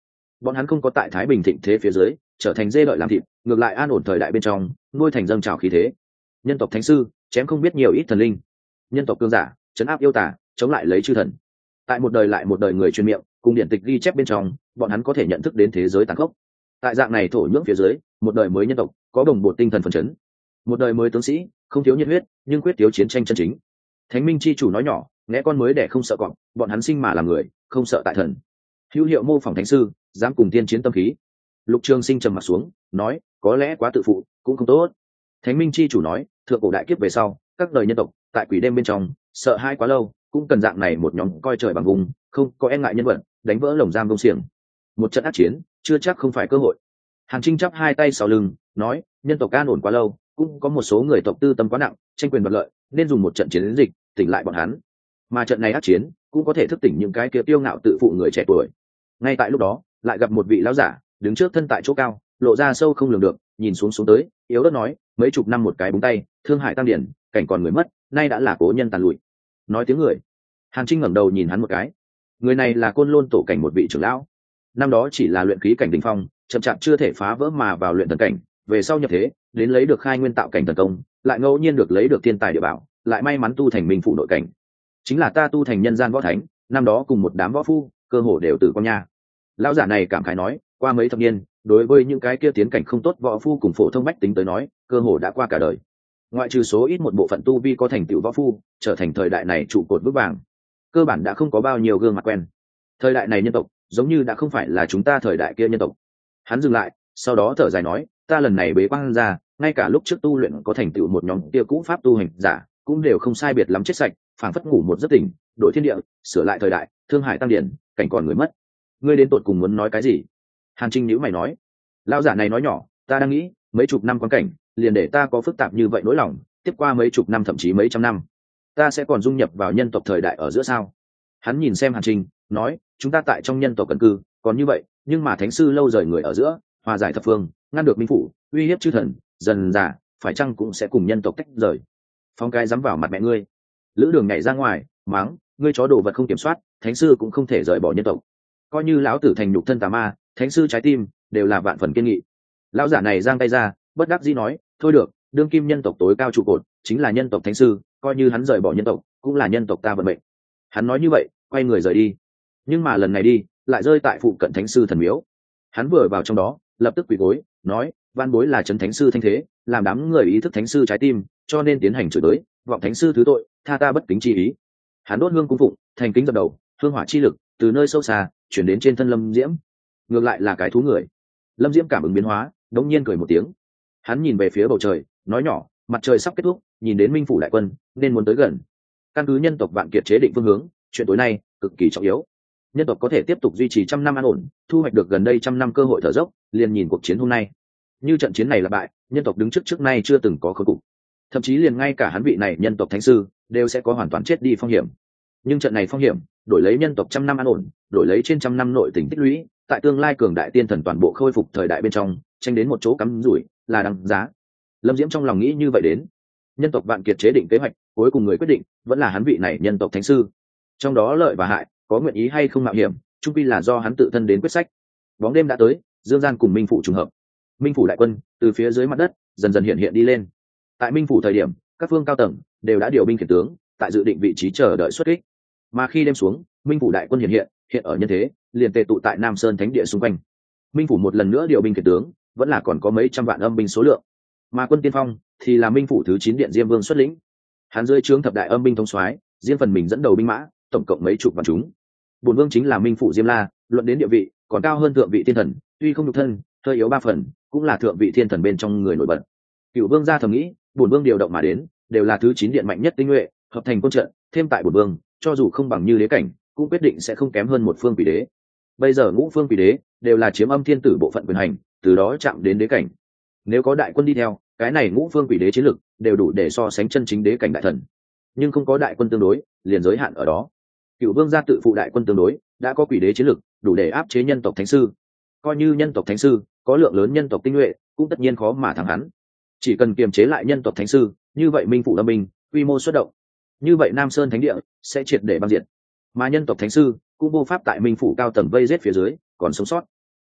Speaker 1: bọn hắn không có tại Thái Bình thịnh thế phía dưới trở thành dê đợi làm thịt, ngược lại an ổn thời đại bên trong nuôi thành dâng trào khí thế. Nhân tộc thánh sư chém không biết nhiều ít thần linh, nhân tộc cương giả chấn áp yêu tả, chống lại lấy chư thần. Tại một đời lại một đời người truyền miệng cùng điển tịch ghi chép bên trong, bọn hắn có thể nhận thức đến thế giới tàn khốc. Tại dạng này thổ nhưỡng phía dưới, một đời mới nhân tộc có đồng bộ tinh thần phấn chấn, một đời mới tướng sĩ không thiếu nhiệt huyết nhưng quyết thiếu chiến tranh chân chính. Thánh minh chi chủ nói nhỏ, nghe con mới để không sợ cọp, bọn hắn sinh mà làm người không sợ tại thần. Hữu hiệu mô phỏng thánh sư dám cùng tiên chiến tâm khí. Lục Trường Sinh trầm mặt xuống nói, có lẽ quá tự phụ cũng không tốt. Thánh minh chi chủ nói, thượng cổ đại kiếp về sau các đời nhân tộc tại quỷ đêm bên trong sợ hai quá lâu, cũng cần dạng này một nhóm coi trời bằng vùng, không có e ngại nhân vật, đánh vỡ lồng giam công xiềng. Một trận ác chiến chưa chắc không phải cơ hội. Hàn Trinh chắp hai tay sau lưng nói, nhân tộc an ổn quá lâu, cũng có một số người tộc tư tâm quá nặng, tranh quyền đoạt lợi, nên dùng một trận chiến dịch tỉnh lại bọn hắn. Mà trận này ác chiến cũng có thể thức tỉnh những cái kia tiêu ngạo tự phụ người trẻ tuổi. Ngay tại lúc đó lại gặp một vị lão giả đứng trước thân tại chỗ cao, lộ ra sâu không lường được, nhìn xuống tới yếu ớt nói, mấy chục năm một cái búng tay, thương hại tăng điển, cảnh còn người mất, nay đã là cố nhân tàn lụi. Nói tiếng người. Hàn Trinh ngẩng đầu nhìn hắn một cái. Người này là Côn Lôn tổ cảnh một vị trưởng lão, năm đó chỉ là luyện khí cảnh đỉnh phong, chậm chạp chưa thể phá vỡ mà vào luyện thần cảnh, về sau nhập thế đến lấy được khai nguyên tạo cảnh thần công, lại ngẫu nhiên được lấy được thiên tài địa bảo, lại may mắn tu thành minh phụ nội cảnh. Chính là ta tu thành nhân gian võ thánh, năm đó cùng một đám võ phu cơ hồ đều tử con nha. Lão giả này cảm khái nói, qua mấy thập niên, đối với những cái kia tiến cảnh không tốt võ phu cùng phổ thông bách tính tới nói, cơ hồ đã qua cả đời. Ngoại trừ số ít một bộ phận tu vi có thành tựu võ phu, trở thành thời đại này trụ cột vững vàng, cơ bản đã không có bao nhiêu gương mặt quen. Thời đại này nhân tộc giống như đã không phải là chúng ta thời đại kia nhân tộc. Hắn dừng lại, sau đó thở dài nói, ta lần này bế quan ra, ngay cả lúc trước tu luyện có thành tựu một nhóm kia cũ pháp tu hành giả cũng đều không sai biệt lắm chết sạch, phảng phất ngủ một giấc tỉnh, đổi thiên địa, sửa lại thời đại, thương hại tăng điển, cảnh còn người mất. Ngươi đến tột cùng muốn nói cái gì? Hàn Trinh nhíu mày nói. Lão giả này nói nhỏ, ta đang nghĩ, mấy chục năm quan cảnh, liền để ta có phức tạp như vậy nỗi lòng, tiếp qua mấy chục năm thậm chí mấy trăm năm, ta sẽ còn dung nhập vào nhân tộc thời đại ở giữa sao? Hắn nhìn xem Hàn Trinh, nói, chúng ta tại trong nhân tộc cần cư, còn như vậy, nhưng mà thánh sư lâu rời người ở giữa, hòa giải thập phương, ngăn được minh phủ, uy hiếp chư thần, dần dà, phải chăng cũng sẽ cùng nhân tộc tách rời? Phong cái dám vào mặt mẹ ngươi. Lữ Đường nhảy ra ngoài, mắng, ngươi chó đồ vật không kiểm soát, thánh sư cũng không thể rời bỏ nhân tộc. Coi như lão tử thành nhục thân tà ma, thánh sư trái tim đều là vạn phần kiên nghị. Lão giả này giang tay ra, bất đắc dĩ nói, thôi được, đương kim nhân tộc tối cao trụ cột chính là nhân tộc thánh sư, coi như hắn rời bỏ nhân tộc, cũng là nhân tộc ta vận mệnh. Hắn nói như vậy, quay người rời đi. Nhưng mà lần này đi, lại rơi tại phụ cận thánh sư thần miếu. Hắn vừa vào trong đó, lập tức quỳ gối, nói, van bối là trấn thánh sư thanh thế, làm đám người ý thức thánh sư trái tim, cho nên tiến hành chửi tới, vọng thánh sư thứ tội, tha ta bất kính chi ý. Hắn đốt hương cung phụng, thành kính dập đầu, hương hỏa chi lực từ nơi sâu xa chuyển đến trên thân Lâm Diễm. Ngược lại là cái thú người. Lâm Diễm cảm ứng biến hóa, đống nhiên cười một tiếng. Hắn nhìn về phía bầu trời, nói nhỏ, mặt trời sắp kết thúc, nhìn đến minh phủ đại quân nên muốn tới gần. Căn cứ nhân tộc Vạn Kiệt chế định phương hướng, chuyện tối nay cực kỳ trọng yếu. Nhân tộc có thể tiếp tục duy trì trăm năm an ổn, thu hoạch được gần đây trăm năm cơ hội thở dốc, liền nhìn cuộc chiến hôm nay. Như trận chiến này là bại, nhân tộc đứng trước nay chưa từng có khốn cục. Thậm chí liền ngay cả hắn vị này nhân tộc thánh sư đều sẽ có hoàn toàn chết đi phong hiểm. Nhưng trận này phong hiểm, đổi lấy nhân tộc trăm năm an ổn, đổi lấy trên trăm năm nội tình tích lũy, tại tương lai cường đại tiên thần toàn bộ khôi phục thời đại bên trong, tranh đến một chỗ cắm rủi, là đáng giá. Lâm Diễm trong lòng nghĩ như vậy đến. Nhân tộc Vạn Kiệt chế định kế hoạch, cuối cùng người quyết định vẫn là hắn vị này nhân tộc thánh sư. Trong đó lợi và hại, có nguyện ý hay không mạo hiểm, chung quy là do hắn tự thân đến quyết sách. Bóng đêm đã tới, Dương Gian cùng Minh phủ trùng hợp. Minh phủ đại quân từ phía dưới mặt đất dần dần hiện hiện đi lên. Tại Minh phủ thời điểm, các phương cao tầng đều đã điều binh khiển tướng, tại dự định vị trí chờ đợi xuất kích. Mà khi đêm xuống, Minh phủ đại quân hiện ở nhân thế, liền tề tụ tại Nam Sơn Thánh địa xung quanh. Minh phủ một lần nữa điều binh khiển tướng, vẫn là còn có mấy trăm vạn âm binh số lượng. Mà quân tiên phong thì là Minh phủ thứ 9 điện Diêm Vương xuất lĩnh. Hắn dưới trướng thập đại âm binh thống soái, riêng phần mình dẫn đầu binh mã, tổng cộng mấy chục vạn chúng. Bổn vương chính là Minh phủ Diêm La, luận đến địa vị, còn cao hơn thượng vị thiên thần, tuy không nhục thân, hơi yếu 3 phần, cũng là thượng vị thiên thần bên trong người nổi bật. Cửu vương gia thầm nghĩ, bổn vương điều động mà đến, đều là thứ 9 điện mạnh nhất tinh nhuệ, hợp thành quân trận, thêm tại bổn vương, cho dù không bằng như đế cảnh, cũng quyết định sẽ không kém hơn một phương quỷ đế. Bây giờ ngũ phương quỷ đế đều là chiếm âm thiên tử bộ phận quyền hành, từ đó chạm đến đế cảnh. Nếu có đại quân đi theo, cái này ngũ phương quỷ đế chiến lực đều đủ để so sánh chân chính đế cảnh đại thần. Nhưng không có đại quân tương đối, liền giới hạn ở đó. Cửu vương gia tự phụ đại quân tương đối, đã có quỷ đế chiến lực, đủ để áp chế nhân tộc thánh sư. Coi như nhân tộc thánh sư có lượng lớn nhân tộc tinh nhuệ, cũng tất nhiên khó mà thắng hắn. Chỉ cần kiềm chế lại nhân tộc thánh sư, như vậy Minh phủ âm binh quy mô xuất động, như vậy Nam Sơn Thánh địa sẽ triệt để băng diệt. Mà nhân tộc thánh sư cũng vô pháp tại Minh phủ cao tầng vây giết phía dưới còn sống sót.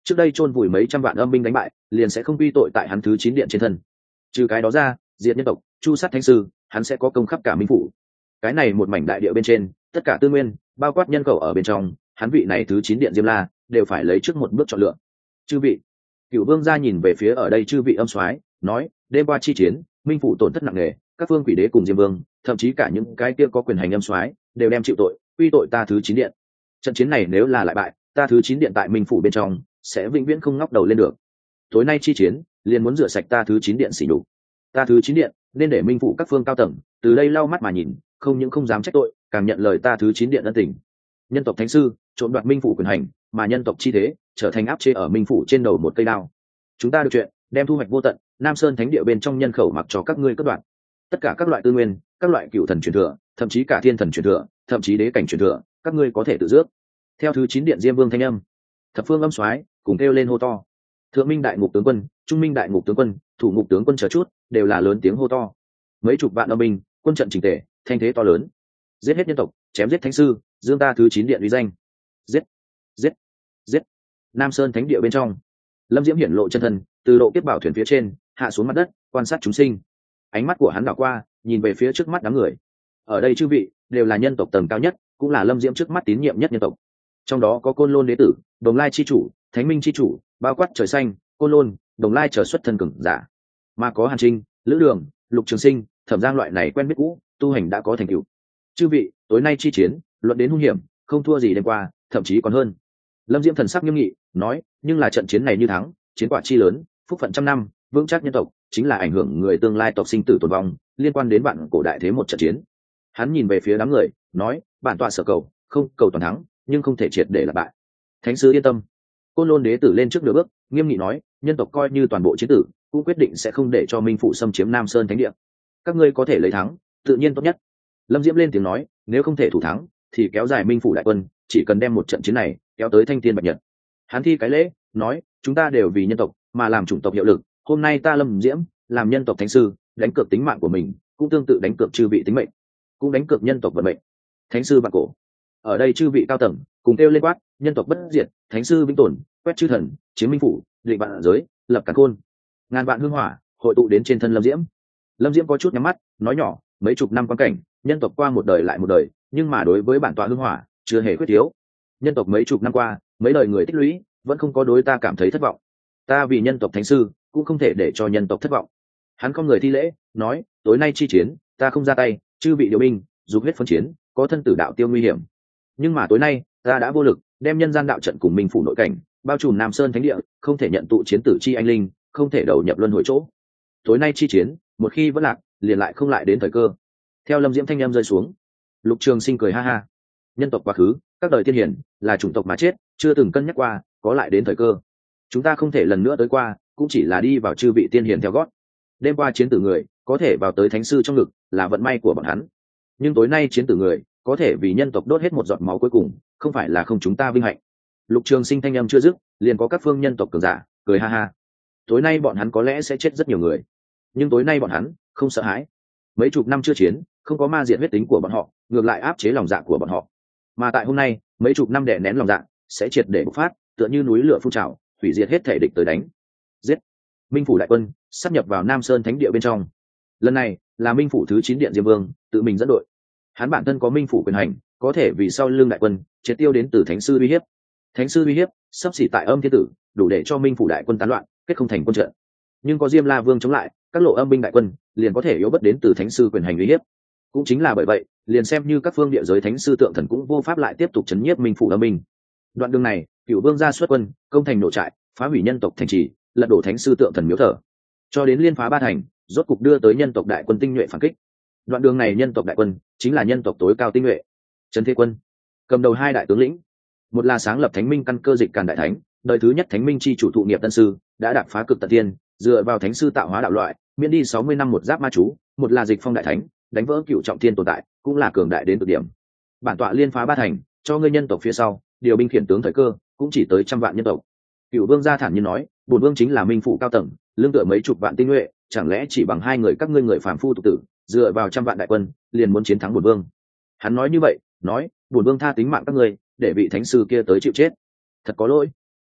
Speaker 1: trước đây chôn vùi mấy trăm vạn âm binh đánh bại, liền sẽ không quy tội tại hắn thứ 9 điện trên thân. Trừ cái đó ra, diệt nhân tộc, chu sát thánh sư, hắn sẽ có công khắp cả minh phủ. Cái này một mảnh đại địa bên trên, tất cả tư nguyên, bao quát nhân khẩu ở bên trong, hắn vị này thứ 9 điện Diêm La đều phải lấy trước một bước chọn lựa. Chư vị, Cửu Vương gia nhìn về phía ở đây chư vị âm soái, nói, đêm qua chi chiến, minh phủ tổn thất nặng nề, các phương quỷ đế cùng Diêm Vương, thậm chí cả những cái kia có quyền hành âm soái, đều đem chịu tội, quy tội ta thứ 9 điện. Trận chiến này nếu là lại bại, ta thứ 9 điện tại minh phủ bên trong sẽ vĩnh viễn không ngóc đầu lên được. Tối nay chi chiến, liền muốn rửa sạch ta thứ 9 điện xỉ nhục. Ta thứ 9 điện nên để minh phủ các phương cao tầng từ đây lau mắt mà nhìn, không những không dám trách tội, càng nhận lời ta thứ 9 điện ân tình. Nhân tộc thánh sư trộm đoạt minh phủ quyền hành, mà nhân tộc chi thế trở thành áp chế ở minh phủ trên đầu một cây đao. Chúng ta được chuyện, đem thu hoạch vô tận, Nam Sơn thánh địa bên trong nhân khẩu mặc cho các ngươi cất đoạt. Tất cả các loại tư nguyên, các loại cựu thần truyền thừa, thậm chí cả thiên thần truyền thừa, thậm chí đế cảnh truyền thừa, các ngươi có thể tự dước. Theo thứ 9 điện Diêm Vương thanh âm, thập phương âm soái cùng kêu lên hô to. Thượng minh đại ngục tướng quân, trung minh đại ngục tướng quân, thủ ngục tướng quân chờ chút đều là lớn tiếng hô to. Mấy chục vạn âm binh, quân trận chỉnh tề, thanh thế to lớn. Giết hết nhân tộc, chém giết thánh sư, dương ta thứ 9 điện uy danh. Giết, giết, giết. Nam Sơn thánh địa bên trong, Lâm Diễm hiển lộ chân thân, từ độ kiếp bảo thuyền phía trên hạ xuống mặt đất, quan sát chúng sinh. Ánh mắt của hắn đảo qua, nhìn về phía trước mắt đám người. Ở đây chư vị đều là nhân tộc tầng cao nhất, cũng là Lâm Diễm trước mắt tín nhiệm nhất nhân tộc. Trong đó có Côn Lôn đế tử, Đồng Lai chi chủ, Thánh Minh chi chủ, bao quát trời xanh, Côn Lôn, Đồng Lai trở xuất thân cường giả, mà có Hàn Trinh, Lữ Đường, Lục Trường Sinh, Thẩm Giang loại này quen biết cũ, tu hành đã có thành tựu. Chư vị, tối nay chi chiến, luận đến hung hiểm, không thua gì đêm qua, thậm chí còn hơn. Lâm Diễm thần sắc nghiêm nghị, nói, nhưng là trận chiến này như thắng, chiến quả chi lớn, phúc phận trăm năm, vững chắc nhân tộc, chính là ảnh hưởng người tương lai tộc sinh tử tồn vong, liên quan đến bạn cổ đại thế một trận chiến. Hắn nhìn về phía đám người, nói, bản tọa sở cầu, không cầu toàn thắng, nhưng không thể triệt để là bại. Thánh sứ yên tâm. Côn Lôn đế tử lên trước nửa bước, nghiêm nghị nói, nhân tộc coi như toàn bộ chiến tử, cũng quyết định sẽ không để cho minh phụ xâm chiếm Nam Sơn thánh địa. Các ngươi có thể lấy thắng, tự nhiên tốt nhất. Lâm Diễm lên tiếng nói, nếu không thể thủ thắng, thì kéo dài minh phủ đại quân, chỉ cần đem một trận chiến này kéo tới thanh thiên bạch nhật. Hắn thi cái lễ, nói, chúng ta đều vì nhân tộc mà làm chủng tộc hiệu lực. Hôm nay ta Lâm Diễm làm nhân tộc thánh sư, đánh cược tính mạng của mình, cũng tương tự đánh cược chư vị tính mệnh, cũng đánh cược nhân tộc vận mệnh. Thánh sư bạc cổ. Ở đây chư vị cao tầng cùng kêu lên quát, nhân tộc bất diệt, thánh sư vĩnh tồn, quét chư thần, chiếm minh phủ, định vạn giới, lập càn khôn. Ngàn vạn hương hỏa hội tụ đến trên thân Lâm Diễm. Lâm Diễm có chút nhắm mắt, nói nhỏ, mấy chục năm quan cảnh, nhân tộc qua một đời lại một đời, nhưng mà đối với bản tọa hương hỏa chưa hề khuyết thiếu. Nhân tộc mấy chục năm qua, mấy đời người tích lũy, vẫn không có đối ta cảm thấy thất vọng. Ta vì nhân tộc thánh sư, cũng không thể để cho nhân tộc thất vọng. Hắn không người thi lễ, nói, tối nay chi chiến, ta không ra tay, chư vị điều binh, dục huyết phân chiến, có thân tử đạo tiêu nguy hiểm. Nhưng mà tối nay, ta đã vô lực, đem nhân gian đạo trận cùng minh phủ nội cảnh, bao trùm Nam Sơn thánh địa, không thể nhận tụ chiến tử chi anh linh, không thể đầu nhập luân hồi chỗ. Tối nay chi chiến, một khi vẫn lạc, liền lại không lại đến thời cơ. Theo Lâm Diễm thanh em rơi xuống, Lục Trường Sinh cười ha ha. Nhân tộc quá khứ, các đời tiên hiển, là chủng tộc mà chết, chưa từng cân nhắc qua, có lại đến thời cơ. Chúng ta không thể lần nữa tới qua, cũng chỉ là đi vào chư vị tiên hiển theo gót. Đêm qua chiến tử người, có thể vào tới thánh sư trong ngực, là vận may của bọn hắn. Nhưng tối nay chiến tử người, có thể vì nhân tộc đốt hết một giọt máu cuối cùng, không phải là không chúng ta vinh hạnh. Lục Trường Sinh thanh âm chưa dứt, liền có các phương nhân tộc cường giả cười ha ha. Tối nay bọn hắn có lẽ sẽ chết rất nhiều người, nhưng tối nay bọn hắn không sợ hãi. Mấy chục năm chưa chiến, không có ma diệt huyết tính của bọn họ, ngược lại áp chế lòng dạ của bọn họ. Mà tại hôm nay, mấy chục năm đè nén lòng dạ sẽ triệt để bộc phát, tựa như núi lửa phun trào, hủy diệt hết thể địch tới đánh. Giết! Minh phủ đại quân sắp nhập vào Nam Sơn thánh địa bên trong. Lần này là Minh phủ thứ 9 điện Diêm Vương tự mình dẫn đội. Hắn bản thân có minh phủ quyền hành, có thể vì sau lưng đại quân triệt tiêu đến từ thánh sư uy hiếp. Thánh sư uy hiếp sắp xỉ tại âm thiên tử, đủ để cho minh phủ đại quân tán loạn, kết không thành quân trận. Nhưng có Diêm La Vương chống lại, các lộ âm binh đại quân liền có thể yếu bất đến từ thánh sư quyền hành uy hiếp. Cũng chính là bởi vậy, liền xem như các phương địa giới thánh sư tượng thần cũng vô pháp lại tiếp tục chấn nhiếp minh phủ âm binh. Đoạn đường này, Cửu Vương ra xuất quân, công thành nổ trại, phá hủy nhân tộc thành trì, lật đổ thánh sư tượng thần miếu thờ, cho đến liên phá ba thành, rốt cục đưa tới nhân tộc đại quân tinh nhuệ phản kích. Đoạn đường này nhân tộc đại quân chính là nhân tộc tối cao tinh nhuệ. Trấn Thế Quân cầm đầu hai đại tướng lĩnh, một là sáng lập Thánh Minh căn cơ dịch Càn đại thánh, đời thứ nhất Thánh Minh chi chủ thụ nghiệp tân sư, đã đạp phá cực tận thiên, dựa vào thánh sư tạo hóa đạo loại, miễn đi 60 năm một giáp ma chú, một là Dịch Phong đại thánh, đánh vỡ cựu trọng thiên tồn tại, cũng là cường đại đến cực điểm. Bản tọa liên phá ba thành, cho ngươi nhân tộc phía sau, điều binh khiển tướng thời cơ, cũng chỉ tới trăm vạn nhân tộc. Cửu Vương gia thản nhiên nói, bổn vương chính là minh phủ cao tầng, lương tựa mấy chục vạn tinh nhuệ, chẳng lẽ chỉ bằng hai người các ngươi người phàm phu tục tử, dựa vào trăm vạn đại quân, liền muốn chiến thắng bổn vương? Hắn nói như vậy, nói, bổn vương tha tính mạng các ngươi, để vị thánh sư kia tới chịu chết. Thật có lỗi.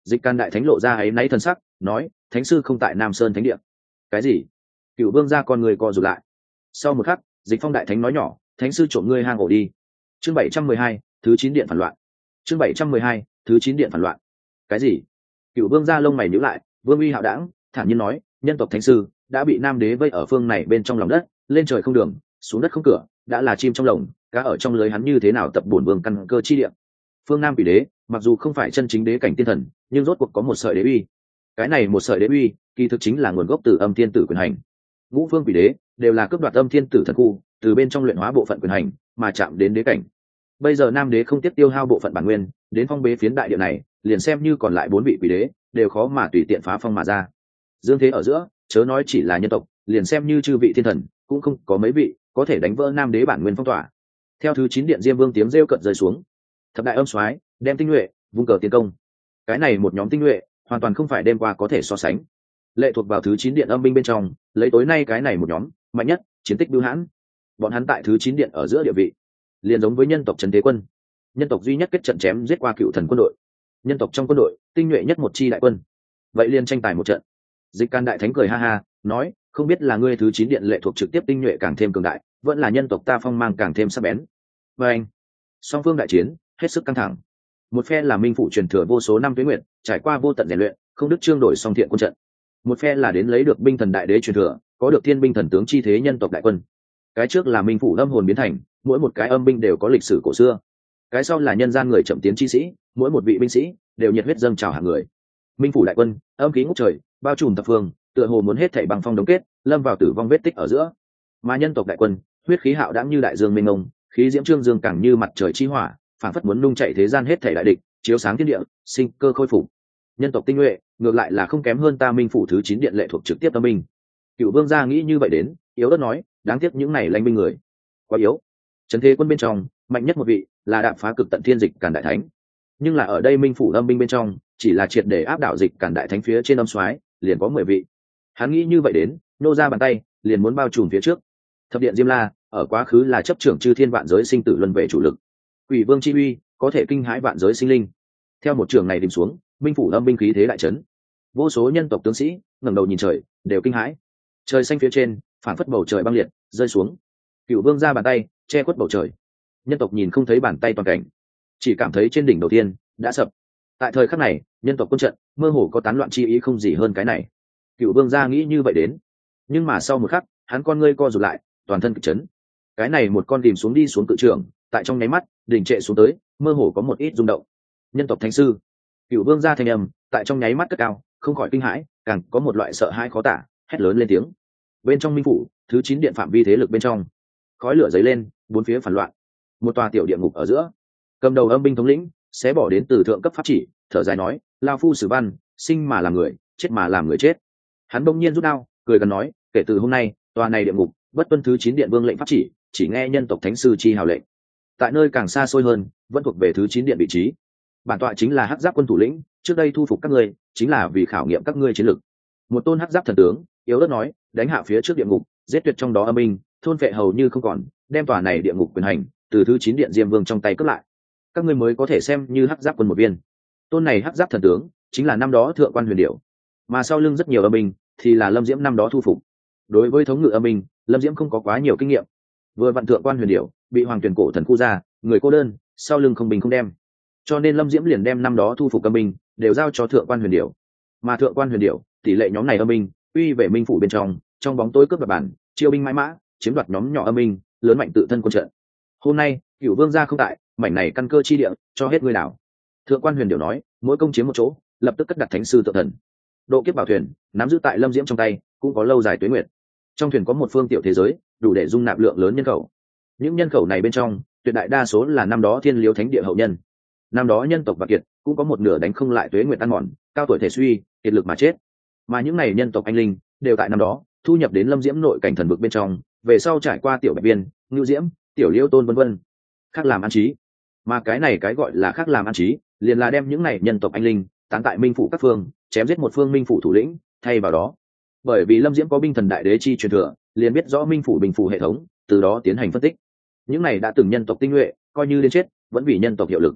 Speaker 1: Dịch Can đại thánh lộ ra áy náy thân sắc, nói thánh sư không tại Nam Sơn thánh địa. Cái gì? Cựu vương ra con người co rụt lại. Sau một khắc, Dịch Phong đại thánh nói nhỏ, thánh sư trộm ngươi hang ổ đi. Chương 712, thứ 9 điện phản loạn. Chương 712, thứ 9 điện phản loạn. Cái gì? Cựu vương ra lông mày nhíu lại, vương uy hạo đảng thản nhiên nói, nhân tộc thánh sư đã bị nam đế vây ở phương này bên trong lòng đất, lên trời không đường, xuống đất không cửa, đã là chim trong lồng, cá ở trong lưới, hắn như thế nào tập bổn vương căn cơ chi địa. Phương Nam quỷ đế mặc dù không phải chân chính đế cảnh tiên thần, nhưng rốt cuộc có một sợi đế uy. Cái này một sợi đế uy kỳ thực chính là nguồn gốc từ âm thiên tử quyền hành. Ngũ phương quỷ đế đều là cướp đoạt âm thiên tử thần khu, từ bên trong luyện hóa bộ phận quyền hành mà chạm đến đế cảnh. Bây giờ nam đế không tiếc tiêu hao bộ phận bản nguyên đến phong bế phiến đại địa này, liền xem như còn lại 4 vị quỷ đế đều khó mà tùy tiện phá phong mà ra. Dương thế ở giữa, chớ nói chỉ là nhân tộc, liền xem như chư vị thiên thần cũng không có mấy vị có thể đánh vỡ nam đế bản nguyên phong tỏa. Theo thứ 9 điện Diêm Vương tiếng rêu cận rơi xuống, thập đại âm soái đem tinh nhuệ vung cờ tiến công. Cái này một nhóm tinh nhuệ hoàn toàn không phải đêm qua có thể so sánh, lệ thuộc vào thứ 9 điện âm binh bên trong, lấy tối nay cái này một nhóm mạnh nhất, chiến tích bưu hãn. Bọn hắn tại thứ 9 điện ở giữa địa vị liền giống với nhân tộc trấn thế quân, nhân tộc duy nhất kết trận chém giết qua cựu thần quân đội, nhân tộc trong quân đội tinh nhuệ nhất một chi đại quân, vậy liền tranh tài một trận. Dịch Can đại thánh cười ha ha nói, không biết là ngươi thứ 9 điện lệ thuộc trực tiếp tinh nhuệ càng thêm cường đại, vẫn là nhân tộc ta phong mang càng thêm sắc bén. Và anh, song phương đại chiến hết sức căng thẳng. Một phe là minh phụ truyền thừa vô số năm tuế nguyện, trải qua vô tận rèn luyện, không đức trương đổi song thiện quân trận. Một phe là đến lấy được binh thần đại đế truyền thừa, có được thiên binh thần tướng chi thế nhân tộc đại quân. Cái trước là minh phụ âm hồn biến thành, mỗi một cái âm binh đều có lịch sử cổ xưa. Cái sau là nhân gian người chậm tiến chi sĩ, mỗi một vị binh sĩ đều nhiệt huyết dâng trào hạng người. Minh phủ đại quân âm khí ngút trời, bao trùm thập phương, tựa hồ muốn hết thảy băng phong đóng kết, lâm vào tử vong vết tích ở giữa. Mà nhân tộc đại quân huyết khí hạo đãng như đại dương mênh mông, khí diễm trương dương càng như mặt trời chi hỏa, phản phất muốn nung chạy thế gian hết thảy đại địch, chiếu sáng thiên địa, sinh cơ khôi phục. Nhân tộc tinh nhuệ ngược lại là không kém hơn ta minh phủ thứ 9 điện lệ thuộc trực tiếp tâm binh. Cựu vương gia nghĩ như vậy đến, yếu ớt nói, đáng tiếc những này lãnh binh người quá yếu. Trấn thế quân bên trong mạnh nhất một vị là đạp phá cực tận thiên Dịch Càn đại thánh, nhưng là ở đây minh phủ âm binh bên trong chỉ là triệt để áp đảo Dịch Càn đại thánh phía trên âm soái liền có 10 vị. Hắn nghĩ như vậy đến, nô ra bàn tay liền muốn bao trùm phía trước. Thập điện Diêm La ở quá khứ là chấp trưởng chư thiên vạn giới sinh tử luân về chủ lực, quỷ vương chi uy có thể kinh hãi vạn giới sinh linh. Theo một trường này đìm xuống, minh phủ âm binh khí thế đại chấn, vô số nhân tộc tướng sĩ ngẩng đầu nhìn trời đều kinh hãi. Trời xanh phía trên phản phất bầu trời băng liệt rơi xuống, cựu vương ra bàn tay che khuất bầu trời. Nhân tộc nhìn không thấy bàn tay toàn cảnh, chỉ cảm thấy trên đỉnh đầu tiên đã sập. Tại thời khắc này, nhân tộc quân trận mơ hồ có tán loạn chi ý không gì hơn cái này. Cựu vương gia nghĩ như vậy đến, nhưng mà sau một khắc hắn con ngươi co rụt lại, toàn thân kịch chấn. Cái này một con tìm xuống đi xuống cự trường, tại trong nháy mắt đỉnh trệ xuống tới, mơ hồ có một ít rung động. Nhân tộc thánh sư, Cựu vương gia thanh âm tại trong nháy mắt cất cao, không khỏi kinh hãi, càng có một loại sợ hãi khó tả, hét lớn lên tiếng. Bên trong minh phủ thứ 9 điện phạm vi thế lực bên trong, khói lửa dấy lên, bốn phía phản loạn. Một tòa tiểu địa ngục ở giữa, cầm đầu âm binh thống lĩnh xé bỏ đến từ thượng cấp pháp chỉ, thở dài nói, lao phu sử văn, sinh mà làm người, chết mà làm người chết. Hắn bỗng nhiên rút đao, cười gần nói, kể từ hôm nay tòa này địa ngục bất tuân thứ 9 điện vương lệnh pháp chỉ nghe nhân tộc thánh sư chi hào lệnh. Tại nơi càng xa xôi hơn, vẫn thuộc về thứ 9 điện vị trí. Bản tọa chính là hắc giáp quân thủ lĩnh, trước đây thu phục các ngươi chính là vì khảo nghiệm các ngươi chiến lực. Một tôn hắc giáp thần tướng yếu ớt nói, đánh hạ phía trước địa ngục, giết tuyệt trong đó âm binh, thôn phệ hầu như không còn, đem tòa này địa ngục quyền hành từ thứ 9 điện Diêm Vương trong tay cướp lại. Các ngươi mới có thể xem như hắc giáp quân một viên. Tôn này hắc giáp thần tướng chính là năm đó thượng quan huyền điểu, mà sau lưng rất nhiều âm binh thì là Lâm Diễm năm đó thu phục. Đối với thống ngự âm binh, Lâm Diễm không có quá nhiều kinh nghiệm. Vừa vặn thượng quan huyền điểu bị hoàng tuyển cổ thần khu ra, người cô đơn, sau lưng không binh không đem, cho nên Lâm Diễm liền đem năm đó thu phục âm binh đều giao cho thượng quan huyền điểu. Mà thượng quan huyền điểu tỷ lệ nhóm này âm binh uy về minh phủ bên trong bóng tối cướp đoạt bản, chiêu binh mãi mã, chiếm đoạt nhóm nhỏ âm binh, lớn mạnh tự thân quân trận. Hôm nay Cửu Vương gia không tại, mảnh này căn cơ chi địa cho hết ngươi đảo. Thượng quan huyền điểu nói, mỗi công chiếm một chỗ, lập tức cất đặt thánh sư tự thần. Độ kiếp bảo thuyền nắm giữ tại Lâm Diễm trong tay, cũng có lâu dài tuế nguyệt. Trong thuyền có một phương tiểu thế giới, đủ để dung nạp lượng lớn nhân khẩu. Những nhân khẩu này bên trong, tuyệt đại đa số là năm đó thiên liếu thánh địa hậu nhân. Năm đó nhân tộc Bạc Kiệt cũng có một nửa đánh không lại tuế nguyệt ăn mòn, cao tuổi thể suy, kiệt lực mà chết. Mà những này nhân tộc anh linh đều tại năm đó thu nhập đến Lâm Diễm nội cảnh thần vực bên trong, về sau trải qua tiểu bạch viên, ngưu diễm, tiểu liêu tôn vân vân, khác làm an trí. Mà cái này cái gọi là khác làm an trí, liền là đem những này nhân tộc anh linh tán tại minh phủ các phương, chém giết một phương minh phủ thủ lĩnh, thay vào đó. Bởi vì Lâm Diễm có binh thần đại đế chi truyền thừa, liền biết rõ minh phủ bình phủ hệ thống, từ đó tiến hành phân tích. Những này đã từng nhân tộc tinh nhuệ, coi như đến chết vẫn vì nhân tộc hiệu lực.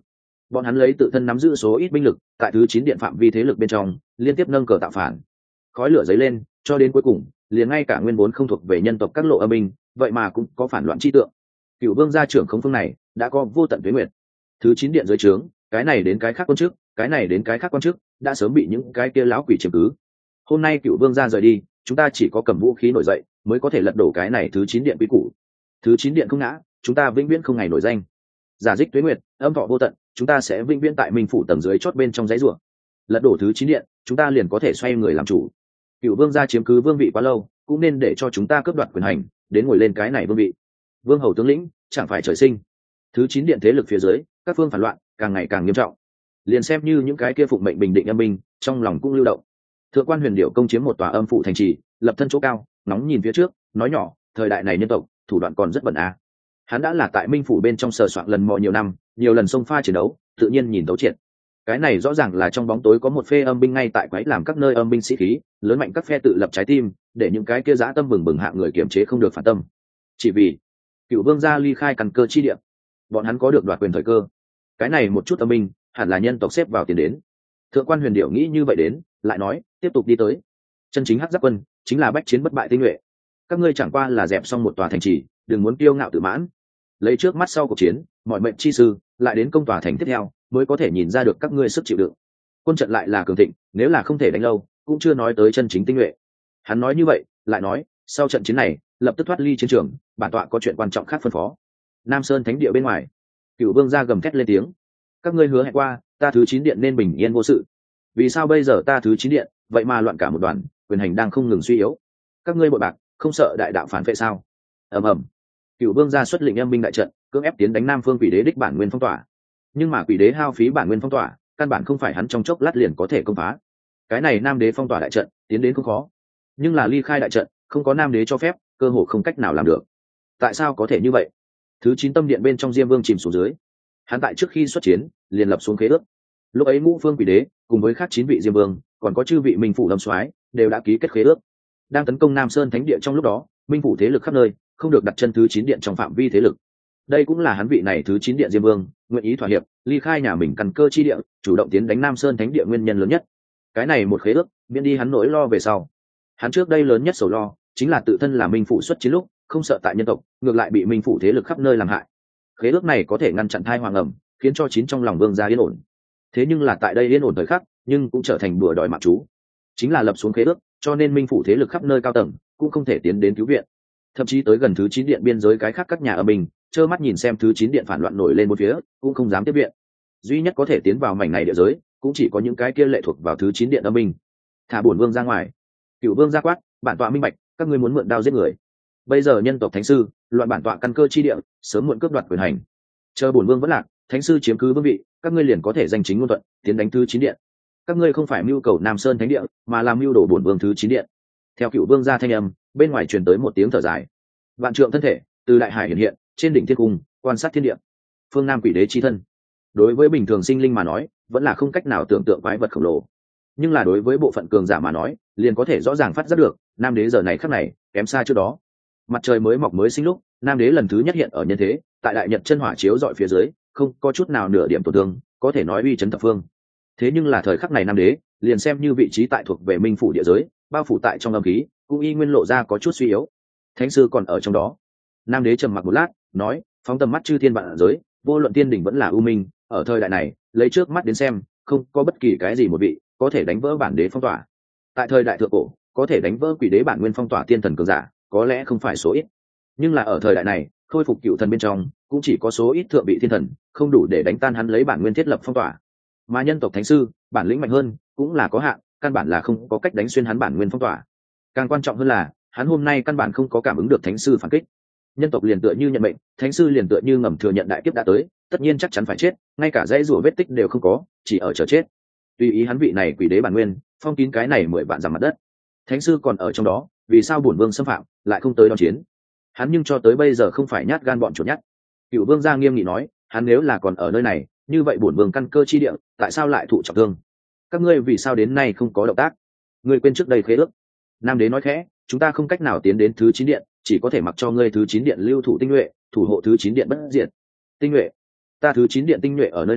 Speaker 1: bọn hắn lấy tự thân nắm giữ số ít binh lực tại thứ 9 điện phạm vi thế lực bên trong liên tiếp nâng cờ tạo phản, khói lửa dấy lên cho đến cuối cùng liền ngay cả nguyên vốn không thuộc về nhân tộc các lộ âm binh vậy mà cũng có phản loạn chi tượng. Cựu vương gia trưởng không phương này đã có vô tận tuế nguyệt, thứ 9 điện dưới trướng cái này đến cái khác quan chức, cái này đến cái khác quan chức đã sớm bị những cái kia lão quỷ chiếm cứ. Hôm nay cựu vương gia rời đi, chúng ta chỉ có cầm vũ khí nổi dậy mới có thể lật đổ cái này thứ 9 điện quy củ. Thứ 9 điện không ngã, chúng ta vĩnh viễn không ngày nổi danh. Giả dích tuế nguyệt, âm thọ vô tận, chúng ta sẽ vĩnh viễn tại minh phủ tầng dưới chót bên trong dãy rùa. Lật đổ thứ 9 điện, chúng ta liền có thể xoay người làm chủ. Cựu vương gia chiếm cứ vương vị quá lâu, cũng nên để cho chúng ta cướp đoạt quyền hành, đến ngồi lên cái này vương vị. Vương hầu tướng lĩnh chẳng phải trời sinh. Thứ 9 điện thế lực phía dưới, các phương phản loạn càng ngày càng nghiêm trọng. Liền xem như những cái kia phụng mệnh bình định âm binh, trong lòng cũng lưu động. Thượng quan Huyền Điểu công chiếm một tòa âm phủ thành trì, lập thân chỗ cao, nóng nhìn phía trước, nói nhỏ, thời đại này nhân tộc thủ đoạn còn rất bẩn a. Hắn đã là tại minh phủ bên trong sờ soạn lần mò nhiều năm, nhiều lần xông pha chiến đấu, tự nhiên nhìn thấu triệt. Cái này rõ ràng là trong bóng tối có một phê âm binh ngay tại quấy làm các nơi âm binh sĩ khí, lớn mạnh các phe tự lập trái tim, để những cái kia dã tâm bừng bừng hạng người kiềm chế không được phản tâm. Chỉ vì Cựu vương gia ly khai căn cơ chi địa, bọn hắn có được đoạt quyền thời cơ. Cái này một chút âm binh hẳn là nhân tộc xếp vào tiền đến. Thượng quan Huyền Điểu nghĩ như vậy đến, lại nói tiếp tục đi tới. Chân chính hắc giáp quân chính là bách chiến bất bại tinh nhuệ. Các ngươi chẳng qua là dẹp xong một tòa thành trì, đừng muốn kiêu ngạo tự mãn. Lấy trước mắt sau cuộc chiến, mọi mệnh chi sư lại đến công tòa thành tiếp theo mới có thể nhìn ra được các ngươi sức chịu đựng. Quân trận lại là cường thịnh, nếu là không thể đánh lâu, cũng chưa nói tới chân chính tinh nhuệ. Hắn nói như vậy, lại nói sau trận chiến này lập tức thoát ly chiến trường, bản tọa có chuyện quan trọng khác phân phó. Nam Sơn thánh địa bên ngoài, Cựu vương gia gầm thét lên tiếng: các ngươi hứa hẹn qua ta thứ 9 điện nên bình yên vô sự, vì sao bây giờ ta thứ 9 điện vậy mà loạn cả một đoàn, quyền hành đang không ngừng suy yếu? Các ngươi bội bạc, không sợ đại đạo phản vệ sao? Ầm ầm. Cựu vương gia xuất lệnh âm binh đại trận, cưỡng ép tiến đánh Nam Phương Quỷ Đế đích bản nguyên phong tỏa. Nhưng mà Quỷ Đế hao phí bản nguyên phong tỏa, căn bản không phải hắn trong chốc lát liền có thể công phá. Cái này Nam Đế phong tỏa đại trận, tiến đến không khó, nhưng là ly khai đại trận, không có Nam Đế cho phép, cơ hồ không cách nào làm được. Tại sao có thể như vậy? Thứ 9 tâm điện bên trong Diêm Vương chìm xuống dưới. Hắn tại trước khi xuất chiến, liền lập xuống khế ước. Lúc ấy Ngũ Phương Quỷ Đế cùng với khác 9 vị Diêm Vương, còn có chư vị Minh phủ Lâm Soái, đều đã ký kết khế ước. Đang tấn công Nam Sơn Thánh địa trong lúc đó, Minh phủ thế lực khắp nơi, không được đặt chân thứ 9 điện trong phạm vi thế lực. Đây cũng là hắn vị này thứ 9 điện Diêm Vương nguyện ý thỏa hiệp, ly khai nhà mình căn cơ chi địa, chủ động tiến đánh Nam Sơn Thánh địa nguyên nhân lớn nhất. Cái này một khế ước, miễn đi hắn nỗi lo về sau. Hắn trước đây lớn nhất sầu lo chính là tự thân là Minh phủ xuất chiến lúc, không sợ tại nhân tộc, ngược lại bị Minh phủ thế lực khắp nơi làm hại. Khế ước này có thể ngăn chặn thai hoàng ẩm, khiến cho 9 trong lòng vương gia yên ổn. Thế nhưng là tại đây yên ổn thời khắc, nhưng cũng trở thành bùa đòi mạng chú. Chính là lập xuống khế ước, cho nên Minh phủ thế lực khắp nơi cao tầng cũng không thể tiến đến cứu viện. Thậm chí tới gần thứ 9 điện biên giới cái khác các nhà ở mình, trơ mắt nhìn xem thứ 9 điện phản loạn nổi lên một phía, cũng không dám tiếp viện. Duy nhất có thể tiến vào mảnh này địa giới, cũng chỉ có những cái kia lệ thuộc vào thứ 9 điện âm binh. Thả bổn vương ra ngoài. Cửu vương ra quát, bản tọa minh bạch, các ngươi muốn mượn đao giết người. Bây giờ nhân tộc thánh sư, loạn bản tọa căn cơ chi địa, sớm muộn cướp đoạt quyền hành. Chờ bổn vương vẫn lạc, thánh sư chiếm cứ vương vị, các ngươi liền có thể danh chính ngôn thuận, tiến đánh thứ 9 điện. Các ngươi không phải mưu cầu Nam Sơn thánh địa, mà làm mưu đồ bổn vương thứ 9 điện. Theo Cửu vương ra thanh âm, bên ngoài truyền tới một tiếng thở dài. Vạn trượng thân thể từ đại hải hiện hiện, trên đỉnh thiên cung quan sát thiên địa. Phương Nam Quỷ Đế chi thân, đối với bình thường sinh linh mà nói, vẫn là không cách nào tưởng tượng quái vật khổng lồ. Nhưng là đối với bộ phận cường giả mà nói, liền có thể rõ ràng phát giác được, Nam Đế giờ này khắc này kém xa trước đó. Mặt trời mới mọc mới sinh lúc, Nam Đế lần thứ nhất hiện ở nhân thế, tại đại nhật chân hỏa chiếu dọi phía dưới, không có chút nào nửa điểm tổn thương, có thể nói uy chấn thập phương. Thế nhưng là thời khắc này Nam Đế, liền xem như vị trí tại thuộc về Minh phủ địa giới, bao phủ tại trong âm khí, cũng y nguyên lộ ra có chút suy yếu. Thánh sư còn ở trong đó. Nam Đế trầm mặc một lát, nói, phóng tầm mắt chư thiên vạn giới, vô luận tiên đỉnh vẫn là ưu minh, ở thời đại này, lấy trước mắt đến xem, không có bất kỳ cái gì một vị có thể đánh vỡ bản đế phong tỏa. Tại thời đại thượng cổ, có thể đánh vỡ Quỷ Đế bản nguyên phong tỏa tiên thần cường giả, có lẽ không phải số ít. Nhưng là ở thời đại này, khôi phục cựu thần bên trong, cũng chỉ có số ít thượng vị thiên thần, không đủ để đánh tan hắn lấy bản nguyên thiết lập phong tỏa. Mà nhân tộc thánh sư, bản lĩnh mạnh hơn, cũng là có hạn, căn bản là không có cách đánh xuyên hắn bản nguyên phong tỏa. Càng quan trọng hơn là, hắn hôm nay căn bản không có cảm ứng được thánh sư phản kích. Nhân tộc liền tựa như nhận mệnh, thánh sư liền tựa như ngầm thừa nhận đại kiếp đã tới, tất nhiên chắc chắn phải chết, ngay cả dãy rủa vết tích đều không có, chỉ ở chờ chết. Tùy ý hắn vị này Quỷ Đế bản nguyên, phong kín cái này 10 vạn dặm mặt đất. Thánh sư còn ở trong đó, vì sao bổn vương xâm phạm, lại không tới đón chiến? Hắn nhưng cho tới bây giờ không phải nhát gan bọn chuột nhát. Cựu vương gia nghiêm nghị nói, hắn nếu là còn ở nơi này, như vậy bổn vương căn cơ chi địa, tại sao lại thụ trọng thương? Các ngươi vì sao đến nay không có động tác? Ngươi quên trước đây khế ước. Nam Đế nói khẽ, chúng ta không cách nào tiến đến thứ 9 điện, chỉ có thể mặc cho ngươi thứ 9 điện lưu thủ tinh nhuệ, thủ hộ thứ 9 điện bất diệt. Tinh nhuệ? Ta thứ 9 điện tinh nhuệ ở nơi nào,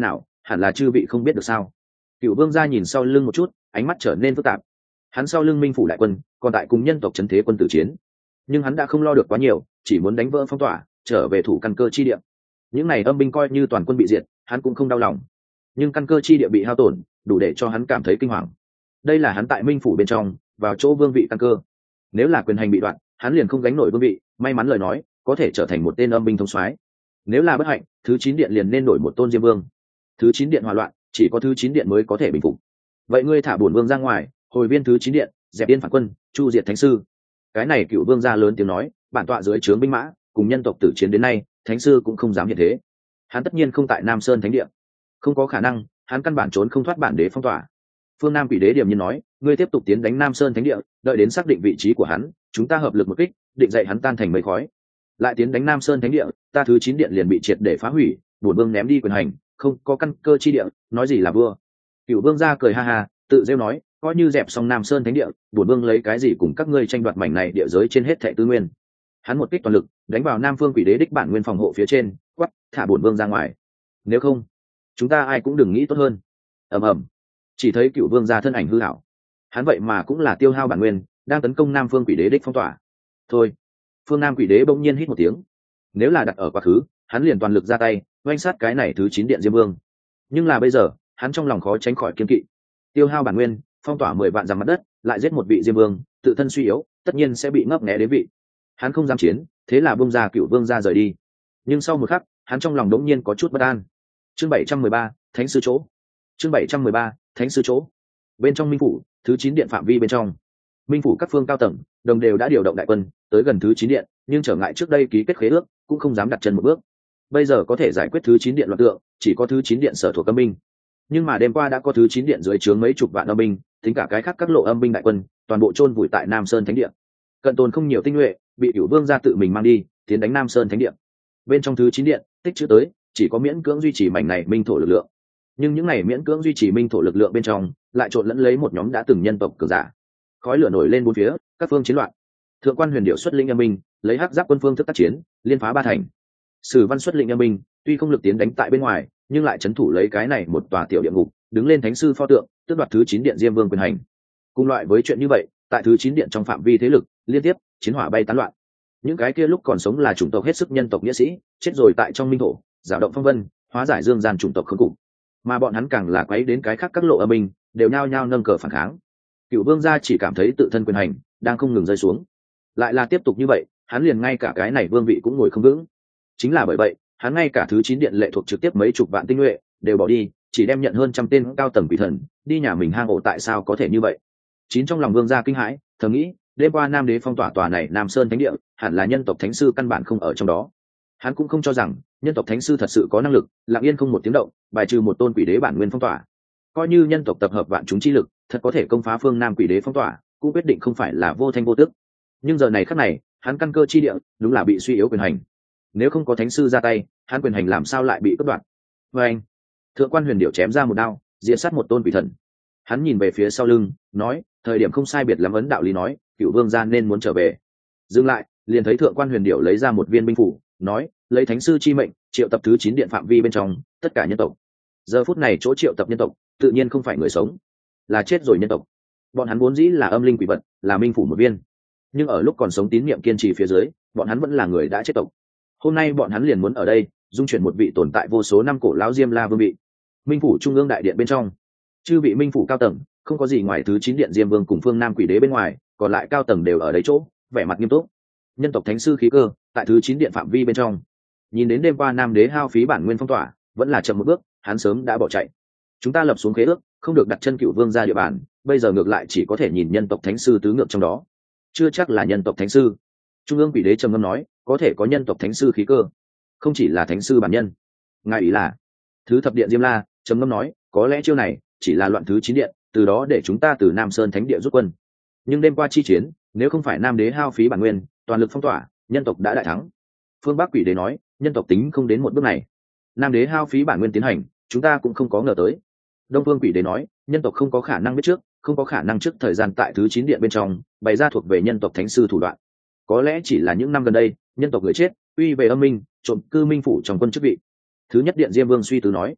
Speaker 1: hẳn là chư vị không biết được sao. Cựu vương gia nhìn sau lưng một chút, ánh mắt trở nên phức tạp. Hắn sau lưng minh phủ đại quân còn tại cùng nhân tộc trấn thế quân tử chiến, nhưng hắn đã không lo được quá nhiều, chỉ muốn đánh vỡ phong tỏa, trở về thủ căn cơ chi địa. Những này âm binh coi như toàn quân bị diệt, hắn cũng không đau lòng, nhưng căn cơ chi địa bị hao tổn đủ để cho hắn cảm thấy kinh hoàng. Đây là hắn tại minh phủ bên trong vào chỗ vương vị căn cơ, nếu là quyền hành bị đoạn, hắn liền không gánh nổi vương vị. May mắn lời nói có thể trở thành một tên âm binh thống soái, nếu là bất hạnh, thứ 9 điện liền nên đổi một tôn diêm vương. Thứ 9 điện hòa loạn, chỉ có thứ 9 điện mới có thể bình phục. Vậy ngươi thả bổn vương ra ngoài, hồi viên thứ 9 điện, dẹp yên phản quân, chu diệt thánh sư. Cái này Cựu vương ra lớn tiếng nói, bản tọa dưới trướng binh mã cùng nhân tộc tử chiến đến nay, thánh sư cũng không dám hiện thế. Hắn tất nhiên không tại Nam Sơn thánh địa, không có khả năng, hắn căn bản trốn không thoát bản đế phong tỏa. Phương Nam Quỷ Đế điềm nhiên nói, ngươi tiếp tục tiến đánh Nam Sơn thánh địa, đợi đến xác định vị trí của hắn, chúng ta hợp lực một kích, định dậy hắn tan thành mây khói. Lại tiến đánh Nam Sơn thánh địa, ta thứ 9 điện liền bị triệt để phá hủy, bổn vương ném đi quyền hành, không có căn cơ chi địa, nói gì là vua. Cựu vương gia cười ha ha, tự rêu nói, coi như dẹp xong Nam Sơn thánh địa, bổn vương lấy cái gì cùng các ngươi tranh đoạt mảnh này địa giới trên hết thảy tư nguyên. Hắn một kích toàn lực đánh vào Nam Phương Quỷ Đế đích bản nguyên phòng hộ phía trên, quắc, thả bổn vương ra ngoài, nếu không chúng ta ai cũng đừng nghĩ tốt hơn. Ầm ầm, chỉ thấy Cựu vương gia thân ảnh hư ảo, hắn vậy mà cũng là tiêu hao bản nguyên, đang tấn công Nam Phương Quỷ Đế đích phong tỏa. Thôi, Phương Nam Quỷ Đế bỗng nhiên hít một tiếng, nếu là đặt ở quá khứ, hắn liền toàn lực ra tay oanh sát cái này thứ 9 điện diêm vương, nhưng là bây giờ hắn trong lòng khó tránh khỏi kiên kỵ. Tiêu hao bản nguyên, phong tỏa 10 vạn dặm mặt đất, lại giết một vị diêm vương, tự thân suy yếu, tất nhiên sẽ bị ngấp nghé đến vị. Hắn không dám chiến, thế là bông ra Cựu vương ra rời đi. Nhưng sau một khắc, hắn trong lòng đống nhiên có chút bất an. Chương 713, Thánh sư chỗ. Chương 713, Thánh sư chỗ. Bên trong minh phủ, thứ 9 điện phạm vi bên trong, minh phủ các phương cao tầng đồng đều đã điều động đại quân tới gần thứ 9 điện, nhưng trở ngại trước đây ký kết khế ước, cũng không dám đặt chân một bước. Bây giờ có thể giải quyết thứ 9 điện loạn tượng, chỉ có thứ 9 điện sở thuộc âm binh. Nhưng mà đêm qua đã có thứ 9 điện dưới trướng mấy chục vạn âm binh, tính cả cái khác các lộ âm binh đại quân, toàn bộ chôn vùi tại Nam Sơn thánh địa. Cận tồn không nhiều tinh nhuệ, bị Cửu vương gia tự mình mang đi, tiến đánh Nam Sơn thánh địa. Bên trong thứ 9 điện, tích trữ tới, chỉ có miễn cưỡng duy trì mảnh này minh thổ lực lượng. Nhưng những này miễn cưỡng duy trì minh thổ lực lượng bên trong, lại trộn lẫn lấy một nhóm đã từng nhân tộc cường giả. Khói lửa nổi lên bốn phía, các phương chiến loạn. Thượng quan Huyền Điệu xuất lĩnh âm binh, lấy hắc giáp quân phương thức tác chiến, liên phá ba thành. Sử Văn xuất lĩnh âm binh, tuy không lực tiến đánh tại bên ngoài, nhưng lại trấn thủ lấy cái này một tòa tiểu địa ngục, đứng lên thánh sư pho tượng, tước đoạt thứ 9 điện diêm vương quyền hành. Cùng loại với chuyện như vậy, tại thứ 9 điện trong phạm vi thế lực, liên tiếp chiến hỏa bay tán loạn. Những cái kia lúc còn sống là chủng tộc hết sức nhân tộc nghĩa sĩ, chết rồi tại trong minh thổ, dạo động phong vân, hóa giải dương gian chủng tộc khốn cùng. Mà bọn hắn càng là quấy đến cái khác các lộ âm binh, đều nhao nhao nâng cờ phản kháng. Cựu vương gia chỉ cảm thấy tự thân quyền hành đang không ngừng rơi xuống, lại là tiếp tục như vậy, hắn liền ngay cả cái này vương vị cũng ngồi không vững. Chính là bởi vậy, hắn ngay cả thứ 9 điện lệ thuộc trực tiếp mấy chục vạn tinh nhuệ đều bỏ đi, chỉ đem nhận hơn trăm tên cao tầng quỷ thần đi nhà mình hang ổ. Tại sao có thể như vậy? Chín trong lòng vương gia kinh hãi, thầm nghĩ, đêm qua Nam đế phong tỏa tòa này Nam Sơn thánh địa, hẳn là nhân tộc thánh sư căn bản không ở trong đó. Hắn cũng không cho rằng nhân tộc thánh sư thật sự có năng lực lặng yên không một tiếng động bài trừ một tôn quỷ đế bản nguyên phong tỏa. Coi như nhân tộc tập hợp vạn chúng chi lực, thật có thể công phá phương Nam quỷ đế phong tỏa, cũng quyết định không phải là vô thanh vô tức. Nhưng giờ này khắc này, hắn căn cơ chi địa đúng là bị suy yếu quyền hành. Nếu không có thánh sư ra tay, hắn quyền hành làm sao lại bị cắt đoạn? Và anh, Thượng quan Huyền Điệu chém ra một đao, diệt sát một tôn quỷ thần. Hắn nhìn về phía sau lưng, nói, thời điểm không sai biệt lắm, ấn đạo lý nói, Cửu vương gia nên muốn trở về. Dừng lại, liền thấy Thượng quan Huyền Điệu lấy ra một viên binh phủ, nói, lấy thánh sư chi mệnh, triệu tập thứ 9 điện phạm vi bên trong tất cả nhân tộc. Giờ phút này chỗ triệu tập nhân tộc, tự nhiên không phải người sống, là chết rồi nhân tộc. Bọn hắn vốn dĩ là âm linh quỷ vật, là minh phủ một viên, nhưng ở lúc còn sống tín niệm kiên trì phía dưới, bọn hắn vẫn là người đã chết tộc. Hôm nay bọn hắn liền muốn ở đây dung chuyển một vị tồn tại vô số năm cổ lão Diêm La vương vị. Minh phủ trung ương đại điện bên trong, chư vị minh phủ cao tầng không có gì ngoài thứ 9 điện Diêm vương cùng phương Nam quỷ đế bên ngoài, còn lại cao tầng đều ở đấy chỗ, vẻ mặt nghiêm túc. Nhân tộc thánh sư khí cơ tại thứ 9 điện phạm vi bên trong. Nhìn đến đêm qua Nam đế hao phí bản nguyên phong tỏa, vẫn là chậm một bước, hắn sớm đã bỏ chạy. Chúng ta lập xuống khế ước, không được đặt chân Cửu vương ra địa bàn, bây giờ ngược lại chỉ có thể nhìn nhân tộc thánh sư tứ ngược trong đó. Chưa chắc là nhân tộc thánh sư. Trung ương quỷ đế trầm ngâm nói, có thể có nhân tộc thánh sư khí cơ, không chỉ là thánh sư bản nhân. Ngài ý là? Thứ thập điện Diêm La trầm ngâm nói, có lẽ chiêu này chỉ là loạn thứ 9 điện, từ đó để chúng ta từ Nam Sơn thánh địa rút quân. Nhưng đêm qua chi chiến, nếu không phải Nam đế hao phí bản nguyên, toàn lực phong tỏa, nhân tộc đã đại thắng. Phương Bắc quỷ đế nói, nhân tộc tính không đến một bước này. Nam đế hao phí bản nguyên tiến hành, chúng ta cũng không có ngờ tới. Đông Phương quỷ đế nói, nhân tộc không có khả năng biết trước, không có khả năng trước thời gian tại thứ 9 điện bên trong bày ra thuộc về nhân tộc thánh sư thủ đoạn. Có lẽ chỉ là những năm gần đây, nhân tộc người chết uy về âm minh, trộm cư minh phủ trong quân chức vị. Thứ nhất điện Diêm vương suy tư nói,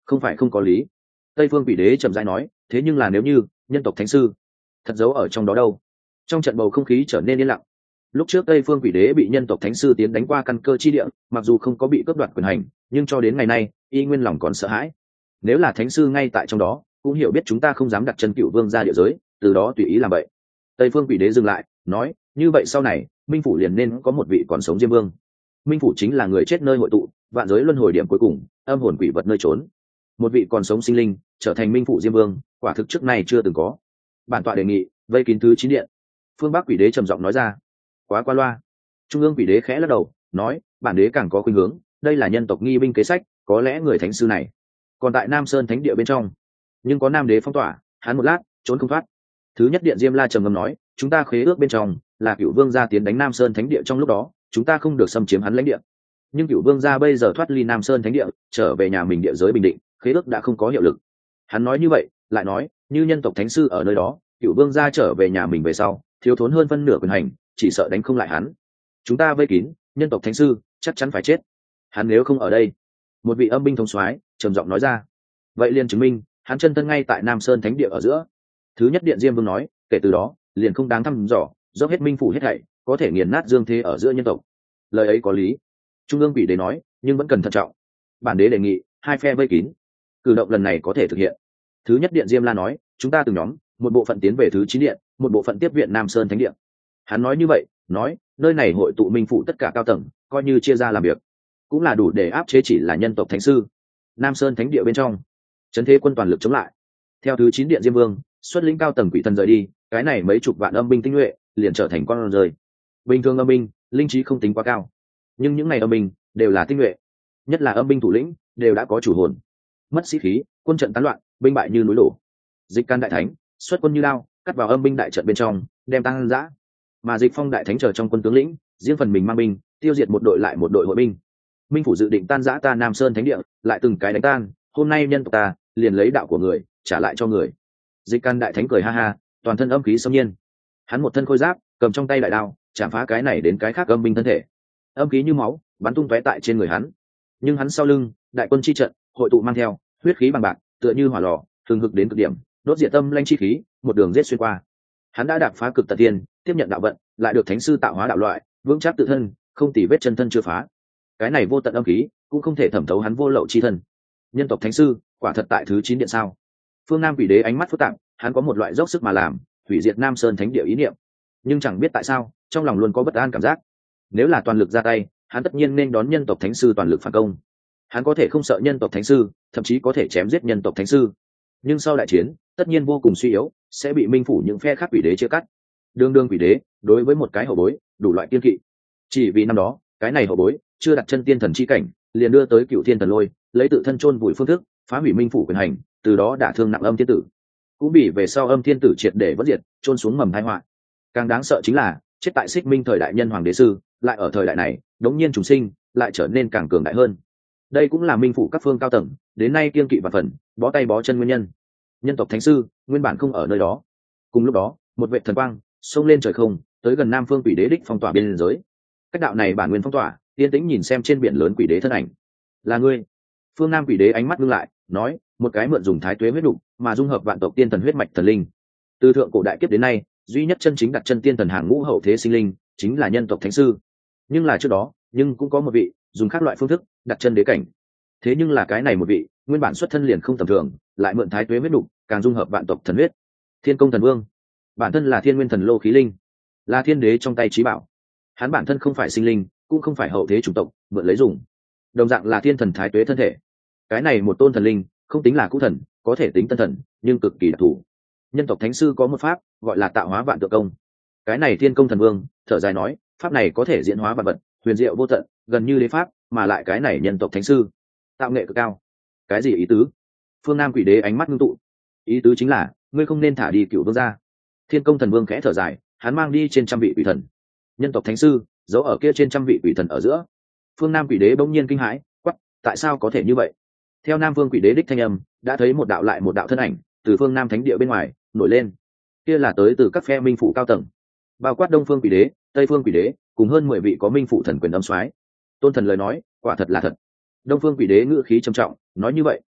Speaker 1: không phải không có lý. Tây phương quỷ đế chậm rãi nói, thế nhưng là nếu như nhân tộc thánh sư thật giấu ở trong đó đâu? Trong trận bầu không khí trở nên yên lặng. Lúc trước Tây phương quỷ đế bị nhân tộc thánh sư tiến đánh qua căn cơ chi địa, mặc dù không có bị cướp đoạt quyền hành, nhưng cho đến ngày nay y nguyên lòng còn sợ hãi. Nếu là thánh sư ngay tại trong đó, cũng hiểu biết chúng ta không dám đặt chân Cựu Vương ra địa giới, từ đó tùy ý làm vậy. Tây phương quỷ đế dừng lại nói, như vậy sau này minh phủ liền nên có một vị còn sống diêm vương. Minh phủ chính là người chết nơi hội tụ, vạn giới luân hồi điểm cuối cùng, âm hồn quỷ vật nơi trốn. Một vị còn sống sinh linh trở thành minh phủ diêm vương, quả thực trước nay chưa từng có. Bản tọa đề nghị vây kín thứ 9 điện. Phương Bắc quỷ đế trầm giọng nói ra. Quá qua loa. Trung ương quỷ đế khẽ lắc đầu nói, bản đế càng có khuynh hướng, đây là nhân tộc nghi binh kế sách, có lẽ người thánh sư này còn tại Nam Sơn thánh địa bên trong, nhưng có nam đế phong tỏa, hắn một lát trốn không thoát. Thứ nhất điện Diêm La trầm ngâm nói, chúng ta khế ước bên trong là Cửu Vương gia tiến đánh Nam Sơn thánh địa, trong lúc đó chúng ta không được xâm chiếm hắn lãnh địa, nhưng Cửu Vương gia bây giờ thoát ly Nam Sơn thánh địa, trở về nhà mình địa giới bình định, khế ước đã không có hiệu lực. Hắn nói như vậy lại nói, như nhân tộc thánh sư ở nơi đó, Cửu Vương gia trở về nhà mình về sau thiếu thốn hơn phân nửa quyền hành, chỉ sợ đánh không lại hắn. Chúng ta vây kín nhân tộc thánh sư chắc chắn phải chết. Hắn nếu không ở đây, một vị âm binh thống soái trầm giọng nói ra, vậy liền chứng minh hắn chân thân ngay tại Nam Sơn thánh địa ở giữa. Thứ nhất điện Diêm Vương nói, kể từ đó liền không đáng thăm dò, dốc hết minh phủ hết thảy, có thể nghiền nát dương thế ở giữa nhân tộc. Lời ấy có lý. Trung ương quỷ đế nói, nhưng vẫn cần thận trọng. Bản đế đề nghị hai phe vây kín, cử động lần này có thể thực hiện. Thứ nhất điện Diêm La nói, chúng ta từng nhóm, một bộ phận tiến về thứ 9 điện, một bộ phận tiếp viện Nam Sơn thánh điện. Hắn nói như vậy nói, nơi này hội tụ minh phủ tất cả cao tầng, coi như chia ra làm việc, cũng là đủ để áp chế chỉ là nhân tộc thánh sư. Nam Sơn thánh địa bên trong, trấn thế quân toàn lực chống lại. Theo thứ 9 điện Diêm Vương xuất lĩnh cao tầng quỷ thần rời đi, cái này mấy chục vạn âm binh tinh nhuệ liền trở thành con rơi. Bình thường âm binh linh trí không tính quá cao, nhưng những ngày âm binh đều là tinh nhuệ, nhất là âm binh thủ lĩnh đều đã có chủ hồn. Mất sĩ khí, quân trận tán loạn, binh bại như núi đổ. Dịch Can đại thánh xuất quân như lao, cắt vào âm binh đại trận bên trong, đem tăng dã. Mà Dịch Phong đại thánh chờ trong quân tướng lĩnh, riêng phần mình mang binh tiêu diệt một đội lại một đội hội binh. Minh phủ dự định tan dã ta Nam Sơn thánh địa, lại từng cái đánh tan, hôm nay nhân tộc ta liền lấy đạo của người trả lại cho người. Dịch Can đại thánh cười ha ha, toàn thân âm khí xâm nhiên, hắn một thân khôi giáp, cầm trong tay đại đao, chạm phá cái này đến cái khác âm binh thân thể, âm khí như máu bắn tung tóe tại trên người hắn. Nhưng hắn sau lưng đại quân chi trận hội tụ mang theo huyết khí bằng bạc, tựa như hỏa lò thường hực đến cực điểm, đốt diệt tâm lanh chi khí, một đường giết xuyên qua. Hắn đã đạp phá cực tật tiên, tiếp nhận đạo vận, lại được thánh sư tạo hóa đạo loại, vững chắc tự thân, không tỉ vết chân thân chưa phá. Cái này vô tận âm khí cũng không thể thẩm thấu hắn vô lậu chi thân. Nhân tộc thánh sư quả thật tại thứ 9 điện sao? Phương Nam quỷ đế ánh mắt phức tạp, hắn có một loại dốc sức mà làm hủy diệt Nam Sơn thánh địa ý niệm, nhưng chẳng biết tại sao trong lòng luôn có bất an cảm giác. Nếu là toàn lực ra tay, hắn tất nhiên nên đón nhân tộc thánh sư toàn lực phản công. Hắn có thể không sợ nhân tộc thánh sư, thậm chí có thể chém giết nhân tộc thánh sư, nhưng sau đại chiến tất nhiên vô cùng suy yếu, sẽ bị minh phủ những phe khác quỷ đế chia cắt. Đương quỷ đế đối với một cái hậu bối đủ loại kiên kỵ, chỉ vì năm đó cái này hậu bối chưa đặt chân tiên thần chi cảnh, liền đưa tới Cựu Thiên Thần Lôi, lấy tự thân chôn vùi phương thức phá hủy minh phủ quyền hành, từ đó đả thương nặng âm thiên tử, cũng bị về sau âm thiên tử triệt để vất diệt, chôn xuống mầm tai họa. Càng đáng sợ chính là chết tại Xích Minh thời đại nhân hoàng đế sư, lại ở thời đại này đống nhiên trùng sinh, lại trở nên càng cường đại hơn. Đây cũng là minh phủ các phương cao tầng đến nay kiên kỵ và phần bó tay bó chân nguyên nhân. Nhân tộc thánh sư nguyên bản không ở nơi đó. Cùng lúc đó, một vệ thần quang xông lên trời không, tới gần Nam Phương quỷ đế đích phong tỏa biên giới. Cách đạo này bản nguyên phong tỏa, yên tĩnh nhìn xem trên biển lớn quỷ đế thân ảnh. Là ngươi? Phương Nam quỷ đế ánh mắt ngưng lại, nói, một cái mượn dùng thái tuế huyết đục mà dung hợp vạn tộc tiên thần huyết mạch thần linh. Từ thượng cổ đại kiếp đến nay, duy nhất chân chính đặt chân tiên thần hàng ngũ hậu thế sinh linh, chính là nhân tộc thánh sư. Nhưng là trước đó, nhưng cũng có một vị dùng các loại phương thức đặt chân đế cảnh. Thế nhưng là cái này một vị, nguyên bản xuất thân liền không tầm thường, lại mượn thái tuế huyết đục, càng dung hợp vạn tộc thần huyết. Thiên Công Thần Vương, bản thân là thiên nguyên thần lô khí linh, là thiên đế trong tay trí bảo. Hắn bản thân không phải sinh linh, cũng không phải hậu thế chủng tộc, mượn lấy dùng. Đồng dạng là thiên thần thái tuế thân thể. Cái này một tôn thần linh, không tính là cũ thần, có thể tính tân thần, nhưng cực kỳ đặc thù. Nhân tộc thánh sư có một pháp, gọi là tạo hóa vạn tượng công. Cái này Thiên Công Thần Vương thở dài nói, pháp này có thể diễn hóa vạn vật, huyền diệu vô tận, gần như đế pháp, mà lại cái này nhân tộc thánh sư tạo nghệ cực cao. Cái gì ý tứ? Phương Nam quỷ đế ánh mắt ngưng tụ. Ý tứ chính là ngươi không nên thả đi Cửu Vương gia. Thiên Công Thần Vương khẽ thở dài, hắn mang đi trên trăm vị quỷ thần. Nhân tộc thánh sư giấu ở kia trên trăm vị quỷ thần ở giữa. Phương Nam quỷ đế bỗng nhiên kinh hãi, quắc, tại sao có thể như vậy? Theo Nam Vương quỷ đế đích thanh âm, đã thấy một đạo lại một đạo thân ảnh từ phương Nam thánh địa bên ngoài nổi lên. Kia là tới từ các phe minh phủ cao tầng, bao quát Đông Phương quỷ đế, Tây Phương quỷ đế, cùng hơn 10 vị có minh phủ thần quyền âm soái. Tôn thần lời nói, quả thật là thật. Đông Phương quỷ đế ngữ khí trầm trọng, nói như vậy,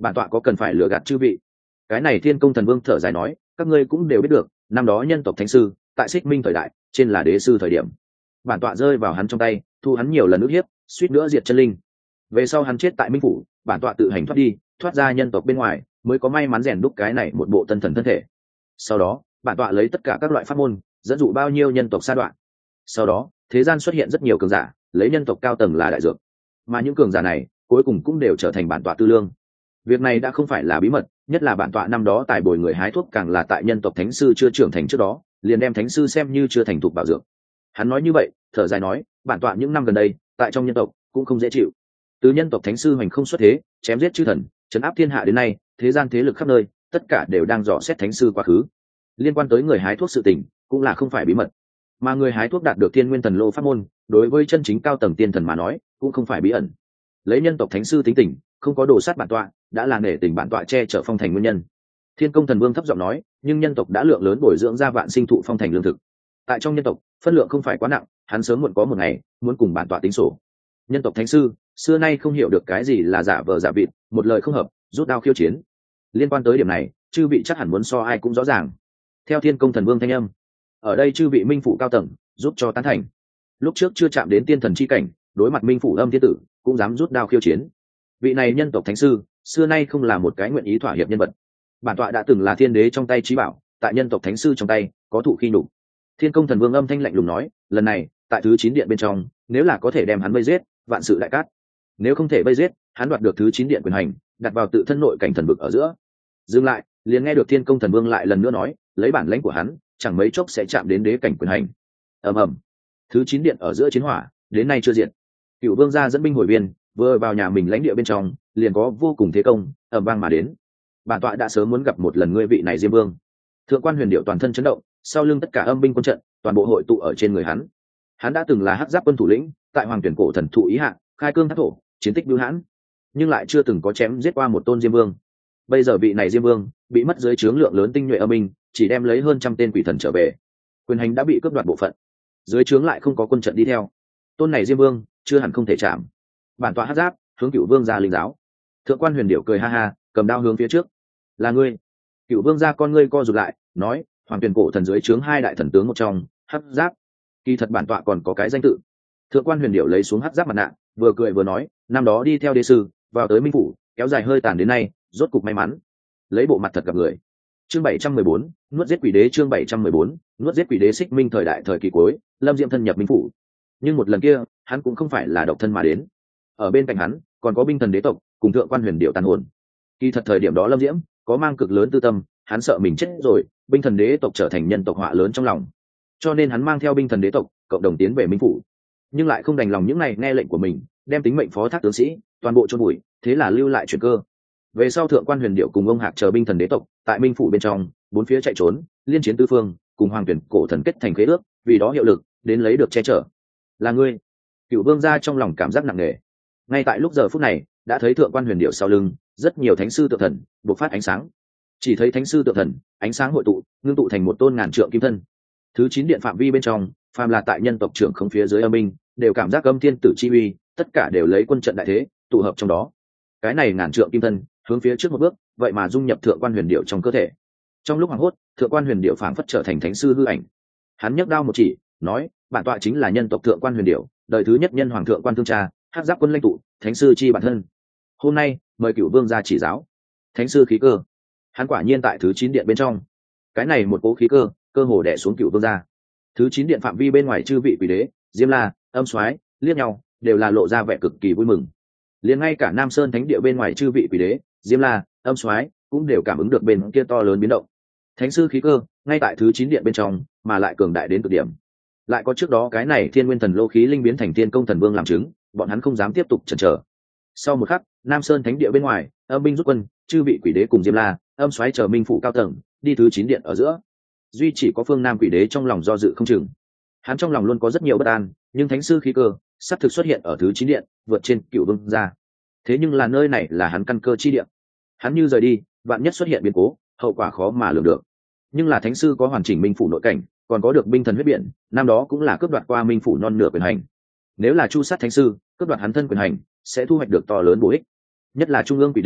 Speaker 1: bản tọa có cần phải lừa gạt chư vị? Cái này Thiên Công Thần Vương thở dài nói, các ngươi cũng đều biết được, năm đó nhân tộc thánh sư tại Xích Minh thời đại trên là đế sư thời điểm, bản tọa rơi vào hắn trong tay, thu hắn nhiều lần ức hiếp, suýt nữa diệt chân linh. Về sau hắn chết tại Minh phủ, bản tọa tự hành thoát đi, thoát ra nhân tộc bên ngoài, mới có may mắn rèn đúc cái này một bộ tân thần thân thể. Sau đó bản tọa lấy tất cả các loại pháp môn dẫn dụ bao nhiêu nhân tộc sa đoạn. Sau đó thế gian xuất hiện rất nhiều cường giả, lấy nhân tộc cao tầng là đại dược, mà những cường giả này cuối cùng cũng đều trở thành bản tọa tư lương. Việc này đã không phải là bí mật, nhất là bản tọa năm đó tại bồi người hái thuốc càng là tại nhân tộc thánh sư chưa trưởng thành trước đó liền đem thánh sư xem như chưa thành thục bảo dược. Hắn nói như vậy, thở dài nói, bản tọa những năm gần đây tại trong nhân tộc cũng không dễ chịu. Từ nhân tộc thánh sư hoành không xuất thế, chém giết chư thần, trấn áp thiên hạ đến nay, thế gian thế lực khắp nơi tất cả đều đang dò xét thánh sư quá khứ. Liên quan tới người hái thuốc sự tình cũng là không phải bí mật, mà người hái thuốc đạt được thiên nguyên thần lô pháp môn, đối với chân chính cao tầng tiên thần mà nói cũng không phải bí ẩn. Lấy nhân tộc thánh sư tính tình, không có đồ sát bản tọa đã là nể tình bản tọa che chở phong thành nguyên nhân. Thiên Công Thần Vương thấp giọng nói, nhưng nhân tộc đã lượng lớn bồi dưỡng ra vạn sinh thụ phong thành lương thực, tại trong nhân tộc phân lượng không phải quá nặng, hắn sớm muộn có một ngày muốn cùng bản tọa tính sổ. Nhân tộc thánh sư xưa nay không hiểu được cái gì là giả vờ giả vịt, một lời không hợp rút đao khiêu chiến. Liên quan tới điểm này chư vị chắc hẳn muốn so ai cũng rõ ràng. Theo Thiên Công Thần Vương thanh âm, ở đây chư vị minh phủ cao tầng giúp cho tán thành. Lúc trước chưa chạm đến tiên thần chi cảnh, đối mặt minh phủ âm thiên tử cũng dám rút đao khiêu chiến. Vị này nhân tộc thánh sư xưa nay không là một cái nguyện ý thỏa hiệp nhân vật. Bản tọa đã từng là thiên đế trong tay trí bảo, tại nhân tộc thánh sư trong tay có thụ khi nhục. Thiên Công Thần Vương âm thanh lạnh lùng nói, lần này tại thứ 9 điện bên trong, nếu là có thể đem hắn vây giết, vạn sự đại cát. Nếu không thể vây giết, hắn đoạt được thứ 9 điện quyền hành, đặt vào tự thân nội cảnh thần vực ở giữa. Dừng lại, liền nghe được Thiên Công Thần Vương lại lần nữa nói, lấy bản lãnh của hắn chẳng mấy chốc sẽ chạm đến đế cảnh quyền hành. Ầm ầm. Thứ 9 điện ở giữa chiến hỏa đến nay chưa diệt. Cựu vương gia dẫn binh hồi viên, vừa vào nhà mình lãnh địa bên trong liền có vô cùng thế công ầm vang mà đến. Bản tọa đã sớm muốn gặp một lần ngươi vị này Diêm Vương. Thượng quan Huyền Điệu toàn thân chấn động, sau lưng tất cả âm binh quân trận toàn bộ hội tụ ở trên người hắn. Hắn đã từng là Hắc Giáp quân thủ lĩnh, tại Hoàng Tuyển cổ thần thụ ý hạ khai cương thác thổ, chiến tích bưu hãn, nhưng lại chưa từng có chém giết qua một tôn Diêm Vương. Bây giờ vị này Diêm Vương bị mất dưới trướng lượng lớn tinh nhuệ âm binh, chỉ đem lấy hơn trăm tên quỷ thần trở về, quyền hành đã bị cướp đoạt bộ phận, dưới trướng lại không có quân trận đi theo. Tôn này Diêm Vương chưa hẳn không thể chạm. Bản tọa Hắc Giáp hướng Cựu Vương gia linh giáo. Thượng quan Huyền Điệu cười ha ha, cầm đao hướng phía trước. Là ngươi? Cựu Vương gia con ngươi co rụt lại, nói, Hoàng Tuyển cổ thần dưới trướng hai đại thần tướng một trong, Hắc Giáp. Kỳ thật bản tọa còn có cái danh tự. Thượng quan Huyền Điệu lấy xuống Hắc Giáp mặt nạ, vừa cười vừa nói, năm đó đi theo đế sư vào tới minh phủ, kéo dài hơi tàn đến nay, rốt cục may mắn lấy bộ mặt thật gặp người. Chương 714, nuốt giết quỷ đế. Chương 714, nuốt giết quỷ đế. Xích Minh thời đại thời kỳ cuối, Lâm Diệm thân nhập minh phủ, nhưng một lần kia hắn cũng không phải là độc thân mà đến, ở bên cạnh hắn còn có binh thần đế tộc cùng Thượng quan Huyền Điệu tàn hồn. Kỳ thật thời điểm đó Lâm Diễm có mang cực lớn tư tâm, hắn sợ mình chết rồi, binh thần đế tộc trở thành nhân tộc họa lớn trong lòng, cho nên hắn mang theo binh thần đế tộc cộng đồng tiến về minh phủ, nhưng lại không đành lòng những này nghe lệnh của mình, đem tính mệnh phó thác tướng sĩ toàn bộ chôn bụi, thế là lưu lại chuyển cơ. Về sau Thượng quan Huyền Điệu cùng ông Hạc chờ binh thần đế tộc tại minh phủ bên trong bốn phía chạy trốn, liên chiến tứ phương, cùng Hoàng Tuyển cổ thần kết thành khế ước, vì đó hiệu lực đến lấy được che chở. Là ngươi? Cựu Vương gia trong lòng cảm giác nặng nề. Ngay tại lúc giờ phút này, đã thấy Thượng quan Huyền Điệu sau lưng rất nhiều thánh sư tượng thần bộc phát ánh sáng. Chỉ thấy thánh sư tượng thần ánh sáng hội tụ, ngưng tụ thành một tôn ngàn trượng kim thân. Thứ 9 điện phạm vi bên trong, phàm là tại nhân tộc trưởng không phía dưới âm binh, đều cảm giác âm thiên tử chi uy, tất cả đều lấy quân trận đại thế tụ hợp trong đó. Cái này ngàn trượng kim thân hướng phía trước một bước, vậy mà dung nhập Thượng quan Huyền Điệu trong cơ thể. Trong lúc hoảng hốt, Thượng quan Huyền Điệu phảng phất trở thành thánh sư hư ảnh. Hắn nhấc đao một chỉ, nói, bản tọa chính là nhân tộc Thượng quan Huyền Điệu, đời thứ nhất nhân hoàng Thượng quan Thương Cha, Hắc Giáp quân lãnh tụ, thánh sư chi bản thân. Hôm nay mời Cửu Vương gia chỉ giáo. Thánh sư khí cơ, hắn quả nhiên tại thứ 9 điện bên trong. Cái này một cố khí cơ, cơ hồ đè xuống Cửu Vương gia. Thứ 9 điện phạm vi bên ngoài chư vị quỷ đế, Diêm La, Âm Soái liếc nhau, đều là lộ ra vẻ cực kỳ vui mừng. Liền ngay cả Nam Sơn thánh địa bên ngoài chư vị quỷ đế, Diêm La, Âm Soái cũng đều cảm ứng được bên kia to lớn biến động. Thánh sư khí cơ ngay tại thứ 9 điện bên trong, mà lại cường đại đến cực điểm. Lại có trước đó cái này Thiên Nguyên Thần Lô khí linh biến thành Thiên Công Thần Vương làm chứng, bọn hắn không dám tiếp tục chần chờ. Sau một khắc, Nam Sơn thánh địa bên ngoài, âm binh rút quân, chư vị quỷ đế cùng Diêm La, Âm Soái chờ minh phủ cao tầng, đi thứ 9 điện ở giữa. Duy chỉ có Phương Nam quỷ đế trong lòng do dự không chừng. Hắn trong lòng luôn có rất nhiều bất an, nhưng thánh sư khí cơ sắp thực xuất hiện ở thứ 9 điện, vượt trên Cựu Vương gia. Thế nhưng là nơi này là hắn căn cơ chi địa. Hắn như rời đi, vạn nhất xuất hiện biến cố, hậu quả khó mà lường được. Nhưng là thánh sư có hoàn chỉnh minh phủ nội cảnh, còn có được binh thần huyết biển, năm đó cũng là cướp đoạt qua minh phủ non nửa quyền hành. Nếu là chu sát thánh sư, cướp đoạt hắn thân quyền hành, sẽ thu hoạch được to lớn bổ ích. Nhất là trung ương quỷ đế,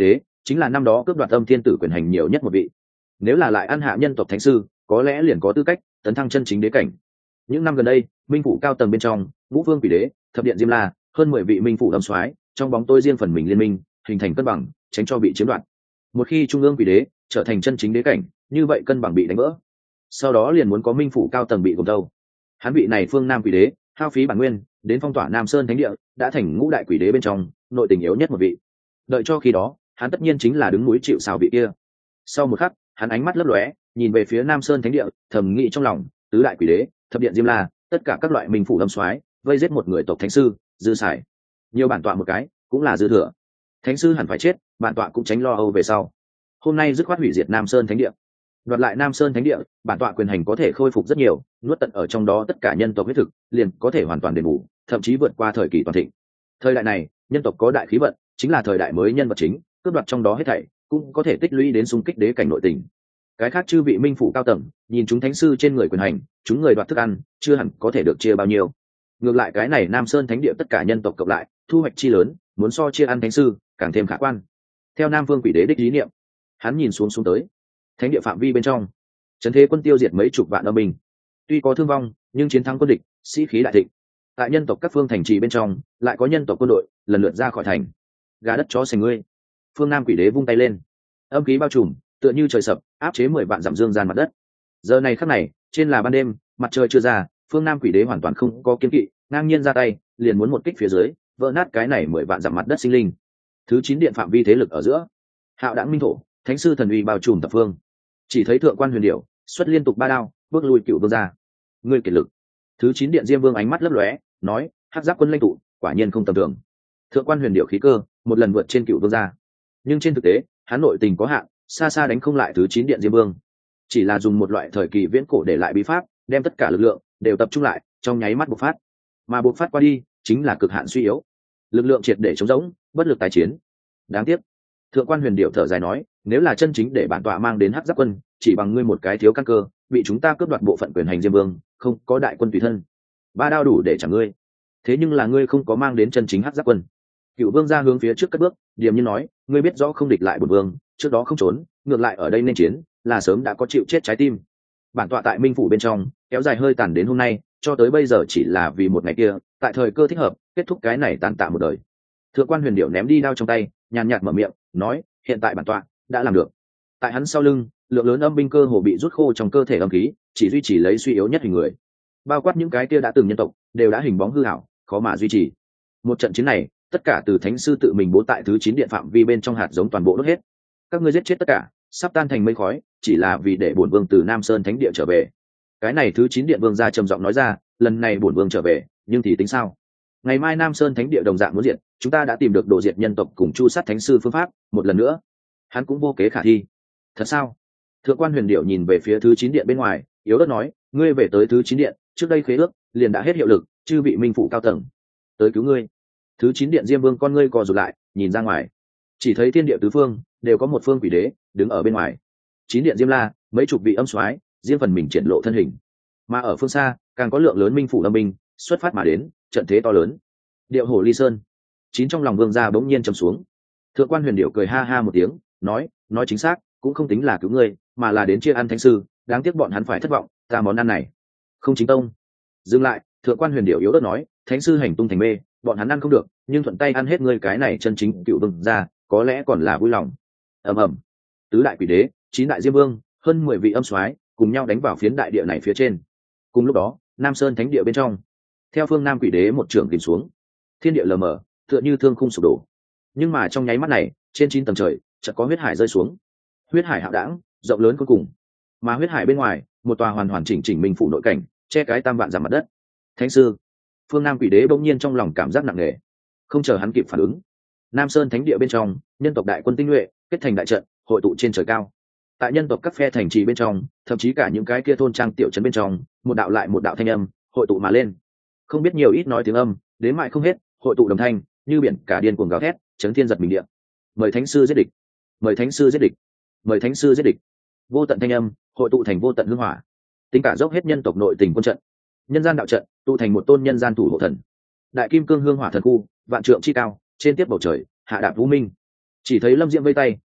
Speaker 1: chính là năm đó cướp đoạt âm thiên tử quyền hành nhiều nhất một vị. Nếu là lại ăn hạ nhân tộc thánh sư, có lẽ liền có tư cách tấn thăng chân chính đế cảnh. Những năm gần đây, minh phủ cao tầng bên trong, ngũ vương quỷ đế, thập điện diêm la, hơn 10 vị minh phủ lâm soái trong bóng tôi riêng phần mình liên minh, hình thành cân bằng, tránh cho bị chiếm đoạt. Một khi trung ương quỷ đế trở thành chân chính đế cảnh, như vậy cân bằng bị đánh vỡ. Sau đó liền muốn có minh phủ cao tầng bị gồm đâu. Hắn vị này phương nam quỷ đế, hao phí bản nguyên, đến phong tỏa Nam Sơn thánh địa, đã thành ngũ đại quỷ đế bên trong nội tình yếu nhất một vị. Đợi cho khi đó, hắn tất nhiên chính là đứng núi chịu sào vị kia. Sau một khắc, hắn ánh mắt lấp lóe, nhìn về phía Nam Sơn thánh địa, thầm nghĩ trong lòng, tứ đại quỷ đế, thập điện diêm la, tất cả các loại minh phủ lâm soái vây giết một người tộc thánh sư, dư xài nhiều bản tọa một cái cũng là dư thừa. Thánh sư hẳn phải chết, bản tọa cũng tránh lo âu về sau. Hôm nay dứt khoát hủy diệt Nam Sơn thánh địa, đoạt lại Nam Sơn thánh địa, bản tọa quyền hành có thể khôi phục rất nhiều, nuốt tận ở trong đó tất cả nhân tộc huyết thực, liền có thể hoàn toàn đền bù, thậm chí vượt qua thời kỳ toàn thịnh. Thời đại này, nhân tộc có đại khí vận, chính là thời đại mới nhân vật chính, cướp đoạt trong đó hết thảy, cũng có thể tích lũy đến xung kích đế cảnh nội tình. Cái khác chư vị minh phủ cao tầng, nhìn chúng thánh sư trên người quyền hành, chúng người đoạt thức ăn, chưa hẳn có thể được chia bao nhiêu. Ngược lại cái này Nam Sơn thánh địa tất cả nhân tộc cộng lại, thu hoạch chi lớn, muốn so chia ăn thánh sư, càng thêm khả quan. Theo Nam Vương quỷ đế đích lý niệm, hắn nhìn xuống tới thánh địa phạm vi bên trong, trấn thế quân tiêu diệt mấy chục vạn âm binh, tuy có thương vong nhưng chiến thắng quân địch, sĩ khí đại thịnh. Tại nhân tộc các phương thành trì bên trong, lại có nhân tộc quân đội lần lượt ra khỏi thành. Gà đất chó sành ngươi. Phương Nam quỷ đế vung tay lên, âm khí bao trùm, tựa như trời sập, áp chế 10 vạn dặm dương gian mặt đất. Giờ này khắc này, trên là ban đêm, mặt trời chưa ra, Phương Nam quỷ đế hoàn toàn không có kiêng kỵ, ngang nhiên ra tay, liền muốn một kích phía dưới, vỡ nát cái này 10 vạn dặm mặt đất sinh linh. Thứ 9 điện phạm vi thế lực ở giữa, hạo đãng minh thổ, thánh sư thần uy bao trùm thập phương. Chỉ thấy thượng quan huyền điểu xuất liên tục 3 đao, bước lui cựu vương ra. Ngươi kiệt lực. Thứ 9 điện diêm vương ánh mắt lấp lóe, nói, hắc giáp quân lãnh tụ, quả nhiên không tầm thường. Thượng quan huyền điểu khí cơ, một lần vượt trên cựu vương ra. Nhưng trên thực tế, hắn nội tình có hạn, xa xa đánh không lại thứ 9 điện diêm vương. Chỉ là dùng một loại thời kỳ viễn cổ để lại bí pháp, đem tất cả lực lượng đều tập trung lại, trong nháy mắt bộc phát. Mà bộc phát qua đi, chính là cực hạn suy yếu. Lực lượng triệt để chống rỗng, bất lực tái chiến. Đáng tiếc. Thượng quan huyền điểu thở dài nói, nếu là chân chính để bản tọa mang đến hắc giáp quân, chỉ bằng ngươi một cái thiếu căn cơ, bị chúng ta cướp đoạt bộ phận quyền hành diêm vương, không có đại quân tùy thân, 3 đao đủ để trả ngươi. Thế nhưng là ngươi không có mang đến chân chính hắc giáp quân. Cựu vương ra hướng phía trước cất bước, điềm nhiên nói, ngươi biết rõ không địch lại bổn vương, trước đó không trốn, ngược lại ở đây nên chiến, là sớm đã có chịu chết trái tim. Bản tọa tại minh phủ bên trong kéo dài hơi tàn đến hôm nay, cho tới bây giờ chỉ là vì một ngày kia, tại thời cơ thích hợp, kết thúc cái này tàn tạ một đời. Thượng quan huyền điểu ném đi đao trong tay, nhàn nhạt mở miệng nói, hiện tại bản tọa đã làm được. Tại hắn sau lưng, lượng lớn âm binh cơ hồ bị rút khô trong cơ thể âm khí, chỉ duy trì lấy suy yếu nhất hình người, bao quát những cái kia đã từng nhân tộc đều đã hình bóng hư ảo, khó mà duy trì. Một trận chiến này, tất cả từ thánh sư tự mình bố tại thứ 9 điện phạm vi bên trong hạt giống toàn bộ đốt hết. Các ngươi giết chết tất cả, sắp tan thành mây khói, chỉ là vì để bổn vương từ Nam Sơn thánh địa trở về. Cái này thứ 9 điện vương gia trầm giọng nói ra, lần này bổn vương trở về, nhưng thì tính sao? Ngày mai Nam Sơn thánh địa đồng dạng muốn diệt, chúng ta đã tìm được độ diệt nhân tộc cùng chu sát thánh sư phương pháp, một lần nữa, hắn cũng vô kế khả thi. Thật sao? Thượng quan huyền điểu nhìn về phía thứ 9 điện bên ngoài, yếu ớt nói, ngươi về tới thứ 9 điện, trước đây khế ước liền đã hết hiệu lực, chư vị minh phụ cao tầng tới cứu ngươi. Thứ 9 điện diêm vương con ngươi co rụt lại, nhìn ra ngoài, chỉ thấy thiên địa tứ phương đều có một phương quỷ đế đứng ở bên ngoài. 9 điện diêm la, mấy chục vị âm soái riêng phần mình triển lộ thân hình, mà ở phương xa càng có lượng lớn minh phủ lâm binh xuất phát mà đến, trận thế to lớn. Điệu hổ ly sơn. 9 trong lòng vương gia bỗng nhiên trầm xuống. Thượng quan huyền điểu cười ha ha một tiếng, nói chính xác, cũng không tính là cứu ngươi, mà là đến chia ăn thánh sư, đáng tiếc bọn hắn phải thất vọng, ta món ăn này không chính tông. Dừng lại, thượng quan huyền điểu yếu ớt nói, thánh sư hành tung thành mê, bọn hắn ăn không được, nhưng thuận tay ăn hết ngươi cái này chân chính cựu vương gia, có lẽ còn là vui lòng. Ầm ầm. Tứ đại quỷ đế, 9 đại diêm vương, hơn 10 vị âm soái cùng nhau đánh vào phiến đại địa này phía trên. Cùng lúc đó, Nam Sơn thánh địa bên trong, theo phương Nam quỷ đế một trường tìm xuống, thiên địa lờ mờ, tựa như thương khung sụp đổ. Nhưng mà trong nháy mắt này, trên 9 tầng trời chợt có huyết hải rơi xuống. Huyết hải hạo đãng, rộng lớn cuối cùng, mà huyết hải bên ngoài, một tòa hoàn hoàn chỉnh minh phủ nội cảnh, che cái tam vạn dặm mặt đất. Thánh sư. Phương Nam quỷ đế bỗng nhiên trong lòng cảm giác nặng nề, không chờ hắn kịp phản ứng, Nam Sơn thánh địa bên trong, nhân tộc đại quân tinh nhuệ kết thành đại trận, hội tụ trên trời cao. Tại nhân tộc các phe thành trì bên trong, thậm chí cả những cái kia thôn trang tiểu trấn bên trong, một đạo lại một đạo thanh âm hội tụ mà lên. Không biết nhiều ít nói tiếng âm, đến mãi không hết, hội tụ đồng thanh, như biển cả điên cuồng gào thét, chấn thiên giật mình địa. Mời thánh sư giết địch, mời thánh sư giết địch, mời thánh sư giết địch. Vô tận thanh âm hội tụ thành vô tận hương hỏa, tính cả dốc hết nhân tộc nội tình quân trận, nhân gian đạo trận, tụ thành một tôn nhân gian thủ hộ thần. Đại kim cương hương hỏa thần khu, vạn trượng chi cao, trên tiếp bầu trời, hạ đạp vũ minh. Chỉ thấy lâm diễm vây tay, quang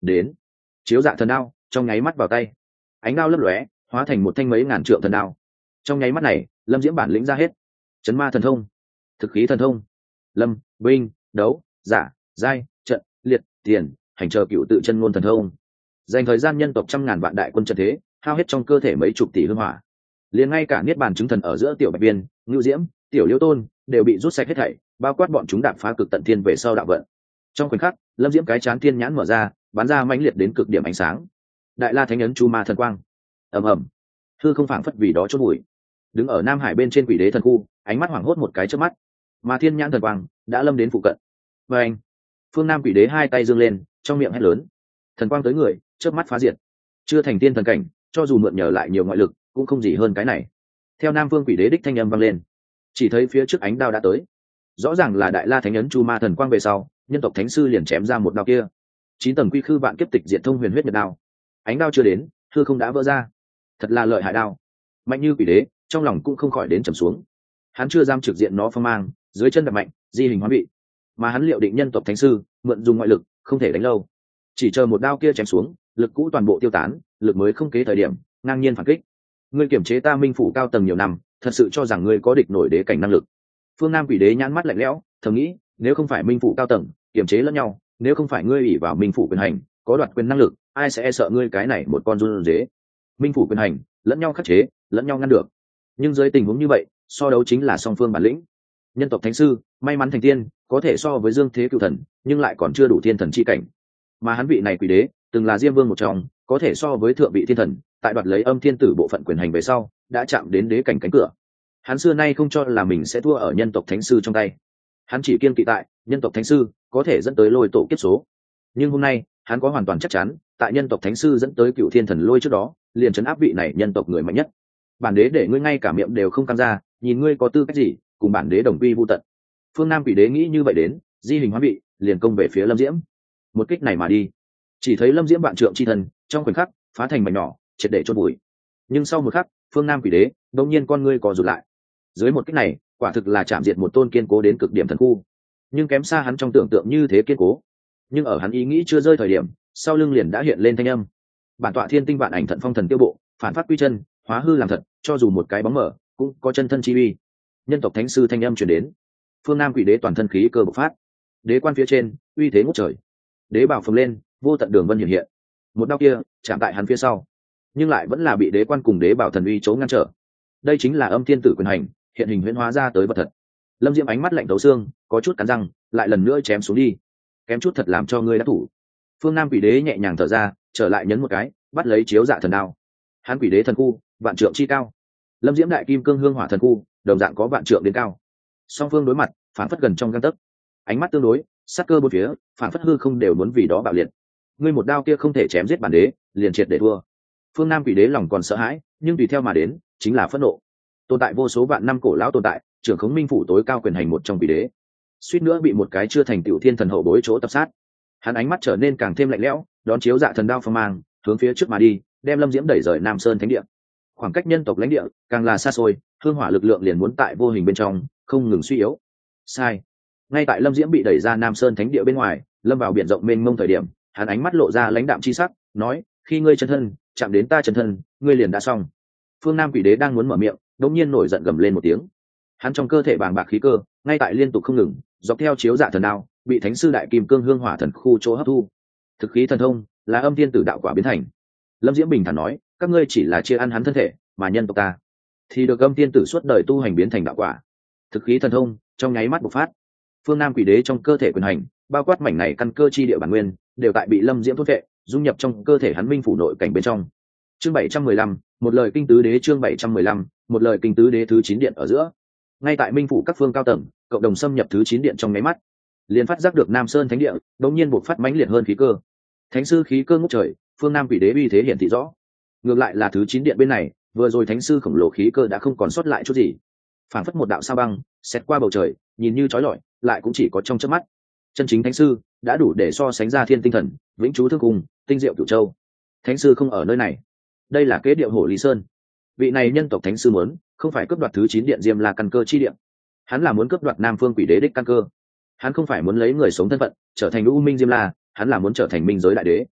Speaker 1: đến. Chiếu dạ thần đao trong nháy mắt vào tay, ánh đao lấp lóe hóa thành một thanh mấy ngàn trượng thần đao. Trong nháy mắt này lâm diễm bản lĩnh ra hết, chấn ma thần thông, thực khí thần thông, lâm binh đấu giả giai trận liệt tiền hành chờ cựu tự chân ngôn thần thông, dành thời gian nhân tộc trăm ngàn vạn đại quân trận thế, hao hết trong cơ thể mấy chục tỷ hương hỏa. Liền ngay cả niết bàn chứng thần ở giữa tiểu bạch biên, ngưu diễm, tiểu liêu tôn đều bị rút sạch hết thảy, bao quát bọn chúng đạp phá cực tận thiên về sau đạo vận. Trong khoảnh khắc lâm diễm cái chán thiên nhãn mở ra, bắn ra mãnh liệt đến cực điểm ánh sáng. Đại la thánh ấn chu ma thần quang, ầm ầm, hư không phảng phất vì đó chốt bụi. Đứng ở nam hải bên trên quỷ đế thần khu, ánh mắt hoảng hốt một cái trước mắt, mà thiên nhãn thần quang đã lâm đến phụ cận. Và anh, phương nam quỷ đế hai tay giương lên, trong miệng hét lớn, thần quang tới người, chớp mắt phá diệt. Chưa thành tiên thần cảnh, cho dù mượn nhờ lại nhiều ngoại lực cũng không gì hơn cái này. Theo nam phương quỷ đế đích thanh âm vang lên, chỉ thấy phía trước ánh đao đã tới, rõ ràng là đại la thánh ấn chu ma thần quang về sau, nhân tộc thánh sư liền chém ra một đao kia. 9 tầng quy khư vạn kiếp tịch diện thông huyền huyết nhật đao. Ánh đao chưa đến, hư không đã vỡ ra. Thật là lợi hại đao. Mạnh như quỷ đế, trong lòng cũng không khỏi đến trầm xuống. Hắn chưa dám trực diện nó phong mang, dưới chân đập mạnh, di hình hóa vị. Mà hắn liệu định nhân tộc thánh sư mượn dùng ngoại lực, không thể đánh lâu. Chỉ chờ một đao kia chém xuống, lực cũ toàn bộ tiêu tán, lực mới không kế thời điểm, ngang nhiên phản kích. Ngươi kiểm chế ta minh phủ cao tầng nhiều năm, thật sự cho rằng ngươi có địch nổi đế cảnh năng lực? Phương Nam quỷ đế nhãn mắt lạnh lẽo, thầm nghĩ, nếu không phải minh phủ cao tầng kiểm chế lẫn nhau, nếu không phải ngươi ủy vào minh phủ quyền hành, có đoạt quyền năng lực, ai sẽ e sợ ngươi cái này một con run dế? Minh phủ quyền hành, lẫn nhau khắc chế, lẫn nhau ngăn được. Nhưng dưới tình huống như vậy, so đấu chính là song phương bản lĩnh. Nhân tộc thánh sư may mắn thành tiên, có thể so với dương thế cựu thần, nhưng lại còn chưa đủ thiên thần chi cảnh. Mà hắn vị này quỷ đế từng là diêm vương một trong, có thể so với thượng vị thiên thần, tại đoạt lấy âm thiên tử bộ phận quyền hành về sau đã chạm đến đế cảnh cánh cửa. Hắn xưa nay không cho là mình sẽ thua ở nhân tộc thánh sư trong tay, hắn chỉ kiên kỵ tại nhân tộc thánh sư có thể dẫn tới lôi tổ kiếp số. Nhưng hôm nay hắn có hoàn toàn chắc chắn, tại nhân tộc thánh sư dẫn tới cựu thiên thần lôi trước đó, liền trấn áp vị này nhân tộc người mạnh nhất. Bản đế để ngươi ngay cả miệng đều không căng ra, nhìn ngươi có tư cách gì cùng bản đế đồng quy vu tận? Phương Nam quỷ đế nghĩ như vậy đến, di hình hóa vị, liền công về phía lâm diễm. Một kích này mà đi, chỉ thấy lâm diễm vạn trượng chi thần trong khoảnh khắc phá thành mảnh nhỏ, triệt để chôn bụi. Nhưng sau một khắc, phương Nam quỷ đế đột nhiên con ngươi co rụt lại. Dưới một kích này, quả thực là chạm diệt một tôn kiên cố đến cực điểm thần khu, nhưng kém xa hắn trong tưởng tượng như thế kiên cố. Nhưng ở hắn ý nghĩ chưa rơi thời điểm, sau lưng liền đã hiện lên thanh âm: bản tọa thiên tinh vạn ảnh thận phong thần tiêu bộ, phản phát quy chân, hóa hư làm thật, cho dù một cái bóng mở cũng có chân thân chi uy. Nhân tộc thánh sư thanh âm truyền đến. Phương Nam quỷ đế toàn thân khí cơ bộc phát, đế quan phía trên uy thế ngút trời, đế bảo phồng lên, vô tận đường vân hiện hiện. Một đao kia chạm tại hắn phía sau, nhưng lại vẫn là bị đế quan cùng đế bảo thần uy chỗ ngăn trở. Đây chính là âm thiên tử quyền hành hiện hình huyễn hóa ra tới vật thật. Lâm Diễm ánh mắt lạnh thấu xương, có chút cắn răng, lại lần nữa chém xuống đi. Kém chút thật làm cho ngươi đắc thủ. Phương Nam quỷ đế nhẹ nhàng thở ra, trở lại nhấn một cái, bắt lấy chiếu dạ thần đao. Hắn quỷ đế thần khu vạn trượng chi cao, Lâm Diễm đại kim cương hương hỏa thần khu đồng dạng có vạn trượng đến cao. Song phương đối mặt, phản phất gần trong gang tấc, ánh mắt tương đối, sát cơ bốn phía, phản phất hư không đều muốn vì đó bạo liệt. Ngươi một đao kia không thể chém giết bản đế, liền triệt để thua. Phương Nam quỷ đế lòng còn sợ hãi, nhưng tùy theo mà đến chính là phẫn nộ. Tồn tại vô số vạn năm cổ lão tồn tại, trưởng khống minh phủ tối cao quyền hành một trong quỷ đế, suýt nữa bị một cái chưa thành tiểu thiên thần hậu bối chỗ tập sát. Hắn ánh mắt trở nên càng thêm lạnh lẽo, đón chiếu dạ thần đao phong mang, hướng phía trước mà đi, đem Lâm Diễm đẩy rời Nam Sơn thánh địa. Khoảng cách nhân tộc lãnh địa càng là xa xôi, hương hỏa lực lượng liền muốn tại vô hình bên trong không ngừng suy yếu. Sai. Ngay tại Lâm Diễm bị đẩy ra Nam Sơn thánh địa bên ngoài, lâm vào biển rộng mênh mông thời điểm, hắn ánh mắt lộ ra lãnh đạm chi sắc, nói: khi ngươi chân thân chạm đến ta chân thân, ngươi liền đã xong. Phương Nam quỷ đế đang muốn mở miệng, đột nhiên nổi giận gầm lên một tiếng. Hắn trong cơ thể bàng bạc khí cơ, ngay tại liên tục không ngừng, dọc theo chiếu dạ thần đao, bị thánh sư đại kim cương hương hỏa thần khu chỗ hấp thu. Thực khí thần thông là âm thiên tử đạo quả biến thành. Lâm Diễm bình thản nói: các ngươi chỉ là chia ăn hắn thân thể, mà nhân tộc ta thì được âm thiên tử suốt đời tu hành biến thành đạo quả. Thực khí thần thông trong nháy mắt bộc phát. Phương Nam quỷ đế trong cơ thể quyền hành, bao quát mảnh này căn cơ chi địa bản nguyên, đều tại bị Lâm Diễm thôn phệ, dung nhập trong cơ thể hắn minh phủ nội cảnh bên trong. Chương 715, một lời kinh tứ đế. Chương 715, một lời kinh tứ đế. Thứ 9 điện ở giữa, ngay tại minh phủ các phương cao tầng cộng đồng xâm nhập thứ 9 điện trong nháy mắt, liền phát giác được Nam Sơn thánh địa đột nhiên bộc phát mãnh liệt hơn khí cơ. Thánh sư khí cơ ngút trời, Phương Nam quỷ đế uy thế hiển thị rõ. Ngược lại là thứ 9 điện bên này, vừa rồi thánh sư khổng lồ khí cơ đã không còn sót lại chút gì, phản phất một đạo sao băng xẹt qua bầu trời, nhìn như chói lọi, lại cũng chỉ có trong chớp mắt. Chân chính thánh sư đã đủ để so sánh ra thiên tinh thần, vĩnh chú thương cùng, tinh diệu cửu châu. Thánh sư không ở nơi này, đây là kế điệu hổ lý sơn. Vị này nhân tộc thánh sư muốn không phải cướp đoạt thứ 9 điện Diêm La căn cơ chi điện, hắn là muốn cướp đoạt Nam Phương quỷ đế đích căn cơ. Hắn không phải muốn lấy người sống thân phận trở thành U Minh Diêm La, hắn là muốn trở thành minh giới đại đế.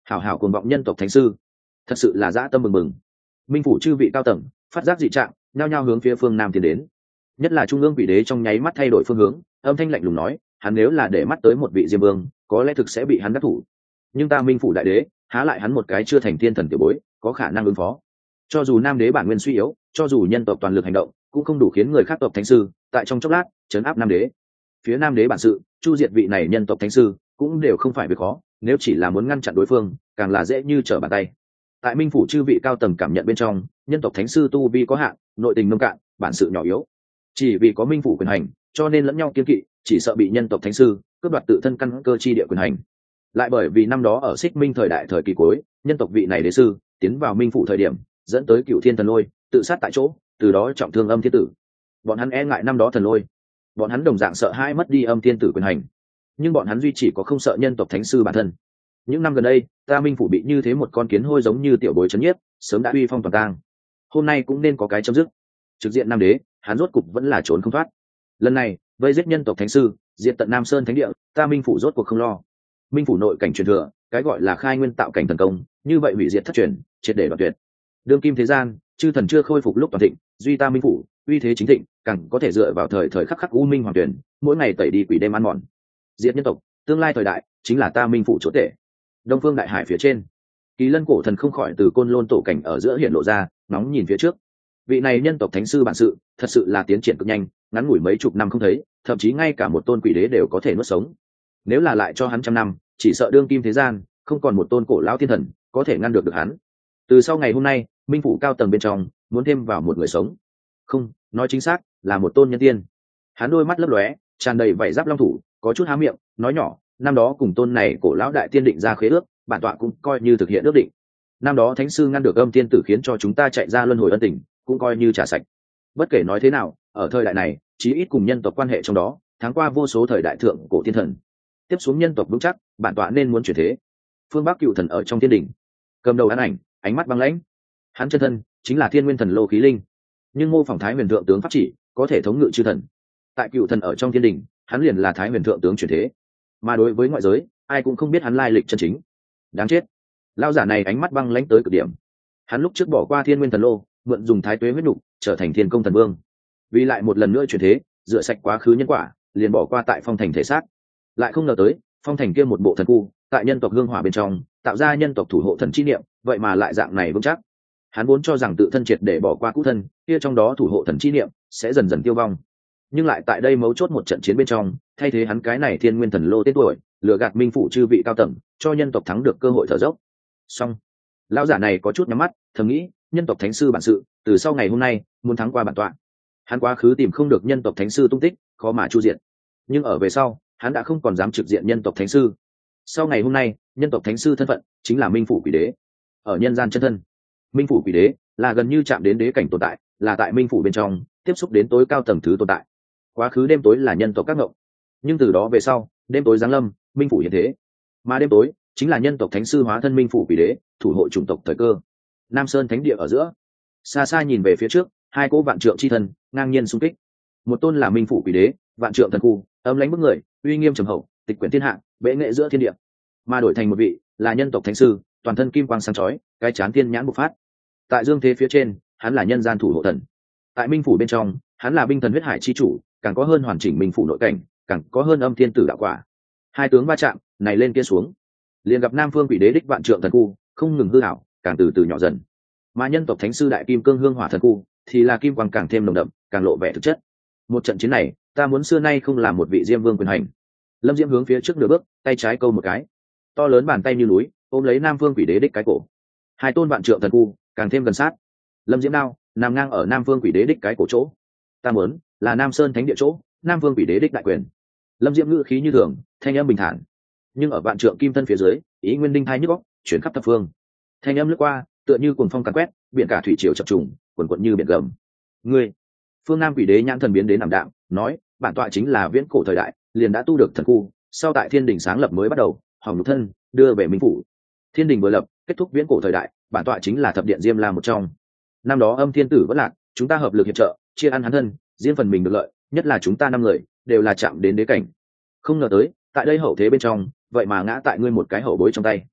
Speaker 1: hảo hảo cuồng vọng nhân tộc thánh sư, thật sự là dã tâm bừng bừng. Minh phủ chư vị cao tầng phát giác dị trạng, nhao nhao hướng phía phương nam tiến đến. Nhất là trung ương quỷ đế trong nháy mắt thay đổi phương hướng, âm thanh lạnh lùng nói, hắn nếu là để mắt tới một vị diêm vương, có lẽ thực sẽ bị hắn đắc thủ. Nhưng ta Minh phủ đại đế, há lại hắn một cái chưa thành thiên thần tiểu bối, có khả năng ứng phó. Cho dù nam đế bản nguyên suy yếu, cho dù nhân tộc toàn lực hành động, cũng không đủ khiến người khác tộc thánh sư tại trong chốc lát chấn áp nam đế. Phía nam đế bản sự, chu diệt vị này nhân tộc thánh sư cũng đều không phải việc khó, nếu chỉ là muốn ngăn chặn đối phương, càng là dễ như trở bàn tay. Tại Minh phủ chư vị cao tầng cảm nhận bên trong, nhân tộc thánh sư tu vi có hạn, nội tình nông cạn, bản sự nhỏ yếu. Chỉ vì có Minh phủ quyền hành, cho nên lẫn nhau kiên kỵ, chỉ sợ bị nhân tộc thánh sư cướp đoạt tự thân căn cơ chi địa quyền hành. Lại bởi vì năm đó ở Xích Minh thời đại thời kỳ cuối, nhân tộc vị này đế sư tiến vào Minh phủ thời điểm, dẫn tới Cửu Thiên thần lôi, tự sát tại chỗ, từ đó trọng thương Âm Thiên tử. Bọn hắn e ngại năm đó thần lôi, bọn hắn đồng dạng sợ hãi mất đi Âm Thiên tử quyền hành, nhưng bọn hắn duy chỉ có không sợ nhân tộc thánh sư bản thân. Những năm gần đây, ta Minh phủ bị như thế một con kiến hôi giống như tiểu bối chấn nhiếp, sớm đã uy phong toàn tang. Hôm nay cũng nên có cái chấm dứt. Trực diện nam đế, hắn rốt cục vẫn là trốn không thoát. Lần này, vây giết nhân tộc thánh sư, diệt tận Nam Sơn thánh địa, ta Minh phủ rốt cuộc không lo. Minh phủ nội cảnh truyền thừa, cái gọi là khai nguyên tạo cảnh thần công, như vậy hủy diệt thất truyền, triệt để đoạn tuyệt. Đương kim thế gian, chư thần chưa khôi phục lúc toàn thịnh, duy ta Minh phủ, uy thế chính thịnh, càng có thể dựa vào thời thời khắc khắc u minh hoàng tuyển, mỗi ngày tẩy đi quỷ đêm ăn mòn. Diệt nhân tộc, tương lai thời đại, chính là ta Minh phủ chỗ tể. Đông phương đại hải phía trên, Kỳ Lân cổ thần không khỏi từ côn lôn tổ cảnh ở giữa hiện lộ ra, nóng nhìn phía trước. Vị này nhân tộc thánh sư bản sự, thật sự là tiến triển cực nhanh, ngắn ngủi mấy chục năm không thấy, thậm chí ngay cả một tôn quỷ đế đều có thể nuốt sống. Nếu là lại cho hắn trăm năm, chỉ sợ đương kim thế gian không còn một tôn cổ lão thiên thần có thể ngăn được hắn. Từ sau ngày hôm nay, Minh phủ cao tầng bên trong muốn thêm vào một người sống, không, nói chính xác là một tôn nhân tiên. Hắn đôi mắt lấp lóe, tràn đầy vảy giáp long thủ, có chút há miệng, nói nhỏ, năm đó cùng tôn này cổ lão đại tiên định ra khế ước, bản tọa cũng coi như thực hiện ước định. Năm đó thánh sư ngăn được Âm Tiên tử khiến cho chúng ta chạy ra luân hồi ân tình, cũng coi như trả sạch. Bất kể nói thế nào, ở thời đại này, chí ít cùng nhân tộc quan hệ trong đó, tháng qua vô số thời đại thượng cổ thiên thần. Tiếp xuống nhân tộc vững chắc, bản tọa nên muốn chuyển thế. Phương Bắc cựu thần ở trong thiên đỉnh, cầm đầu án ảnh, ánh mắt băng lãnh. Hắn chân thân chính là Thiên Nguyên Thần Lô khí linh, nhưng mô phỏng Thái Huyền thượng tướng pháp chỉ, có thể thống ngự chư thần. Tại cựu thần ở trong thiên đỉnh, hắn liền là Thái Huyền thượng tướng chuyển thế. Mà đối với ngoại giới, ai cũng không biết hắn lai lịch chân chính. Đáng chết. Lão giả này ánh mắt băng lãnh tới cực điểm. Hắn lúc trước bỏ qua Thiên Nguyên Thần Lô, mượn dùng Thái Tuế huyết nục trở thành Thiên Công Thần Vương, vì lại một lần nữa chuyển thế, rửa sạch quá khứ nhân quả, liền bỏ qua tại phong thành thể xác. Lại không ngờ tới, phong thành kia một bộ thần khu, tại nhân tộc hương hỏa bên trong, tạo ra nhân tộc thủ hộ thần chi niệm, vậy mà lại dạng này vững chắc. Hắn vốn cho rằng tự thân triệt để bỏ qua cũ thân, kia trong đó thủ hộ thần chi niệm sẽ dần dần tiêu vong. Nhưng lại tại đây mấu chốt một trận chiến bên trong, thay thế hắn cái này Thiên Nguyên Thần Lô tên tuổi, lừa gạt Minh phủ chư vị cao tầng, cho nhân tộc thắng được cơ hội thở dốc. Xong, lão giả này có chút nhắm mắt, thầm nghĩ, nhân tộc thánh sư bản sự, từ sau ngày hôm nay, muốn thắng qua bản tọa. Hắn quá khứ tìm không được nhân tộc thánh sư tung tích, khó mà chu diện. Nhưng ở về sau, hắn đã không còn dám trực diện nhân tộc thánh sư. Sau ngày hôm nay, nhân tộc thánh sư thân phận chính là Minh phủ quỷ đế. Ở nhân gian chân thân, Minh phủ quỷ đế là gần như chạm đến đế cảnh tồn tại, là tại Minh phủ bên trong tiếp xúc đến tối cao tầng thứ tồn tại. Quá khứ đêm tối là nhân tộc các ngộng, nhưng từ đó về sau, đêm tối giáng lâm, Minh phủ hiện thế. Mà đêm tối chính là nhân tộc thánh sư hóa thân Minh phủ quỷ đế, thủ hộ chủng tộc thời cơ. Nam Sơn thánh địa ở giữa, xa xa nhìn về phía trước, hai cỗ vạn trượng chi thần ngang nhiên xung kích. Một tôn là Minh phủ quỷ đế, vạn trượng thần khu, âm lãnh bức người, uy nghiêm trầm hậu, tịch quyển thiên hạ, bệ nghệ giữa thiên địa. Mà đổi thành một vị là nhân tộc thánh sư, toàn thân kim quang sáng chói, cái chán tiên nhãn bộc phát. Tại dương thế phía trên, hắn là nhân gian thủ hộ thần. Tại Minh phủ bên trong, hắn là binh thần huyết hải chi chủ, càng có hơn hoàn chỉnh Minh phủ nội cảnh, càng có hơn âm thiên tử đạo quả. Hai tướng va chạm, này lên kia xuống, liền gặp Nam Phương quỷ đế đích vạn trượng thần khu, không ngừng hư hảo, càng từ từ nhỏ dần. Mà nhân tộc thánh sư đại kim cương hương hỏa thần khu, thì là kim quang càng thêm nồng đậm, càng lộ vẻ thực chất. Một trận chiến này, ta muốn xưa nay không làm một vị diêm vương quyền hành. Lâm Diễm hướng phía trước nửa bước, tay trái câu một cái, to lớn bàn tay như núi ôm lấy Nam Phương quỷ đế đích cái cổ. Hai tôn vạn trượng thần khu càng thêm gần sát. Lâm Diễm đao nằm ngang ở Nam Phương quỷ đế đích cái cổ chỗ. Ta muốn là Nam Sơn thánh địa chỗ, Nam Phương quỷ đế đích đại quyền. Lâm Diễm ngữ khí như thường, thanh âm bình thản, nhưng ở vạn trượng kim thân phía dưới, ý nguyên đinh thai nhức óc, chuyển khắp thập phương. Thanh âm lướt qua, tựa như cuồng phong càn quét, biển cả thủy triều chập trùng, cuồn cuộn như biển gầm. Ngươi, Phương Nam quỷ đế nhãn thần biến đến ảm đạm, nói, bản tọa chính là viễn cổ thời đại, liền đã tu được thần khu, sau tại thiên đình sáng lập mới bắt đầu, hỏng nhục thân, đưa về Minh phủ. Thiên đình vừa lập, kết thúc viễn cổ thời đại, bản tọa chính là thập điện diêm la một trong. Năm đó âm thiên tử vẫn lạc, chúng ta hợp lực hiệp trợ, chia ăn hắn thân, riêng phần mình được lợi, nhất là chúng ta năm người đều là chạm đến đế cảnh. Không ngờ tới, tại đây hậu thế bên trong, vậy mà ngã tại ngươi một cái hậu bối trong tay.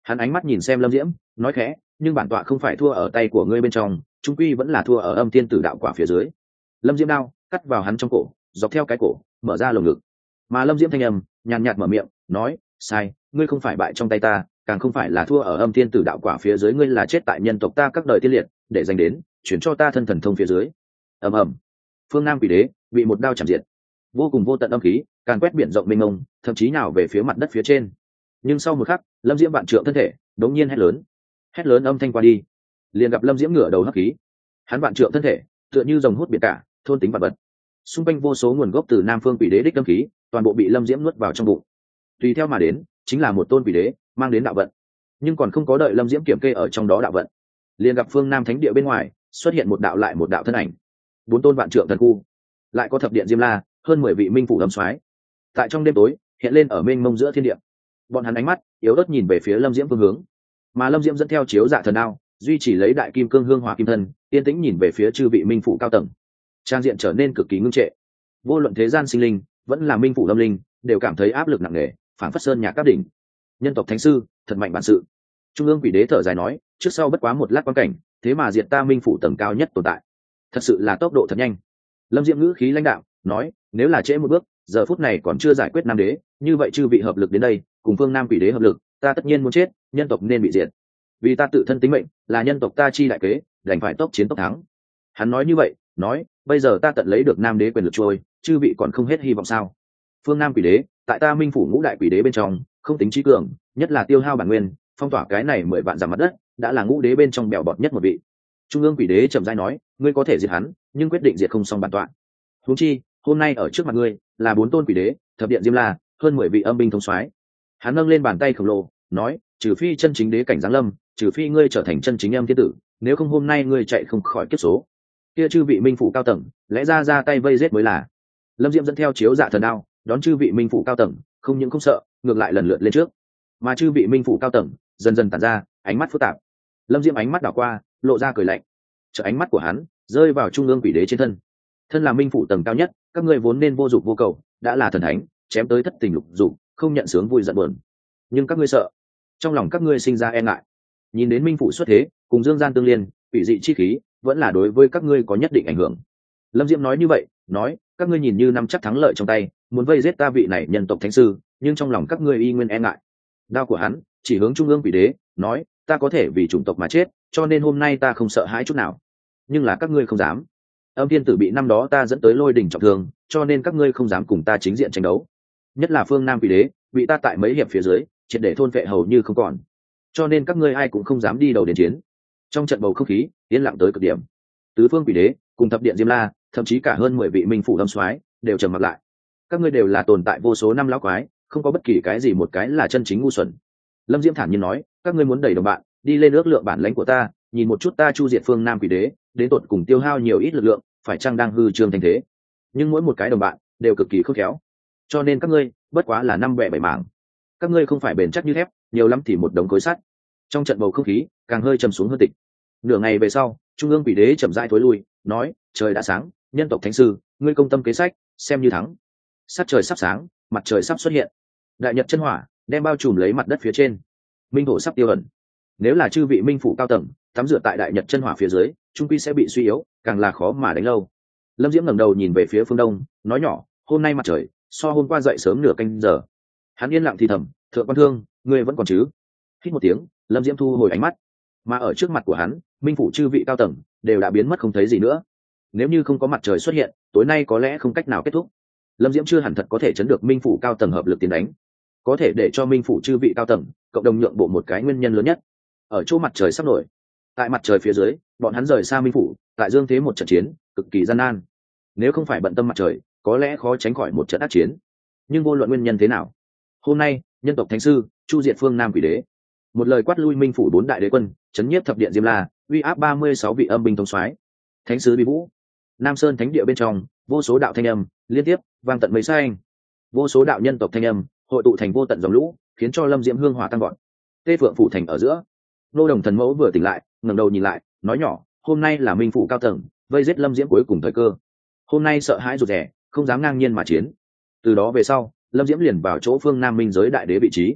Speaker 1: Hắn ánh mắt nhìn xem lâm diễm nói khẽ, nhưng bản tọa không phải thua ở tay của ngươi bên trong, trung quy vẫn là thua ở âm thiên tử đạo quả phía dưới. Lâm diễm đao cắt vào hắn trong cổ, dọc theo cái cổ mở ra lồng ngực. Mà lâm diễm thanh âm nhàn nhạt mở miệng nói, sai, ngươi không phải bại trong tay ta, càng không phải là thua ở âm thiên tử đạo quả phía dưới, ngươi là chết tại nhân tộc ta các đời tiên liệt, để dành đến chuyển cho ta thân thần thông phía dưới. Ầm ầm, phương nam quỷ đế bị một đao chạm diệt, vô cùng vô tận âm khí càng quét biển rộng mênh mông, thậm chí nào về phía mặt đất phía trên. Nhưng sau một khắc, lâm diễm vạn trượng thân thể đống nhiên hét lớn âm thanh qua đi, liền gặp lâm diễm ngửa đầu hấp khí. Hắn vạn trượng thân thể tựa như dòng hút biển cả, thôn tính vật vật. Xung quanh vô số nguồn gốc từ nam phương quỷ đế đích âm khí toàn bộ bị lâm diễm nuốt vào trong bụng. Tùy theo mà đến chính là một tôn quỷ đế mang đến đạo vận. Nhưng còn không có đợi lâm diễm kiểm kê ở trong đó đạo vận, liền gặp phương nam thánh địa bên ngoài xuất hiện một đạo lại một đạo thân ảnh. 4 tôn vạn trượng thần khu, lại có thập điện diêm la, hơn 10 vị minh phủ lâm soái, tại trong đêm tối hiện lên ở mênh mông giữa thiên địa. Bọn hắn ánh mắt yếu ớt nhìn về phía lâm diễm phương hướng, mà lâm diễm dẫn theo chiếu dạ thần đao, duy chỉ lấy đại kim cương hương hỏa kim thân, yên tĩnh nhìn về phía chư vị minh phủ cao tầng. Trang diện trở nên cực kỳ ngưng trệ, vô luận thế gian sinh linh vẫn là minh phủ lâm linh đều cảm thấy áp lực nặng nề, phảng phất sơn nhạc các đỉnh. Nhân tộc thánh sư thật mạnh bản sự. Trung ương quỷ đế thở dài nói, trước sau bất quá một lát quan cảnh, thế mà diệt ta minh phủ tầng cao nhất tồn tại, thật sự là tốc độ thật nhanh. Lâm diễm ngữ khí lãnh đạo nói, nếu là trễ một bước, giờ phút này còn chưa giải quyết nam đế, như vậy chư vị hợp lực đến đây cùng phương nam quỷ đế hợp lực, ta tất nhiên muốn chết, nhân tộc nên bị diệt. Vì ta tự thân tính mệnh là nhân tộc ta chi đại kế, đành phải tốc chiến tốc thắng. Hắn nói như vậy, nói, bây giờ ta tận lấy được nam đế quyền lực trôi, chư vị còn không hết hy vọng sao? Phương nam quỷ đế tại ta minh phủ ngũ đại quỷ đế bên trong không tính trí cường, nhất là tiêu hao bản nguyên, phong tỏa cái này 10 vạn dặm mặt đất, đã là ngũ đế bên trong bèo bọt nhất một vị. Trung ương quỷ đế trầm rãi nói, ngươi có thể diệt hắn, nhưng quyết định diệt không xong bản tọa. Huống chi hôm nay ở trước mặt ngươi là 4 tôn quỷ đế, thập điện diêm la, hơn 10 vị âm binh thống soái. Hắn nâng lên bàn tay khổng lồ nói, trừ phi chân chính đế cảnh giáng lâm, trừ phi ngươi trở thành chân chính âm thiên tử, nếu không hôm nay ngươi chạy không khỏi kiếp số. Kia chư vị minh phủ cao tầng lẽ ra tay vây giết mới là. Lâm diễm dẫn theo chiếu dạ thần đao đón chư vị minh phủ cao tầng, không những không sợ, ngược lại lần lượt lên trước. Mà chư vị minh phủ cao tầng dần dần tản ra ánh mắt phức tạp. Lâm diễm ánh mắt đảo qua, lộ ra cười lạnh. Chợ ánh mắt của hắn rơi vào trung ương quỷ đế trên thân là minh phủ tầng cao nhất, các ngươi vốn nên vô dục vô cầu, đã là thần thánh, chém tới thất tình lục dục, không nhận sướng vui giận buồn. Nhưng các ngươi sợ, trong lòng các ngươi sinh ra e ngại. Nhìn đến minh phủ xuất thế cùng dương gian tương liên, quỷ dị chi khí vẫn là đối với các ngươi có nhất định ảnh hưởng. Lâm diễm nói như vậy, nói, các ngươi nhìn như nắm chắc thắng lợi trong tay, muốn vây giết ta vị này nhân tộc thánh sư, nhưng trong lòng các ngươi y nguyên e ngại. Đao của hắn chỉ hướng trung ương quỷ đế, nói, ta có thể vì chủng tộc mà chết, cho nên hôm nay ta không sợ hãi chút nào. Nhưng là các ngươi không dám. Âm thiên tử bị năm đó ta dẫn tới lôi đỉnh trọng thương, cho nên các ngươi không dám cùng ta chính diện tranh đấu. Nhất là phương nam quỷ đế bị ta tại mấy hiệp phía dưới triệt để thôn vệ hầu như không còn, cho nên các ngươi ai cũng không dám đi đầu đến chiến. Trong trận bầu không khí yên lặng tới cực điểm. Tứ phương quỷ đế cùng thập điện diêm la, thậm chí cả hơn 10 vị minh phủ lâm soái đều trầm mặc lại. Các ngươi đều là tồn tại vô số năm lão quái, không có bất kỳ cái gì một cái là chân chính ngu xuẩn. Lâm diễm thản nhiên nói, các ngươi muốn đẩy đồng bạn đi lên ước lượng bản lãnh của ta, nhìn một chút ta chu diệt phương nam quỷ đế đến tột cùng tiêu hao nhiều ít lực lượng, phải chăng đang hư trương thành thế. Nhưng mỗi một cái đồng bạn đều cực kỳ khôn khéo, cho nên các ngươi bất quá là 5 bẹ 7 mảng. Các ngươi không phải bền chắc như thép, nhiều lắm thì một đống khối sắt. Trong trận bầu không khí càng hơi trầm xuống hơn tịch. Nửa ngày về sau, trung ương quỷ đế chậm rãi thối lui, nói, trời đã sáng, nhân tộc thánh sư, ngươi công tâm kế sách, xem như thắng. Sát trời sắp sáng, mặt trời sắp xuất hiện, đại nhật chân hỏa đem bao trùm lấy mặt đất phía trên, minh thổ sắp tiêu ẩn. Nếu là chư vị minh phủ cao tầng tắm rửa tại đại nhật chân hỏa phía dưới, trung quy sẽ bị suy yếu, càng là khó mà đánh lâu. Lâm diễm ngẩng đầu nhìn về phía phương đông, nói nhỏ, hôm nay mặt trời so hôm qua dậy sớm nửa canh giờ. Hắn yên lặng thì thầm, thượng quan thương, ngươi vẫn còn chứ? Hít một tiếng, lâm diễm thu hồi ánh mắt, mà ở trước mặt của hắn, minh phủ chư vị cao tầng đều đã biến mất không thấy gì nữa. Nếu như không có mặt trời xuất hiện, tối nay có lẽ không cách nào kết thúc. Lâm diễm chưa hẳn thật có thể chấn được minh phủ cao tầng hợp lực tiến đánh, có thể để cho minh phủ chư vị cao tầng cộng đồng nhượng bộ một cái nguyên nhân lớn nhất ở chỗ mặt trời sắp nổi. Tại mặt trời phía dưới, bọn hắn rời xa minh phủ, tại dương thế một trận chiến cực kỳ gian nan. Nếu không phải bận tâm mặt trời, có lẽ khó tránh khỏi một trận ác chiến. Nhưng vô luận nguyên nhân thế nào, hôm nay nhân tộc thánh sư chu diệt phương nam quỷ đế, một lời quát lui minh phủ 4 đại đế quân, chấn nhiếp thập điện diêm la, uy áp 36 vị âm binh thống soái. Thánh sứ bi vũ, nam sơn thánh địa bên trong, vô số đạo thanh âm liên tiếp vang tận mây xanh, vô số đạo nhân tộc thanh âm hội tụ thành vô tận dòng lũ, khiến cho lâm diễm hương hỏa tăng vọt. Tê phượng phủ thành ở giữa, nô đồng thần mẫu vừa tỉnh lại, ngẩng đầu nhìn lại, nói nhỏ, hôm nay là minh phủ cao tầng vây giết lâm diễm cuối cùng thời cơ. Hôm nay sợ hãi rụt rè, không dám ngang nhiên mà chiến. Từ đó về sau, lâm diễm liền vào chỗ phương nam minh giới đại đế vị trí.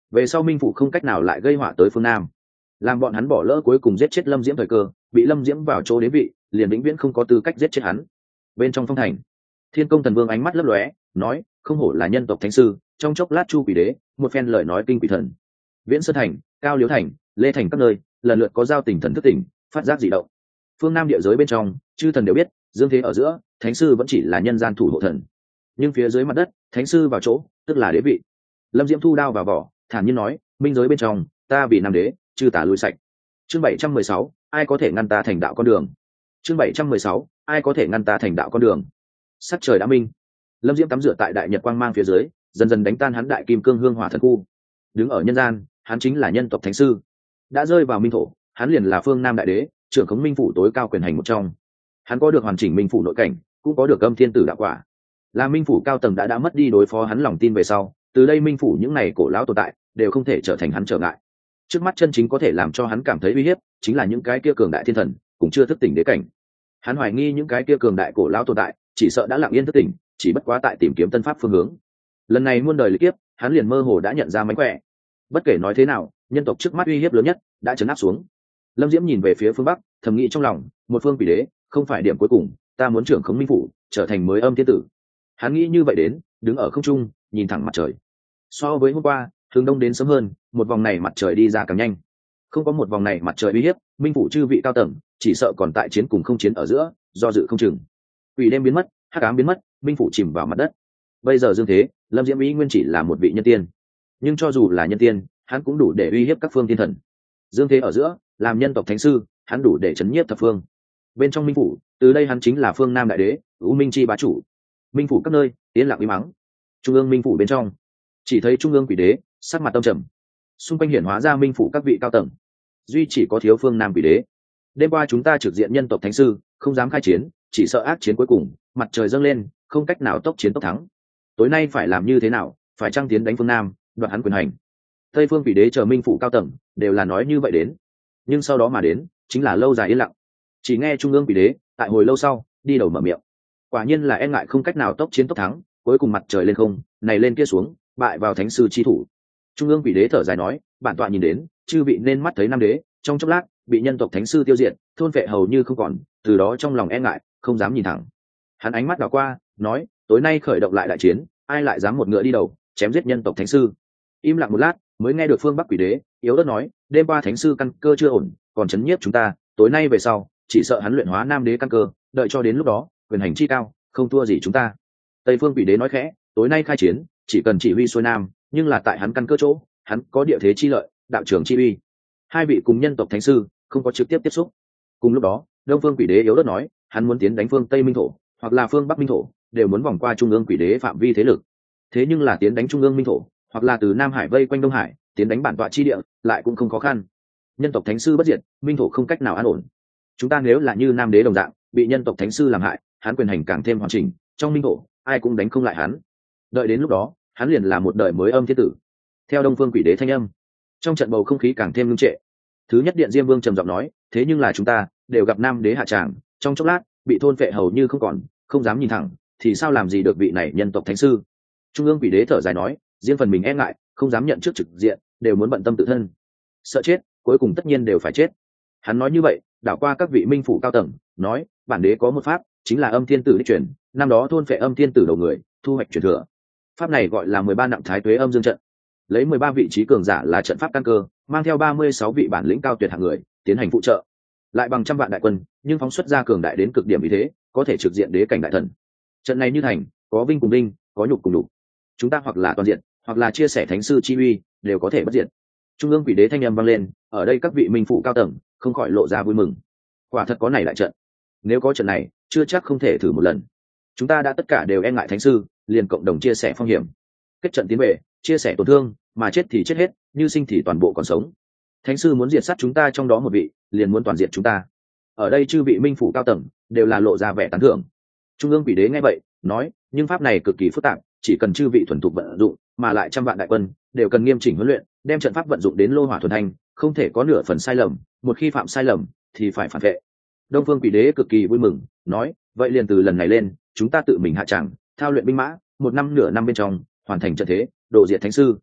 Speaker 1: về sau minh phủ không cách nào lại gây họa tới phương nam, làm bọn hắn bỏ lỡ cuối cùng giết chết lâm diễm thời cơ, bị lâm diễm vào chỗ đế vị, liền vĩnh viễn không có tư cách giết chết hắn. Bên trong phong thành, Thiên Công Thần Vương ánh mắt lấp lóe, nói, không hổ là nhân tộc thánh sư. Trong chốc lát Chu Quỷ Đế một phen lời nói kinh quỷ thần. Viễn Sơn thành, Cao Liếu thành, Lê thành các nơi lần lượt có giao tình thần thức tỉnh, phát giác dị động. Phương Nam địa giới bên trong, chư thần đều biết, dương thế ở giữa, thánh sư vẫn chỉ là nhân gian thủ hộ thần, nhưng phía dưới mặt đất, thánh sư vào chỗ, tức là đế vị. Lâm Diễm thu đao vào vỏ, thản nhiên nói, minh giới bên trong, ta vì nam đế, chư tả lui sạch. Chương 716, ai có thể ngăn ta thành đạo con đường? Chương 716, ai có thể ngăn ta thành đạo con đường? Sắc trời đã minh, Lâm Diễm tắm rửa tại đại nhật quang mang phía dưới, dần dần đánh tan hắn đại kim cương hương hỏa thần khu. Đứng ở nhân gian, hắn chính là nhân tộc thánh sư. Đã rơi vào minh thổ, hắn liền là phương Nam đại đế, trưởng khống minh phủ tối cao quyền hành một trong. Hắn có được hoàn chỉnh minh phủ nội cảnh, cũng có được âm thiên tử đạo quả. Là minh phủ cao tầng đã mất đi đối phó hắn lòng tin về sau, từ đây minh phủ những này cổ lão tồn tại đều không thể trở thành hắn trở ngại. Trước mắt chân chính có thể làm cho hắn cảm thấy uy hiếp, chính là những cái kia cường đại thiên thần, cũng chưa thức tỉnh đế cảnh. Hắn hoài nghi những cái kia cường đại cổ lão tồn tại, chỉ sợ đã lặng yên thức tỉnh, chỉ bất quá tại tìm kiếm tân pháp phương hướng. Lần này muôn đời lịch kiếp, hắn liền mơ hồ đã nhận ra mánh khỏe. Bất kể nói thế nào, nhân tộc trước mắt uy hiếp lớn nhất đã trấn áp xuống. Lâm Diễm nhìn về phía phương bắc, thầm nghĩ trong lòng, một phương quỷ đế không phải điểm cuối cùng, ta muốn trưởng khống minh phủ, trở thành mới âm thiên tử. Hắn nghĩ như vậy đến, đứng ở không trung, nhìn thẳng mặt trời. So với hôm qua, hướng đông đến sớm hơn, một vòng này mặt trời đi ra càng nhanh. Không có một vòng này mặt trời uy hiếp, minh phủ chư vị cao tầng chỉ sợ còn tại chiến cùng không chiến ở giữa, do dự không chừng. Quỷ đêm biến mất, hắc ám biến mất, minh phủ chìm vào mặt đất. Bây giờ dương thế, Lâm Diễm ý nguyên chỉ là một vị nhân tiên, nhưng cho dù là nhân tiên, hắn cũng đủ để uy hiếp các phương thiên thần. Dương thế ở giữa, làm nhân tộc thánh sư, hắn đủ để chấn nhiếp thập phương. Bên trong minh phủ, từ đây hắn chính là phương Nam đại đế, U Minh chi bá chủ. Minh phủ các nơi yên lặng uy mắng. Trung ương minh phủ bên trong, chỉ thấy trung ương quỷ đế sắc mặt tâm trầm, xung quanh hiển hóa ra minh phủ các vị cao tầng, duy chỉ có thiếu phương Nam quỷ đế. Đêm qua chúng ta trực diện nhân tộc thánh sư, không dám khai chiến, chỉ sợ ác chiến cuối cùng, mặt trời dâng lên, không cách nào tốc chiến tốc thắng. Tối nay phải làm như thế nào, phải trăng tiến đánh phương Nam, đoạt hắn quyền hành. Tây phương quỷ đế chờ minh phủ cao tầng đều là nói như vậy đến, nhưng sau đó mà đến chính là lâu dài yên lặng. Chỉ nghe trung ương quỷ đế tại hồi lâu sau đi đầu mở miệng, quả nhiên là e ngại không cách nào tốc chiến tốc thắng, cuối cùng mặt trời lên không, này lên kia xuống, bại vào thánh sư chi thủ. Trung ương quỷ đế thở dài nói, bản tọa nhìn đến, chư vị nên mắt thấy nam đế, trong chốc lát bị nhân tộc thánh sư tiêu diệt, thôn vệ hầu như không còn, từ đó trong lòng e ngại, không dám nhìn thẳng. Hắn ánh mắt đảo qua, nói, tối nay khởi động lại đại chiến, ai lại dám một ngựa đi đầu, chém giết nhân tộc thánh sư. Im lặng một lát, mới nghe được phương bắc quỷ đế yếu ớt nói, đêm qua thánh sư căn cơ chưa ổn, còn chấn nhiếp chúng ta, tối nay về sau chỉ sợ hắn luyện hóa nam đế căn cơ, đợi cho đến lúc đó quyền hành chi cao, không thua gì chúng ta. Tây phương quỷ đế nói khẽ, tối nay khai chiến, chỉ cần chỉ huy xuôi nam, nhưng là tại hắn căn cơ chỗ, hắn có địa thế chi lợi, đạo trưởng chi uy. Hai vị cùng nhân tộc thánh sư không có trực tiếp tiếp xúc. Cùng lúc đó, đông phương quỷ đế yếu ớt nói, hắn muốn tiến đánh phương Tây minh thổ, hoặc là phương Bắc minh thổ, đều muốn vòng qua trung ương quỷ đế phạm vi thế lực. Thế nhưng là tiến đánh trung ương minh thổ, hoặc là từ Nam Hải vây quanh Đông Hải tiến đánh bản tọa chi địa, lại cũng không khó khăn. Nhân tộc thánh sư bất diệt, minh thổ không cách nào an ổn. Chúng ta nếu là như nam đế đồng dạng, bị nhân tộc thánh sư làm hại, hắn quyền hành càng thêm hoàn chỉnh, trong minh thổ ai cũng đánh không lại hắn. Đợi đến lúc đó, hắn liền là một đời mới âm thiên tử. Theo đông phương quỷ đế thanh âm, trong trận bầu không khí càng thêm ngưng trệ. Thứ nhất điện Diêm Vương trầm giọng nói, thế nhưng là chúng ta đều gặp nam đế hạ tràng, trong chốc lát bị thôn phệ hầu như không còn, không dám nhìn thẳng, thì sao làm gì được vị này nhân tộc thánh sư. Trung ương quỷ đế thở dài nói, riêng phần mình e ngại, không dám nhận trước trực diện, đều muốn bận tâm tự thân, sợ chết, cuối cùng tất nhiên đều phải chết. Hắn nói như vậy, đảo qua các vị minh phủ cao tầng, nói, bản đế có một pháp, chính là âm thiên tử đích truyền, năm đó thôn phệ âm thiên tử đầu người, thu hoạch truyền thừa. Pháp này gọi là 13 nặng thái tuế âm dương trận, lấy 13 vị trí cường giả là trận pháp căn cơ, mang theo 36 vị bản lĩnh cao tuyệt hạng người tiến hành phụ trợ, lại bằng trăm vạn đại quân, nhưng phóng xuất ra cường đại đến cực điểm vì thế, có thể trực diện đế cảnh đại thần. Trận này như thành, có vinh cùng vinh, có nhục cùng nhục. Chúng ta hoặc là toàn diện, hoặc là chia sẻ thánh sư chi uy, đều có thể bất diệt. Trung ương quỷ đế thanh âm vang lên, ở đây các vị minh phụ cao tầng không khỏi lộ ra vui mừng. Quả thật có này đại trận, nếu có trận này, chưa chắc không thể thử một lần. Chúng ta đã tất cả đều e ngại thánh sư, liền cộng đồng chia sẻ phong hiểm, kết trận tiến về, chia sẻ tổn thương, mà chết thì chết hết, như sinh thì toàn bộ còn sống. Thánh sư muốn diệt sát chúng ta trong đó một vị, liền muốn toàn diệt chúng ta. Ở đây chư vị minh phụ cao tầng đều là lộ ra vẻ tán thưởng. Trung ương quỷ đế nghe vậy, nói, nhưng pháp này cực kỳ phức tạp, chỉ cần chư vị thuần thục vận dụng, mà lại trăm vạn đại quân đều cần nghiêm chỉnh huấn luyện, đem trận pháp vận dụng đến lô hỏa thuần thanh, không thể có nửa phần sai lầm, một khi phạm sai lầm thì phải phản vệ. Đông phương quỷ đế cực kỳ vui mừng, nói, vậy liền từ lần này lên, chúng ta tự mình hạ tràng, thao luyện binh mã, một năm nửa năm bên trong hoàn thành trận thế, độ diệt thánh sư.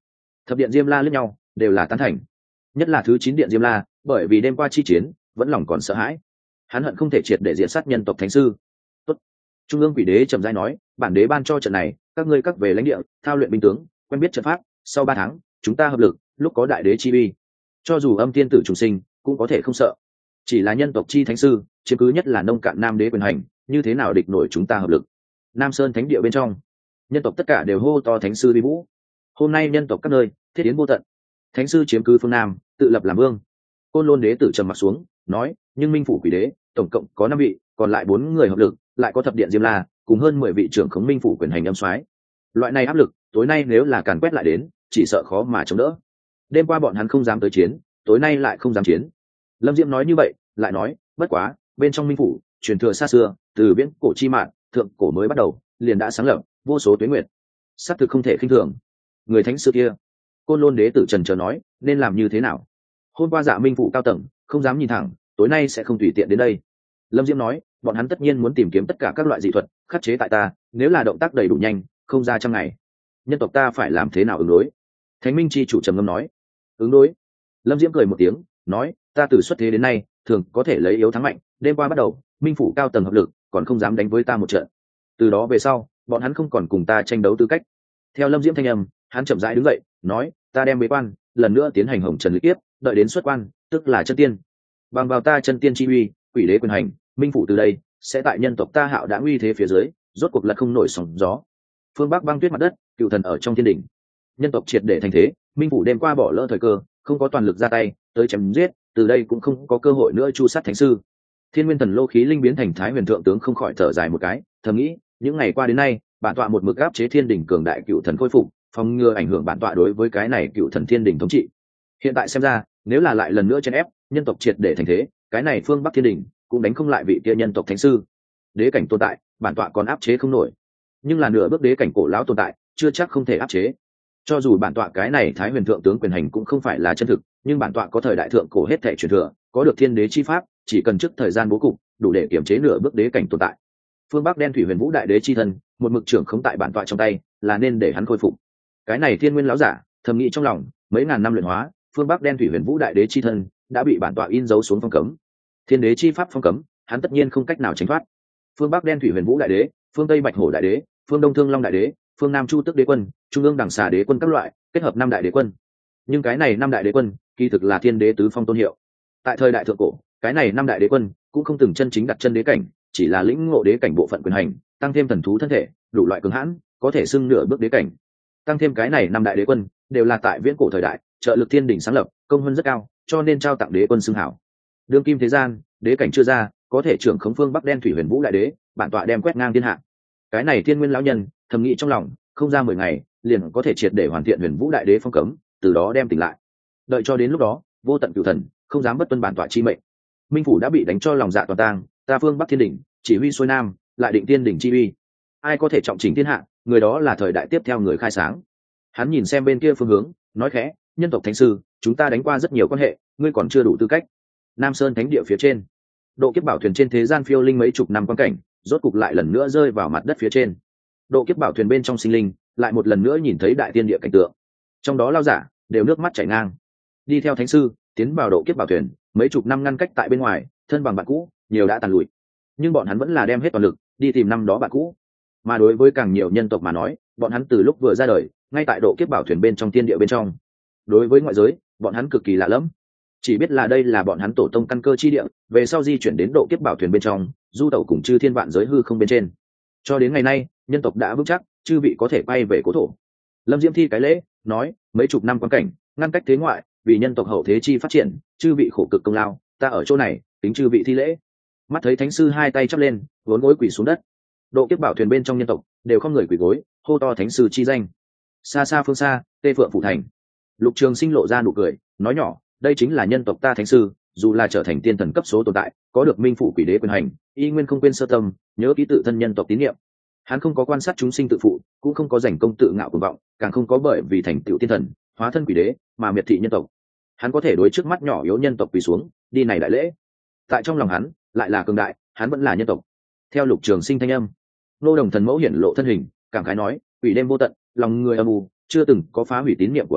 Speaker 1: Thập điện Diêm La lẫn nhau đều là tán thành, nhất là thứ 9 điện Diêm La, bởi vì đêm qua chi chiến vẫn lòng còn sợ hãi, hắn hận không thể triệt để diệt sát nhân tộc thánh sư. Tốt. Trung ương Quỷ Đế trầm rãi nói, bản đế ban cho trận này, các ngươi các về lãnh địa, thao luyện binh tướng, quen biết trận pháp, sau 3 tháng, chúng ta hợp lực, lúc có đại đế chi uy, cho dù âm tiên tử trùng sinh, cũng có thể không sợ. Chỉ là nhân tộc chi thánh sư, chiếm cứ nhất là nông cạn nam đế quyền hành, như thế nào địch nổi chúng ta hợp lực. Nam Sơn thánh địa bên trong, nhân tộc tất cả đều hô to thánh sư vi vũ. Hôm nay nhân tộc các nơi thiết tiến vô tận, thánh sư chiếm cứ phương Nam, tự lập làm vương. Côn Lôn đế tử trầm mặt xuống, nói, nhưng Minh phủ Quỷ Đế tổng cộng có 5 vị, còn lại 4 người hợp lực, lại có thập điện Diêm La, cùng hơn 10 vị trưởng khống Minh phủ quyền hành âm soái. Loại này áp lực, tối nay nếu là càn quét lại đến, chỉ sợ khó mà chống đỡ. Đêm qua bọn hắn không dám tới chiến, tối nay lại không dám chiến. Lâm Diễm nói như vậy, lại nói, bất quá, bên trong Minh phủ, truyền thừa xa xưa, từ viễn cổ chi mạn, thượng cổ mới bắt đầu, liền đã sáng lập vô số tuế nguyệt. Xác thực không thể khinh thường. Người thánh sư kia, Côn Lôn đế tử trần chờ nói, nên làm như thế nào? Hôm qua Dạ Minh phủ cao tầng không dám nhìn thẳng, tối nay sẽ không tùy tiện đến đây. Lâm Diễm nói, bọn hắn tất nhiên muốn tìm kiếm tất cả các loại dị thuật khắc chế tại ta, nếu là động tác đầy đủ nhanh, không ra trăm ngày, nhân tộc ta phải làm thế nào ứng đối? Thánh Minh chi chủ trầm ngâm nói, ứng đối. Lâm Diễm cười một tiếng, nói, ta từ xuất thế đến nay thường có thể lấy yếu thắng mạnh, đêm qua bắt đầu Minh phủ cao tầng hợp lực, còn không dám đánh với ta một trận. Từ đó về sau, bọn hắn không còn cùng ta tranh đấu tư cách. Theo Lâm Diễm thanh âm, hắn chậm rãi đứng dậy, nói, ta đem bế quan, lần nữa tiến hành hồng trần lý kiếp, đợi đến xuất quan, tức là chân tiên. Bằng vào ta chân tiên chi uy, Quỷ Đế quyền hành, Minh phủ từ đây sẽ tại nhân tộc ta hạo đã uy thế phía dưới, rốt cuộc lật không nổi sóng gió. Phương Bắc băng tuyết mặt đất, cựu thần ở trong thiên đỉnh. Nhân tộc triệt để thành thế, Minh phủ đêm qua bỏ lỡ thời cơ, không có toàn lực ra tay, tới chém giết, từ đây cũng không có cơ hội nữa chu sát thánh sư. Thiên Nguyên Thần Lô khí linh biến thành Thái Huyền thượng tướng không khỏi thở dài một cái, thầm nghĩ, những ngày qua đến nay, bản tọa một mực áp chế thiên đỉnh cường đại cựu thần khôi phục, phòng ngừa ảnh hưởng bản tọa đối với cái này cựu thần thiên đỉnh thống trị. Hiện tại xem ra, nếu là lại lần nữa chèn ép, nhân tộc triệt để thành thế, cái này phương Bắc thiên đỉnh cũng đánh không lại vị kia nhân tộc thánh sư. Đế cảnh tồn tại, bản tọa còn áp chế không nổi, nhưng là nửa bước đế cảnh cổ lão tồn tại, chưa chắc không thể áp chế. Cho dù bản tọa cái này Thái Huyền thượng tướng quyền hành cũng không phải là chân thực, nhưng bản tọa có thời đại thượng cổ hết thảy truyền thừa, có được thiên đế chi pháp, chỉ cần trước thời gian bố cục, đủ để kiểm chế nửa bước đế cảnh tồn tại. Phương Bắc đen thủy huyền vũ đại đế chi thân, một mực trưởng không tại bản tọa trong tay, là nên để hắn khôi phục. Cái này thiên nguyên lão giả thầm nghĩ trong lòng, mấy ngàn năm luyện hóa, phương Bắc đen thủy huyền vũ đại đế chi thân đã bị bản tọa in dấu xuống phong cấm. Thiên đế chi pháp phong cấm, hắn tất nhiên không cách nào tránh thoát. Phương Bắc đen thủy huyền vũ đại đế, phương Tây bạch hổ đại đế, phương Đông thương long đại đế, phương Nam chu tức đế quân, trung ương đằng xà đế quân các loại, kết hợp 5 đại đế quân. Nhưng cái này 5 đại đế quân, kỳ thực là thiên đế tứ phong tôn hiệu. Tại thời đại thượng cổ, cái này 5 đại đế quân cũng không từng chân chính đặt chân đế cảnh, chỉ là lĩnh ngộ đế cảnh bộ phận quyền hành, tăng thêm thần thú thân thể, đủ loại cường hãn, có thể xưng nửa bước đế cảnh. Tăng thêm cái này 5 đại đế quân đều là tại viễn cổ thời đại, trợ lực thiên đỉnh sáng lập, công hơn rất cao, cho nên trao tặng đế quân xưng hảo. Đương kim thế gian, đế cảnh chưa ra, có thể trưởng khống phương Bắc đen thủy huyền vũ đại đế, bản tọa đem quét ngang thiên hạ. Cái này thiên nguyên lão nhân thầm nghĩ trong lòng, không ra 10 ngày, liền có thể triệt để hoàn thiện huyền vũ đại đế phong cấm, từ đó đem tỉnh lại. Đợi cho đến lúc đó, vô tận cửu thần không dám bất tuân bản tọa chi mệnh. Minh phủ đã bị đánh cho lòng dạ toàn tang, ta phương Bắc thiên đỉnh chỉ huy xuôi nam, lại định tiên đỉnh chi uy. Ai có thể trọng chỉnh thiên hạ, người đó là thời đại tiếp theo người khai sáng. Hắn nhìn xem bên kia phương hướng, nói khẽ, nhân tộc thánh sư, chúng ta đánh qua rất nhiều quan hệ, ngươi còn chưa đủ tư cách. Nam Sơn thánh địa phía trên, độ kiếp bảo thuyền trên thế gian phiêu linh mấy chục năm quan cảnh, rốt cục lại lần nữa rơi vào mặt đất phía trên. Độ kiếp bảo thuyền bên trong sinh linh, lại một lần nữa nhìn thấy đại tiên địa cảnh tượng. Trong đó lao giả đều nước mắt chảy ngang. Đi theo thánh sư tiến vào độ kiếp bảo thuyền, mấy chục năm ngăn cách tại bên ngoài, thân bằng bạn cũ nhiều đã tàn lụi, nhưng bọn hắn vẫn là đem hết toàn lực đi tìm năm đó bạn cũ. Mà đối với càng nhiều nhân tộc mà nói, bọn hắn từ lúc vừa ra đời, ngay tại độ kiếp bảo thuyền bên trong tiên địa bên trong. Đối với ngoại giới, bọn hắn cực kỳ lạ lẫm, chỉ biết là đây là bọn hắn tổ tông căn cơ chi địa, về sau di chuyển đến độ kiếp bảo thuyền bên trong, du tẩu cùng chư thiên vạn giới hư không bên trên. Cho đến ngày nay, nhân tộc đã vững chắc, chư vị có thể bay về cố thổ. Lâm Diễm thi cái lễ, nói, mấy chục năm quan cảnh, ngăn cách thế ngoại, vì nhân tộc hậu thế chi phát triển, chư vị khổ cực công lao, ta ở chỗ này, tính chư vị thi lễ. Mắt thấy thánh sư hai tay chắp lên, vốn gối quỳ xuống đất. Độ kiếp bảo thuyền bên trong nhân tộc đều không người quỳ gối, hô to thánh sư chi danh. Xa xa phương xa, Tê Phượng phủ thành, Lục Trường Sinh lộ ra nụ cười, nói nhỏ, đây chính là nhân tộc ta thánh sư, dù là trở thành tiên thần cấp số tồn tại, có được minh phủ quỷ đế quyền hành, y nguyên không quên sơ tâm, nhớ ký tự thân nhân tộc tín nhiệm. Hắn không có quan sát chúng sinh tự phụ, cũng không có giành công tự ngạo cuồng vọng, càng không có bởi vì thành tựu tiên thần, hóa thân quỷ đế mà miệt thị nhân tộc. Hắn có thể đối trước mắt nhỏ yếu nhân tộc quỳ xuống, đi này đại lễ. Tại trong lòng hắn, lại là cường đại, hắn vẫn là nhân tộc. Theo Lục Trường Sinh thanh âm, Nô Đồng Thần Mẫu hiển lộ thân hình, cảm khái nói, quỷ đêm vô tận, lòng người âm u, chưa từng có phá hủy tín niệm của hắn,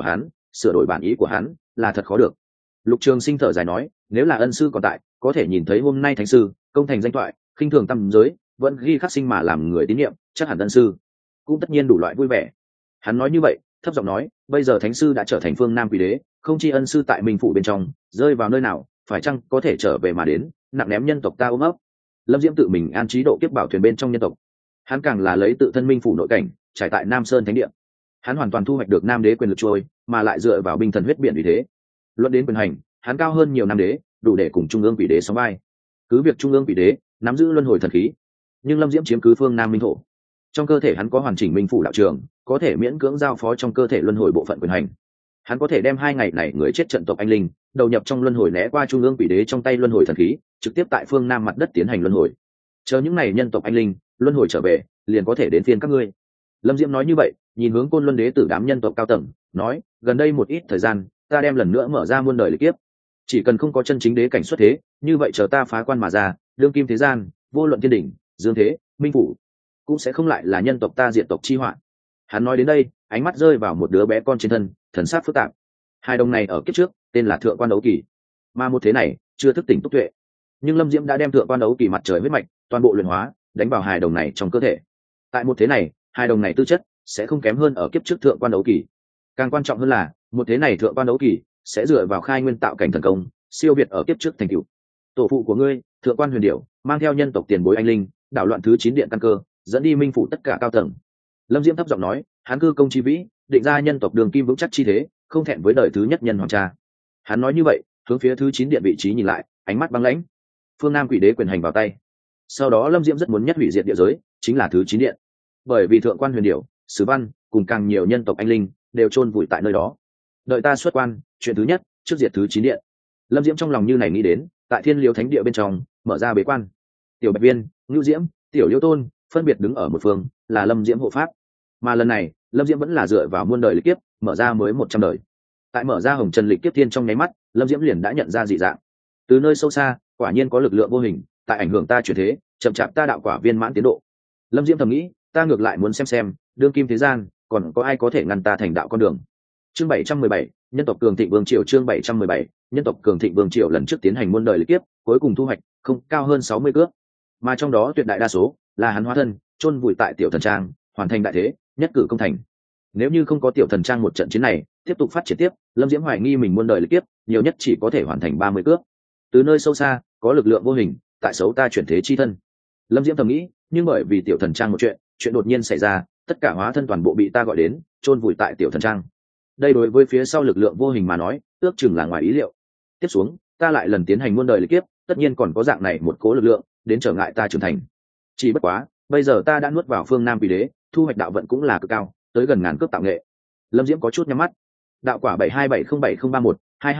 Speaker 1: sửa đổi bản ý của hắn là thật khó được. Lục Trường Sinh thở dài nói, nếu là ân sư còn tại, có thể nhìn thấy hôm nay thánh sư công thành danh thoại, khinh thường tam giới, vẫn ghi khắc sinh mà làm người tín nhiệm, chắc hẳn ân sư cũng tất nhiên đủ loại vui vẻ. Hắn nói như vậy, thấp giọng nói, bây giờ thánh sư đã trở thành phương Nam Quỷ Đế, không chi ân sư tại Minh phủ bên trong, rơi vào nơi nào, phải chăng có thể trở về mà đến, nặng ném nhân tộc ta ôm ấp. Lâm Diễm tự mình an trí độ kiếp bảo thuyền bên trong nhân tộc, hắn càng là lấy tự thân Minh phủ nội cảnh, trải tại Nam Sơn Thánh Địa. Hắn hoàn toàn thu hoạch được Nam Đế quyền lực trôi, mà lại dựa vào binh thần huyết biển uy thế. Luận đến quyền hành, hắn cao hơn nhiều Nam Đế, đủ để cùng Trung ương Quỷ Đế sóng vai. Cứ việc Trung ương Quỷ Đế nắm giữ luân hồi thần khí, nhưng Lâm Diễm chiếm cứ phương Nam Minh thổ, trong cơ thể hắn có hoàn chỉnh Minh phủ đạo trường, có thể miễn cưỡng giao phó trong cơ thể luân hồi bộ phận quyền hành. Hắn có thể đem 2 ngày này người chết trận tộc anh linh đầu nhập trong luân hồi, né qua Trung ương Quỷ Đế trong tay luân hồi thần khí, trực tiếp tại phương Nam mặt đất tiến hành luân hồi. Chờ những này nhân tộc anh linh luân hồi trở về, liền có thể đến phiên các ngươi. Lâm Diễm nói như vậy, nhìn hướng Côn Luân Đế tử đám nhân tộc cao tầng, nói, gần đây một ít thời gian, ta đem lần nữa mở ra muôn đời lịch kiếp. Chỉ cần không có chân chính đế cảnh xuất thế, như vậy chờ ta phá quan mà ra, đương kim thế gian, vô luận thiên đỉnh, dương thế, minh phủ, cũng sẽ không lại là nhân tộc ta diệt tộc chi họa. Hắn nói đến đây, ánh mắt rơi vào một đứa bé con trên thân, thần sắc phức tạp. Hai đồng này ở kiếp trước tên là Thượng Quan Đấu Kỳ, mà một thế này chưa thức tỉnh túc tuệ, nhưng Lâm Diễm đã đem Thượng Quan Đấu Kỳ mặt trời huyết mạch toàn bộ luyện hóa, đánh vào hài đồng này trong cơ thể. Tại một thế này, hài đồng này tư chất sẽ không kém hơn ở kiếp trước Thượng Quan Đấu Kỳ. Càng quan trọng hơn là, một thế này Thượng Quan Đấu Kỳ sẽ dựa vào khai nguyên tạo cảnh thần công, siêu việt ở kiếp trước thành tựu. Tổ phụ của ngươi, Thượng Quan Huyền Điểu, mang theo nhân tộc tiền bối anh linh, đảo loạn thứ 9 điện căn cơ, dẫn đi Minh phủ tất cả cao tầng. Lâm Diễm thấp giọng nói, hắn cư công chi vĩ, định ra nhân tộc đường kim vững chắc chi thế, không thẹn với đời thứ nhất nhân hoàng cha. Hắn nói như vậy, hướng phía thứ 9 điện vị trí nhìn lại, ánh mắt băng lãnh. Phương Nam Quỷ Đế quyền hành vào tay. Sau đó Lâm Diễm rất muốn nhất hủy diệt địa giới, chính là thứ 9 điện. Bởi vì Thượng Quan Huyền Điểu, Sử Văn, cùng càng nhiều nhân tộc anh linh đều chôn vùi tại nơi đó. Đợi ta xuất quan, chuyện thứ nhất, trước diệt thứ 9 điện. Lâm Diễm trong lòng như này nghĩ đến, tại Thiên Liêu Thánh Địa bên trong, mở ra bế quan. Tiểu Bạch Viên, Nưu Diễm, Tiểu Liêu Tôn, phân biệt đứng ở một phương, là Lâm Diễm hộ pháp. Mà lần này, Lâm Diễm vẫn là dựa vào muôn đời lịch kiếp, mở ra mới 100 đời. Tại mở ra hồng trần lịch kiếp thiên trong nháy mắt, Lâm Diễm liền đã nhận ra dị dạng. Từ nơi sâu xa, quả nhiên có lực lượng vô hình tại ảnh hưởng ta chuyển thế, chậm chạp ta đạo quả viên mãn tiến độ. Lâm Diễm thầm nghĩ, ta ngược lại muốn xem đương kim thế gian còn có ai có thể ngăn ta thành đạo con đường. Chương 717, nhân tộc cường thịnh vương triều. Chương 717, nhân tộc cường thịnh vương triều lần trước tiến hành muôn đời lịch kiếp, cuối cùng thu hoạch không cao hơn 60 cước, mà trong đó tuyệt đại đa số là hắn hóa thân chôn vùi tại tiểu thần trang, hoàn thành đại thế, nhất cử công thành. Nếu như không có tiểu thần trang một trận chiến này tiếp tục phát triển tiếp, Lâm Diễm hoài nghi mình muôn đời lịch kiếp nhiều nhất chỉ có thể hoàn thành 30 cước. Từ nơi sâu xa có lực lượng vô hình tại xấu ta chuyển thế chi thân. Lâm Diễm thầm nghĩ, nhưng bởi vì tiểu thần trang một chuyện đột nhiên xảy ra, tất cả hóa thân toàn bộ bị ta gọi đến chôn vùi tại tiểu thần trang. Đây đối với phía sau lực lượng vô hình mà nói, ước chừng là ngoài ý liệu. Tiếp xuống, ta lại lần tiến hành muôn đời lịch kiếp, tất nhiên còn có dạng này một cố lực lượng đến trở ngại ta trưởng thành. Chỉ bất quá, bây giờ ta đã nuốt vào phương Nam Quỷ Đế, thu hoạch đạo vận cũng là cực cao, tới gần ngàn cước tạo nghệ. Lâm Diễm có chút nhắm mắt. Đạo quả 72707031,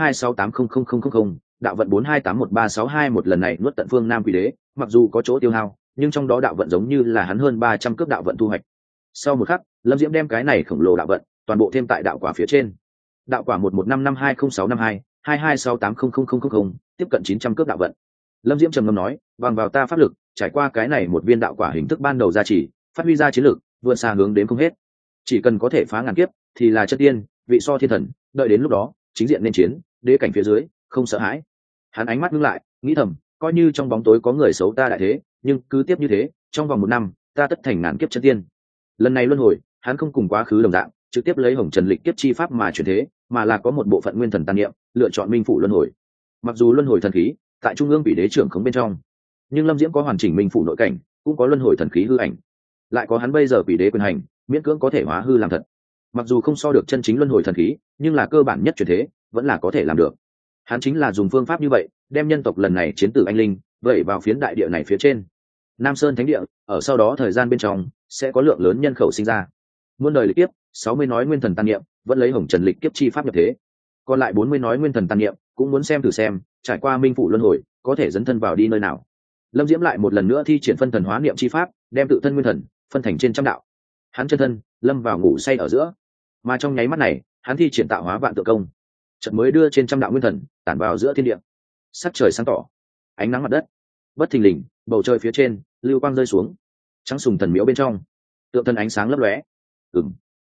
Speaker 1: 22680000, đạo vận 42813621, lần này nuốt tận phương Nam Quỷ Đế, mặc dù có chỗ tiêu hao, nhưng trong đó đạo vận giống như là hắn hơn 300 cước đạo vận thu hoạch. Sau một khắc, Lâm Diễm đem cái này khổng lồ đạo vận toàn bộ thêm tại đạo quả phía trên. Đạo quả 11552062, 22680000, tiếp cận 900 cước đạo vận. Lâm Diễm trầm ngâm nói, bằng vào ta pháp lực, trải qua cái này một viên đạo quả hình thức ban đầu gia trì, phát huy ra chiến lực vượt xa hướng đến không hết. Chỉ cần có thể phá ngàn kiếp thì là chất tiên, vị so thiên thần, đợi đến lúc đó chính diện nên chiến, đế cảnh phía dưới không sợ hãi. Hắn ánh mắt ngưng lại, nghĩ thầm, coi như trong bóng tối có người xấu ta đại thế, nhưng cứ tiếp như thế, trong vòng 1 năm ta tất thành ngàn kiếp chân tiên. Lần này luân hồi, hắn không cùng quá khứ đồng dạng trực tiếp lấy hồng trần lịch kiếp chi pháp mà chuyển thế, mà là có một bộ phận nguyên thần tàn niệm lựa chọn minh phủ luân hồi. Mặc dù luân hồi thần khí tại trung ương Quỷ Đế trưởng khống bên trong, nhưng Lâm Diễm có hoàn chỉnh minh phủ nội cảnh, cũng có luân hồi thần khí hư ảnh, lại có hắn bây giờ Quỷ Đế quyền hành, miễn cưỡng có thể hóa hư làm thật. Mặc dù không so được chân chính luân hồi thần khí, nhưng là cơ bản nhất chuyển thế vẫn là có thể làm được. Hắn chính là dùng phương pháp như vậy đem nhân tộc lần này chiến tử anh linh vẩy vào phiến đại địa này phía trên Nam Sơn Thánh Địa. Ở sau đó thời gian bên trong sẽ có lượng lớn nhân khẩu sinh ra. Muôn đời lịch kiếp 60 nói nguyên thần tàn niệm vẫn lấy hồng trần lịch kiếp chi pháp nhập thế, còn lại 40 nói nguyên thần tàn niệm cũng muốn xem thử xem trải qua minh phủ luân hồi có thể dấn thân vào đi nơi nào. Lâm Diễm lại một lần nữa thi triển phân thần hóa niệm chi pháp, đem tự thân nguyên thần phân thành trên trăm đạo. Hắn chân thân lâm vào ngủ say ở giữa, mà trong nháy mắt này hắn thi triển tạo hóa vạn tượng công, chợt mới đưa trên trăm đạo nguyên thần tản vào giữa thiên địa. Sắc trời sáng tỏ, ánh nắng mặt đất, bất thình lình bầu trời phía trên lưu quang rơi xuống, trắng sùng thần miếu bên trong tượng thân ánh sáng lấp lóe.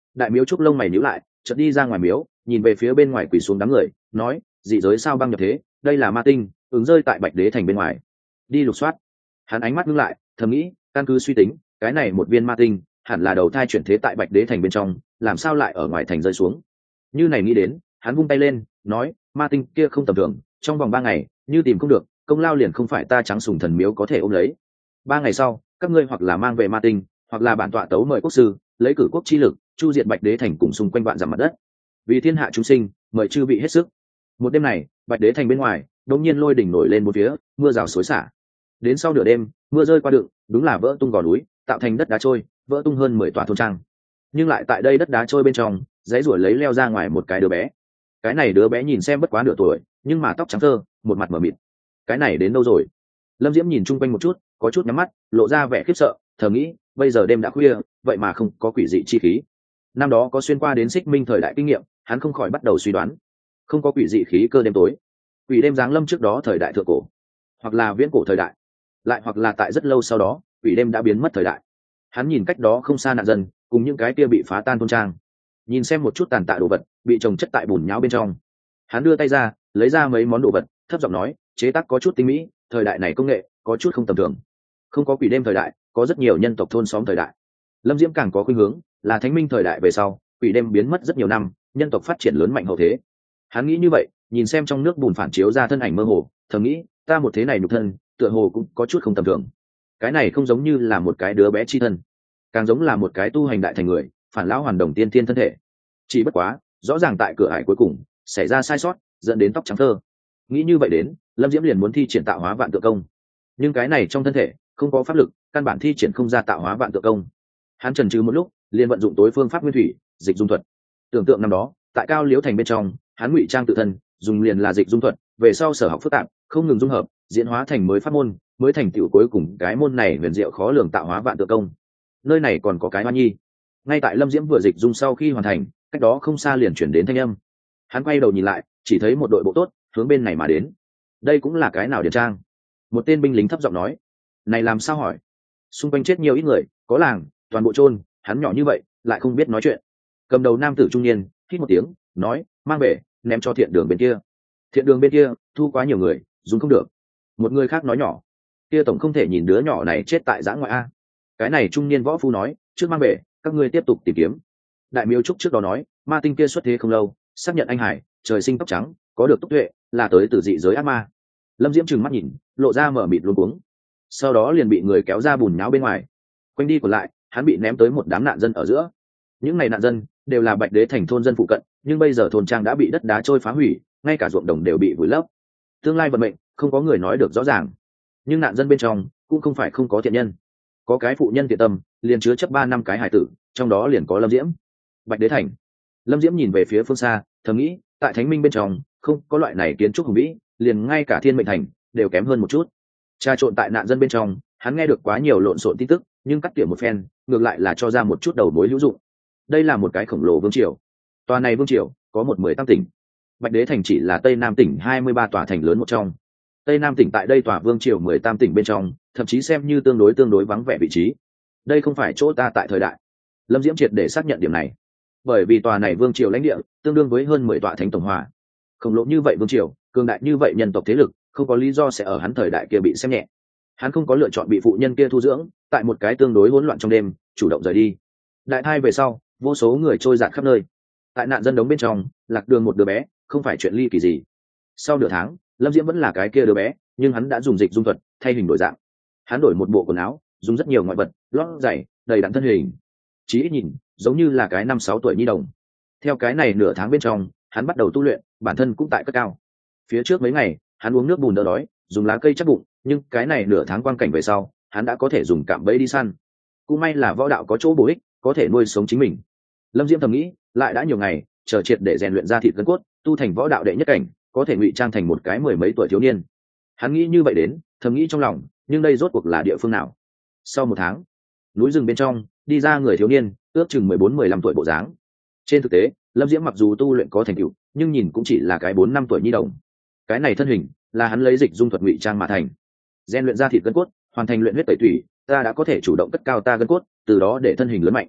Speaker 1: Đại miếu trúc lông mày nhíu lại, chợt đi ra ngoài miếu, nhìn về phía bên ngoài quỳ xuống đám người, nói: dị giới sao băng nhập thế, đây là ma tinh, ứng rơi tại Bạch Đế thành bên ngoài, đi lục soát. Hắn ánh mắt ngưng lại, thầm nghĩ, căn cứ suy tính, cái này một viên ma tinh hẳn là đầu thai chuyển thế tại Bạch Đế thành bên trong, làm sao lại ở ngoài thành rơi xuống. Như này nghĩ đến, hắn vung tay lên, nói: ma tinh kia không tầm thường, trong vòng 3 ngày như tìm không được, công lao liền không phải ta Trắng Sùng thần miếu có thể ôm lấy. 3 ngày sau, các ngươi hoặc là mang về ma tinh, hoặc là bản tọa tấu mời quốc sư, lấy cử quốc chi lực chu diệt Bạch Đế thành cùng xung quanh vạn dặm mặt đất, vì thiên hạ chúng sinh, mời chư vị hết sức. Một đêm này, Bạch Đế thành bên ngoài đột nhiên lôi đỉnh nổi lên một phía, mưa rào xối xả. Đến sau nửa đêm, mưa rơi qua đựng, đúng là vỡ tung gò núi, tạo thành đất đá trôi, vỡ tung hơn 10 tòa thôn trang. Nhưng lại tại đây đất đá trôi bên trong, dãy ruổi lấy leo ra ngoài một cái đứa bé. Cái này đứa bé nhìn xem bất quá nửa tuổi, nhưng mà tóc trắng thơ, một mặt mờ mịt. Cái này đến đâu rồi? Lâm Diễm nhìn chung quanh một chút, có chút nhắm mắt, lộ ra vẻ khiếp sợ, thầm nghĩ, bây giờ đêm đã khuya, vậy mà không có quỷ dị chi khí. Năm đó có xuyên qua đến Xích Minh thời đại kinh nghiệm, hắn không khỏi bắt đầu suy đoán, không có quỷ dị khí cơ đêm tối. Quỷ đêm giáng lâm trước đó thời đại thượng cổ, hoặc là viễn cổ thời đại, lại hoặc là tại rất lâu sau đó, quỷ đêm đã biến mất thời đại. Hắn nhìn cách đó không xa nạn dân, cùng những cái kia bị phá tan thôn trang, nhìn xem một chút tàn tạ đồ vật bị trồng chất tại bùn nhão bên trong. Hắn đưa tay ra, lấy ra mấy món đồ vật, thấp giọng nói, chế tác có chút tinh mỹ, thời đại này công nghệ có chút không tầm thường. Không có quỷ đêm thời đại, có rất nhiều nhân tộc thôn xóm thời đại. Lâm Diễm càng có khuynh hướng là Thánh Minh thời đại về sau, quỷ đêm biến mất rất nhiều năm, nhân tộc phát triển lớn mạnh hậu thế. Hắn nghĩ như vậy, nhìn xem trong nước bùn phản chiếu ra thân ảnh mơ hồ, thầm nghĩ, ta một thế này nhục thân, tựa hồ cũng có chút không tầm thường. Cái này không giống như là một cái đứa bé chi thân, càng giống là một cái tu hành đại thành người, phản lão hoàn đồng tiên thiên thân thể. Chỉ bất quá, rõ ràng tại cửa ải cuối cùng xảy ra sai sót, dẫn đến tóc trắng thơ. Nghĩ như vậy đến, Lâm Diễm liền muốn thi triển tạo hóa vạn tượng công, nhưng cái này trong thân thể không có pháp lực, căn bản thi triển không ra tạo hóa vạn tượng công. Hắn chần chừ một lúc, liền vận dụng tối phương pháp nguyên thủy, dịch dung thuật. Tưởng tượng năm đó, tại Cao Liễu thành bên trong, hắn ngụy trang tự thân, dùng liền là dịch dung thuật, về sau sở học phức tạp, không ngừng dung hợp, diễn hóa thành mới pháp môn, mới thành tựu cuối cùng cái môn này huyền diệu khó lường tạo hóa vạn tượng công. Nơi này còn có cái Hoa Nhi. Ngay tại Lâm Diễm vừa dịch dung sau khi hoàn thành, cách đó không xa liền chuyển đến thanh âm. Hắn quay đầu nhìn lại, chỉ thấy một đội bộ tốt hướng bên này mà đến. Đây cũng là cái nào điển trang? Một tên binh lính thấp giọng nói. Này làm sao hỏi? Xung quanh chết nhiều ít người, có làng, toàn bộ chôn, hắn nhỏ như vậy, lại không biết nói chuyện. Cầm đầu nam tử trung niên hít một tiếng, nói, mang về, ném cho thiện đường bên kia. Thiện đường bên kia thu quá nhiều người, dùng không được. Một người khác nói nhỏ, kia tổng không thể nhìn đứa nhỏ này chết tại giã ngoại a. Cái này trung niên võ phu nói, trước mang về, các ngươi tiếp tục tìm kiếm. Đại miêu trúc trước đó nói, ma tinh kia xuất thế không lâu, xác nhận anh hải trời sinh tóc trắng, có được túc tuệ, là tới từ dị giới ác ma. Lâm Diễm trừng mắt nhìn, lộ ra mở mịt luống cuống. Sau đó liền bị người kéo ra bùn nhão bên ngoài. Quanh đi còn lại, hắn bị ném tới một đám nạn dân ở giữa. Những này nạn dân đều là Bạch Đế thành thôn dân phụ cận, nhưng bây giờ thôn trang đã bị đất đá trôi phá hủy, ngay cả ruộng đồng đều bị vùi lấp. Tương lai vận mệnh không có người nói được rõ ràng, nhưng nạn dân bên trong cũng không phải không có thiện nhân. Có cái phụ nhân thiện tâm, liền chứa chấp 3 năm cái hải tử, trong đó liền có Lâm Diễm. Bạch Đế thành. Lâm Diễm nhìn về phía phương xa, thầm nghĩ, tại Thánh Minh bên trong không có loại này kiến trúc hùng vĩ, liền ngay cả Thiên Mệnh thành đều kém hơn một chút. Trà trộn tại nạn dân bên trong, hắn nghe được quá nhiều lộn xộn tin tức, nhưng cắt tỉa một phen, ngược lại là cho ra một chút đầu mối hữu dụng. Đây là một cái khổng lồ vương triều. Tòa này vương triều có 18 tỉnh. Bạch Đế thành chỉ là Tây Nam tỉnh 23 tòa thành lớn một trong. Tây Nam tỉnh tại đây tòa vương triều 18 tỉnh bên trong, thậm chí xem như tương đối vắng vẻ vị trí. Đây không phải chỗ ta tại thời đại. Lâm Diễm triệt để xác nhận điểm này. Bởi vì tòa này vương triều lãnh địa tương đương với hơn 10 tòa thánh tổng hòa. Khổng lồ như vậy vương triều, cường đại như vậy nhân tộc thế lực, không có lý do sẽ ở hắn thời đại kia bị xem nhẹ. Hắn không có lựa chọn bị phụ nhân kia thu dưỡng, tại một cái tương đối hỗn loạn trong đêm, chủ động rời đi. Đại thai về sau, vô số người trôi dạt khắp nơi. Tại nạn dân đống bên trong, lạc đường một đứa bé, không phải chuyện ly kỳ gì. Sau nửa tháng, Lâm Diễm vẫn là cái kia đứa bé, nhưng hắn đã dùng dịch dung thuật thay hình đổi dạng. Hắn đổi một bộ quần áo, dùng rất nhiều ngoại vật, lót giày, đầy đặn thân hình. Chỉ ít nhìn, giống như là cái 5-6 tuổi nhi đồng. Theo cái này nửa tháng bên trong, hắn bắt đầu tu luyện, bản thân cũng tại cất cao. Phía trước mấy ngày, hắn uống nước bùn đỡ đói, dùng lá cây chắc bụng, nhưng cái này nửa tháng quang cảnh về sau, hắn đã có thể dùng cạm bẫy đi săn. Cũng may là võ đạo có chỗ bổ ích, có thể nuôi sống chính mình. Lâm Diễm thầm nghĩ, lại đã nhiều ngày, chờ triệt để rèn luyện ra thịt gân cốt, tu thành võ đạo đệ nhất cảnh, có thể ngụy trang thành một cái 10 mấy tuổi thiếu niên. Hắn nghĩ như vậy đến, thầm nghĩ trong lòng, nhưng đây rốt cuộc là địa phương nào? Sau 1 tháng, núi rừng bên trong, đi ra người thiếu niên, ước chừng 14-15 tuổi bộ dáng. Trên thực tế, Lâm Diễm mặc dù tu luyện có thành tựu, nhưng nhìn cũng chỉ là cái 4-5 tuổi nhi đồng. Cái này thân hình, là hắn lấy dịch dung thuật ngụy trang mà thành. Rèn luyện ra thịt gân cốt, hoàn thành luyện huyết tẩy thủy, ta đã có thể chủ động cất cao ta gân cốt, từ đó để thân hình lớn mạnh.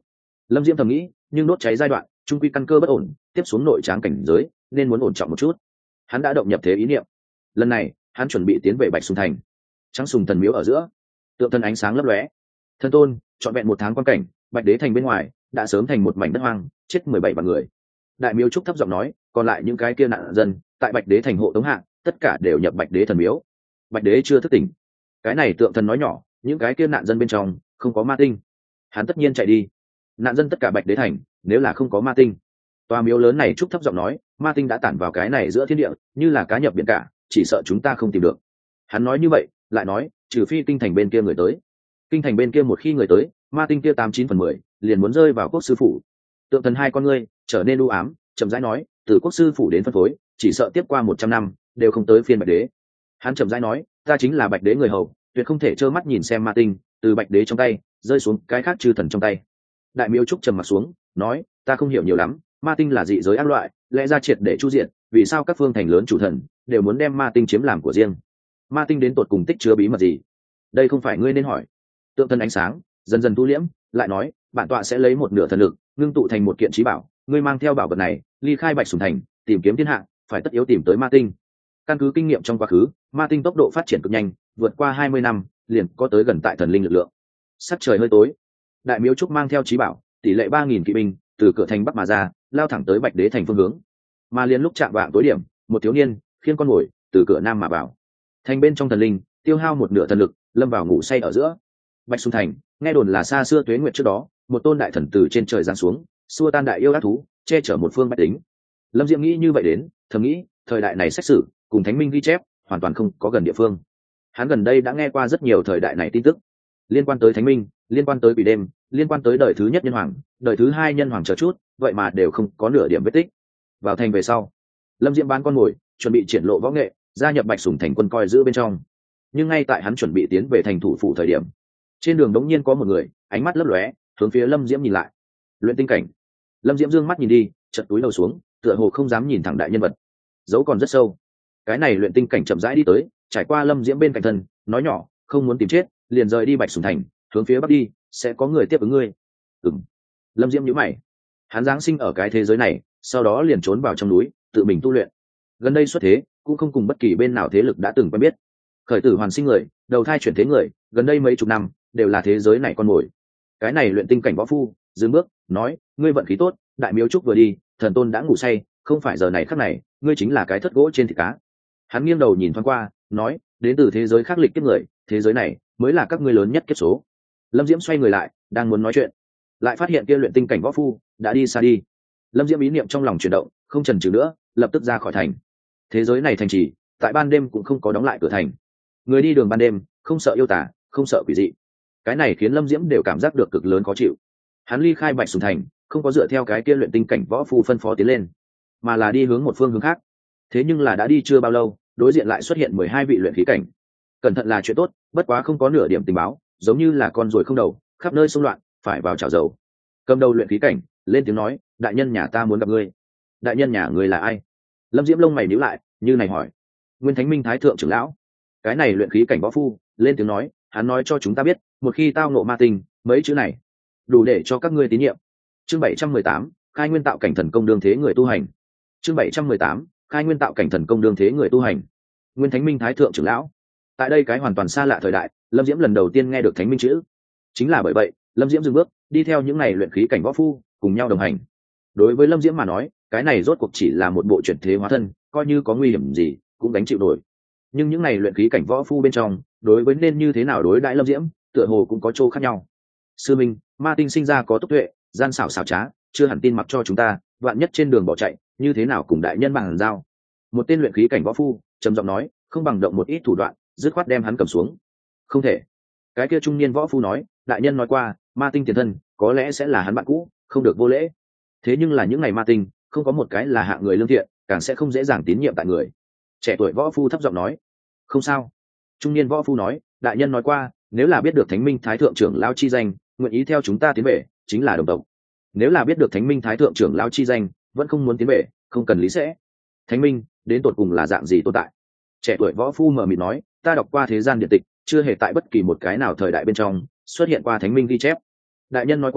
Speaker 1: Lâm Diễm thầm nghĩ, nhưng đốt cháy giai đoạn trung quy căn cơ bất ổn, tiếp xuống nội tráng cảnh giới nên muốn ổn trọng một chút. Hắn đã động nhập thế ý niệm. Lần này hắn chuẩn bị tiến về Bạch Sùng Thành. Trắng sùng thần miếu ở giữa, tượng thần ánh sáng lấp lóe. Thân tôn trọn vẹn một tháng quan cảnh, Bạch Đế Thành bên ngoài đã sớm thành một mảnh đất hoang, chết 17 vạn người. Đại miếu trúc thấp giọng nói, còn lại những cái kia nạn dân tại Bạch Đế Thành hộ tống hạng, tất cả đều nhập Bạch Đế thần miếu. Bạch Đế chưa thức tỉnh. Cái này tượng thần nói nhỏ, những cái kia nạn dân bên trong không có ma tinh, hắn tất nhiên chạy đi. Nạn dân tất cả Bạch Đế Thành, nếu là không có ma tinh. Tòa miếu lớn này trúc thấp giọng nói, ma tinh đã tản vào cái này giữa thiên địa, như là cá nhập biển cả, chỉ sợ chúng ta không tìm được. Hắn nói như vậy, lại nói, trừ phi kinh thành bên kia người tới. Kinh thành bên kia một khi người tới, ma tinh kia 89/10 liền muốn rơi vào quốc sư phủ. Tượng thần hai con ngươi trở nên u ám, chậm rãi nói, từ quốc sư phủ đến phân phối, chỉ sợ tiếp qua 100 năm đều không tới phiên Bạch Đế. Hắn chậm rãi nói, ta chính là Bạch Đế người hầu, tuyệt không thể trơ mắt nhìn xem ma tinh từ Bạch Đế trong tay rơi xuống cái khác chư thần trong tay. Đại miếu trúc trầm mặt xuống, nói, ta không hiểu nhiều lắm, ma tinh là dị giới ác loại, lẽ ra triệt để chu diện, vì sao các phương thành lớn chủ thần đều muốn đem ma tinh chiếm làm của riêng? Ma tinh đến tột cùng tích chứa bí mật gì? Đây không phải ngươi nên hỏi. Tượng thần ánh sáng dần dần tu liễm, lại nói, bản tọa sẽ lấy một nửa thần lực ngưng tụ thành một kiện trí bảo, ngươi mang theo bảo vật này ly khai Bạch Sùng Thành, tìm kiếm thiên hạ, phải tất yếu tìm tới ma tinh. Căn cứ kinh nghiệm trong quá khứ, ma tinh tốc độ phát triển cực nhanh, vượt qua 20 năm liền có tới gần tại thần linh lực lượng. Sắc trời hơi tối, đại miếu trúc mang theo trí bảo tỷ lệ 3.000 kỵ binh từ cửa thành bắc mà ra, lao thẳng tới Bạch Đế Thành phương hướng. Mà liền lúc chạm vạng tối điểm, một thiếu niên khiêng con ngồi từ cửa nam mà vào. Thành bên trong thần linh tiêu hao một nửa thần lực, lâm vào ngủ say ở giữa. Bạch Sùng Thành nghe đồn là xa xưa tuế nguyệt trước đó, một tôn đại thần từ trên trời giáng xuống, xua tan đại yêu ác thú, che chở một phương bách tính. Lâm Diễm nghĩ như vậy đến, thầm nghĩ, thời đại này xét xử cùng thánh minh ghi chép hoàn toàn không có gần địa phương. Hắn gần đây đã nghe qua rất nhiều thời đại này tin tức, liên quan tới thánh minh, liên quan tới quỷ đêm, liên quan tới đời thứ nhất nhân hoàng, đời thứ hai nhân hoàng chờ chút, vậy mà đều không có nửa điểm vết tích. Vào thành về sau, Lâm Diễm bán con mồi, chuẩn bị triển lộ võ nghệ, gia nhập Bạch Sùng Thành quân coi giữ bên trong. Nhưng ngay tại hắn chuẩn bị tiến về thành thủ phủ thời điểm, trên đường đống nhiên có một người ánh mắt lấp lóe, hướng phía Lâm Diễm nhìn lại. Luyện tinh cảnh. Lâm Diễm dương mắt nhìn đi, chợt túi đầu xuống, tựa hồ không dám nhìn thẳng đại nhân vật, dấu còn rất sâu. Cái này luyện tinh cảnh chậm rãi đi tới, trải qua Lâm Diễm bên cạnh thân, nói nhỏ, không muốn tìm chết, liền rời đi Bạch Sùng Thành, hướng phía bắc đi, sẽ có người tiếp ứng ngươi. Ừm. Lâm Diễm nhíu mày. Hắn giáng sinh ở cái thế giới này, sau đó liền trốn vào trong núi, tự mình tu luyện. Gần đây xuất thế, cũng không cùng bất kỳ bên nào thế lực đã từng quen biết. Khởi tử hoàn sinh người, đầu thai chuyển thế người, gần đây mấy chục năm đều là thế giới này con mồi. Cái này luyện tinh cảnh võ phu dừng bước, nói, ngươi vận khí tốt, đại miếu trúc vừa đi, thần tôn đã ngủ say, không phải giờ này khắc này, ngươi chính là cái thất gỗ trên thịt cá. Hắn nghiêng đầu nhìn thoáng qua, nói, đến từ thế giới khác lịch kiếp người, thế giới này mới là các ngươi lớn nhất kiếp số. Lâm Diễm xoay người lại, đang muốn nói chuyện, lại phát hiện kia luyện tinh cảnh võ phu đã đi xa đi. Lâm Diễm ý niệm trong lòng chuyển động, không chần chừ nữa, lập tức ra khỏi thành. Thế giới này thành trì, tại ban đêm cũng không có đóng lại cửa thành. Người đi đường ban đêm không sợ yêu tả, không sợ quỷ dị. Cái này khiến Lâm Diễm đều cảm giác được cực lớn khó chịu. Hắn ly khai Bạch Sùng Thành, không có dựa theo cái kia luyện tinh cảnh võ phu phân phó tiến lên, mà là đi hướng một phương hướng khác. Thế nhưng là đã đi chưa bao lâu, đối diện lại xuất hiện 12 vị luyện khí cảnh. Cẩn thận là chuyện tốt, bất quá không có nửa điểm tình báo, giống như là con ruồi không đầu, khắp nơi xung loạn, phải vào chảo dầu. Cầm đầu luyện khí cảnh lên tiếng nói, đại nhân nhà ta muốn gặp ngươi. Đại nhân nhà ngươi là ai? Lâm Diễm lông mày nhíu lại, như này hỏi. Nguyên Thánh Minh Thái thượng trưởng lão. Cái này luyện khí cảnh võ phu lên tiếng nói, hắn nói cho chúng ta biết, một khi tao ngộ ma tinh, mấy chữ này đủ để cho các ngươi tín nhiệm. Chương 718, khai nguyên tạo cảnh thần công đương thế người tu hành. Chương 718, khai nguyên tạo cảnh thần công đương thế người tu hành. Nguyên Thánh Minh Thái thượng trưởng lão. Tại đây cái hoàn toàn xa lạ thời đại, Lâm Diễm lần đầu tiên nghe được thánh minh chữ. Chính là bởi vậy, Lâm Diễm dừng bước, đi theo những này luyện khí cảnh võ phu cùng nhau đồng hành. Đối với Lâm Diễm mà nói, cái này rốt cuộc chỉ là một bộ chuyển thế hóa thân, coi như có nguy hiểm gì cũng đánh chịu nổi. Nhưng những này luyện khí cảnh võ phu bên trong, đối với nên như thế nào đối đãi Lâm Diễm, tựa hồ cũng có chỗ khác nhau. Sư minh, ma tinh sinh ra có tốc tuệ, gian xảo xảo trá, chưa hẳn tin mặc cho chúng ta, vạn nhất trên đường bỏ chạy, như thế nào cùng đại nhân bằng giao. Một tên luyện khí cảnh võ phu trầm giọng nói, không bằng động một ít thủ đoạn, dứt khoát đem hắn cầm xuống. Không thể. Cái kia trung niên võ phu nói, đại nhân nói qua, ma tinh tiền thân có lẽ sẽ là hắn bạn cũ, không được vô lễ. Thế nhưng là những ngày ma tinh không có một cái là hạng người lương thiện, càng sẽ không dễ dàng tín nhiệm tại người. Trẻ tuổi võ phu thấp giọng nói, không sao. Trung niên võ phu nói, đại nhân nói qua, nếu là biết được thánh minh thái thượng trưởng lao chi danh, nguyện ý theo chúng ta tiến về, chính là đồng tộc. Nếu là biết được thánh minh thái thượng trưởng lao chi danh, vẫn không muốn tiến về, không cần lý sẽ. Thánh minh đến tột cùng là dạng gì tồn tại? Trẻ tuổi võ phu mờ mịt nói, ta đọc qua thế gian điện tịch, chưa hề tại bất kỳ một cái nào thời đại bên trong xuất hiện qua thánh minh ghi chép. Đại nhân nói qua,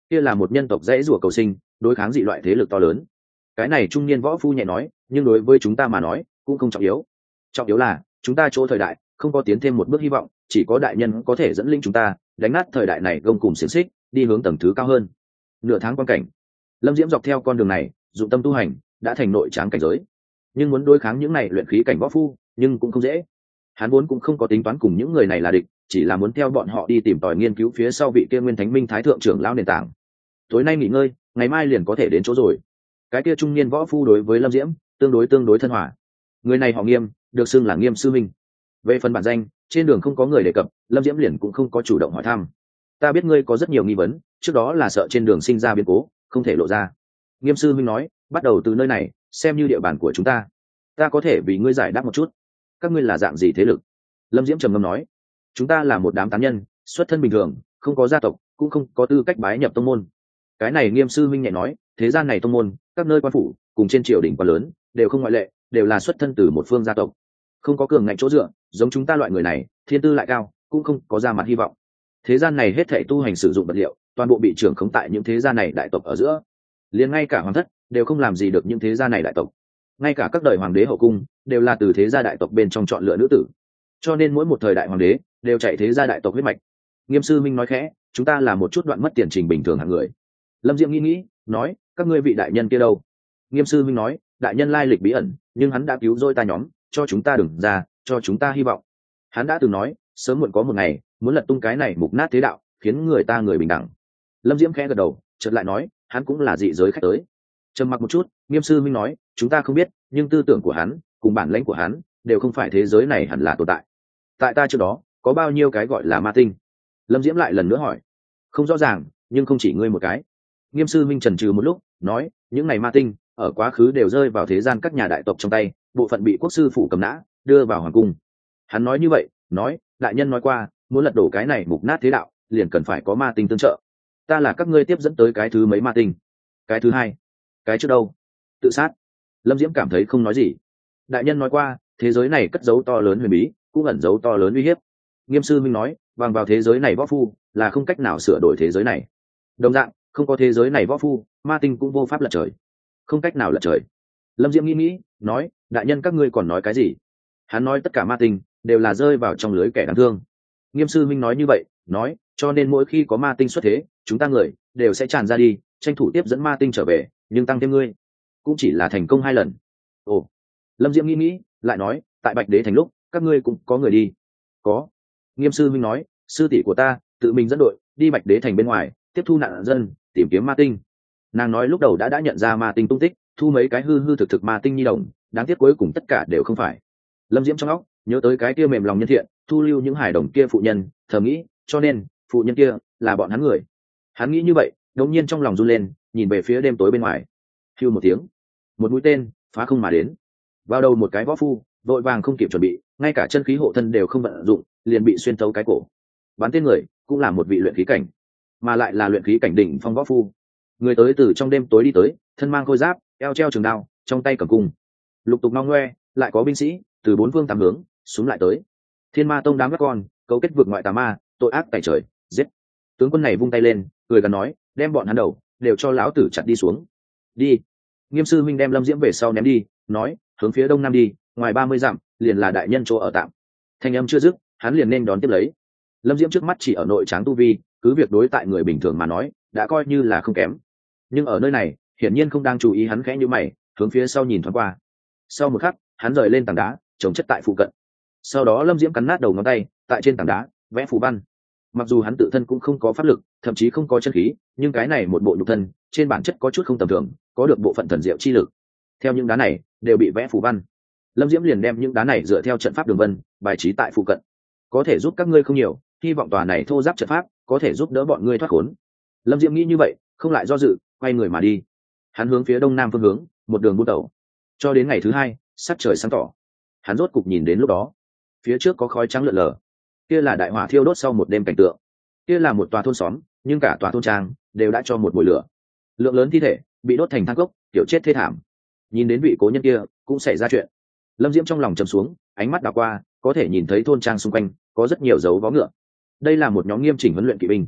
Speaker 1: kia là một nhân tộc dễ rủa cầu sinh, đối kháng dị loại thế lực to lớn. Cái này trung niên võ phu nhẹ nói, nhưng đối với chúng ta mà nói cũng không trọng yếu. Trọng yếu là chúng ta chỗ thời đại không có tiến thêm một bước hy vọng, chỉ có đại nhân có thể dẫn linh chúng ta đánh nát thời đại này gông cùng xiềng xích, đi hướng tầng thứ cao hơn. Nửa tháng quan cảnh, Lâm Diễm dọc theo con đường này dụng tâm tu hành, đã thành nội tráng cảnh giới. Nhưng muốn đối kháng những này luyện khí cảnh võ phu, nhưng cũng không dễ. Hắn vốn cũng không có tính toán cùng những người này là địch, chỉ là muốn theo bọn họ đi tìm tòi nghiên cứu phía sau vị kia Nguyên Thánh Minh Thái thượng trưởng lão nền tảng. Tối nay nghỉ ngơi, ngày mai liền có thể đến chỗ rồi. Cái kia trung niên võ phu đối với Lâm Diễm tương đối thân hòa. Người này họ Nghiêm, được xưng là Nghiêm sư minh. Về phần bản danh, trên đường không có người đề cập, Lâm Diễm liền cũng không có chủ động hỏi thăm. Ta biết ngươi có rất nhiều nghi vấn, trước đó là sợ trên đường sinh ra biến cố, không thể lộ ra. Nghiêm sư minh nói, bắt đầu từ nơi này, xem như địa bàn của chúng ta có thể vì ngươi giải đáp một chút. Các ngươi là dạng gì thế lực? Lâm Diễm trầm ngâm nói, chúng ta là một đám tán nhân, xuất thân bình thường, không có gia tộc, cũng không có tư cách bái nhập tông môn. Cái này Nghiêm sư minh nhẹ nói, thế gian này tông môn, các nơi quan phủ cùng trên triều đình quá lớn, đều không ngoại lệ, đều là xuất thân từ một phương gia tộc, không có cường ngạnh chỗ dựa, giống chúng ta loại người này, thiên tư lại cao, cũng không có ra mặt hy vọng. Thế gian này hết thảy tu hành sử dụng vật liệu, toàn bộ bị trưởng khống tại những thế gia này đại tộc ở giữa, liền ngay cả hoàng thất đều không làm gì được những thế gia này đại tộc. Ngay cả các đời hoàng đế hậu cung đều là từ thế gia đại tộc bên trong chọn lựa nữ tử, cho nên mỗi một thời đại hoàng đế đều chạy thế gia đại tộc huyết mạch. Nghiêm sư minh nói khẽ, chúng ta là một chút đoạn mất tiền trình bình thường hạng người. Lâm Diễm nghĩ nói, các ngươi vị đại nhân kia đâu? Nghiêm sư minh nói, đại nhân lai lịch bí ẩn, nhưng hắn đã cứu rỗi ta nhóm, cho chúng ta đừng ra, cho chúng ta hy vọng. Hắn đã từng nói, sớm muộn có một ngày muốn lật tung cái này mục nát thế đạo, khiến người ta người bình đẳng. Lâm Diễm khẽ gật đầu, chợt lại nói, hắn cũng là dị giới khách tới. Trầm mặc một chút, Nghiêm sư minh nói, chúng ta không biết, nhưng tư tưởng của hắn cùng bản lãnh của hắn đều không phải thế giới này hẳn là tồn tại. Tại ta trước đó có bao nhiêu cái gọi là ma tinh? Lâm Diễm lại lần nữa hỏi. Không rõ ràng, nhưng không chỉ ngươi một cái. Nghiêm sư minh chần chừ một lúc, nói, những này ma tinh ở quá khứ đều rơi vào thế gian các nhà đại tộc trong tay, bộ phận bị quốc sư phủ cầm nã, đưa vào hoàng cung. Hắn nói như vậy, nói, đại nhân nói qua, muốn lật đổ cái này mục nát thế đạo, liền cần phải có ma tinh tương trợ. Ta là các ngươi tiếp dẫn tới cái thứ mấy ma tinh? Cái thứ hai? Cái trước đâu? Tự sát. Lâm Diễm cảm thấy không nói gì. Đại nhân nói qua, thế giới này cất giấu to lớn huyền bí, cũng ẩn giấu to lớn uy hiếp. Nghiêm sư minh nói, bằng vào thế giới này võ phu là không cách nào sửa đổi thế giới này. Đồng dạng, không có thế giới này võ phu, ma tinh cũng vô pháp lật trời. Không cách nào lật trời. Lâm Diễm nghĩ, nói, đại nhân các ngươi còn nói cái gì? Hắn nói tất cả ma tinh đều là rơi vào trong lưới kẻ đáng thương. Nghiêm sư minh nói như vậy, nói, cho nên mỗi khi có ma tinh xuất thế, chúng ta người đều sẽ tràn ra đi, tranh thủ tiếp dẫn ma tinh trở về, nhưng tăng thêm ngươi cũng chỉ là thành công 2 lần. Ồ. Lâm Diễm nghĩ, lại nói, tại Bạch Đế thành lúc các ngươi cũng có người đi? Có. Nghiêm sư minh nói, sư tỷ của ta tự mình dẫn đội đi Bạch Đế thành bên ngoài, tiếp thu nạn dân, tìm kiếm ma tinh. Nàng nói lúc đầu đã nhận ra ma tinh tung tích, thu mấy cái hư thực ma tinh nhi đồng, đáng tiếc cuối cùng tất cả đều không phải. Lâm Diễm trong óc nhớ tới cái kia mềm lòng nhân thiện, thu lưu những hài đồng kia phụ nhân, thầm nghĩ, cho nên phụ nhân kia là bọn hắn người. Hắn nghĩ như vậy, đột nhiên trong lòng run lên, nhìn về phía đêm tối bên ngoài. Hưu một tiếng, một mũi tên phá không mà đến, vào đầu một cái võ phu, vội vàng không kịp chuẩn bị, ngay cả chân khí hộ thân đều không vận dụng, liền bị xuyên thấu cái cổ. Bắn tên người cũng là một vị luyện khí cảnh, mà lại là luyện khí cảnh đỉnh phong võ phu. Người tới từ trong đêm tối đi tới, thân mang khôi giáp, eo treo trường đao, trong tay cầm cung, lục tục ngao ngoe, lại có binh sĩ từ 4 phương 8 hướng súng lại tới. Thiên Ma tông đám các con cấu kết vượt ngoại tà ma, tội ác tày trời, giết. Tướng quân này vung tay lên, cười gần nói, đem bọn hắn đầu đều cho lão tử chặt đi xuống. Đi. Nghiêm sư minh đem Lâm Diễm về sau ném đi, nói, hướng phía đông nam đi, ngoài 30 dặm liền là đại nhân chỗ ở tạm. Thanh âm chưa dứt, hắn liền nên đón tiếp lấy. Lâm Diễm trước mắt chỉ ở nội tráng tu vi, cứ việc đối tại người bình thường mà nói đã coi như là không kém, nhưng ở nơi này hiển nhiên không đang chú ý. Hắn khẽ nhíu mày, hướng phía sau nhìn thoáng qua. Sau một khắc, hắn rời lên tảng đá trồng chất tại phụ cận. Sau đó Lâm Diễm cắn nát đầu ngón tay, tại trên tảng đá vẽ phù văn. Mặc dù hắn tự thân cũng không có pháp lực, thậm chí không có chân khí, nhưng cái này một bộ nhục thân trên bản chất có chút không tầm thường, có được bộ phận thần diệu chi lực. Theo những đá này đều bị vẽ phù văn, Lâm Diễm liền đem những đá này dựa theo trận pháp đường vân bài trí tại phụ cận. Có thể giúp các ngươi không nhiều, hy vọng tòa này thô giáp trận pháp có thể giúp đỡ bọn ngươi thoát khốn. Lâm Diễm nghĩ như vậy, không lại do dự, quay người mà đi. Hắn hướng phía đông nam phương hướng một đường buôn tẩu, cho đến ngày thứ 2, sắc trời sáng tỏ. Hắn rốt cục nhìn đến lúc đó, phía trước có khói trắng lượn lờ, kia là đại hỏa thiêu đốt sau một đêm cảnh tượng. Kia là một tòa thôn xóm, nhưng cả tòa thôn trang đều đã cho một mùi lửa. Lượng lớn thi thể bị đốt thành than cốc, kiểu chết thê thảm. Nhìn đến vị cố nhân kia cũng xảy ra chuyện. Lâm Diễm trong lòng trầm xuống, ánh mắt đảo qua, có thể nhìn thấy thôn trang xung quanh có rất nhiều dấu vó ngựa. Đây là một nhóm nghiêm chỉnh huấn luyện kỵ binh.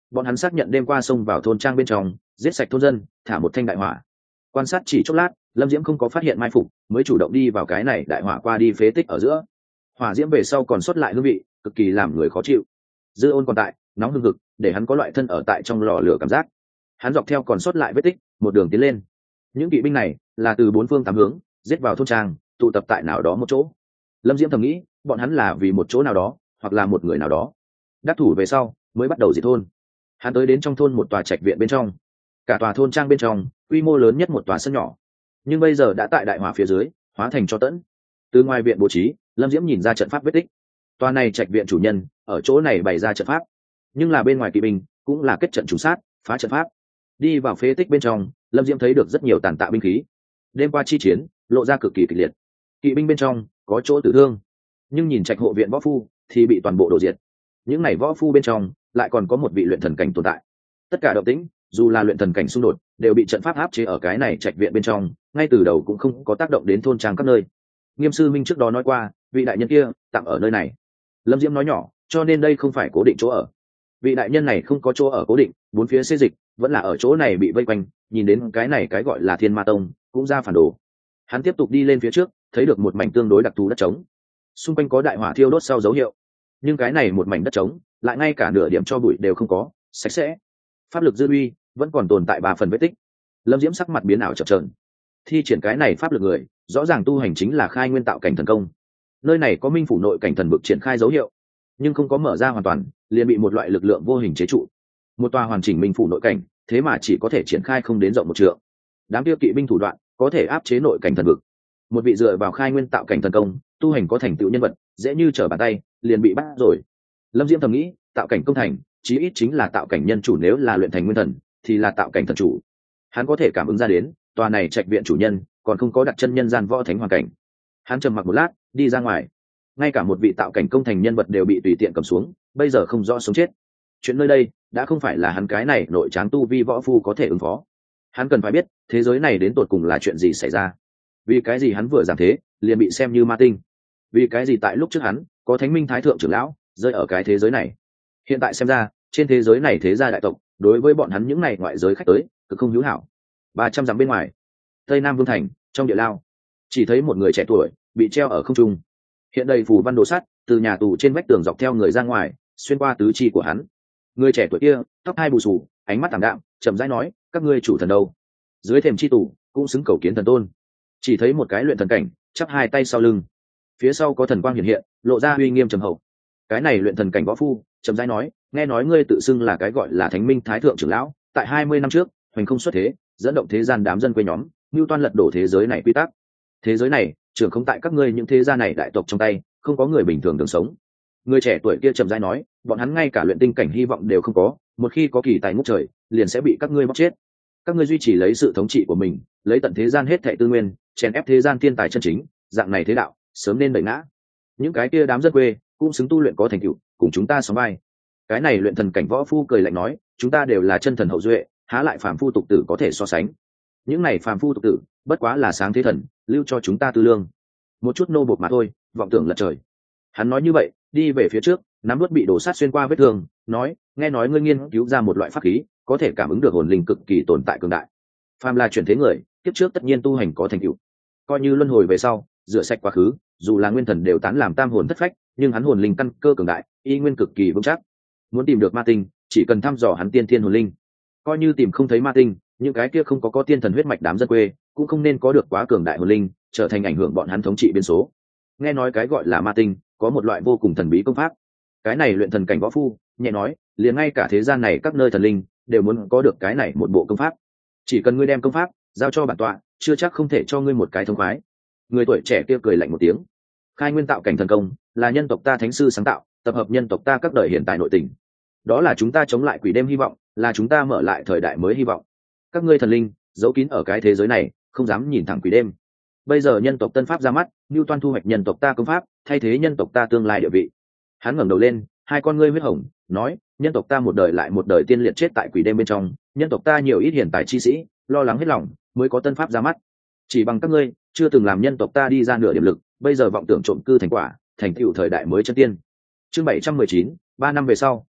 Speaker 1: bọn hắn xác nhận đêm qua xông vào thôn trang bên trong giết sạch thôn dân, thả một thanh đại hỏa. Quan sát chỉ chốc lát, Lâm Diễm không có phát hiện mai phục, mới chủ động đi vào cái này đại hỏa qua đi phế tích ở giữa. Hỏa diễm về sau còn sót lại hương vị, cực kỳ làm người khó chịu. Dư ôn còn tại, nóng hừng hực, để hắn có loại thân ở tại trong lò lửa cảm giác. Hắn dọc theo còn sót lại vết tích, một đường tiến lên. Những kỵ binh này là từ bốn phương tám hướng giết vào thôn trang, tụ tập tại nào đó một chỗ. Lâm Diễm thầm nghĩ, bọn hắn là vì một chỗ nào đó, hoặc là một người nào đó. Đắc thủ về sau, mới bắt đầu diệt thôn. Hắn tới đến trong thôn một tòa trạch viện bên trong. Cả tòa thôn trang bên trong, quy mô lớn nhất một tòa sân nhỏ, nhưng bây giờ đã tại đại hỏa phía dưới, hóa thành tro tẫn. Từ ngoài viện bố trí, Lâm Diễm nhìn ra trận pháp vết tích. Tòa này trạch viện chủ nhân ở chỗ này bày ra trận pháp, nhưng là bên ngoài kỵ binh cũng là kết trận trùng sát, phá trận pháp. Đi vào phế tích bên trong, Lâm Diễm thấy được rất nhiều tàn tạ binh khí. Đêm qua chi chiến lộ ra cực kỳ kịch liệt, kỵ binh bên trong có chỗ tử thương, nhưng nhìn trạch hộ viện võ phu thì bị toàn bộ đổ diệt. Những này võ phu bên trong lại còn có một vị luyện thần cảnh tồn tại. Tất cả động tĩnh, dù là luyện thần cảnh xung đột, đều bị trận pháp áp chế ở cái này trạch viện bên trong, ngay từ đầu cũng không có tác động đến thôn trang các nơi. Nghiêm sư minh trước đó nói qua, vị đại nhân kia tạm ở nơi này. Lâm Diễm nói nhỏ, cho nên đây không phải cố định chỗ ở. Vị đại nhân này không có chỗ ở cố định, bốn phía xê dịch, vẫn là ở chỗ này bị vây quanh. Nhìn đến cái này cái gọi là Thiên Ma Tông, cũng ra phản đồ. Hắn tiếp tục đi lên phía trước, thấy được một mảnh tương đối đặc thù đất trống, xung quanh có đại hỏa thiêu đốt sau dấu hiệu, nhưng cái này một mảnh đất trống lại ngay cả nửa điểm cho bụi đều không có, sạch sẽ. Pháp lực dư uy vẫn còn tồn tại 3 phần vết tích. Lâm Diễm sắc mặt biến ảo chập chờn. Thi triển cái này pháp lực người, rõ ràng tu hành chính là khai nguyên tạo cảnh thần công. Nơi này có minh phủ nội cảnh thần bực triển khai dấu hiệu, nhưng không có mở ra hoàn toàn, liền bị một loại lực lượng vô hình chế trụ. Một tòa hoàn chỉnh minh phủ nội cảnh, thế mà chỉ có thể triển khai không đến rộng một trượng. Đám tiêu kỵ binh thủ đoạn có thể áp chế nội cảnh thần vực. Một vị dựa vào khai nguyên tạo cảnh thần công, tu hành có thành tựu nhân vật, dễ như trở bàn tay, liền bị bắt rồi. Lâm Diễm thầm nghĩ, tạo cảnh công thành, chí ít chính là tạo cảnh nhân chủ, nếu là luyện thành nguyên thần, thì là tạo cảnh thần chủ. Hắn có thể cảm ứng ra đến, tòa này trạch viện chủ nhân còn không có đặt chân nhân gian võ thánh hoàn cảnh. Hắn trầm mặc một lát, đi ra ngoài. Ngay cả một vị tạo cảnh công thành nhân vật đều bị tùy tiện cầm xuống, bây giờ không rõ sống chết. Chuyện nơi đây đã không phải là hắn cái này nội tráng tu vi võ phu có thể ứng phó. Hắn cần phải biết, thế giới này đến tột cùng là chuyện gì xảy ra. Vì cái gì hắn vừa giảm thế, liền bị xem như ma tinh? Vì cái gì tại lúc trước hắn có Thánh Minh Thái thượng trưởng lão rơi ở cái thế giới này? Hiện tại xem ra, trên thế giới này thế gia đại tộc đối với bọn hắn những này ngoại giới khách tới cực không hữu hảo. 300 dặm bên ngoài, Tây Nam Vương thành, trong địa lao, chỉ thấy một người trẻ tuổi bị treo ở không trung, hiện đầy phù văn đồ sắt từ nhà tù trên vách tường dọc theo người ra ngoài, xuyên qua tứ chi của hắn. Người trẻ tuổi kia tóc hai bù xù, ánh mắt thảm đạm, chậm rãi nói, các ngươi chủ thần đâu? Dưới thềm chi tù cũng xứng cầu kiến thần tôn. Chỉ thấy một cái luyện thần cảnh chắp hai tay sau lưng, phía sau có thần quang hiện hiện, lộ ra uy nghiêm trầm hậu. Cái này luyện thần cảnh võ phu chậm rãi nói, nghe nói ngươi tự xưng là cái gọi là Thánh Minh Thái thượng trưởng lão, tại 20 năm trước hoành không xuất thế, dẫn động thế gian đám dân quê nhóm, mưu toan lật đổ thế giới này quy tắc. Thế giới này trưởng không tại các ngươi những thế gia này đại tộc trong tay, không có người bình thường đường sống. Người trẻ tuổi kia chậm rãi nói, bọn hắn ngay cả luyện tinh cảnh hy vọng đều không có, một khi có kỳ tài ngút trời, liền sẽ bị các ngươi bóc chết. Các ngươi duy trì lấy sự thống trị của mình, lấy tận thế gian hết thảy tư nguyên, chèn ép thế gian thiên tài chân chính, dạng này thế đạo sớm nên đẩy ngã. Những cái kia đám dân quê cũng xứng tu luyện có thành tựu, cùng chúng ta sóng vai. Cái này luyện thần cảnh võ phu cười lạnh nói, chúng ta đều là chân thần hậu duệ, há lại phàm phu tục tử có thể so sánh. Những này phàm phu tục tử bất quá là sáng thế thần lưu cho chúng ta tư lương, một chút nô bộc mà thôi, vọng tưởng lật trời. Hắn nói như vậy, đi về phía trước, nắm đuốt bị đổ sát xuyên qua vết thương, nói, nghe nói ngươi nghiên cứu ra một loại pháp khí, có thể cảm ứng được hồn linh cực kỳ tồn tại cường đại. Phàm là chuyển thế người, tiếp trước tất nhiên tu hành có thành tựu, coi như luân hồi về sau, rửa sạch quá khứ, dù là nguyên thần đều tán làm tam hồn thất phách, nhưng hắn hồn linh căn cơ cường đại, y nguyên cực kỳ vững chắc. Muốn tìm được ma tinh, chỉ cần thăm dò hắn tiên thiên hồn linh. Coi như tìm không thấy ma tinh, những cái kia không có tiên thần huyết mạch đám dân quê, cũng không nên có được quá cường đại hồn linh, trở thành ảnh hưởng bọn hắn thống trị biên số. Nghe nói cái gọi là ma tinh, có một loại vô cùng thần bí công pháp. Cái này luyện thần cảnh võ phu, nhẹ nói, liền ngay cả thế gian này các nơi thần linh đều muốn có được cái này một bộ công pháp. Chỉ cần ngươi đem công pháp giao cho bản tọa, chưa chắc không thể cho ngươi một cái thông khoái. Người tuổi trẻ kia cười lạnh một tiếng. Khai nguyên tạo cảnh thần công là nhân tộc ta thánh sư sáng tạo, tập hợp nhân tộc ta các đời hiện tại nội tình. Đó là chúng ta chống lại quỷ đêm hy vọng, là chúng ta mở lại thời đại mới hy vọng. Các ngươi thần linh giấu kín ở cái thế giới này, không dám nhìn thẳng quỷ đêm. Bây giờ nhân tộc tân pháp ra mắt, Nưu Toan thu hoạch nhân tộc ta công pháp, thay thế nhân tộc ta tương lai địa vị. Hắn ngẩng đầu lên, hai con ngươi huyết hồng, nói, nhân tộc ta một đời lại một đời tiên liệt chết tại quỷ đêm bên trong, nhân tộc ta nhiều ít hiện tại chi sĩ, lo lắng hết lòng, mới có tân pháp ra mắt. Chỉ bằng các ngươi, chưa từng làm nhân tộc ta đi ra nửa điểm lực, bây giờ vọng tưởng trộm cư thành quả, thành tựu thời đại mới chân tiên. Chương 719, 3 năm về sau,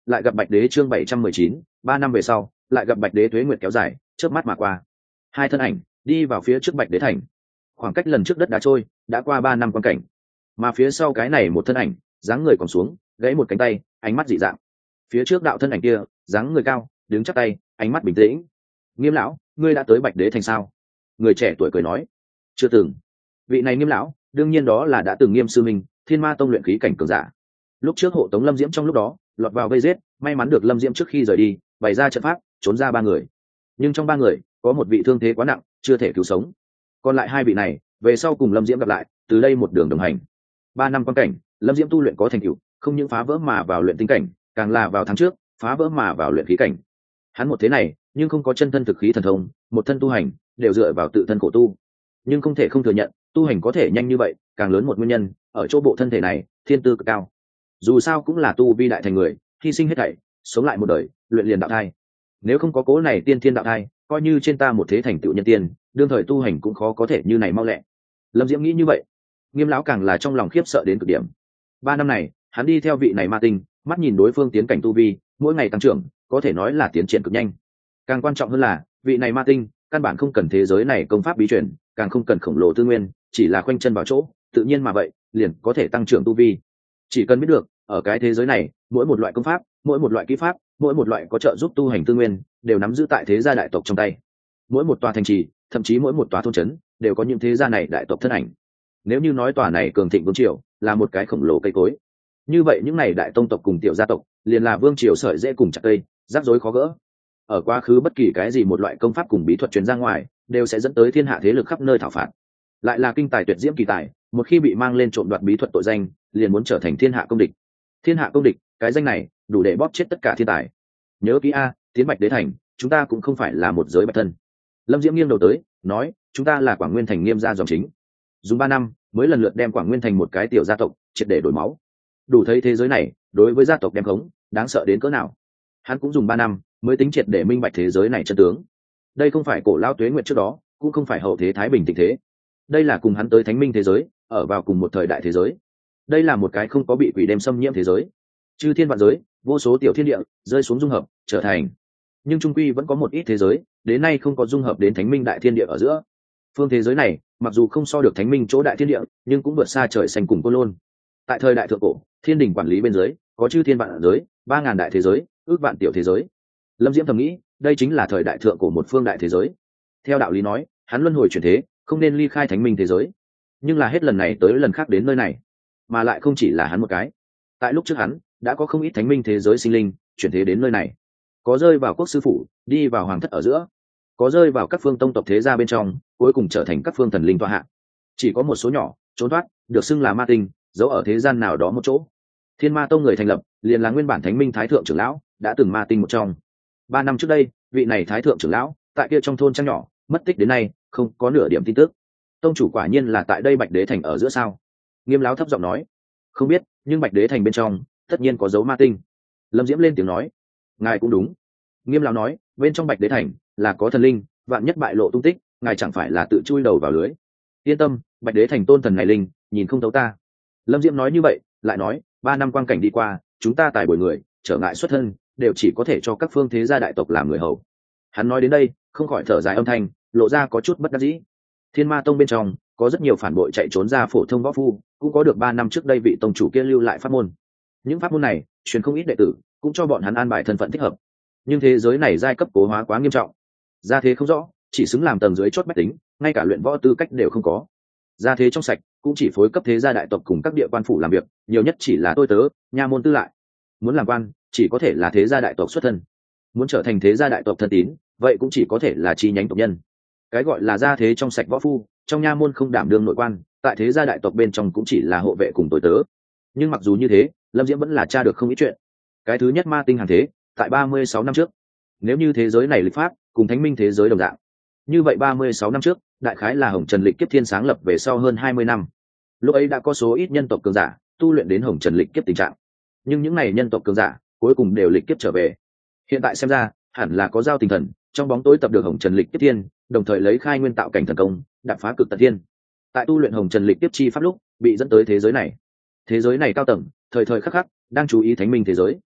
Speaker 1: lại gặp bạch đế chương 719, 3 năm về sau lại gặp bạch đế tuế nguyệt kéo dài chớp mắt mà qua. Hai thân ảnh đi vào phía trước bạch đế thành. Khoảng cách lần trước đất đá trôi đã qua 3 năm quan cảnh, mà phía sau cái này một thân ảnh dáng người còn xuống, gãy một cánh tay, ánh mắt dị dạng. Phía trước đạo thân ảnh kia dáng người cao, đứng chắp tay, ánh mắt bình tĩnh. Nghiêm lão, ngươi đã tới bạch đế thành sao? Người trẻ tuổi cười nói. Chưa từng. Vị này Nghiêm lão đương nhiên đó là đã từng Nghiêm sư minh, Thiên Ma tông luyện khí cảnh cường giả. Lúc trước hộ tống Lâm Diễm trong lúc đó lọt vào vây giết, may mắn được Lâm Diễm trước khi rời đi bày ra trận pháp trốn ra 3 người, nhưng trong 3 người có một vị thương thế quá nặng chưa thể cứu sống, còn lại 2 vị này về sau cùng Lâm Diễm gặp lại, từ đây một đường đồng hành. 3 năm quan cảnh, Lâm Diễm tu luyện có thành tựu, không những phá vỡ mà vào luyện tinh cảnh, càng là vào tháng trước phá vỡ mà vào luyện khí cảnh. Hắn một thế này nhưng không có chân thân thực khí thần thông, một thân tu hành đều dựa vào tự thân khổ tu, nhưng không thể không thừa nhận tu hành có thể nhanh như vậy càng lớn một nguyên nhân ở chỗ bộ thân thể này thiên tư cực cao. Dù sao cũng là tu vi đại thành người, hy sinh hết thảy sống lại một đời, luyện liền đạo thai. Nếu không có cố này tiên thiên đạo thai, coi như trên ta một thế thành tựu nhân tiên, đương thời tu hành cũng khó có thể như này mau lẹ. Lâm Diễm nghĩ như vậy, Nghiêm lão càng là trong lòng khiếp sợ đến cực điểm. 3 năm này hắn đi theo vị này ma tinh, mắt nhìn đối phương tiến cảnh tu vi mỗi ngày tăng trưởng, có thể nói là tiến triển cực nhanh. Càng quan trọng hơn là vị này ma tinh căn bản không cần thế giới này công pháp bí truyền, càng không cần khổng lồ tư nguyên, chỉ là khoanh chân vào chỗ tự nhiên mà vậy liền có thể tăng trưởng tu vi. Chỉ cần biết được ở cái thế giới này mỗi một loại công pháp, mỗi một loại kỹ pháp, mỗi một loại có trợ giúp tu hành tư nguyên đều nắm giữ tại thế gia đại tộc trong tay. Mỗi một tòa thành trì, thậm chí mỗi một tòa thôn trấn đều có những thế gia này đại tộc thân ảnh. Nếu như nói tòa này cường thịnh vương triều là một cái khổng lồ cây cối, như vậy những này đại tông tộc cùng tiểu gia tộc liền là vương triều sợi dễ cùng chặt cây, rắc rối khó gỡ. Ở quá khứ bất kỳ cái gì một loại công pháp cùng bí thuật truyền ra ngoài đều sẽ dẫn tới thiên hạ thế lực khắp nơi thảo phạt. Lại là kinh tài tuyệt diễm kỳ tài, một khi bị mang lên trộm đoạt bí thuật tội danh liền muốn trở thành thiên hạ công địch. Thiên hạ công địch, cái danh này đủ để bóp chết tất cả thiên tài. Nhớ kỹ a, tiến bạch đế thành chúng ta cũng không phải là một giới bạch thân. Lâm Diễm nghiêng đầu tới nói, chúng ta là Quảng Nguyên thành Nghiêm gia dòng chính, dùng 3 năm mới lần lượt đem Quảng Nguyên thành một cái tiểu gia tộc triệt để đổi máu. Đủ thấy thế giới này đối với gia tộc đem khống đáng sợ đến cỡ nào. Hắn cũng dùng 3 năm mới tính triệt để minh bạch thế giới này chân tướng. Đây không phải cổ lao tuế nguyệt trước đó, cũng không phải hậu thế thái bình tình thế. Đây là cùng hắn tới thánh minh thế giới, ở vào cùng một thời đại thế giới. Đây là một cái không có bị quỷ đêm xâm nhiễm thế giới. Chư thiên vạn giới, vô số tiểu thiên địa rơi xuống dung hợp trở thành, nhưng trung quy vẫn có một ít thế giới đến nay không có dung hợp đến thánh minh đại thiên địa ở giữa. Phương thế giới này mặc dù không so được thánh minh chỗ đại thiên địa, nhưng cũng vượt xa trời xanh cùng côn lôn. Tại thời đại thượng cổ, thiên đình quản lý bên dưới có chư thiên vạn giới, 3.000 đại thế giới, ước vạn tiểu thế giới. Lâm Diễm thầm nghĩ, đây chính là thời đại thượng cổ một phương đại thế giới. Theo đạo lý nói, hắn luân hồi chuyển thế không nên ly khai thánh minh thế giới, nhưng là hết lần này tới lần khác đến nơi này, mà lại không chỉ là hắn một cái. Tại lúc trước hắn đã có không ít thánh minh thế giới sinh linh chuyển thế đến nơi này, có rơi vào quốc sư phủ, đi vào hoàng thất ở giữa, có rơi vào các phương tông tộc thế gia bên trong, cuối cùng trở thành các phương thần linh tọa hạ. Chỉ có một số nhỏ trốn thoát, được xưng là ma tinh, giấu ở thế gian nào đó một chỗ. Thiên Ma tông người thành lập liền là nguyên bản thánh minh thái thượng trưởng lão, đã từng ma tinh một trong. 3 năm trước đây, vị này thái thượng trưởng lão tại kia trong thôn trang nhỏ mất tích đến nay không có nửa điểm tin tức. Tông chủ quả nhiên là tại đây bạch đế thành ở giữa sao? Nghiêm lão thấp giọng nói. Không biết, nhưng bạch đế thành bên trong tất nhiên có dấu ma tinh. Lâm Diễm lên tiếng nói. Ngài cũng đúng. Nghiêm lão nói, bên trong bạch đế thành là có thần linh, vạn nhất bại lộ tung tích, ngài chẳng phải là tự chui đầu vào lưới. Yên tâm, bạch đế thành tôn thần này linh nhìn không thấu ta. Lâm Diễm nói như vậy lại nói, 3 năm quang cảnh đi qua, chúng ta tài bồi người trở ngại xuất thân đều chỉ có thể cho các phương thế gia đại tộc làm người hầu. Hắn nói đến đây không khỏi thở dài âm thanh, lộ ra có chút bất đắc dĩ. Thiên Ma tông bên trong có rất nhiều phản bội chạy trốn ra phổ thông võ phu, cũng có được 3 năm trước đây vị tông chủ kia lưu lại pháp môn. Những pháp môn này truyền không ít đệ tử, cũng cho bọn hắn an bài thân phận thích hợp. Nhưng thế giới này giai cấp cố hóa quá nghiêm trọng, gia thế không rõ, chỉ xứng làm tầng dưới chót bách tính, ngay cả luyện võ tư cách đều không có. Gia thế trong sạch cũng chỉ phối cấp thế gia đại tộc cùng các địa quan phủ làm việc, nhiều nhất chỉ là tôi tớ, nha môn tư lại. Muốn làm quan chỉ có thể là thế gia đại tộc xuất thân, muốn trở thành thế gia đại tộc thân tín vậy cũng chỉ có thể là chi nhánh tộc nhân. Cái gọi là gia thế trong sạch võ phu, trong nha môn không đảm đương nội quan, tại thế gia đại tộc bên trong cũng chỉ là hộ vệ cùng tôi tớ. Nhưng mặc dù như thế, Lâm Diễm vẫn là tra được không ít chuyện. Cái thứ nhất ma tinh hàng thế tại 36 năm trước. Nếu như thế giới này lịch pháp cùng thánh minh thế giới đồng dạng, như vậy 36 năm trước đại khái là Hồng Trần lịch kiếp thiên sáng lập về sau hơn 20 năm. Lúc ấy đã có số ít nhân tộc cường giả tu luyện đến Hồng Trần lịch kiếp tình trạng, nhưng những này nhân tộc cường giả cuối cùng đều lịch kiếp trở về. Hiện tại xem ra hẳn là có giao tình thần trong bóng tối tập được Hồng Trần lịch kiếp thiên, đồng thời lấy khai nguyên tạo cảnh thần công đạp phá cực tận thiên, tại tu luyện Hồng Trần lịch kiếp chi pháp lúc bị dẫn tới thế giới này. Thế giới này cao tầng thời thời khắc khắc đang chú ý thánh minh thế giới.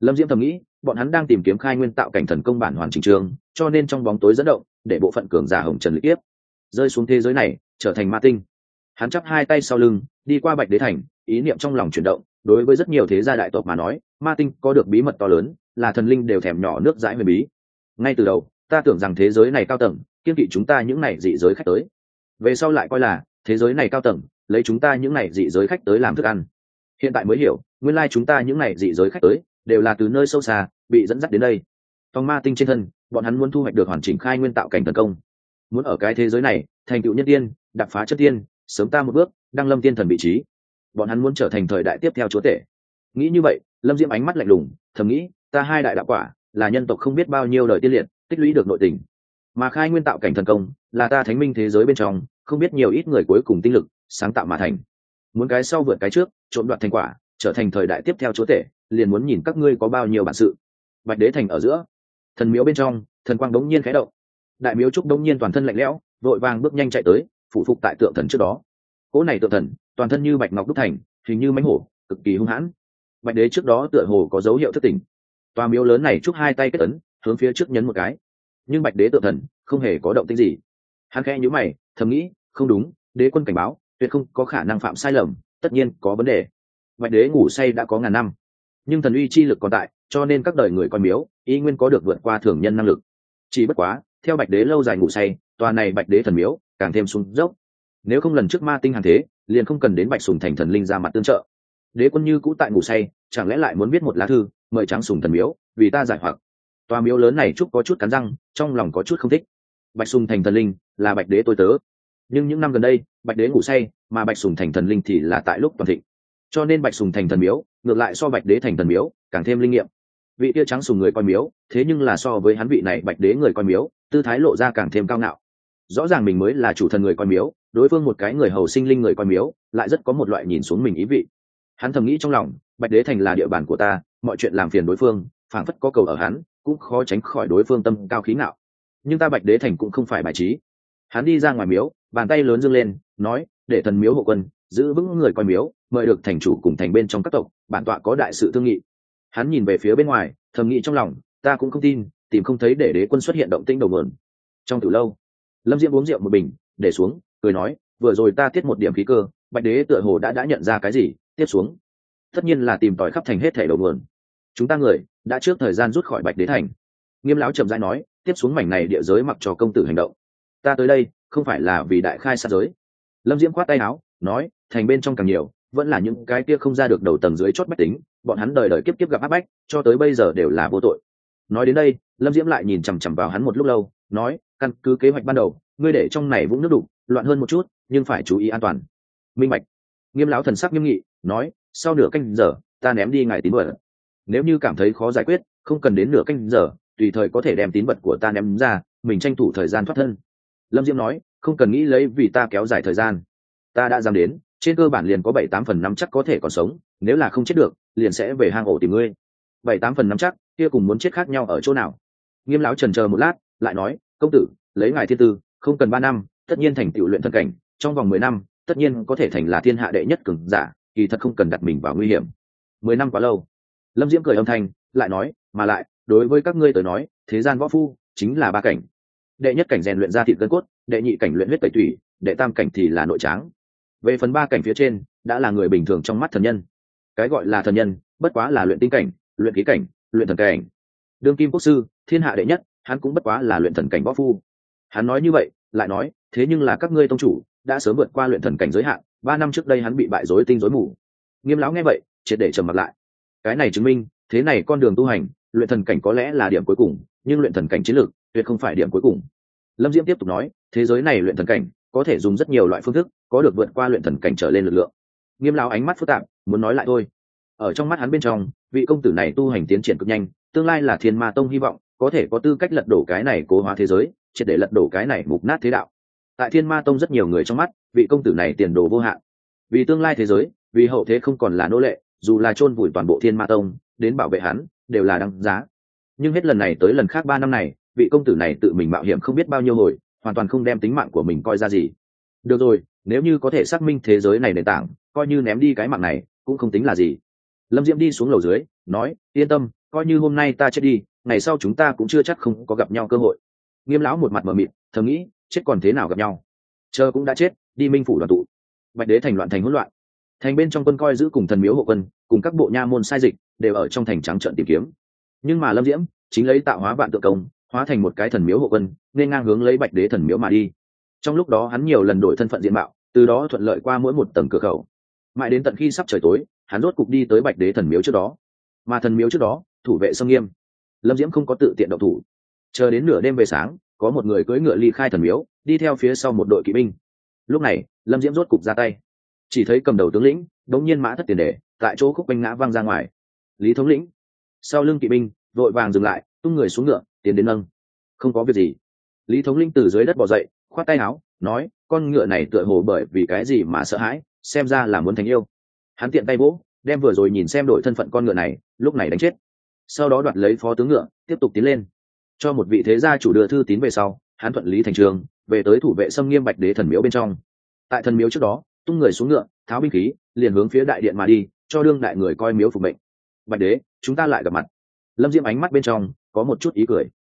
Speaker 1: Lâm Diễm thầm nghĩ, bọn hắn đang tìm kiếm khai nguyên tạo cảnh thần công bản hoàn chỉnh trường, cho nên trong bóng tối dẫn động, để bộ phận cường giả hồng trần lịch tiếp rơi xuống thế giới này, trở thành ma tinh. Hắn chắp hai tay sau lưng, đi qua Bạch Đế thành, ý niệm trong lòng chuyển động. Đối với rất nhiều thế gia đại tộc mà nói, ma tinh có được bí mật to lớn, là thần linh đều thèm nhỏ nước dãi huyền bí. Ngay từ đầu, ta tưởng rằng thế giới này cao tầng, kiên kỵ chúng ta những này dị giới khách tới. Về sau lại coi là thế giới này cao tầng, lấy chúng ta những này dị giới khách tới làm thức ăn. Hiện tại mới hiểu, nguyên lai chúng ta những này dị giới khách tới, đều là từ nơi sâu xa bị dẫn dắt đến đây. Trong ma tinh trên thân, bọn hắn muốn thu hoạch được hoàn chỉnh khai nguyên tạo cảnh thần công, muốn ở cái thế giới này thành tựu nhân tiên, đạp phá chất tiên, sớm ta một bước đăng lâm tiên thần vị trí. Bọn hắn muốn trở thành thời đại tiếp theo chúa tể. Nghĩ như vậy, Lâm Diễm ánh mắt lạnh lùng, thầm nghĩ, ta hai đại đạo quả là nhân tộc không biết bao nhiêu đời tiên liệt tích lũy được nội tình, mà khai nguyên tạo cảnh thần công là ta thánh minh thế giới bên trong không biết nhiều ít người cuối cùng tinh lực sáng tạo mà thành. Muốn cái sau vượt cái trước, trộm đoạt thành quả, trở thành thời đại tiếp theo chúa tể, liền muốn nhìn các ngươi có bao nhiêu bản sự. Bạch Đế thành ở giữa, thần miếu bên trong, thần quang đống nhiên khẽ động. Đại miếu trúc đống nhiên toàn thân lạnh lẽo, vội vàng bước nhanh chạy tới, phụ phục tại tượng thần trước đó. Cỗ này tượng thần, toàn thân như bạch ngọc đúc thành, hình như mãnh hổ, cực kỳ hung hãn. Bạch Đế trước đó tựa hồ có dấu hiệu thất tỉnh. Tòa miếu lớn này trúc hai tay kết ấn, hướng phía trước nhấn một cái. Nhưng Bạch Đế tượng thần không hề có động tĩnh gì. Hắn khẽ nhíu mày, thầm nghĩ, không đúng, đế quân cảnh báo, tuyệt không có khả năng phạm sai lầm, tất nhiên có vấn đề. Bạch Đế ngủ say đã có ngàn năm, nhưng thần uy chi lực còn tại, cho nên các đời người coi miếu y nguyên có được vượt qua thường nhân năng lực. Chỉ bất quá, theo Bạch Đế lâu dài ngủ say, tòa này Bạch Đế thần miếu càng thêm xuống dốc. Nếu không lần trước ma tinh hàng thế, liền không cần đến Bạch Sùng thành thần linh ra mặt tương trợ. Đế quân như cũ tại ngủ say, chẳng lẽ lại muốn viết một lá thư mời Tráng Sùng thần miếu vì ta giải hoặc? Tòa miếu lớn này trúc có chút cắn răng, trong lòng có chút không thích. Bạch Sùng thành thần linh là Bạch Đế tôi tớ, nhưng những năm gần đây Bạch Đế ngủ say, mà Bạch Sùng thành thần linh thì là tại lúc toàn thịnh, cho nên Bạch Sùng thành thần miếu ngược lại so Bạch Đế thành thần miếu càng thêm linh nghiệm. Vị kia Tráng Sùng người coi miếu, thế nhưng là so với hắn vị này Bạch Đế người coi miếu, tư thái lộ ra càng thêm cao ngạo. Rõ ràng mình mới là chủ thần người coi miếu, đối phương một cái người hầu sinh linh người coi miếu lại rất có một loại nhìn xuống mình ý vị. Hắn thầm nghĩ trong lòng, Bạch Đế thành là địa bàn của ta, mọi chuyện làm phiền đối phương, phảng phất có cầu ở hắn, cũng khó tránh khỏi đối phương tâm cao khí ngạo. Nhưng ta Bạch Đế thành cũng không phải bài trí. Hắn đi ra ngoài miếu, bàn tay lớn dương lên, nói, để thần miếu hộ quân giữ vững người coi miếu, mời được thành chủ cùng thành bên trong các tộc, bản tọa có đại sự thương nghị. Hắn nhìn về phía bên ngoài, thầm nghĩ trong lòng, ta cũng không tin, tìm không thấy để đế quân xuất hiện động tĩnh đầu mượn. Trong từ lâu, Lâm Diễm uống rượu một bình, để xuống, cười nói, vừa rồi ta tiết một điểm khí cơ, Bạch Đế tựa hồ đã nhận ra cái gì, tiếp xuống tất nhiên là tìm tòi khắp thành hết thảy đầu nguồn. Chúng ta người đã trước thời gian rút khỏi Bạch Đế thành. Nghiêm lão chậm rãi nói, tiếp xuống mảnh này địa giới mặc cho công tử hành động. Ta tới đây không phải là vì đại khai sát giới. Lâm Diễm khoát tay áo, nói, thành bên trong càng nhiều, vẫn là những cái kia không ra được đầu tầng dưới chót bách tính, bọn hắn đời đời kiếp kiếp gặp áp bách, cho tới bây giờ đều là vô tội. Nói đến đây, Lâm Diễm lại nhìn chằm chằm vào hắn một lúc lâu, nói, căn cứ kế hoạch ban đầu, ngươi để trong này vũng nước đục, loạn hơn một chút, nhưng phải chú ý an toàn. Minh bạch. Nghiêm lão thần sắc nghiêm nghị, nói, sau nửa canh giờ, ta ném đi ngài tín vật. Nếu như cảm thấy khó giải quyết, không cần đến nửa canh giờ, tùy thời có thể đem tín vật của ta ném ra, mình tranh thủ thời gian thoát thân. Lâm Diễm nói, không cần nghĩ lấy vì ta kéo dài thời gian. Ta đã dám đến, trên cơ bản liền có 7-8 phần 5 chắc có thể còn sống, nếu là không chết được, liền sẽ về hang ổ tìm ngươi. 7-8 phần 5 chắc, kia cùng muốn chết khác nhau ở chỗ nào? Nghiêm lão chần chờ một lát, lại nói, công tử, lấy ngài thiên tư, không cần 3 năm, tất nhiên thành tựu luyện thần cảnh, trong vòng 10 năm, tất nhiên có thể thành là thiên hạ đệ nhất cường giả, kỳ thật không cần đặt mình vào nguy hiểm. 10 năm quá lâu. Lâm Diễm cười âm thanh, lại nói, mà lại, đối với các ngươi tới nói, thế gian võ phu chính là 3 cảnh. Đệ nhất cảnh rèn luyện ra thịt gân cốt, đệ nhị cảnh luyện huyết tẩy tủy, đệ tam cảnh thì là nội tráng. Về phần 3 cảnh phía trên, đã là người bình thường trong mắt thần nhân. Cái gọi là thần nhân, bất quá là luyện tinh cảnh, luyện khí cảnh, luyện thần cảnh. Đương kim quốc sư, thiên hạ đệ nhất, hắn cũng bất quá là luyện thần cảnh võ phu. Hắn nói như vậy, lại nói, thế nhưng là các ngươi tông chủ đã sớm vượt qua luyện thần cảnh giới hạn, 3 năm trước đây hắn bị bại rối tinh rối mù. Nghiêm lão nghe vậy, triệt để trầm mặt lại. Cái này chứng minh, thế này con đường tu hành, luyện thần cảnh có lẽ là điểm cuối cùng, nhưng luyện thần cảnh chiến lược tuyệt không phải điểm cuối cùng. Lâm Diễm tiếp tục nói, thế giới này luyện thần cảnh có thể dùng rất nhiều loại phương thức, có được vượt qua luyện thần cảnh trở lên lực lượng. Nghiêm lão ánh mắt phức tạp, muốn nói lại thôi. Ở trong mắt hắn bên trong, vị công tử này tu hành tiến triển cực nhanh, tương lai là Thiên Ma Tông hy vọng, có thể có tư cách lật đổ cái này cố hóa thế giới, triệt để lật đổ cái này mục nát thế đạo. Tại Thiên Ma Tông rất nhiều người trong mắt, vị công tử này tiền đồ vô hạn. Vì tương lai thế giới, vì hậu thế không còn là nô lệ, dù là chôn vùi toàn bộ Thiên Ma Tông, đến bảo vệ hắn, đều là đáng giá. Nhưng hết lần này tới lần khác 3 năm này, vị công tử này tự mình mạo hiểm không biết bao nhiêu hồi, hoàn toàn không đem tính mạng của mình coi ra gì. Được rồi, nếu như có thể xác minh thế giới này nền tảng, coi như ném đi cái mạng này, cũng không tính là gì. Lâm Diễm đi xuống lầu dưới, nói, yên tâm, coi như hôm nay ta chết đi, ngày sau chúng ta cũng chưa chắc không có gặp nhau cơ hội. Nghiêm lão một mặt mờ mịt, thầm nghĩ chết còn thế nào gặp nhau, chờ cũng đã chết, đi minh phủ đoàn tụ. Bạch đế thành loạn thành hỗn loạn, thành bên trong quân coi giữ cùng thần miếu hộ quân cùng các bộ nha môn sai dịch đều ở trong thành trắng trợn tìm kiếm. Nhưng mà Lâm Diễm chính lấy tạo hóa vạn tượng công hóa thành một cái thần miếu hộ quân, nên ngang hướng lấy Bạch đế thần miếu mà đi. Trong lúc đó hắn nhiều lần đổi thân phận diện mạo, từ đó thuận lợi qua mỗi một tầng cửa khẩu, mãi đến tận khi sắp trời tối, hắn rốt cục đi tới Bạch đế thần miếu trước đó. Mà thần miếu trước đó thủ vệ sông nghiêm, Lâm Diễm không có tự tiện động thủ. Chờ đến nửa đêm về sáng, có một người cưỡi ngựa ly khai thần miếu, đi theo phía sau một đội kỵ binh. Lúc này Lâm Diễm rốt cục ra tay, chỉ thấy cầm đầu tướng lĩnh đống nhiên mã thất tiền đề tại chỗ khúc quanh ngã văng ra ngoài. Lý thống lĩnh sau lưng kỵ binh vội vàng dừng lại, tung người xuống ngựa tiến đến nâng. Không có việc gì. Lý thống lĩnh từ dưới đất bò dậy, khoát tay áo nói, con ngựa này tựa hồ bởi vì cái gì mà sợ hãi, xem ra là muốn thành yêu. Hắn tiện tay vỗ, đem vừa rồi nhìn xem đổi thân phận con ngựa này lúc này đánh chết, sau đó đoạt lấy phó tướng ngựa tiếp tục tiến lên. Cho một vị thế gia chủ đưa thư tín về sau, hắn thuận lý thành trường về tới thủ vệ xâm nghiêm Bạch đế thần miếu bên trong. Tại thần miếu trước đó tung người xuống ngựa, tháo binh khí, liền hướng phía đại điện mà đi, cho đương đại người coi miếu phục mệnh. Bạch đế, chúng ta lại gặp mặt. Lâm Diễm ánh mắt bên trong có một chút ý cười.